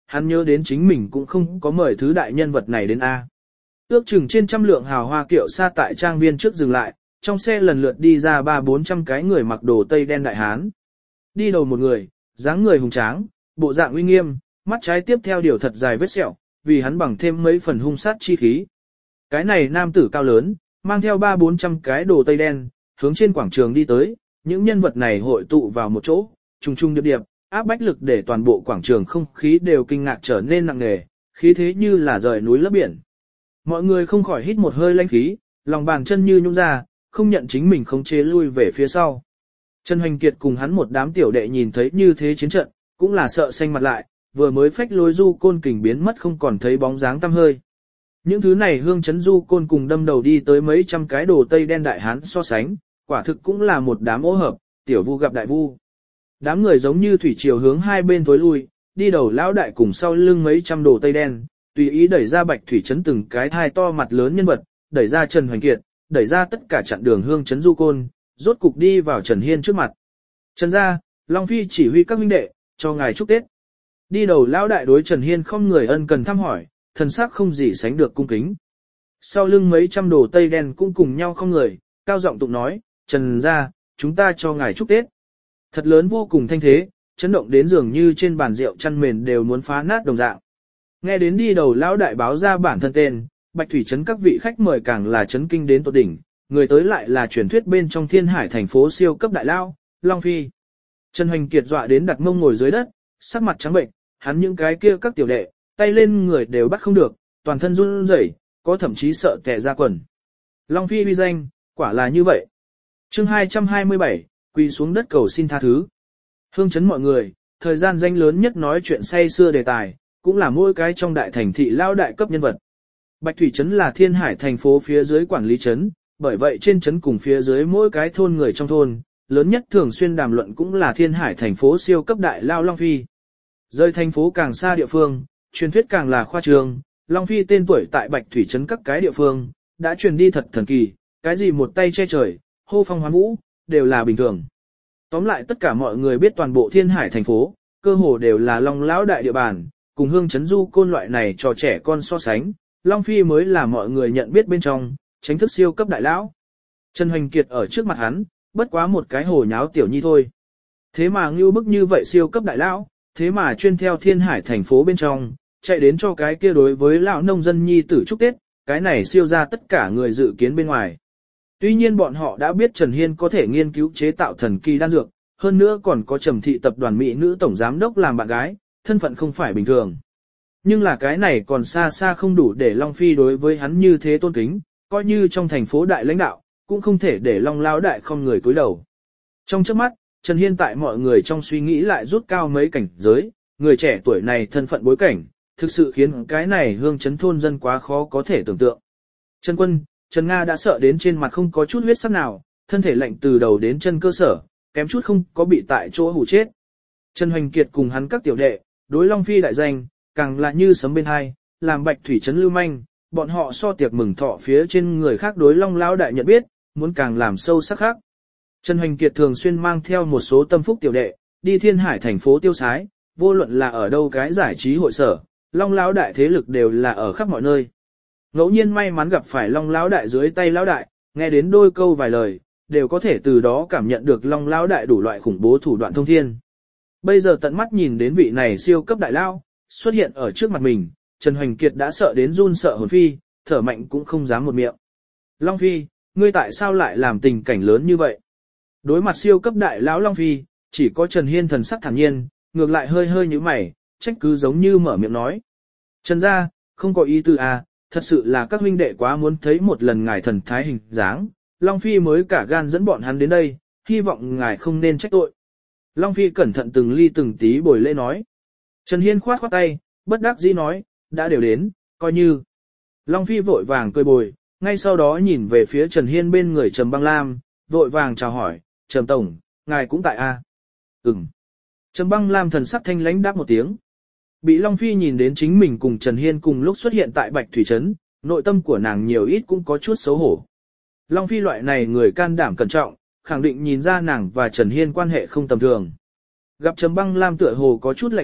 S1: hắn nhớ đến chính mình cũng không có mời thứ đại nhân vật này đến A. Ước chừng trên trăm lượng hào hoa kiệu xa tại trang viên trước dừng lại, trong xe lần lượt đi ra 300-400 cái người mặc đồ tây đen đại hán. Đi đầu một người, dáng người hùng tráng, bộ dạng uy nghiêm, mắt trái tiếp theo điều thật dài vết sẹo, vì hắn bằng thêm mấy phần hung sát chi khí. Cái này nam tử cao lớn, mang theo 300-400 cái đồ tây đen, hướng trên quảng trường đi tới, những nhân vật này hội tụ vào một chỗ, trùng trùng điệp điệp, áp bách lực để toàn bộ quảng trường không khí đều kinh ngạc trở nên nặng nề, khí thế như là rời núi lấp biển. Mọi người không khỏi hít một hơi lãnh khí, lòng bàn chân như nhũn ra, không nhận chính mình khống chế lui về phía sau. Trần Hoành Kiệt cùng hắn một đám tiểu đệ nhìn thấy như thế chiến trận, cũng là sợ xanh mặt lại, vừa mới phách lối du côn kình biến mất không còn thấy bóng dáng tăm hơi. Những thứ này hương chấn du côn cùng đâm đầu đi tới mấy trăm cái đồ tây đen đại hán so sánh, quả thực cũng là một đám ô hợp, tiểu vu gặp đại vu. Đám người giống như thủy triều hướng hai bên tối lui, đi đầu lão đại cùng sau lưng mấy trăm đồ tây đen, tùy ý đẩy ra Bạch Thủy Trấn từng cái thai to mặt lớn nhân vật, đẩy ra Trần Hoành Kiệt, đẩy ra tất cả chặn đường hương chấn du côn, rốt cục đi vào Trần Hiên trước mặt. Trần gia, Long Phi chỉ huy các huynh đệ, cho ngài chúc Tết. Đi đầu lão đại đối Trần Hiên không người ân cần thăm hỏi, thần sắc không gì sánh được cung kính. Sau lưng mấy trăm đồ tây đen cũng cùng nhau không người, cao giọng tụng nói, Trần gia, chúng ta cho ngài chúc Tết. Thật lớn vô cùng thanh thế, chấn động đến dường như trên bàn rượu chăn mền đều muốn phá nát đồng dạng. Nghe đến đi đầu lão đại báo ra bản thân tên, Bạch Thủy Trấn các vị khách mời càng là chấn kinh đến tột đỉnh, người tới lại là truyền thuyết bên trong Thiên Hải thành phố siêu cấp đại lao, Long Phi. Trần Hoành Kiệt dọa đến đặt mông ngồi dưới đất, sắc mặt trắng bệnh, hắn những cái kia các tiểu đệ, tay lên người đều bắt không được, toàn thân run rẩy, có thậm chí sợ tè ra quần. Long Phi uy danh, quả là như vậy. Chương 227, quỳ xuống đất cầu xin tha thứ. Hương chấn mọi người, thời gian danh lớn nhất nói chuyện say xưa đề tài, cũng là mỗi cái trong đại thành thị lao đại cấp nhân vật. Bạch Thủy Trấn là Thiên Hải thành phố phía dưới quản lý trấn, bởi vậy trên trấn cùng phía dưới mỗi cái thôn người trong thôn, lớn nhất thường xuyên đàm luận cũng là Thiên Hải thành phố siêu cấp đại lao Long Phi. Rời thành phố càng xa địa phương, truyền thuyết càng là khoa trương, Long Phi tên tuổi tại Bạch Thủy Trấn các cái địa phương, đã truyền đi thật thần kỳ, cái gì một tay che trời, hô phong hoán vũ, đều là bình thường. Tóm lại tất cả mọi người biết toàn bộ Thiên Hải thành phố, cơ hồ đều là Long lão đại địa bàn, cùng hương chấn du côn loại này cho trẻ con so sánh, Long Phi mới là mọi người nhận biết bên trong, chính thức siêu cấp đại lão. Trần Hoành Kiệt ở trước mặt hắn, bất quá một cái hồ nháo tiểu nhi thôi. Thế mà ngưu bức như vậy siêu cấp đại lão, thế mà chuyên theo Thiên Hải thành phố bên trong, chạy đến cho cái kia đối với lão nông dân nhi tử chúc Tết, cái này siêu ra tất cả người dự kiến bên ngoài. Tuy nhiên bọn họ đã biết Trần Hiên có thể nghiên cứu chế tạo thần kỳ đan dược, hơn nữa còn có Trầm Thị tập đoàn mỹ nữ tổng giám đốc làm bạn gái, thân phận không phải bình thường. Nhưng là cái này còn xa xa không đủ để Long Phi đối với hắn như thế tôn kính, coi như trong thành phố đại lãnh đạo, cũng không thể để Long lão đại không người cúi đầu. Trong chớp mắt, Trần Hiên tại mọi người trong suy nghĩ lại rút cao mấy cảnh giới, người trẻ tuổi này thân phận bối cảnh, thực sự khiến cái này hương chấn thôn dân quá khó có thể tưởng tượng. Trần Quân, Trần Nga đã sợ đến trên mặt không có chút huyết sắc nào, thân thể lạnh từ đầu đến chân cơ sở, kém chút không có bị tại chỗ hù chết. Trần Hoành Kiệt cùng hắn các tiểu đệ, đối Long Phi đại danh, càng là như sấm bên hai, làm Bạch Thủy Trấn lưu manh, bọn họ so tiệc mừng thọ phía trên người khác đối Long lão đại nhận biết, muốn càng làm sâu sắc khác. Trần Hoành Kiệt thường xuyên mang theo một số tâm phúc tiểu đệ, đi Thiên Hải thành phố tiêu sái, vô luận là ở đâu cái giải trí hội sở, Long lão đại thế lực đều là ở khắp mọi nơi. Ngẫu nhiên may mắn gặp phải Long lão đại dưới tay lão đại, nghe đến đôi câu vài lời, đều có thể từ đó cảm nhận được Long lão đại đủ loại khủng bố thủ đoạn thông thiên. Bây giờ tận mắt nhìn đến vị này siêu cấp đại lao xuất hiện ở trước mặt mình, Trần Hoành Kiệt đã sợ đến run sợ hồn phi, thở mạnh cũng không dám một miệng. Long Phi, ngươi tại sao lại làm tình cảnh lớn như vậy? Đối mặt siêu cấp đại lão Long Phi, chỉ có Trần Hiên thần sắc thản nhiên, ngược lại hơi hơi như mày, trách cứ giống như mở miệng nói. Trần gia, không có ý tư à, thật sự là các huynh đệ quá muốn thấy một lần ngài thần thái hình dáng, Long Phi mới cả gan dẫn bọn hắn đến đây, hy vọng ngài không nên trách tội. Long Phi cẩn thận từng ly từng tí bồi lễ nói. Trần Hiên khoát khoát tay, bất đắc dĩ nói, đã đều đến, coi như. Long Phi vội vàng cười bồi, ngay sau đó nhìn về phía Trần Hiên bên người Trầm Băng Lam, vội vàng chào hỏi, Trầm Tổng, ngài cũng tại a? Ừm. Trầm Băng Lam thần sắc thanh lãnh đáp một tiếng. Bị Long Phi nhìn đến chính mình cùng Trần Hiên cùng lúc xuất hiện tại Bạch Thủy Trấn, nội tâm của nàng nhiều ít cũng có chút xấu hổ. Long Phi loại này người can đảm cẩn trọng, khẳng định nhìn ra nàng và Trần Hiên quan hệ không tầm thường. Gặp Trầm Băng Lam tựa hồ có chút lạnh nhạt,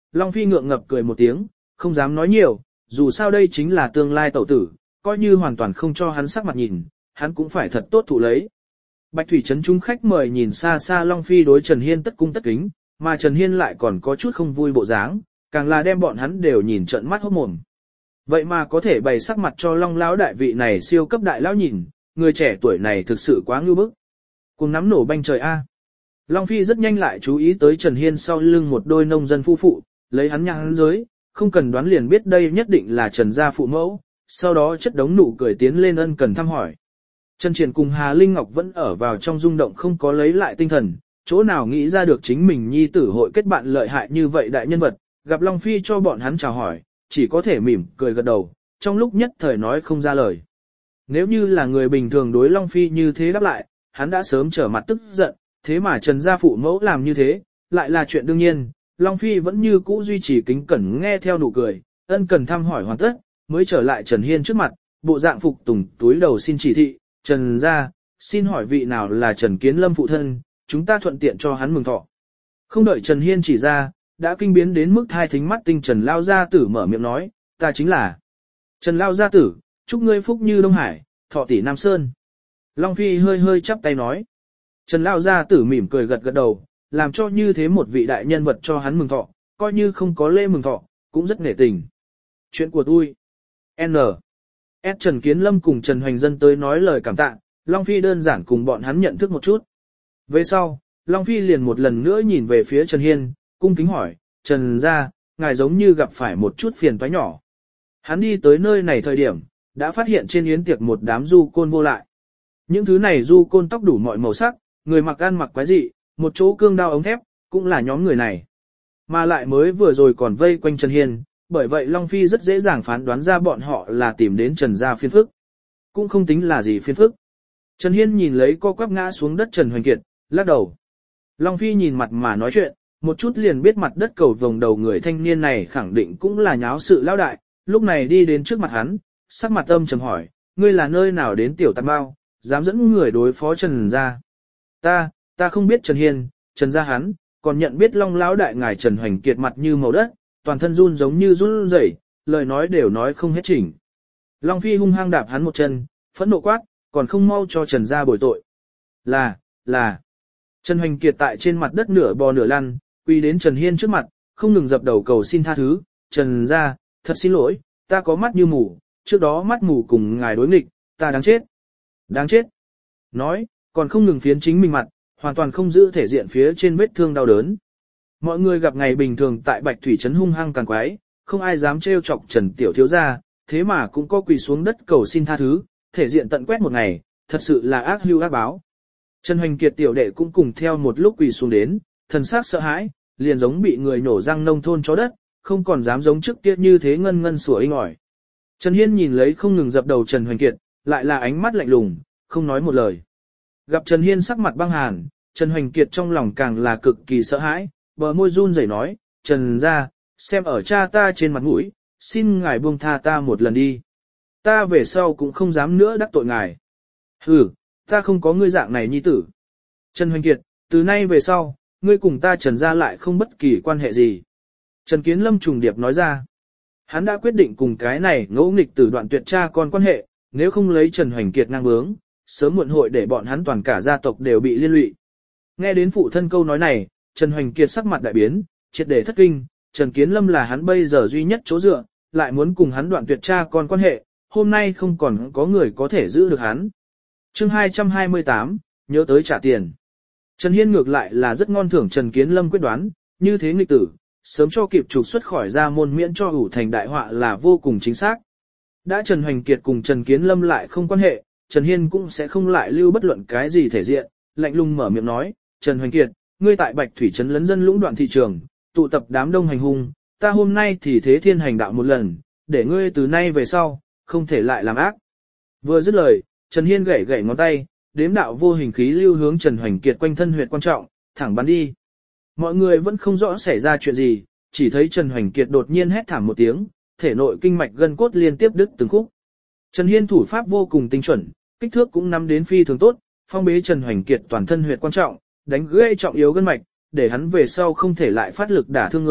S1: Long Phi ngượng ngập cười một tiếng, không dám nói nhiều, dù sao đây chính là tương lai tẩu tử, coi như hoàn toàn không cho hắn sắc mặt nhìn, hắn cũng phải thật tốt thụ lấy. Bạch Thủy Trấn chúng khách mời nhìn xa xa Long Phi đối Trần Hiên tất cung tất kính, mà Trần Hiên lại còn có chút không vui bộ dáng, càng là đem bọn hắn đều nhìn trợn mắt hốt mồm. Vậy mà có thể bày sắc mặt cho Long lão đại vị này siêu cấp đại lão nhìn, người trẻ tuổi này thực sự quá ngưu bức. Cùng nắm nổ banh trời a. Long Phi rất nhanh lại chú ý tới Trần Hiên sau lưng một đôi nông dân phu phụ, lấy hắn nhãn giới, không cần đoán liền biết đây nhất định là Trần gia phụ mẫu, sau đó chất đống nụ cười tiến lên ân cần thăm hỏi. Trần Triển cùng Hà Linh Ngọc vẫn ở vào trong rung động không có lấy lại tinh thần, chỗ nào nghĩ ra được chính mình nhi tử hội kết bạn lợi hại như vậy đại nhân vật, gặp Long Phi cho bọn hắn chào hỏi, chỉ có thể mỉm cười gật đầu, trong lúc nhất thời nói không ra lời. Nếu như là người bình thường đối Long Phi như thế đáp lại, hắn đã sớm trở mặt tức giận, thế mà Trần gia phụ mẫu làm như thế, lại là chuyện đương nhiên, Long Phi vẫn như cũ duy trì kính cẩn nghe theo nụ cười, ân cần thăm hỏi hoàn tất, mới trở lại Trần Hiên trước mặt, bộ dạng phục tùng túi đầu xin chỉ thị, Trần gia, xin hỏi vị nào là Trần Kiến Lâm phụ thân, chúng ta thuận tiện cho hắn mừng thọ. Không đợi Trần Hiên chỉ ra, đã kinh biến đến mức thai thính mắt tinh Trần Lao Gia Tử mở miệng nói, ta chính là Trần Lao Gia Tử, chúc ngươi phúc như Đông Hải, thọ tỷ Nam Sơn. Long Phi hơi hơi chắp tay nói. Trần Lao Gia Tử mỉm cười gật gật đầu, làm cho như thế một vị đại nhân vật cho hắn mừng thọ, coi như không có lễ mừng thọ, cũng rất nể tình. Chuyện của tôi. N. S. Trần Kiến Lâm cùng Trần Hoành Dân tới nói lời cảm tạ, Long Phi đơn giản cùng bọn hắn nhận thức một chút. Về sau, Long Phi liền một lần nữa nhìn về phía Trần Hiên, cung kính hỏi, Trần gia, ngài giống như gặp phải một chút phiền toái nhỏ. Hắn đi tới nơi này thời điểm, đã phát hiện trên yến tiệc một đám du côn vô lại. Những thứ này du côn tóc đủ mọi màu sắc, người mặc ăn mặc quái dị, một chỗ cương đao ống thép, cũng là nhóm người này. Mà lại mới vừa rồi còn vây quanh Trần Hiên, bởi vậy Long Phi rất dễ dàng phán đoán ra bọn họ là tìm đến Trần gia phiền phức. Cũng không tính là gì phiền phức. Trần Hiên nhìn lấy co quắp ngã xuống đất Trần Hoành Kiệt, lắc đầu. Long Phi nhìn mặt mà nói chuyện, một chút liền biết mặt đất cầu vồng đầu người thanh niên này khẳng định cũng là nháo sự lão đại, lúc này đi đến trước mặt hắn, sắc mặt âm trầm hỏi, ngươi là nơi nào đến tiểu tạp bao, dám dẫn người đối phó Trần gia. Ta không biết Trần Hiên, Trần gia hắn, còn nhận biết Long lão đại ngài Trần Hoành Kiệt mặt như màu đất, toàn thân run giống như run rẩy, lời nói đều nói không hết chỉnh. Long Phi hung hăng đạp hắn một chân, phẫn nộ quát, còn không mau cho Trần gia bồi tội. Là. Trần Hoành Kiệt tại trên mặt đất nửa bò nửa lăn, quỳ đến Trần Hiên trước mặt, không ngừng dập đầu cầu xin tha thứ, Trần gia, thật xin lỗi, ta có mắt như mù, trước đó mắt mù cùng ngài đối nghịch, ta đáng chết. Đáng chết. Nói, còn không ngừng phiến chính mình mặt, hoàn toàn không giữ thể diện phía trên vết thương đau đớn. Mọi người gặp ngày bình thường tại Bạch Thủy Trấn hung hăng càng quái, không ai dám trêu chọc Trần Tiểu Thiếu gia, thế mà cũng có quỳ xuống đất cầu xin tha thứ, thể diện tận quét một ngày, thật sự là ác hưu ác báo. Trần Hoành Kiệt tiểu đệ cũng cùng theo một lúc quỳ xuống đến, thần sắc sợ hãi, liền giống bị người nổ răng nông thôn chó đất, không còn dám giống trước kia như thế ngân ngân sủa inh ỏi. Trần Hiên nhìn lấy không ngừng dập đầu Trần Hoành Kiệt, lại là ánh mắt lạnh lùng, không nói một lời. Gặp Trần Hiên sắc mặt băng hàn, Trần Hoành Kiệt trong lòng càng là cực kỳ sợ hãi, bờ môi run rẩy nói, Trần gia, xem ở cha ta trên mặt mũi, xin ngài buông tha ta một lần đi. Ta về sau cũng không dám nữa đắc tội ngài. Hừ, ta không có ngươi dạng này nhi tử. Trần Hoành Kiệt, từ nay về sau, ngươi cùng ta Trần gia lại không bất kỳ quan hệ gì. Trần Kiến Lâm trùng điệp nói ra. Hắn đã quyết định cùng cái này ngỗ nghịch tử đoạn tuyệt cha con quan hệ, nếu không lấy Trần Hoành Kiệt ngang bướng, sớm muộn hội để bọn hắn toàn cả gia tộc đều bị liên lụy. Nghe đến phụ thân câu nói này, Trần Hoành Kiệt sắc mặt đại biến, triệt để thất kinh, Trần Kiến Lâm là hắn bây giờ duy nhất chỗ dựa, lại muốn cùng hắn đoạn tuyệt cha con quan hệ, hôm nay không còn có người có thể giữ được hắn. Chương 228, nhớ tới trả tiền. Trần Hiên ngược lại là rất ngon thưởng Trần Kiến Lâm quyết đoán, như thế nghịch tử, sớm cho kịp trục xuất khỏi gia môn miễn cho ủ thành đại họa là vô cùng chính xác. Đã Trần Hoành Kiệt cùng Trần Kiến Lâm lại không quan hệ, Trần Hiên cũng sẽ không lại lưu bất luận cái gì thể diện, lạnh lùng mở miệng nói, Trần Hoành Kiệt, ngươi tại Bạch Thủy Trấn lấn dân lũng đoạn thị trường, tụ tập đám đông hành hung, ta hôm nay thì thế thiên hành đạo một lần, để ngươi từ nay về sau, không thể lại làm ác. Vừa dứt lời, Trần Hiên gảy gảy ngón tay, đếm đạo vô hình khí lưu hướng Trần Hoành Kiệt quanh thân huyệt quan trọng, thẳng bắn đi. Mọi người vẫn không rõ xảy ra chuyện gì, chỉ thấy Trần Hoành Kiệt đột nhiên hét thảm một tiếng, thể nội kinh mạch gân cốt liên tiếp đứt từng khúc. Trần Hiên thủ pháp vô cùng tinh chuẩn, kích thước cũng nắm đến phi thường tốt, phong bế Trần Hoành Kiệt toàn thân huyệt quan trọng, đánh gãy trọng yếu gân mạch, để hắn về sau không thể lại phát lực đả thương người,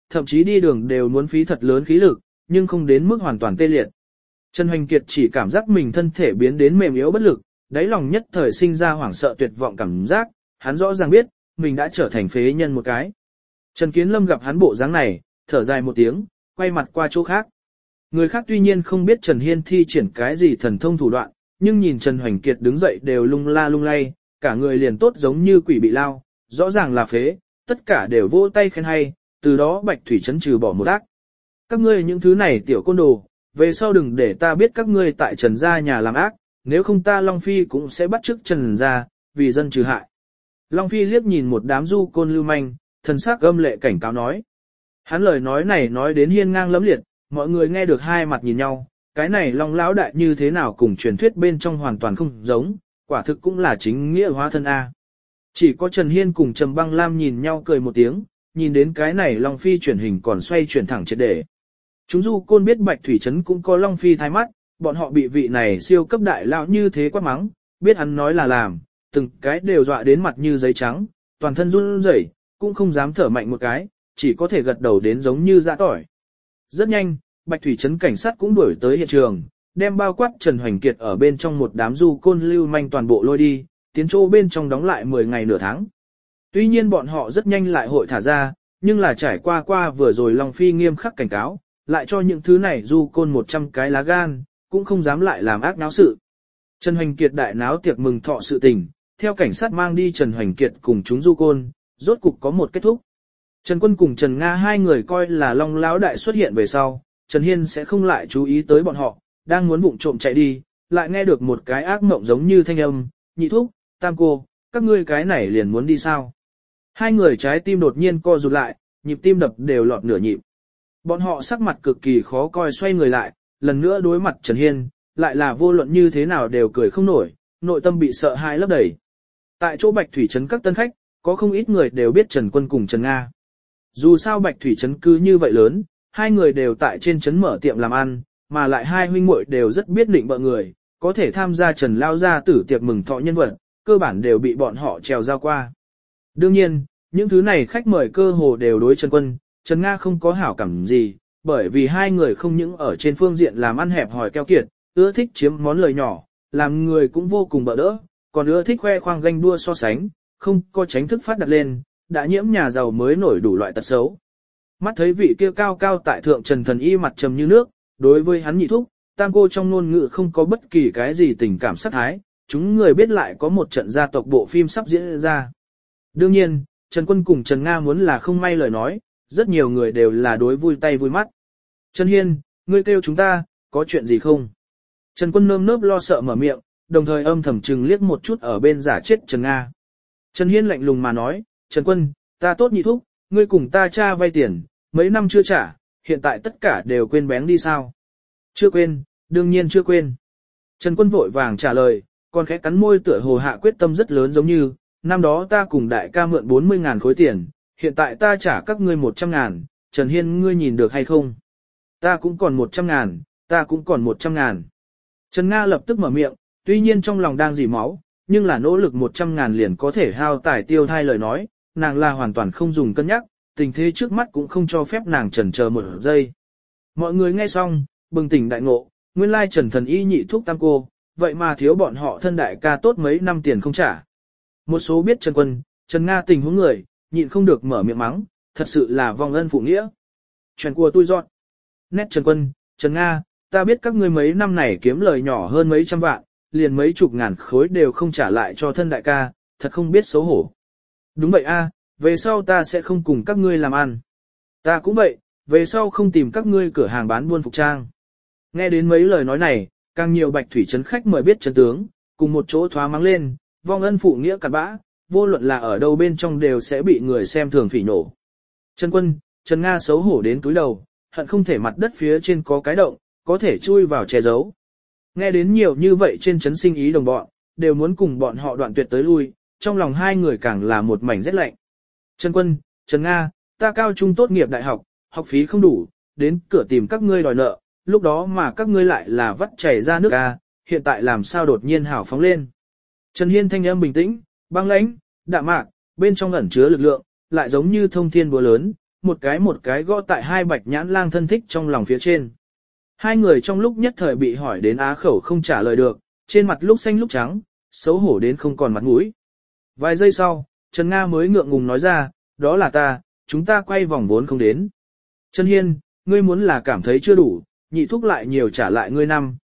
S1: thậm chí đi đường đều muốn phí thật lớn khí lực, nhưng không đến mức hoàn toàn tê liệt. Trần Hoành Kiệt chỉ cảm giác mình thân thể biến đến mềm yếu bất lực, đáy lòng nhất thời sinh ra hoảng sợ tuyệt vọng cảm giác, hắn rõ ràng biết, mình đã trở thành phế nhân một cái. Trần Kiến Lâm gặp hắn bộ dáng này, thở dài một tiếng, quay mặt qua chỗ khác. Người khác tuy nhiên không biết Trần Hiên thi triển cái gì thần thông thủ đoạn, nhưng nhìn Trần Hoành Kiệt đứng dậy đều lung la lung lay, cả người liền tốt giống như quỷ bị lao, rõ ràng là phế, tất cả đều vỗ tay khen hay, từ đó Bạch Thủy Trấn trừ bỏ một ác. Các ngươi những thứ này tiểu côn đồ, về sau đừng để ta biết các ngươi tại Trần gia nhà làm ác, nếu không ta Long Phi cũng sẽ bắt chước Trần gia, vì dân trừ hại. Long Phi liếc nhìn một đám du côn lưu manh, thần sắc âm lệ cảnh cáo nói. Hắn lời nói này nói đến hiên ngang lẫm liệt, mọi người nghe được hai mặt nhìn nhau, cái này Long lão đại như thế nào cùng truyền thuyết bên trong hoàn toàn không giống, quả thực cũng là chính nghĩa hóa thân A. Chỉ có Trần Hiên cùng Trầm Băng Lam nhìn nhau cười một tiếng, nhìn đến cái này Long Phi chuyển hình còn xoay chuyển thẳng triệt để. Chúng du côn biết Bạch Thủy Trấn cũng có Long Phi thái mắt, bọn họ bị vị này siêu cấp đại lão như thế quát mắng, biết hắn nói là làm, từng cái đều dọa đến mặt như giấy trắng, toàn thân run rẩy, cũng không dám thở mạnh một cái, chỉ có thể gật đầu đến giống như dã tỏi. Rất nhanh, Bạch Thủy Trấn cảnh sát cũng đuổi tới hiện trường, đem bao quát Trần Hoành Kiệt ở bên trong một đám du côn lưu manh toàn bộ lôi đi, tiến chỗ bên trong đóng lại 10 ngày nửa tháng. Tuy nhiên bọn họ rất nhanh lại hội thả ra, nhưng là trải qua vừa rồi Long Phi nghiêm khắc cảnh cáo, lại cho những thứ này du côn 100 cái lá gan, cũng không dám lại làm ác náo sự. Trần Hoành Kiệt đại náo tiệc mừng thọ sự tình, theo cảnh sát mang đi Trần Hoành Kiệt cùng chúng du côn, rốt cục có một kết thúc. Trần Quân cùng Trần Nga hai người coi là Long lão đại xuất hiện về sau, Trần Hiên sẽ không lại chú ý tới bọn họ, đang muốn vụng trộm chạy đi, lại nghe được một cái ác mộng giống như thanh âm, nhị thúc, tam cô, các ngươi cái này liền muốn đi sao? Hai người trái tim đột nhiên co rụt lại, nhịp tim đập đều lọt nửa nhịp. Bọn họ sắc mặt cực kỳ khó coi xoay người lại, lần nữa đối mặt Trần Hiên, lại là vô luận như thế nào đều cười không nổi, nội tâm bị sợ hãi lấp đầy. Tại chỗ Bạch Thủy Trấn các tân khách, có không ít người đều biết Trần Quân cùng Trần Nga. Dù sao Bạch Thủy Trấn cứ như vậy lớn, hai người đều tại trên trấn mở tiệm làm ăn, mà lại hai huynh muội đều rất biết định bợ người, có thể tham gia Trần lao gia tử tiệc mừng thọ nhân vật, cơ bản đều bị bọn họ trèo giao qua. Đương nhiên, những thứ này khách mời cơ hồ đều đối Trần Quân, Trần Nga không có hảo cảm gì, bởi vì hai người không những ở trên phương diện làm ăn hẹp hòi keo kiệt, ưa thích chiếm món lời nhỏ, làm người cũng vô cùng bợ đỡ, còn ưa thích khoe khoang ganh đua so sánh, không có tránh thức phát đặt lên, đã nhiễm nhà giàu mới nổi đủ loại tật xấu. Mắt thấy vị kia cao cao tại thượng Trần Thần Y mặt trầm như nước, đối với hắn nhị thúc, tam cô trong ngôn ngữ không có bất kỳ cái gì tình cảm sát thái, chúng người biết lại có một trận gia tộc bộ phim sắp diễn ra. Đương nhiên, Trần Quân cùng Trần Nga muốn là không may lời nói, rất nhiều người đều là đối vui tay vui mắt. Trần Hiên, ngươi kêu chúng ta, có chuyện gì không? Trần Quân nơm nớp lo sợ mở miệng, đồng thời âm thầm chừng liếc một chút ở bên giả chết Trần Nga. Trần Hiên lạnh lùng mà nói, Trần Quân, ta tốt nhị thúc, ngươi cùng ta cha vay tiền, mấy năm chưa trả, hiện tại tất cả đều quên bén đi sao? Chưa quên, đương nhiên chưa quên. Trần Quân vội vàng trả lời, còn khẽ cắn môi tựa hồ hạ quyết tâm rất lớn giống như, năm đó ta cùng đại ca mượn 40.000 khối tiền, hiện tại ta trả các ngươi 100.000, Trần Hiên ngươi nhìn được hay không? Ta cũng còn 100.000, ta cũng còn 100.000. Trần Nga lập tức mở miệng, tuy nhiên trong lòng đang dỉ máu, nhưng là nỗ lực 100.000 liền có thể hao tài tiêu thai lời nói, nàng là hoàn toàn không dùng cân nhắc, tình thế trước mắt cũng không cho phép nàng chần chờ một giây. Mọi người nghe xong, bừng tỉnh đại ngộ, nguyên lai Trần Thần Y nhị thuốc tam cô, vậy mà thiếu bọn họ thân đại ca tốt mấy năm tiền không trả. Một số biết Trần Quân, Trần Nga tình huống người, nhịn không được mở miệng mắng, thật sự là vong ân phụ nghĩa. Chuyện của tôi dọn. Nét Trần Quân, Trần Nga, ta biết các ngươi mấy năm này kiếm lời nhỏ hơn mấy trăm vạn, liền mấy chục ngàn khối đều không trả lại cho thân đại ca, thật không biết xấu hổ. Đúng vậy a, về sau ta sẽ không cùng các ngươi làm ăn. Ta cũng vậy, về sau không tìm các ngươi cửa hàng bán buôn phục trang. Nghe đến mấy lời nói này, càng nhiều Bạch Thủy Trấn khách mời biết chân tướng, cùng một chỗ thoá mắng lên, vong ân phụ nghĩa cặn bã, vô luận là ở đâu bên trong đều sẽ bị người xem thường phỉ nổ. Trần Quân, Trần Nga xấu hổ đến túi đầu, hận không thể mặt đất phía trên có cái động, có thể chui vào che giấu. Nghe đến nhiều như vậy trên trấn sinh ý đồng bọn, đều muốn cùng bọn họ đoạn tuyệt tới lui, trong lòng hai người càng là một mảnh rét lạnh. Trần Quân, Trần Nga, ta cao trung tốt nghiệp đại học, học phí không đủ, đến cửa tìm các ngươi đòi nợ, lúc đó mà các ngươi lại là vắt chảy ra nước a, hiện tại làm sao đột nhiên hào phóng lên. Trần Hiên thanh âm bình tĩnh, băng lãnh, đạm mạc, bên trong ẩn chứa lực lượng, lại giống như thông thiên búa lớn, một cái gõ tại hai bạch nhãn lang thân thích trong lòng phía trên. Hai người trong lúc nhất thời bị hỏi đến á khẩu không trả lời được, trên mặt lúc xanh lúc trắng, xấu hổ đến không còn mặt mũi. Vài giây sau, Trần Nga mới ngượng ngùng nói ra, đó là ta, chúng ta quay vòng vốn không đến. Trần Hiên, ngươi muốn là cảm thấy chưa đủ, nhị thúc lại nhiều trả lại ngươi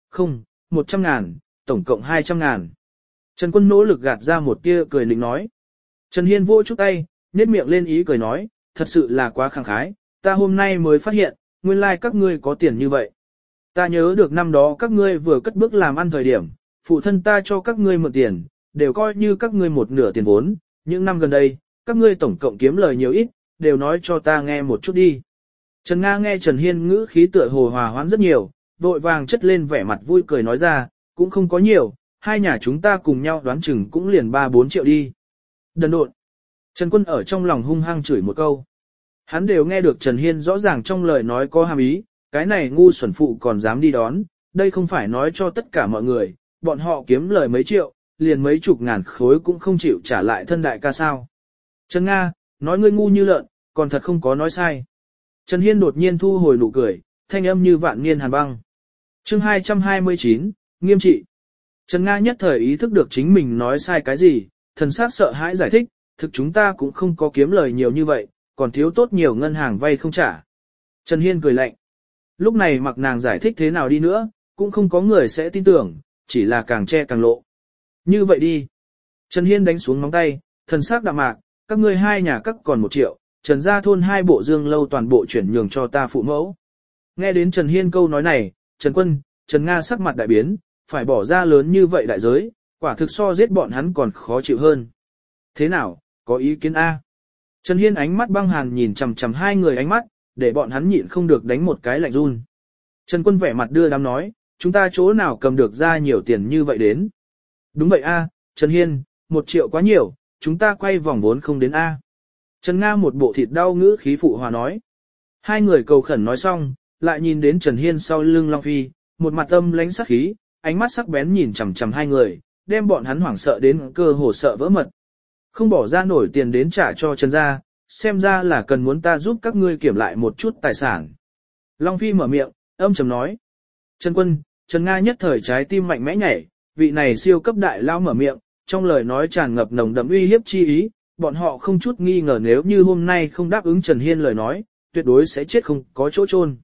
S1: 100.000, tổng cộng 200.000. Trần Quân nỗ lực gạt ra một tia cười nịnh nói. Trần Hiên vỗ chút tay, nhếch miệng lên ý cười nói, thật sự là quá khẳng khái, ta hôm nay mới phát hiện, nguyên lai các ngươi có tiền như vậy. Ta nhớ được năm đó các ngươi vừa cất bước làm ăn thời điểm, phụ thân ta cho các ngươi mượn tiền, đều coi như các ngươi một nửa tiền vốn, những năm gần đây, các ngươi tổng cộng kiếm lời nhiều ít, đều nói cho ta nghe một chút đi. Trần Nga nghe Trần Hiên ngữ khí tựa hồ hòa hoãn rất nhiều, vội vàng chất lên vẻ mặt vui cười nói ra, cũng không có nhiều, hai nhà chúng ta cùng nhau đoán chừng cũng liền 3-4 triệu đi. Đần độn. Trần Quân ở trong lòng hung hăng chửi một câu. Hắn đều nghe được Trần Hiên rõ ràng trong lời nói có hàm ý, cái này ngu xuẩn phụ còn dám đi đón, đây không phải nói cho tất cả mọi người, bọn họ kiếm lời mấy triệu, liền mấy chục ngàn khối cũng không chịu trả lại thân đại ca sao. Trần Nga, nói ngươi ngu như lợn, còn thật không có nói sai. Trần Hiên đột nhiên thu hồi nụ cười, thanh âm như vạn niên hàn băng. Chương 229, nghiêm trị. Trần Nga nhất thời ý thức được chính mình nói sai cái gì, thần sắc sợ hãi giải thích, thực chúng ta cũng không có kiếm lời nhiều như vậy, còn thiếu tốt nhiều ngân hàng vay không trả. Trần Hiên cười lạnh. Lúc này mặc nàng giải thích thế nào đi nữa, cũng không có người sẽ tin tưởng, chỉ là càng che càng lộ. Như vậy đi. Trần Hiên đánh xuống móng tay, thần sắc đạm mạc, các ngươi hai nhà cắt còn 1 triệu, Trần gia thôn 2 bộ dương lâu toàn bộ chuyển nhường cho ta phụ mẫu. Nghe đến Trần Hiên câu nói này, Trần Quân, Trần Nga sắc mặt đại biến, phải bỏ ra lớn như vậy đại giới, quả thực so giết bọn hắn còn khó chịu hơn. Thế nào, có ý kiến A? Trần Hiên ánh mắt băng hàn nhìn chằm chằm hai người ánh mắt, để bọn hắn nhịn không được đánh một cái lạnh run. Trần Quân vẻ mặt đưa đám nói, chúng ta chỗ nào cầm được ra nhiều tiền như vậy đến. Đúng vậy A, Trần Hiên, 1 triệu quá nhiều, chúng ta quay vòng vốn không đến A. Trần Nga một bộ thịt đau ngữ khí phụ hòa nói. Hai người cầu khẩn nói xong, lại nhìn đến Trần Hiên sau lưng Long Phi, một mặt âm lánh sắc khí, ánh mắt sắc bén nhìn chằm chằm hai người, đem bọn hắn hoảng sợ đến cơ hồ sợ vỡ mật. Không bỏ ra nổi tiền đến trả cho Trần gia, xem ra là cần muốn ta giúp các ngươi kiểm lại một chút tài sản. Long Phi mở miệng, âm trầm nói. Trần Quân, Trần Nga nhất thời trái tim mạnh mẽ nhảy, vị này siêu cấp đại lao mở miệng, trong lời nói tràn ngập nồng đậm uy hiếp chi ý, bọn họ không chút nghi ngờ nếu như hôm nay không đáp ứng Trần Hiên lời nói, tuyệt đối sẽ chết không có chỗ chôn.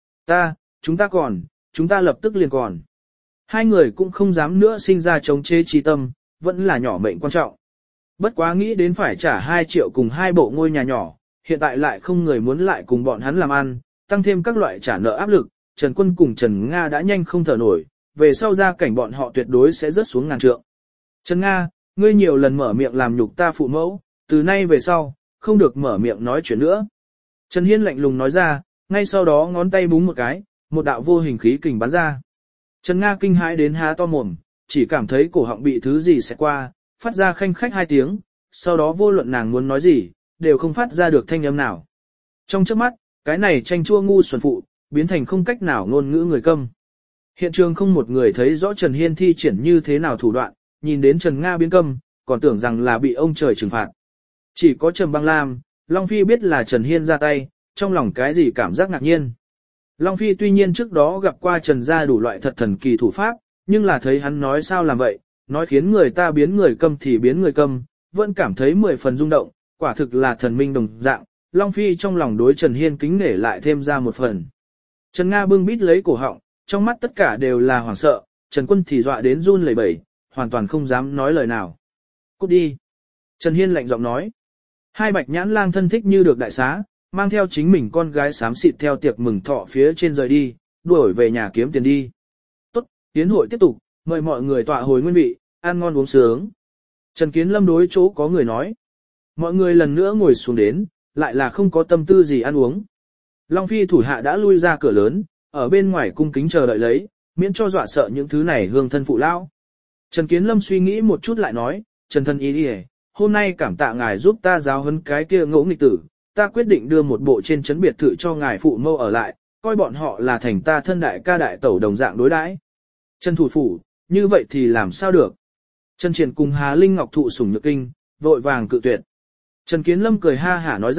S1: Chúng ta lập tức liền còn. Hai người cũng không dám nữa sinh ra chống chế chi tâm, vẫn là nhỏ mệnh quan trọng. Bất quá nghĩ đến phải trả 2 triệu cùng 2 bộ ngôi nhà nhỏ, hiện tại lại không người muốn lại cùng bọn hắn làm ăn, tăng thêm các loại trả nợ áp lực, Trần Quân cùng Trần Nga đã nhanh không thở nổi, về sau ra cảnh bọn họ tuyệt đối sẽ rớt xuống ngàn trượng. Trần Nga, ngươi nhiều lần mở miệng làm nhục ta phụ mẫu, từ nay về sau, không được mở miệng nói chuyện nữa. Trần Hiên lạnh lùng nói ra, ngay sau đó ngón tay búng một cái, một đạo vô hình khí kình bắn ra. Trần Nga kinh hãi đến há to mồm, chỉ cảm thấy cổ họng bị thứ gì xẹt qua, phát ra khanh khách 2 tiếng, sau đó vô luận nàng muốn nói gì, đều không phát ra được thanh âm nào. Trong chớp mắt, cái này tranh chua ngu xuẩn phụ, biến thành không cách nào ngôn ngữ người câm. Hiện trường không một người thấy rõ Trần Hiên thi triển như thế nào thủ đoạn, nhìn đến Trần Nga biến câm, còn tưởng rằng là bị ông trời trừng phạt. Chỉ có Trầm Băng Lam, Long Phi biết là Trần Hiên ra tay, trong lòng cái gì cảm giác ngạc nhiên. Long Phi tuy nhiên trước đó gặp qua Trần gia đủ loại thật thần kỳ thủ pháp, nhưng là thấy hắn nói sao làm vậy, nói khiến người ta biến người câm thì biến người câm, vẫn cảm thấy 10 phần rung động, quả thực là thần minh đồng dạng. Long Phi trong lòng đối Trần Hiên kính nể lại thêm ra một phần. Trần Nga bưng bít lấy cổ họng, trong mắt tất cả đều là hoảng sợ, Trần Quân thì dọa đến run lẩy bẩy, hoàn toàn không dám nói lời nào. Cút đi. Trần Hiên lạnh giọng nói. Hai bạch nhãn lang thân thích như được đại xá, mang theo chính mình con gái xám xịt theo tiệc mừng thọ phía trên rời đi, đuổi về nhà kiếm tiền đi. Tốt, tiến hội tiếp tục, mời mọi người tọa hồi nguyên vị, ăn ngon uống sướng. Trần Kiến Lâm đối chỗ có người nói. Mọi người lần nữa ngồi xuống đến, lại là không có tâm tư gì ăn uống. Long Phi thủ hạ đã lui ra cửa lớn, ở bên ngoài cung kính chờ đợi lấy, miễn cho dọa sợ những thứ này hương thân phụ lão. Trần Kiến Lâm suy nghĩ một chút lại nói, Trần thân ý đi hôm nay cảm tạ ngài giúp ta giáo huấn cái kia ngỗ nghịch tử, ta quyết định đưa một bộ trên trấn biệt thự cho ngài phụ mâu ở lại, coi bọn họ là thành ta thân đại ca đại tẩu đồng dạng đối đãi. Trần thủ phủ, như vậy thì làm sao được? Trần Triển cùng Hà Linh Ngọc thụ sủng nhược kinh, vội vàng cự tuyệt. Trần Kiến Lâm cười ha hả nói ra,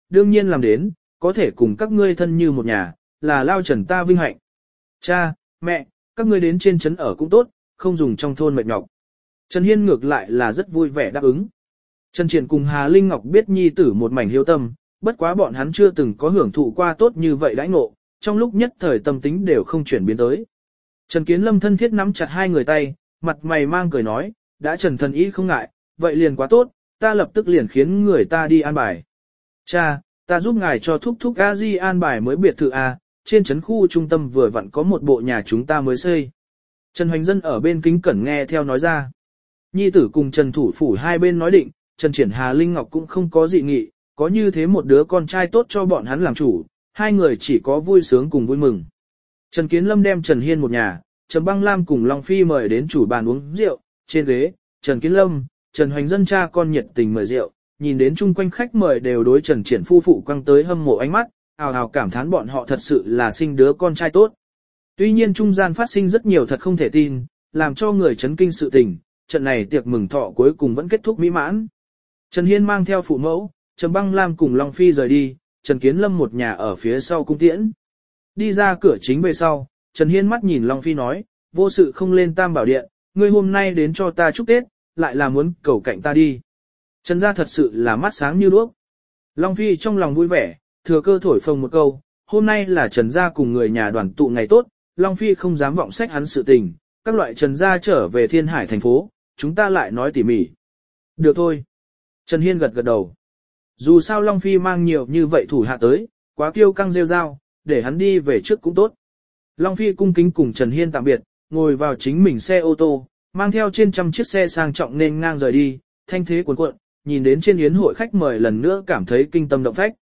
S1: đương nhiên làm đến, có thể cùng các ngươi thân như một nhà, là lao Trần ta vinh hạnh. Cha, mẹ, các ngươi đến trên trấn ở cũng tốt, không dùng trong thôn mệt nhọc. Trần Hiên ngược lại là rất vui vẻ đáp ứng. Trần Triển cùng Hà Linh Ngọc biết nhi tử một mảnh hiếu tâm, bất quá bọn hắn chưa từng có hưởng thụ qua tốt như vậy đãi ngộ, trong lúc nhất thời tâm tính đều không chuyển biến tới. Trần Kiến Lâm thân thiết nắm chặt hai người tay, mặt mày mang cười nói, đã Trần thần ý không ngại, vậy liền quá tốt, ta lập tức liền khiến người ta đi an bài. Cha, ta giúp ngài cho thúc thúc a di an bài mới biệt thự A, trên trấn khu trung tâm vừa vặn có một bộ nhà chúng ta mới xây. Trần Hoành Dân ở bên kính cẩn nghe theo nói ra. Nhi tử cùng Trần Thủ Phủ hai bên nói định, Trần Triển Hà Linh Ngọc cũng không có dị nghị, có như thế một đứa con trai tốt cho bọn hắn làm chủ, hai người chỉ có vui sướng cùng vui mừng. Trần Kiến Lâm đem Trần Hiên một nhà, Trần Băng Lam cùng Long Phi mời đến chủ bàn uống rượu, trên ghế, Trần Kiến Lâm, Trần Hoành Dân cha con nhiệt tình mời rượu, nhìn đến chung quanh khách mời đều đối Trần Triển phu phụ quăng tới hâm mộ ánh mắt, ào ào cảm thán bọn họ thật sự là sinh đứa con trai tốt. Tuy nhiên trung gian phát sinh rất nhiều thật không thể tin, làm cho người chấn kinh sự tình, trận này tiệc mừng thọ cuối cùng vẫn kết thúc mỹ mãn. Trần Hiên mang theo phụ mẫu, Trần Băng Lam cùng Long Phi rời đi, Trần Kiến Lâm một nhà ở phía sau cung tiễn. Đi ra cửa chính về sau, Trần Hiên mắt nhìn Long Phi nói, vô sự không lên Tam Bảo Điện, ngươi hôm nay đến cho ta chúc Tết, lại là muốn cầu cạnh ta đi. Trần gia thật sự là mắt sáng như đuốc. Long Phi trong lòng vui vẻ, thừa cơ thổi phồng một câu, hôm nay là Trần gia cùng người nhà đoàn tụ ngày tốt, Long Phi không dám vọng sách hắn sự tình, các loại Trần gia trở về Thiên Hải thành phố, chúng ta lại nói tỉ mỉ. Được thôi. Trần Hiên gật gật đầu. Dù sao Long Phi mang nhiều như vậy thủ hạ tới, quá kiêu căng rêu rao, để hắn đi về trước cũng tốt. Long Phi cung kính cùng Trần Hiên tạm biệt, ngồi vào chính mình xe ô tô, mang theo trên trăm chiếc xe sang trọng nên ngang rời đi, thanh thế cuồn cuộn, nhìn đến trên yến hội khách mời lần nữa cảm thấy kinh tâm động phách.